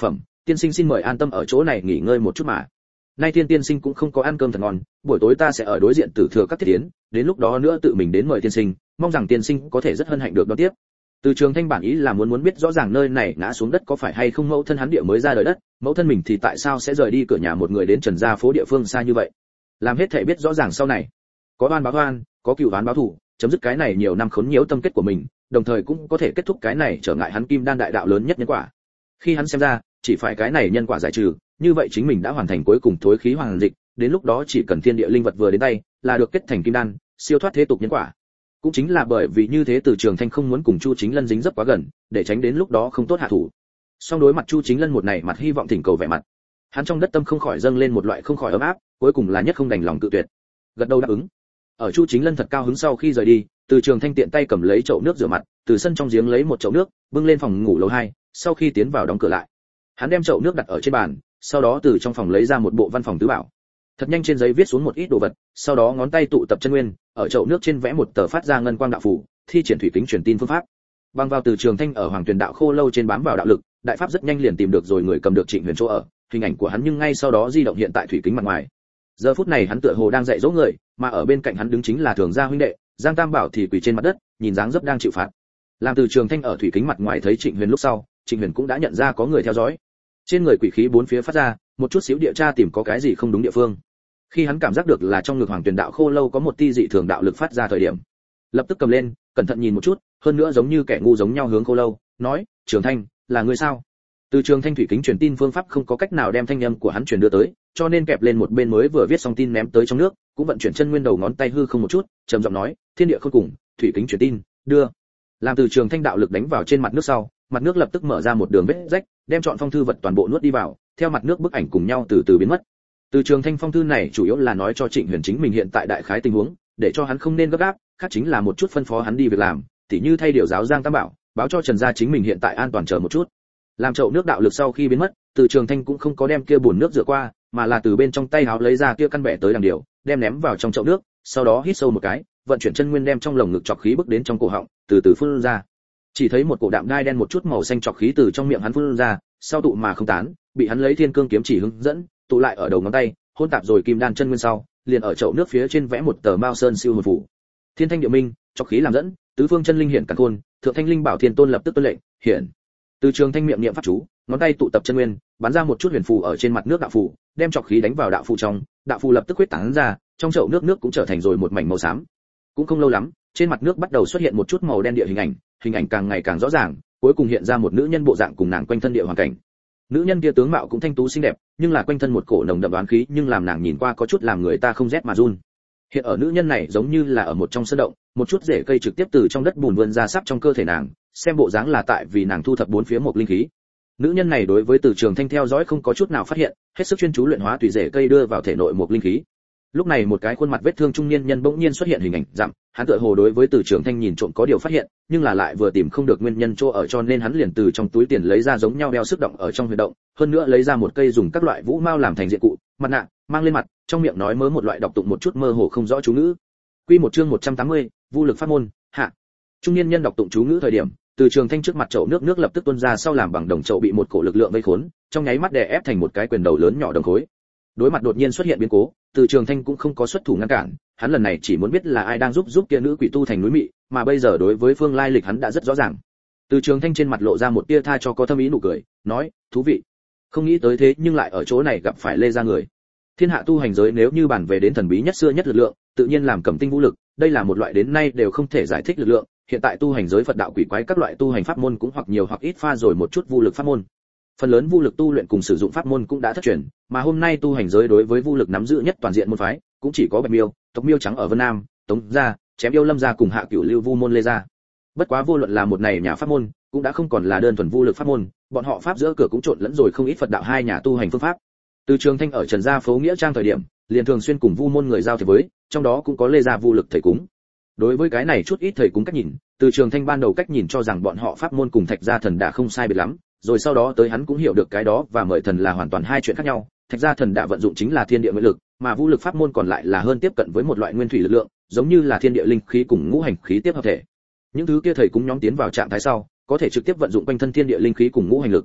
tiên sinh xin mời an tâm ở chỗ này nghỉ ngơi một chút mà. Nay Thiên tiên sinh cũng không có ăn cơm thật ngon, buổi tối ta sẽ ở đối diện tử thừa các thiết yến, đến lúc đó nữa tự mình đến mời tiên sinh, mong rằng tiên sinh có thể rất hân hạnh được đón tiếp. Từ Trường Thanh bản ý là muốn muốn biết rõ ràng nơi này ngã xuống đất có phải hay không mẫu thân hắn địa mới ra đời đất, mẫu thân mình thì tại sao sẽ rời đi cửa nhà một người đến Trần gia phố địa phương xa như vậy. Làm hết thảy biết rõ ràng sau này, có oan báo oan, có cừu oán báo thù, chấm dứt cái này nhiều năm khốn nhiễu tâm kết của mình, đồng thời cũng có thể kết thúc cái này trở ngại hắn kim đan đại đạo lớn nhất nhân quả. Khi hắn xem ra, chỉ phải cái này nhân quả giải trừ, như vậy chính mình đã hoàn thành cuối cùng thối khí hoàng dịch, đến lúc đó chỉ cần thiên địa linh vật vừa đến tay, là được kết thành kim đan, siêu thoát thế tục nhân quả. Cũng chính là bởi vì như thế Từ Trường Thanh không muốn cùng Chu Chính Lân dính dấp quá gần, để tránh đến lúc đó không tốt hạ thủ. Song đối mặt Chu Chính Lân một này mặt hy vọng thỉnh cầu vẻ mặt, hắn trong đất tâm không khỏi dâng lên một loại không khỏi ấm áp, cuối cùng là nhất không đành lòng cự tuyệt. Gật đầu đáp ứng. Ở Chu Chính Lân thật cao hứng sau khi rời đi, Từ Trường Thanh tiện tay cầm lấy chậu nước rửa mặt, từ sân trong giếng lấy một chậu nước, bưng lên phòng ngủ lầu hai, sau khi tiến vào đóng cửa lại. Hắn đem chậu nước đặt ở trên bàn, sau đó từ trong phòng lấy ra một bộ văn phòng tứ bảo. Thật nhanh trên giấy viết xuống một ít đồ vật, sau đó ngón tay tụ tập chân nguyên, ở chậu nước trên vẽ một tờ phát ra ngân quang đạo phù, thi triển thủy kính truyền tin phương pháp. Bằng vào Từ Trường Thanh ở Hoàng Tuyền đạo khô lâu trên bám vào đạo lực, đại pháp rất nhanh liền tìm được rồi người cầm được Trịnh Huyền chỗ ở, hình ảnh của hắn nhưng ngay sau đó di động hiện tại thủy kính mặt ngoài. Giờ phút này hắn tựa hồ đang dạy dỗ người, mà ở bên cạnh hắn đứng chính là Thường gia huynh đệ, Giang Tam Bảo thì quỳ trên mặt đất, nhìn dáng dấp đang chịu phạt. Làm Từ Trường Thanh ở thủy kính mặt ngoài thấy Trịnh Huyền lúc sau, Trịnh Huyền cũng đã nhận ra có người theo dõi. Trên người quỷ khí bốn phía phát ra, một chút xíu địa tra tìm có cái gì không đúng địa phương. Khi hắn cảm giác được là trong ngực Hoàng Tuyền đạo khô lâu có một tia dị thường đạo lực phát ra thời điểm, lập tức cầm lên, cẩn thận nhìn một chút, hơn nữa giống như kẻ ngu giống nhau hướng khô lâu, nói: "Trường Thanh, là ngươi sao?" Từ Trường Thanh thủy kính truyền tin phương pháp không có cách nào đem thanh âm của hắn truyền đưa tới, cho nên kẹp lên một bên mới vừa viết xong tin ném tới trong nước, cũng vận chuyển chân nguyên đầu ngón tay hư không một chút, trầm giọng nói: "Thiên địa khôn cùng, thủy kính truyền tin, đưa." Làm Từ Trường Thanh đạo lực đánh vào trên mặt nước sau, mặt nước lập tức mở ra một đường vết rách, đem trọn phong thư vật toàn bộ nuốt đi vào, theo mặt nước bức ảnh cùng nhau từ từ biến mất. Từ Trường Thanh phong thư này chủ yếu là nói cho Trịnh Huyền chính mình hiện tại đại khái tình huống, để cho hắn không nên gấp gáp, khác chính là một chút phân phó hắn đi việc làm, tỉ như thay điều giáo Giang Tam Bảo, báo cho Trần gia chính mình hiện tại an toàn chờ một chút. Làm chậu nước đạo lực sau khi biến mất, Từ Trường Thanh cũng không có đem kia bồn nước rửa qua, mà là từ bên trong tay áo lấy ra kia căn bẻ tới đằng điều, đem ném vào trong chậu nước, sau đó hít sâu một cái, vận chuyển chân nguyên đem trong lồng ngực trọc khí bức đến trong cổ họng, từ từ phun ra. Chỉ thấy một cổ đạm đai đen một chút màu xanh trọc khí từ trong miệng hắn phun ra, sau tụ mà không tán, bị hắn lấy thiên cương kiếm chỉ hướng dẫn, tụ lại ở đầu ngón tay, hôn tạp rồi kim đan chân nguyên sau, liền ở chậu nước phía trên vẽ một tờ mao sơn siêu hồn phù. Thiên thanh địa minh, trọc khí làm dẫn, tứ phương chân linh hiển càn khôn, thượng thanh linh bảo thiên tôn lập tức tuân lệnh, hiển. Từ Trường Thanh miệng niệm pháp chú, ngón tay tụ tập chân nguyên, bắn ra một chút huyền phù ở trên mặt nước đạo phù, đem trọc khí đánh vào đạo phù trong, đạo phù lập tức huyết tán ra, trong chậu nước nước cũng trở thành rồi một mảnh màu xám. Cũng không lâu lắm, trên mặt nước bắt đầu xuất hiện một chút màu đen địa hình ảnh, hình ảnh càng ngày càng rõ ràng, cuối cùng hiện ra một nữ nhân bộ dạng cùng nàng quanh thân địa hoàn cảnh. Nữ nhân kia tướng mạo cũng thanh tú xinh đẹp, nhưng là quanh thân một cổ nồng đậm đoán khí, nhưng làm nàng nhìn qua có chút làm người ta không rét mà run. Hiện ở nữ nhân này giống như là ở một trong sơn động, một chút rễ cây trực tiếp từ trong đất bùn vươn ra sắp trong cơ thể nàng, xem bộ dáng là tại vì nàng thu thập bốn phía một linh khí. Nữ nhân này đối với Từ Trường Thanh theo dõi không có chút nào phát hiện, hết sức chuyên chú luyện hóa tùy rễ cây đưa vào thể nội một linh khí. Lúc này một cái khuôn mặt vết thương trung niên nhân bỗng nhiên xuất hiện hình ảnh dặm, hắn tựa hồ đối với Từ Trường Thanh nhìn trộm có điều phát hiện, nhưng là lại vừa tìm không được nguyên nhân chỗ ở, cho nên hắn liền từ trong túi tiền lấy ra giống nhau đeo sức động ở trong huyệt động, hơn nữa lấy ra một cây dùng các loại vũ mao làm thành diện cụ, mặt nạ, mang lên mặt, trong miệng nói mớ một loại đọc tụng một chút mơ hồ không rõ chú ngữ. Quy một chương một trăm tám mươi, Vu lực pháp môn, hạ. Trung niên nhân đọc tụng chú ngữ thời điểm, Từ Trường Thanh trước mặt chậu nước nước lập tức tuôn ra, sau làm bằng đồng chậu bị một cổ lực lượng vây khốn, trong nháy mắt đè ép thành một cái quyền đầu lớn nhỏ đồng khối. Đối mặt đột nhiên xuất hiện biến cố, Từ Trường Thanh cũng không có xuất thủ ngăn cản, hắn lần này chỉ muốn biết là ai đang giúp giúp kia nữ quỷ tu thành núi mị, mà bây giờ đối với phương lai lịch hắn đã rất rõ ràng. Từ Trường Thanh trên mặt lộ ra một tia tha cho có thâm ý nụ cười, nói: "Thú vị. Không nghĩ tới thế nhưng lại ở chỗ này gặp phải Lê gia người. Thiên hạ tu hành giới nếu như bản về đến thần bí nhất xưa nhất lực lượng, tự nhiên làm Cẩm Tinh Vũ lực, đây là một loại đến nay đều không thể giải thích lực lượng, hiện tại tu hành giới Phật đạo quỷ quái các loại tu hành pháp môn cũng hoặc nhiều hoặc ít pha rồi một chút vu lực pháp môn. Phần lớn vu lực tu luyện cùng sử dụng pháp môn cũng đã thất truyền, mà hôm nay tu hành giới đối với vu lực nắm giữ nhất toàn diện môn phái, cũng chỉ có Bạch Miêu, tộc Miêu trắng ở Vân Nam, Tống gia, chém yêu Lâm gia cùng Hạ Cửu Lưu Vu môn Lê gia. Bất quá vô luận là một này nhà pháp môn, cũng đã không còn là đơn thuần vu lực pháp môn, bọn họ pháp giữa cửa cũng trộn lẫn rồi không ít Phật đạo hai nhà tu hành phương pháp. Từ Trường Thanh ở Trần gia phố nghĩa trang thời điểm, liền thường xuyên cùng vu môn người giao thiệp với, trong đó cũng có Lê gia vu lực thầy cúng. Đối với cái này chút ít thầy cúng cách nhìn, Từ Trường Thanh ban đầu cách nhìn cho rằng bọn họ pháp môn cùng Thạch gia thần đã không sai biệt lắm, rồi sau đó tới hắn cũng hiểu được cái đó và mời thần là hoàn toàn hai chuyện khác nhau. Thạch gia thần đã vận dụng chính là thiên địa nguyên lực, mà vu lực pháp môn còn lại là hơn tiếp cận với một loại nguyên thủy lực lượng, giống như là thiên địa linh khí cùng ngũ hành khí tiếp hợp thể. Những thứ kia thầy cúng nhóm tiến vào trạng thái sau, có thể trực tiếp vận dụng quanh thân thiên địa linh khí cùng ngũ hành lực.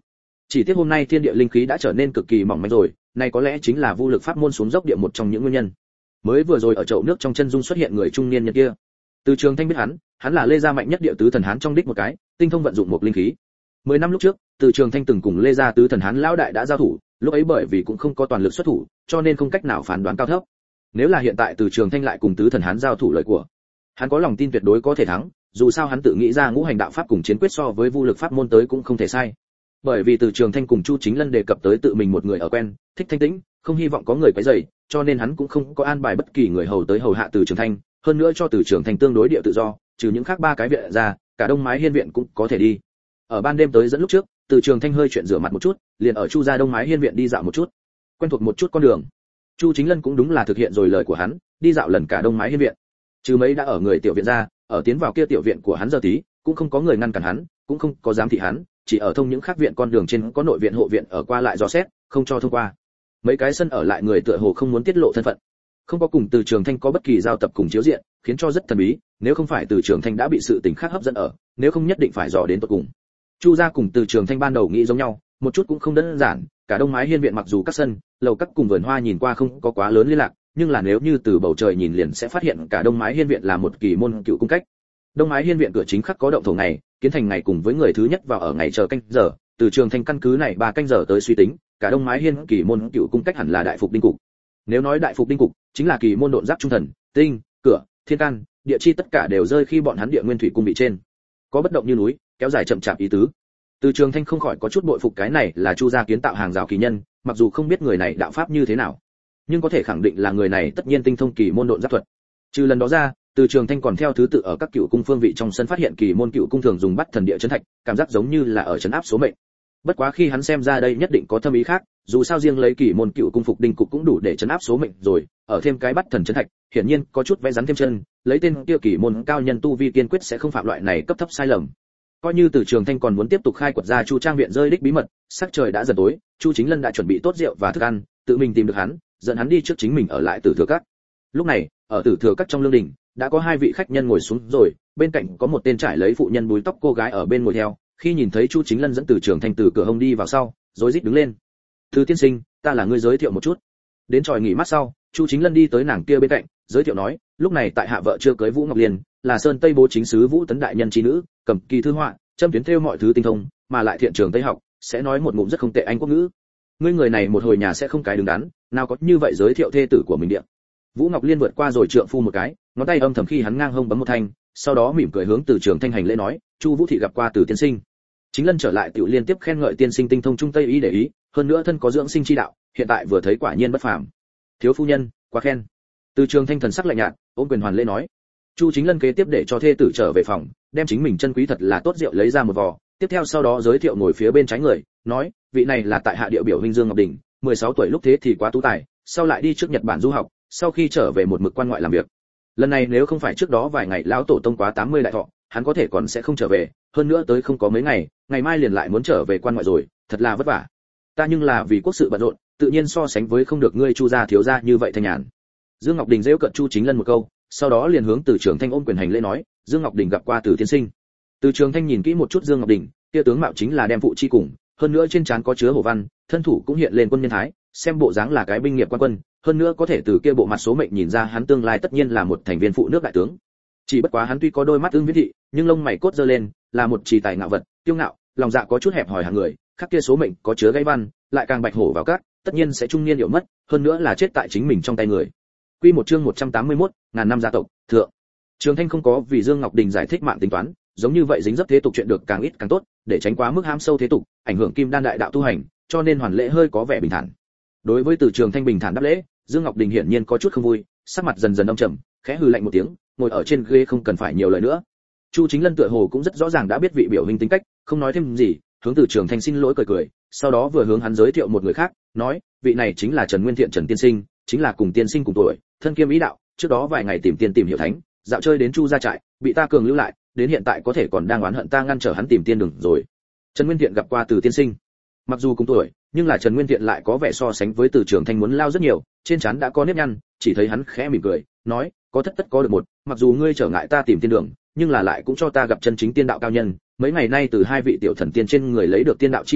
Chỉ tiếc hôm nay thiên địa linh khí đã trở nên cực kỳ mỏng manh rồi, này có lẽ chính là vô lực pháp môn xuống dốc địa một trong những nguyên nhân. Mới vừa rồi ở chậu nước trong chân dung xuất hiện người trung niên nhân kia. Từ Trường Thanh biết hắn, hắn là Lê gia mạnh nhất địa tứ thần hán trong đích một cái, tinh thông vận dụng một linh khí. Mười năm lúc trước, Từ Trường Thanh từng cùng Lê gia tứ thần hán lão đại đã giao thủ, lúc ấy bởi vì cũng không có toàn lực xuất thủ, cho nên không cách nào phán đoán cao thấp. Nếu là hiện tại Từ Trường Thanh lại cùng tứ thần hán giao thủ lời của, hắn có lòng tin tuyệt đối có thể thắng, dù sao hắn tự nghĩ ra ngũ hành đạo pháp cùng chiến quyết so với vô lực pháp môn tới cũng không thể sai. Bởi vì Từ Trường Thanh cùng Chu Chính Lân đề cập tới tự mình một người ở quen, thích thanh tĩnh, không hy vọng có người quấy rầy, cho nên hắn cũng không có an bài bất kỳ người hầu tới hầu hạ Từ Trường Thanh, hơn nữa cho Từ Trường Thanh tương đối địa tự do, trừ những khác ba cái viện ra, cả Đông Mái Hiên viện cũng có thể đi. Ở ban đêm tới dẫn lúc trước, Từ Trường Thanh hơi chuyện rửa mặt một chút, liền ở Chu gia Đông Mái Hiên viện đi dạo một chút, quen thuộc một chút con đường. Chu Chính Lân cũng đúng là thực hiện rồi lời của hắn, đi dạo lần cả Đông Mái Hiên viện. Trừ mấy đã ở người tiểu viện ra, ở tiến vào kia tiểu viện của hắn giờ tí, cũng không có người ngăn cản hắn, cũng không có giám thị hắn, chỉ ở thông những khác viện con đường trên có nội viện hộ viện ở qua lại dò xét, không cho thông qua. Mấy cái sân ở lại người tựa hồ không muốn tiết lộ thân phận, không có cùng Từ Trường Thanh có bất kỳ giao tập cùng chiếu diện, khiến cho rất thần bí, nếu không phải Từ Trường Thanh đã bị sự tình khác hấp dẫn ở, nếu không nhất định phải dò đến tận cùng. Chu gia cùng Từ Trường Thanh ban đầu nghĩ giống nhau, một chút cũng không đơn giản, cả Đông Mái Hiên viện mặc dù các sân, lầu các cùng vườn hoa nhìn qua không có quá lớn liên lạc, nhưng là nếu như từ bầu trời nhìn liền sẽ phát hiện cả Đông Mái Hiên viện là một kỳ môn cựu cung cách. Đông Mái Hiên viện cửa chính khắc có động thổ ngày, kiến thành ngày cùng với người thứ nhất vào ở ngày chờ canh giờ, Từ Trường Thanh căn cứ này ba canh giờ tới suy tính, cả Đông Mái Hiên kỳ môn cựu cung cách hẳn là đại phục đinh cục. Nếu nói đại phục đinh cục, chính là kỳ môn độn giáp trung thần, tinh, cửa, thiên can, địa chi tất cả đều rơi khi bọn hắn địa nguyên thủy cung bị trên. Có bất động như núi, kéo dài chậm chạp ý tứ. Từ Trường Thanh không khỏi có chút bội phục cái này là Chu gia kiến tạo hàng rào kỳ nhân, mặc dù không biết người này đạo pháp như thế nào, nhưng có thể khẳng định là người này tất nhiên tinh thông kỳ môn độn giáp thuật. Trừ lần đó ra, Từ Trường Thanh còn theo thứ tự ở các cựu cung phương vị trong sân phát hiện kỳ môn cựu cung thường dùng bắt thần địa trấn thạch, cảm giác giống như là ở trấn áp số mệnh. Bất quá khi hắn xem ra đây nhất định có thâm ý khác, dù sao riêng lấy kỳ môn cựu cung phục đinh cục cũng đủ để trấn áp số mệnh rồi, ở thêm cái bắt thần trấn thạch, hiển nhiên có chút vẽ rắn thêm chân, lấy tên kia kỳ môn cao nhân tu vi kiên quyết sẽ không phạm loại này cấp thấp sai lầm. Coi như Từ Trường Thanh còn muốn tiếp tục khai quật ra Chu trang viện rơi đích bí mật, sắc trời đã dần tối, Chu Chính Lân đã chuẩn bị tốt rượu và thức ăn, tự mình tìm được hắn, dẫn hắn đi trước chính mình ở lại Tử Thừa Các. Lúc này, ở Tử Thừa Các trong lương đình, đã có hai vị khách nhân ngồi xuống rồi, bên cạnh có một tên trải lấy phụ nhân búi tóc cô gái ở bên ngồi theo, khi nhìn thấy Chu Chính Lân dẫn Từ Trường Thanh từ cửa hông đi vào sau, rối rít đứng lên. "Từ tiên sinh, ta là người giới thiệu một chút." Đến tròi nghỉ mát sau, Chu Chính Lân đi tới nàng kia bên cạnh, giới thiệu nói, lúc này tại hạ vợ chưa cưới Vũ Ngọc Liên, là Sơn Tây Bố chính sứ Vũ Tấn đại nhân chi nữ, cầm kỳ thư họa, châm tuyến thêu mọi thứ tinh thông, mà lại thiện trường Tây học, sẽ nói một ngụm rất không tệ Anh quốc ngữ. Ngươi người này một hồi nhà sẽ không cái đứng đắn, nào có như vậy giới thiệu thê tử của mình điện. Vũ Ngọc Liên vượt qua rồi trượng phu một cái, ngón tay âm thầm khi hắn ngang hông bấm một thanh, sau đó mỉm cười hướng Từ Trường Thanh hành lễ nói, "Chu Vũ thị gặp qua Từ tiên sinh." Chính Lân trở lại tiểu liên tiếp khen ngợi tiên sinh tinh thông trung tây y để ý, hơn nữa thân có dưỡng sinh chi đạo, hiện tại vừa thấy quả nhiên bất phàm. "Thiếu phu nhân, quá khen." Từ Trường Thanh thần sắc lạnh nhạt, ôm quyền hoàn lễ nói. Chu Chính Lân kế tiếp để cho thê tử trở về phòng, đem chính mình chân quý thật là tốt rượu lấy ra một vò, tiếp theo sau đó giới thiệu ngồi phía bên trái người, nói, vị này là tại hạ địa biểu huynh Dương Ngọc Đình, mười sáu tuổi lúc thế thì quá tú tài, sau lại đi trước Nhật Bản du học, sau khi trở về một mực quan ngoại làm việc. Lần này nếu không phải trước đó vài ngày lão tổ tông quá tám mươi đại thọ, hắn có thể còn sẽ không trở về, hơn nữa tới không có mấy ngày, ngày mai liền lại muốn trở về quan ngoại rồi, thật là vất vả. Ta nhưng là vì quốc sự bận rộn, tự nhiên so sánh với không được ngươi Chu gia thiếu gia như vậy thanh nhàn. Dương Ngọc Đình giễu cợt Chu Chính Lân một câu, sau đó liền hướng Từ Trường Thanh ôm quyền hành lễ nói, Dương Ngọc Đình gặp qua Từ tiên sinh. Từ Trường Thanh nhìn kỹ một chút Dương Ngọc Đình, kia tướng mạo chính là đem phụ chi cùng, hơn nữa trên trán có chứa hổ văn, thân thủ cũng hiện lên quân nhân thái, xem bộ dáng là cái binh nghiệp quan quân, hơn nữa có thể từ kia bộ mặt số mệnh nhìn ra hắn tương lai tất nhiên là một thành viên phụ nước đại tướng. Chỉ bất quá hắn tuy có đôi mắt ưng viễn thị, nhưng lông mày cốt dơ lên, là một trì tài ngạo vật, kiêu ngạo, lòng dạ có chút hẹp hòi hàng người, khác kia số mệnh có chứa gai văn, lại càng bạch hổ vào cát, tất nhiên sẽ trung niên hiểu mất, hơn nữa là chết tại chính mình trong tay người. Quy một chương một trăm tám mươi mốt, ngàn năm gia tộc, thượng. Trường Thanh không có vì Dương Ngọc Đình giải thích mạng tính toán, giống như vậy dính dấp thế tục chuyện được càng ít càng tốt, để tránh quá mức ham sâu thế tục, ảnh hưởng kim đan đại đạo tu hành, cho nên hoàn lễ hơi có vẻ bình thản. Đối với Từ Trường Thanh bình thản đáp lễ, Dương Ngọc Đình hiển nhiên có chút không vui, sắc mặt dần dần âm trầm, khẽ hừ lạnh một tiếng, ngồi ở trên ghế không cần phải nhiều lời nữa. Chu Chính Lân tựa hồ cũng rất rõ ràng đã biết vị biểu hình tính cách, không nói thêm gì, hướng Từ Trường Thanh xin lỗi cười cười, sau đó vừa hướng hắn giới thiệu một người khác, nói, vị này chính là Trần Nguyên Thiện Trần tiên sinh, chính là cùng tiên sinh cùng tuổi, thân kiêm ý đạo, trước đó vài ngày tìm tiên tìm hiểu thánh, dạo chơi đến Chu gia trại, bị ta cường lưu lại, đến hiện tại có thể còn đang oán hận ta ngăn trở hắn tìm tiên đường rồi. Trần Nguyên Thiện gặp qua Từ tiên sinh. Mặc dù cùng tuổi, nhưng là Trần Nguyên Thiện lại có vẻ so sánh với Từ Trường Thanh muốn lao rất nhiều, trên trán đã có nếp nhăn, chỉ thấy hắn khẽ mỉm cười, nói, có thất tất có được một, mặc dù ngươi trở ngại ta tìm tiên đường, nhưng là lại cũng cho ta gặp chân chính tiên đạo cao nhân, mấy ngày nay từ hai vị tiểu thần tiên trên người lấy được tiên đạo chi học,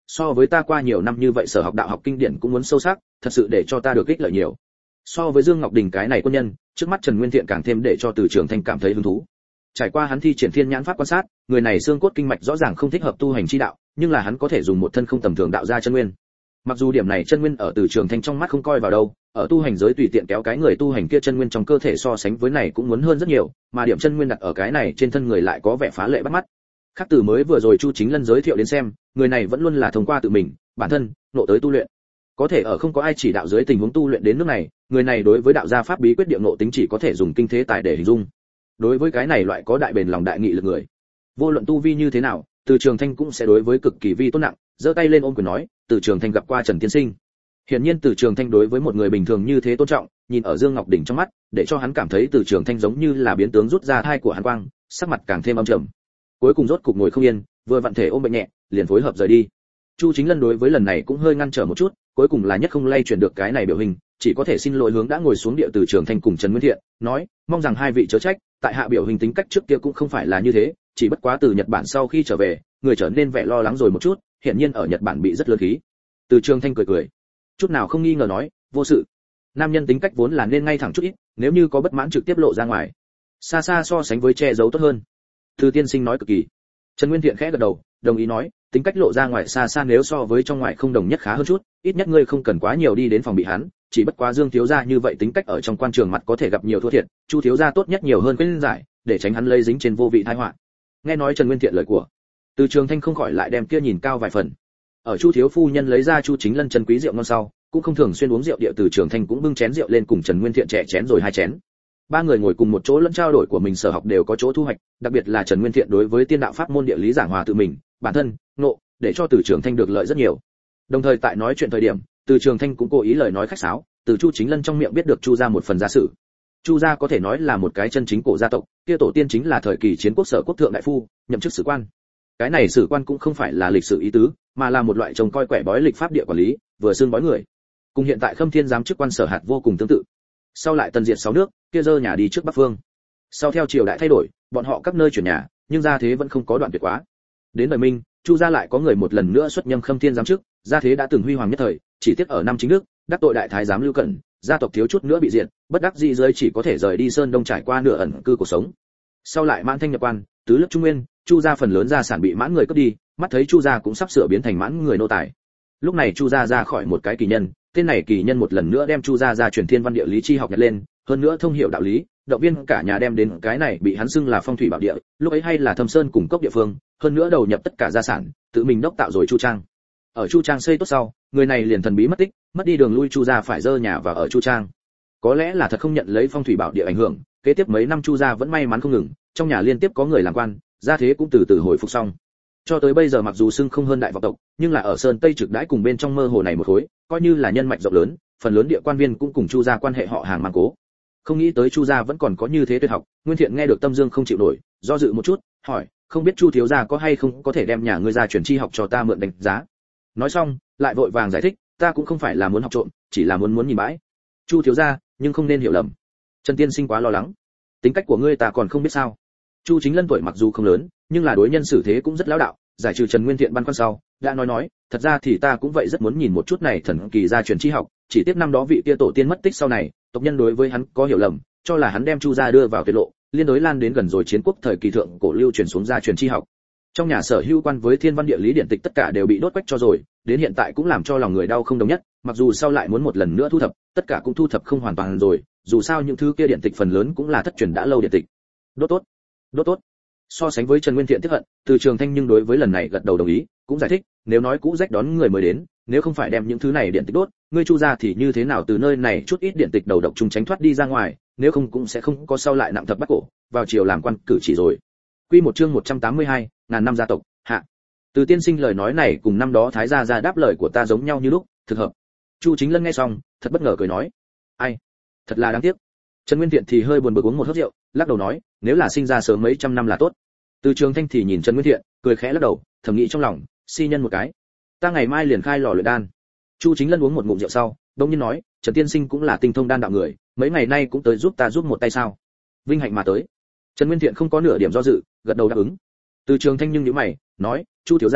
so với ta qua nhiều năm như vậy sở học đạo học kinh điển cũng muốn sâu sắc, thật sự để cho ta được ích lợi nhiều. So với Dương Ngọc Đình cái này quân nhân, trước mắt Trần Nguyên Thiện càng thêm để cho Từ Trường Thanh cảm thấy hứng thú. Trải qua hắn thi triển thiên nhãn pháp quan sát, người này xương cốt kinh mạch rõ ràng không thích hợp tu hành chi đạo, nhưng là hắn có thể dùng một thân không tầm thường đạo ra chân nguyên. Mặc dù điểm này chân nguyên ở Từ Trường Thanh trong mắt không coi vào đâu, ở tu hành giới tùy tiện kéo cái người tu hành kia chân nguyên trong cơ thể so sánh với này cũng muốn hơn rất nhiều, mà điểm chân nguyên đặt ở cái này trên thân người lại có vẻ phá lệ bắt mắt. Khác từ mới vừa rồi Chu Chính Lân giới thiệu đến xem, người này vẫn luôn là thông qua tự mình, bản thân, nộ tới tu luyện. Có thể ở không có ai chỉ đạo dưới tình huống tu luyện đến nước này, người này đối với đạo gia pháp bí quyết địa ngộ tính chỉ có thể dùng kinh thế tài để hình dung. Đối với cái này loại có đại bền lòng đại nghị lực người, vô luận tu vi như thế nào, Từ Trường Thanh cũng sẽ đối với cực kỳ vi tôn nặng, giơ tay lên ôm quyền nói, Từ Trường Thanh gặp qua Trần tiên sinh. Hiển nhiên Từ Trường Thanh đối với một người bình thường như thế tôn trọng, nhìn ở Dương Ngọc Đỉnh trong mắt, để cho hắn cảm thấy Từ Trường Thanh giống như là biến tướng rút ra thai của hắn quang, sắc mặt càng thêm âm trầm. Cuối cùng rốt cục ngồi không yên, vừa vặn thể ôm bệnh nhẹ, liền phối hợp rời đi. Chu Chính Lân đối với lần này cũng hơi ngăn trở một chút, cuối cùng là nhất không lay chuyển được cái này biểu hình, chỉ có thể xin lỗi hướng đã ngồi xuống địa Từ Trường Thanh cùng Trần Nguyên Thiện, nói, mong rằng hai vị chớ trách, tại hạ biểu hình tính cách trước kia cũng không phải là như thế, chỉ bất quá từ Nhật Bản sau khi trở về, người trở nên vẻ lo lắng rồi một chút, hiển nhiên ở Nhật Bản bị rất lớn khí. Từ Trường Thanh cười cười, chút nào không nghi ngờ nói, vô sự. Nam nhân tính cách vốn là nên ngay thẳng chút ít, nếu như có bất mãn trực tiếp lộ ra ngoài, xa xa so sánh với che giấu tốt hơn. Từ tiên sinh nói cực kỳ. Trần Nguyên Thiện khẽ gật đầu, đồng ý nói, tính cách lộ ra ngoài xa xa nếu so với trong ngoài không đồng nhất khá hơn chút, ít nhất ngươi không cần quá nhiều đi đến phòng bị hắn, chỉ bất quá Dương thiếu gia như vậy tính cách ở trong quan trường mặt có thể gặp nhiều thua thiệt, Chu thiếu gia tốt nhất nhiều hơn khuyên giải, để tránh hắn lây dính trên vô vị tai họa. Nghe nói Trần Nguyên Thiện lời của, Từ Trường Thanh không khỏi lại đem kia nhìn cao vài phần. Ở Chu thiếu phu nhân lấy ra Chu Chính Lân chân quý rượu ngon sau, cũng không thường xuyên uống rượu địa Từ Trường Thanh cũng bưng chén rượu lên cùng Trần Nguyên Thiện chè chén rồi hai chén. Ba người ngồi cùng một chỗ lẫn trao đổi của mình sở học đều có chỗ thu hoạch, đặc biệt là Trần Nguyên Thiện đối với tiên đạo pháp môn địa lý giảng hòa tự mình, bản thân, nộ, để cho Từ Trường Thanh được lợi rất nhiều. Đồng thời tại nói chuyện thời điểm, Từ Trường Thanh cũng cố ý lời nói khách sáo, từ Chu Chính Lân trong miệng biết được Chu gia một phần gia sự. Chu gia có thể nói là một cái chân chính cổ gia tộc, kia tổ tiên chính là thời kỳ chiến quốc sở quốc thượng đại phu, nhậm chức sử quan. Cái này sử quan cũng không phải là lịch sử ý tứ, mà là một loại trông coi quẻ bói lịch pháp địa quản lý, vừa xương bói người. Cùng hiện tại Khâm Thiên giám chức quan sở hạt vô cùng tương tự. Sau lại tần diệt sáu nước, kia dơ nhà đi trước Bắc Phương. Sau theo triều đại thay đổi, bọn họ các nơi chuyển nhà, nhưng gia thế vẫn không có đoạn tuyệt quá. Đến đời Minh, Chu gia lại có người một lần nữa xuất nhâm Khâm Thiên giám chức, gia thế đã từng huy hoàng nhất thời, chỉ tiếc ở năm chính đức, đắc tội đại thái giám Lưu Cẩn, gia tộc thiếu chút nữa bị diệt, bất đắc dĩ giới chỉ có thể rời đi Sơn Đông trải qua nửa ẩn cư cuộc sống. Sau lại Mãn Thanh nhập quan, tứ lớp trung nguyên, Chu gia phần lớn gia sản bị Mãn người cướp đi, mắt thấy Chu gia cũng sắp sửa biến thành Mãn người nô tài. Lúc này Chu gia ra khỏi một cái kỳ nhân, tên này kỳ nhân một lần nữa đem Chu gia gia truyền thiên văn địa lý chi học nhặt lên, hơn nữa thông hiểu đạo lý, động viên cả nhà đem đến cái này bị hắn xưng là phong thủy bảo địa, lúc ấy hay là Thâm Sơn cùng cốc địa phương, hơn nữa đầu nhập tất cả gia sản, tự mình đốc tạo rồi Chu Trang. Ở Chu Trang xây tốt sau, người này liền thần bí mất tích, mất đi đường lui Chu gia phải dơ nhà và ở Chu Trang. Có lẽ là thật không nhận lấy phong thủy bảo địa ảnh hưởng, kế tiếp mấy năm Chu gia vẫn may mắn không ngừng, trong nhà liên tiếp có người làm quan, gia thế cũng từ từ hồi phục xong. Cho tới bây giờ mặc dù xưng không hơn đại vọng tộc, nhưng là ở Sơn Tây trực đãi cùng bên trong mơ hồ này một khối, coi như là nhân mạch rộng lớn, phần lớn địa quan viên cũng cùng Chu gia quan hệ họ hàng mang cố. Không nghĩ tới Chu gia vẫn còn có như thế tuyệt học, Nguyên Thiện nghe được tâm dương không chịu nổi, do dự một chút, hỏi, không biết Chu thiếu gia có hay không có thể đem nhà ngươi ra truyền chi học cho ta mượn đánh giá. Nói xong, lại vội vàng giải thích, ta cũng không phải là muốn học trộm, chỉ là muốn muốn nhìn bãi. Chu thiếu gia, nhưng không nên hiểu lầm. Trần tiên sinh quá lo lắng. Tính cách của ngươi ta còn không biết sao. Chu Chính Lân tuổi mặc dù không lớn, nhưng là đối nhân xử thế cũng rất lão đạo, giải trừ Trần Nguyên Thiện băn khoăn sau, đã nói nói, thật ra thì ta cũng vậy rất muốn nhìn một chút này thần kỳ gia truyền chi học, chỉ tiếc năm đó vị kia tổ tiên mất tích sau này, tộc nhân đối với hắn có hiểu lầm, cho là hắn đem Chu gia đưa vào tuyệt lộ, liên đối lan đến gần rồi chiến quốc thời kỳ thượng cổ lưu truyền xuống gia truyền chi học. Trong nhà sở hữu quan với thiên văn địa lý điển tịch tất cả đều bị đốt quách cho rồi, đến hiện tại cũng làm cho lòng người đau không đồng nhất, mặc dù sau lại muốn một lần nữa thu thập, tất cả cũng thu thập không hoàn toàn rồi, dù sao những thứ kia điển tịch phần lớn cũng là thất truyền đã lâu điển tịch. Đốt tốt, đốt tốt. So sánh với Trần Nguyên Thiện tiếp hận, Từ Trường Thanh nhưng đối với lần này gật đầu đồng ý, cũng giải thích, nếu nói cũ rách đón người mới đến, nếu không phải đem những thứ này điển tịch đốt, ngươi Chu gia thì như thế nào từ nơi này chút ít điển tịch đầu độc chúng tránh thoát đi ra ngoài, nếu không cũng sẽ không có sau lại nặng thập bắt cổ, vào triều làm quan cử chỉ rồi. Quy một chương một trăm tám mươi hai, ngàn năm gia tộc, hạ. Từ tiên sinh lời nói này cùng năm đó thái gia gia đáp lời của ta giống nhau như lúc, thực hợp. Chu Chính Lân nghe xong, thật bất ngờ cười nói, ai, thật là đáng tiếc. Trần Nguyên Thiện thì hơi buồn bực uống một hớp rượu, lắc đầu nói, nếu là sinh ra sớm mấy trăm năm là tốt. Từ Trường Thanh thì nhìn Trần Nguyên Thiện, cười khẽ lắc đầu, thầm nghĩ trong lòng, si nhân một cái, ta ngày mai liền khai lò luyện đan. Chu Chính Lân uống một ngụm rượu sau, đống nhiên nói, Trần tiên sinh cũng là tinh thông đan đạo người, mấy ngày nay cũng tới giúp ta giúp một tay sao? Vinh hạnh mà tới. Trần Nguyên Thiện không có nửa điểm do dự, gật đầu đáp ứng. Từ Trường Thanh nhưng nhíu mày, nói, Chu thiếu gia,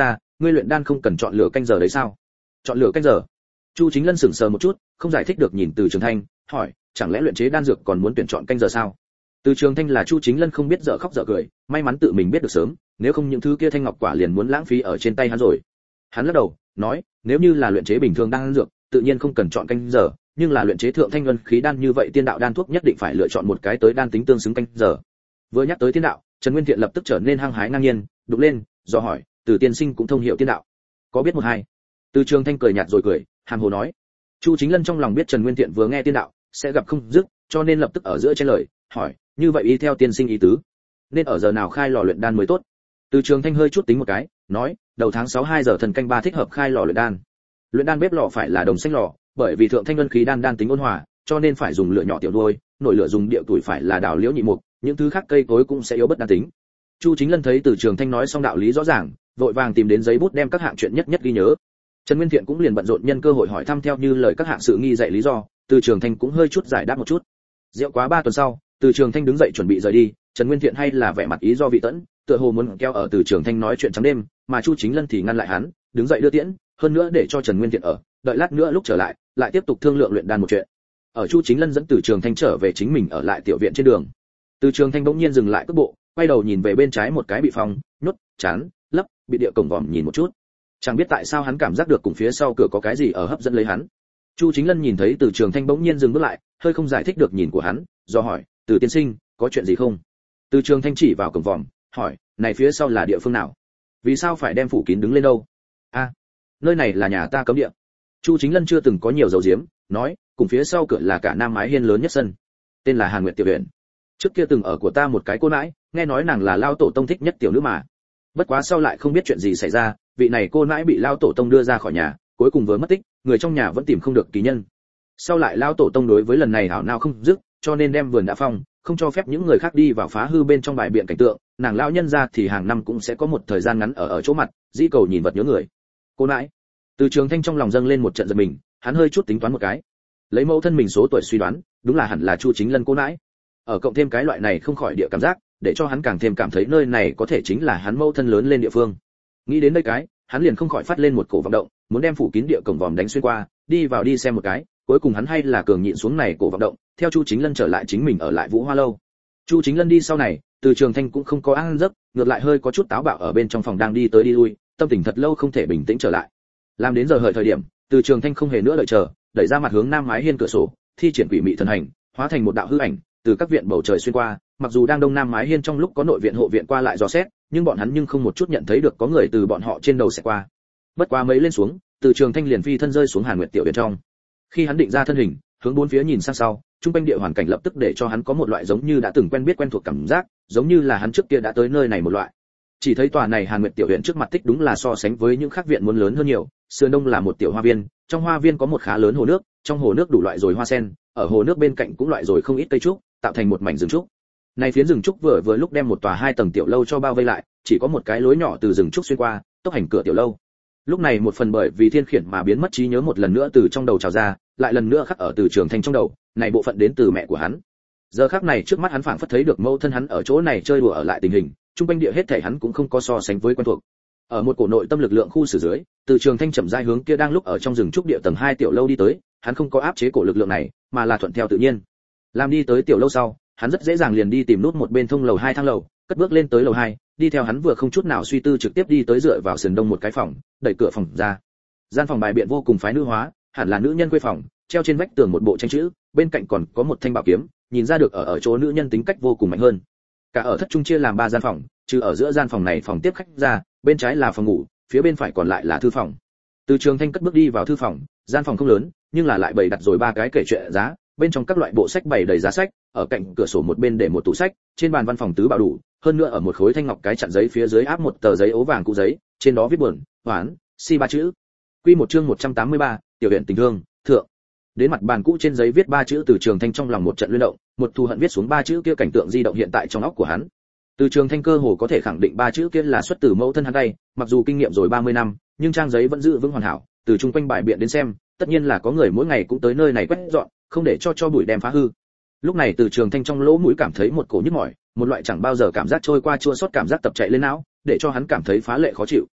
ngươi luyện đan không cần chọn lựa canh giờ đấy sao? Chọn lựa canh giờ? Chu Chính Lân sững sờ một chút, không giải thích được nhìn Từ Trường Thanh, hỏi, chẳng lẽ luyện chế đan dược còn muốn tuyển chọn canh giờ sao? Từ Trường Thanh là Chu Chính Lân không biết dở khóc dở cười, may mắn tự mình biết được sớm, nếu không những thứ kia thanh ngọc quả liền muốn lãng phí ở trên tay hắn rồi. Hắn lắc đầu, nói, nếu như là luyện chế bình thường đan dược, tự nhiên không cần chọn canh giờ, nhưng là luyện chế thượng thanh luân khí đan như vậy tiên đạo đan thuốc nhất định phải lựa chọn một cái tới đan tính tương xứng canh giờ. Vừa nhắc tới tiên đạo, Trần Nguyên Thiện lập tức trở nên hăng hái ngang nhiên, đục lên, do hỏi, Từ tiên sinh cũng thông hiểu tiên đạo, có biết một hai? Từ Trường Thanh cười nhạt rồi cười, hàm hồ nói. Chu Chính Lân trong lòng biết Trần Nguyên Thiện vừa nghe tiên đạo sẽ gặp không dứt, cho nên lập tức ở giữa trên lời, hỏi, như vậy y theo tiên sinh ý tứ, nên ở giờ nào khai lò luyện đan mới tốt? Từ Trường Thanh hơi chút tính một cái, nói, đầu tháng sáu hai giờ thần canh ba thích hợp khai lò luyện đan. Luyện đan bếp lò phải là đồng xanh lò, bởi vì thượng thanh luân khí đan đan tính ôn hòa, cho nên phải dùng lửa nhỏ tiểu đuôi, nổi lửa dùng địa tuổi phải là đào liễu nhị mục, những thứ khác cây cối cũng sẽ yếu bất đan tính. Chu Chính Lân thấy Từ Trường Thanh nói xong đạo lý rõ ràng, vội vàng tìm đến giấy bút đem các hạng chuyện nhất nhất ghi nhớ. Trần Nguyên Thiện cũng liền bận rộn nhân cơ hội hỏi thăm theo như lời các hạng sự nghi dạy lý do, Từ Trường Thanh cũng hơi chút giải đáp một chút. Rượu quá ba tuần sau, Từ Trường Thanh đứng dậy chuẩn bị rời đi, Trần Nguyên Thiện hay là vẻ mặt ý do vị tẫn, tựa hồ muốn kéo ở Từ Trường Thanh nói chuyện trắng đêm, mà Chu Chính Lân thì ngăn lại hắn, đứng dậy đưa tiễn, hơn nữa để cho Trần Nguyên Thiện ở, đợi lát nữa lúc trở lại, lại tiếp tục thương lượng luyện đan một chuyện. Ở Chu Chính Lân dẫn Từ Trường Thanh trở về chính mình ở lại tiểu viện trên đường. Từ Trường Thanh bỗng nhiên dừng lại cước bộ, quay đầu nhìn về bên trái một cái bị phong, nhốt, chán, lấp, bị địa cổng vòm nhìn một chút. Chẳng biết tại sao hắn cảm giác được cùng phía sau cửa có cái gì ở hấp dẫn lấy hắn. Chu Chính Lân nhìn thấy Từ Trường Thanh bỗng nhiên dừng bước lại, hơi không giải thích được nhìn của hắn, do hỏi, Từ tiên sinh, có chuyện gì không? Từ Trường Thanh chỉ vào cổng vòm, hỏi, này phía sau là địa phương nào? Vì sao phải đem phủ kín đứng lên đâu? A, à, nơi này là nhà ta cấm địa. Chu Chính Lân chưa từng có nhiều dầu diếm, nói, cùng phía sau cửa là cả Nam Mái Hiên lớn nhất sân, tên là Hàn Nguyệt tiểu viện. Trước kia từng ở của ta một cái cô nãi, nghe nói nàng là lao tổ tông thích nhất tiểu nữ mà. Bất quá sau lại không biết chuyện gì xảy ra, vị này cô nãi bị lao tổ tông đưa ra khỏi nhà, cuối cùng vừa mất tích, người trong nhà vẫn tìm không được ký nhân. Sau lại lao tổ tông đối với lần này hảo nào không dứt, cho nên đem vườn đã phong, không cho phép những người khác đi vào phá hư bên trong bài biện cảnh tượng, nàng lão nhân ra thì hàng năm cũng sẽ có một thời gian ngắn ở ở chỗ mặt, dĩ cầu nhìn vật nhớ người. Cô nãi. Từ Trường Thanh trong lòng dâng lên một trận giật mình, hắn hơi chút tính toán một cái, lấy mẫu thân mình số tuổi suy đoán, đúng là hẳn là Chu Chính Lân cô nãi. Ở cộng thêm cái loại này không khỏi địa cảm giác, để cho hắn càng thêm cảm thấy nơi này có thể chính là hắn mẫu thân lớn lên địa phương. Nghĩ đến đây cái, hắn liền không khỏi phát lên một cổ vọng động, muốn đem phủ kín địa cổng vòm đánh xuyên qua, đi vào đi xem một cái, cuối cùng hắn hay là cường nhịn xuống này cổ vọng động, theo Chu Chính Lân trở lại chính mình ở lại Vũ Hoa lâu. Chu Chính Lân đi sau này, Từ Trường Thanh cũng không có ăn giấc, ngược lại hơi có chút táo bạo ở bên trong phòng đang đi tới đi lui, tâm tình thật lâu không thể bình tĩnh trở lại. Làm đến giờ hợi thời điểm, Từ Trường Thanh không hề nữa đợi chờ, đẩy ra mặt hướng Nam Mái Hiên cửa sổ, thi triển quỷ mị thần hành, hóa thành một đạo hư ảnh, từ các viện bầu trời xuyên qua, mặc dù đang Đông Nam Mái Hiên trong lúc có nội viện hộ viện qua lại dò xét, nhưng bọn hắn nhưng không một chút nhận thấy được có người từ bọn họ trên đầu sẽ qua. Bất quá mấy lên xuống, Từ Trường Thanh liền phi thân rơi xuống Hàn Nguyệt tiểu viện trong. Khi hắn định ra thân hình, hướng bốn phía nhìn sang sau, trung quanh địa hoàn cảnh lập tức để cho hắn có một loại giống như đã từng quen biết quen thuộc cảm giác, giống như là hắn trước kia đã tới nơi này một loại. Chỉ thấy tòa này Hàn Nguyệt tiểu viện trước mặt tích đúng là so sánh với những khác viện muốn lớn hơn nhiều, sườn đông là một tiểu hoa viên, trong hoa viên có một khá lớn hồ nước, trong hồ nước đủ loại rồi hoa sen, ở hồ nước bên cạnh cũng loại rồi không ít cây trúc, tạo thành một mảnh rừng trúc. Này phiến rừng trúc vừa vừa lúc đem một tòa hai tầng tiểu lâu cho bao vây lại, chỉ có một cái lối nhỏ từ rừng trúc xuyên qua, tốc hành cửa tiểu lâu. Lúc này một phần bởi vì thiên khiển mà biến mất trí nhớ một lần nữa từ trong đầu trào ra, lại lần nữa khắc ở Từ Trường Thanh trong đầu, này bộ phận đến từ mẹ của hắn. Giờ khắc này trước mắt hắn phảng phất thấy được mẫu thân hắn ở chỗ này chơi đùa ở lại tình hình, trung quanh địa hết thảy hắn cũng không có so sánh với quen thuộc. Ở một cổ nội tâm lực lượng khu xử dưới, Từ Trường Thanh chậm rãi hướng kia đang lúc ở trong rừng trúc địa tầng hai tiểu lâu đi tới, hắn không có áp chế cổ lực lượng này, mà là thuận theo tự nhiên. Làm đi tới tiểu lâu sau, hắn rất dễ dàng liền đi tìm nút một bên thông lầu hai thang lầu, cất bước lên tới lầu hai, đi theo hắn vừa không chút nào suy tư trực tiếp đi tới dựa vào sườn đông một cái phòng, đẩy cửa phòng ra. Gian phòng bài biện vô cùng phái nữ hóa, hẳn là nữ nhân quê phòng, treo trên vách tường một bộ tranh chữ, bên cạnh còn có một thanh bảo kiếm, nhìn ra được ở ở chỗ nữ nhân tính cách vô cùng mạnh hơn. Cả ở thất trung chia làm ba gian phòng, trừ ở giữa gian phòng này phòng tiếp khách ra, bên trái là phòng ngủ, phía bên phải còn lại là thư phòng. Từ Trường Thanh cất bước đi vào thư phòng, gian phòng không lớn, nhưng là lại bày đặt rồi ba cái kệ truyện giá, bên trong các loại bộ sách bày đầy giá sách, ở cạnh cửa sổ một bên để một tủ sách, trên bàn văn phòng tứ bảo đủ, hơn nữa ở một khối thanh ngọc cái chặn giấy phía dưới áp một tờ giấy ố vàng cũ giấy, trên đó viết buồn, hoán, si ba chữ. Quy một chương một trăm tám mươi ba, tiểu viện tình thương, thượng. Đến mặt bàn cũ trên giấy viết ba chữ Từ Trường Thanh trong lòng một trận luyến động, một thù hận viết xuống ba chữ kia cảnh tượng di động hiện tại trong óc của hắn. Từ Trường Thanh cơ hồ có thể khẳng định ba chữ kia là xuất từ mẫu thân hắn tay, mặc dù kinh nghiệm rồi ba mươi năm, nhưng trang giấy vẫn giữ vững hoàn hảo, từ trung quanh bài biện đến xem, tất nhiên là có người mỗi ngày cũng tới nơi này quét dọn, không để cho cho bụi đem phá hư. Lúc này Từ Trường Thanh trong lỗ mũi cảm thấy một cổ nhức mỏi, một loại chẳng bao giờ cảm giác trôi qua chua xót cảm giác tập chạy lên não, để cho hắn cảm thấy phá lệ khó chịu,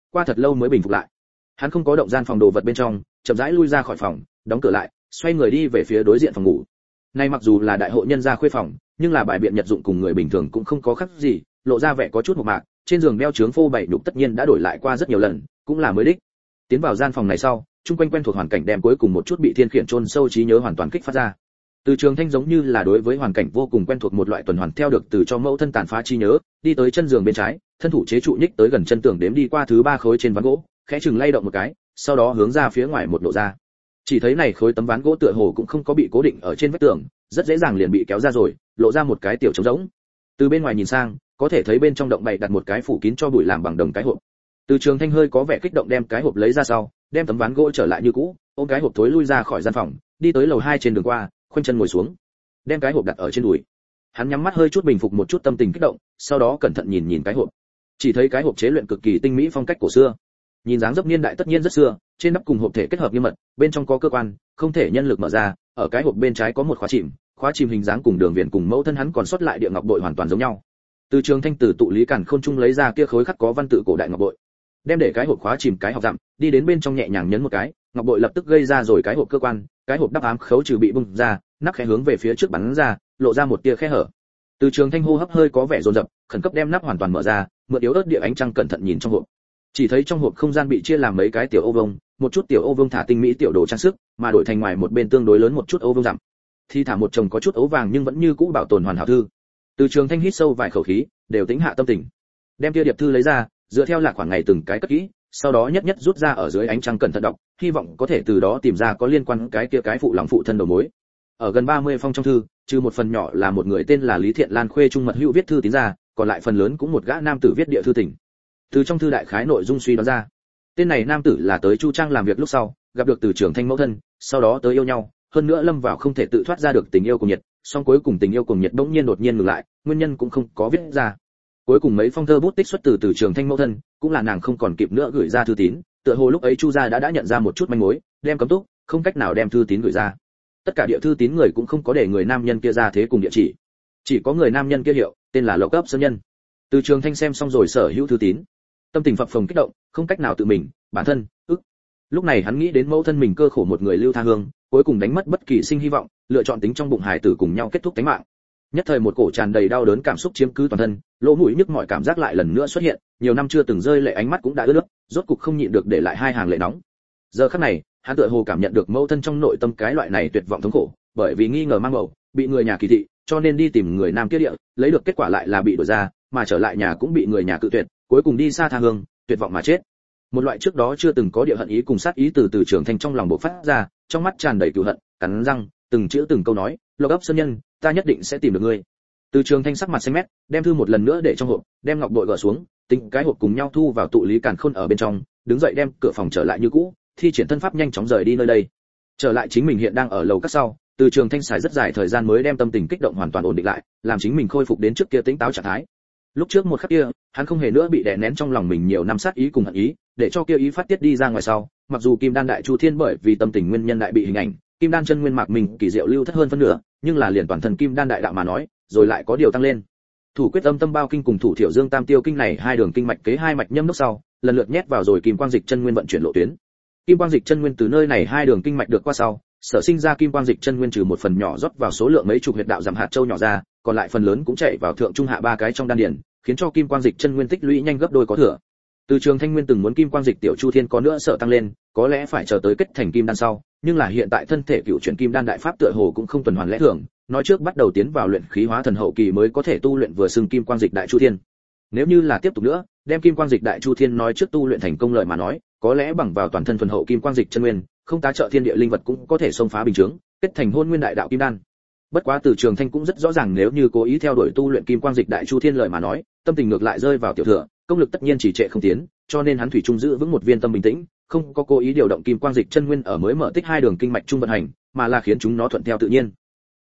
qua thật lâu mới bình phục lại. Hắn không có động gian phòng đồ vật bên trong, chậm rãi lui ra khỏi phòng, đóng cửa lại, xoay người đi về phía đối diện phòng ngủ. Nay mặc dù là đại hộ nhân gia khuê phòng, nhưng là bài biện nhật dụng cùng người bình thường cũng không có khác gì, lộ ra vẻ có chút mộc mạc, trên giường đeo trướng phô bày nhục tất nhiên đã đổi lại qua rất nhiều lần, cũng là mới đích. Tiến vào gian phòng này sau, chung quanh quen thuộc hoàn cảnh đem cuối cùng một chút bị thiên khiển chôn sâu trí nhớ hoàn toàn kích phát ra. Từ Trường Thanh giống như là đối với hoàn cảnh vô cùng quen thuộc một loại tuần hoàn theo được từ cho mẫu thân tàn phá trí nhớ, đi tới chân giường bên trái, thân thủ chế trụ nhích tới gần chân tường đếm đi qua thứ ba khối trên ván gỗ, khẽ chừng lay động một cái, sau đó hướng ra phía ngoài một lộ ra. Chỉ thấy này khối tấm ván gỗ tựa hồ cũng không có bị cố định ở trên vách tường, rất dễ dàng liền bị kéo ra rồi, lộ ra một cái tiểu trống rỗng. Từ bên ngoài nhìn sang, có thể thấy bên trong động bày đặt một cái phủ kín cho bụi làm bằng đồng cái hộp. Từ Trường Thanh hơi có vẻ kích động đem cái hộp lấy ra sau, đem tấm ván gỗ trở lại như cũ, ôm cái hộp thối lui ra khỏi gian phòng, đi tới lầu hai trên đường qua, khoanh chân ngồi xuống, đem cái hộp đặt ở trên đùi. Hắn nhắm mắt hơi chút bình phục một chút tâm tình kích động, sau đó cẩn thận nhìn nhìn cái hộp. Chỉ thấy cái hộp chế luyện cực kỳ tinh mỹ phong cách cổ xưa. Nhìn dáng dấp niên đại tất nhiên rất xưa, trên nắp cùng hộp thể kết hợp nghiêm mật, bên trong có cơ quan, không thể nhân lực mở ra, ở cái hộp bên trái có một khóa chìm, khóa chìm hình dáng cùng đường viền cùng mẫu thân hắn còn sót lại địa ngọc bội hoàn toàn giống nhau. Từ Trường Thanh từ tụ lý càn khôn trung lấy ra kia khối khắc có văn tự cổ đại ngọc bội, đem để cái hộp khóa chìm cái hộp dặm, đi đến bên trong nhẹ nhàng nhấn một cái, ngọc bội lập tức gây ra rồi cái hộp cơ quan, cái hộp đắp ám khấu trừ bị bung ra, nắp khẽ hướng về phía trước bắn ra, lộ ra một tia khe hở. Từ Trường Thanh hô hấp hơi có vẻ dồn dập, khẩn cấp đem nắp hoàn toàn mở ra, mượn yếu ớt địa ánh trăng cẩn thận nhìn trong hộp. Chỉ thấy trong hộp không gian bị chia làm mấy cái tiểu ô vuông, một chút tiểu ô vuông thả tinh mỹ tiểu đồ trang sức, mà đổi thành ngoài một bên tương đối lớn một chút ô vuông dặm. Thì thả một chồng có chút ấu vàng nhưng vẫn như cũ bảo tồn hoàn hảo thư. Từ Trường Thanh hít sâu vài khẩu khí, đều tĩnh hạ tâm tình. Đem kia điệp thư lấy ra, dựa theo lạc khoảng ngày từng cái cất kỹ, sau đó nhất nhất rút ra ở dưới ánh trăng cẩn thận đọc, hy vọng có thể từ đó tìm ra có liên quan cái kia cái phụ lòng phụ thân đầu mối. Ở gần ba mươi phong trong thư, trừ một phần nhỏ là một người tên là Lý Thiện Lan khuê trung mật hữu viết thư tín ra, còn lại phần lớn cũng một gã nam tử viết địa thư tình. Từ trong thư đại khái nội dung suy đoán ra, tên này nam tử là tới Chu Trang làm việc lúc sau, gặp được Từ Trường Thanh mẫu thân, sau đó tới yêu nhau, hơn nữa lâm vào không thể tự thoát ra được tình yêu cùng nhiệt, song cuối cùng tình yêu cùng nhiệt bỗng nhiên đột nhiên ngừng lại, nguyên nhân cũng không có viết ra. Cuối cùng mấy phong thơ bút tích xuất từ Từ Trường Thanh mẫu thân, cũng là nàng không còn kịp nữa gửi ra thư tín, tựa hồ lúc ấy Chu gia đã đã nhận ra một chút manh mối, đem cấm túc, không cách nào đem thư tín gửi ra. Tất cả địa thư tín người cũng không có để người nam nhân kia ra thế cùng địa chỉ, chỉ có người nam nhân kia hiệu, tên là Lộc Cấp Sơn Nhân. Từ Trường Thanh xem xong rồi sở hữu thư tín, tâm tình phập phồng kích động, không cách nào tự mình, bản thân, ức. Lúc này hắn nghĩ đến mẫu thân mình cơ khổ một người lưu tha hương, cuối cùng đánh mất bất kỳ sinh hy vọng, lựa chọn tính trong bụng hài tử cùng nhau kết thúc tính mạng. Nhất thời một cổ tràn đầy đau đớn cảm xúc chiếm cứ toàn thân, lỗ mũi nhức mọi cảm giác lại lần nữa xuất hiện, nhiều năm chưa từng rơi lệ ánh mắt cũng đã ướt nước, rốt cục không nhịn được để lại hai hàng lệ nóng. Giờ khắc này, hắn tựa hồ cảm nhận được mẫu thân trong nội tâm cái loại này tuyệt vọng thống khổ, bởi vì nghi ngờ mang bầu, bị người nhà kỳ thị, cho nên đi tìm người nam kia địa, lấy được kết quả lại là bị đuổi ra, mà trở lại nhà cũng bị người nhà cự tuyệt, cuối cùng đi xa tha hương, tuyệt vọng mà chết. Một loại trước đó chưa từng có địa hận ý cùng sát ý từ Từ Trường Thanh trong lòng bộc phát ra, trong mắt tràn đầy cừu hận, cắn răng, từng chữ từng câu nói, Lộc Ấp Sơn Nhân, ta nhất định sẽ tìm được ngươi. Từ Trường Thanh sắc mặt xanh mét, đem thư một lần nữa để trong hộp, đem ngọc bội gỡ xuống, tính cái hộp cùng nhau thu vào tụ lý càn khôn ở bên trong, đứng dậy đem cửa phòng trở lại như cũ, thi triển thân pháp nhanh chóng rời đi nơi đây. Trở lại chính mình hiện đang ở lầu các sau, Từ Trường Thanh xài rất dài thời gian mới đem tâm tình kích động hoàn toàn ổn định lại, làm chính mình khôi phục đến trước kia tĩnh táo trạng thái. Lúc trước một khắc kia, hắn không hề nữa bị đè nén trong lòng mình nhiều năm sát ý cùng hận ý, để cho kia ý phát tiết đi ra ngoài sau, mặc dù Kim Đan Đại Chu Thiên bởi vì tâm tình nguyên nhân đại bị hình ảnh, Kim Đan chân nguyên mạc mình kỳ diệu lưu thất hơn phân nửa, nhưng là liền toàn thân Kim Đan đại đạo mà nói, rồi lại có điều tăng lên. Thủ quyết âm tâm bao kinh cùng thủ thiểu dương tam tiêu kinh này hai đường kinh mạch kế hai mạch nhâm đốc sau, lần lượt nhét vào rồi kim quang dịch chân nguyên vận chuyển lộ tuyến. Kim quang dịch chân nguyên từ nơi này hai đường kinh mạch được qua sau, sở sinh ra kim quang dịch chân nguyên trừ một phần nhỏ rót vào số lượng mấy chục huyệt đạo giảm hạt châu nhỏ ra, còn lại phần lớn cũng chạy vào thượng trung hạ ba cái trong đan điền, khiến cho kim quang dịch chân nguyên tích lũy nhanh gấp đôi có thừa. Từ Trường Thanh Nguyên từng muốn kim quang dịch tiểu chu thiên có nữa sợ tăng lên, có lẽ phải chờ tới kết thành kim đan sau, nhưng là hiện tại thân thể cựu chuyển kim đan đại pháp tựa hồ cũng không tuần hoàn lẽ thường, nói trước bắt đầu tiến vào luyện khí hóa thần hậu kỳ mới có thể tu luyện vừa xưng kim quang dịch đại chu thiên. Nếu như là tiếp tục nữa, đem kim quang dịch đại chu thiên nói trước tu luyện thành công lợi mà nói, có lẽ bằng vào toàn thân thuần hậu kim quang dịch chân nguyên, không tá trợ thiên địa linh vật cũng có thể xông phá bình chứng, kết thành hôn nguyên đại đạo kim đan. Bất quá Từ Trường Thanh cũng rất rõ ràng nếu như cố ý theo đuổi tu luyện kim quang dịch đại chu thiên lợi mà nói, tâm tình ngược lại rơi vào tiểu thừa, công lực tất nhiên chỉ trệ không tiến, cho nên hắn thủy chung giữ vững một viên tâm bình tĩnh, không có cố ý điều động kim quang dịch chân nguyên ở mới mở tích hai đường kinh mạch trung vận hành, mà là khiến chúng nó thuận theo tự nhiên.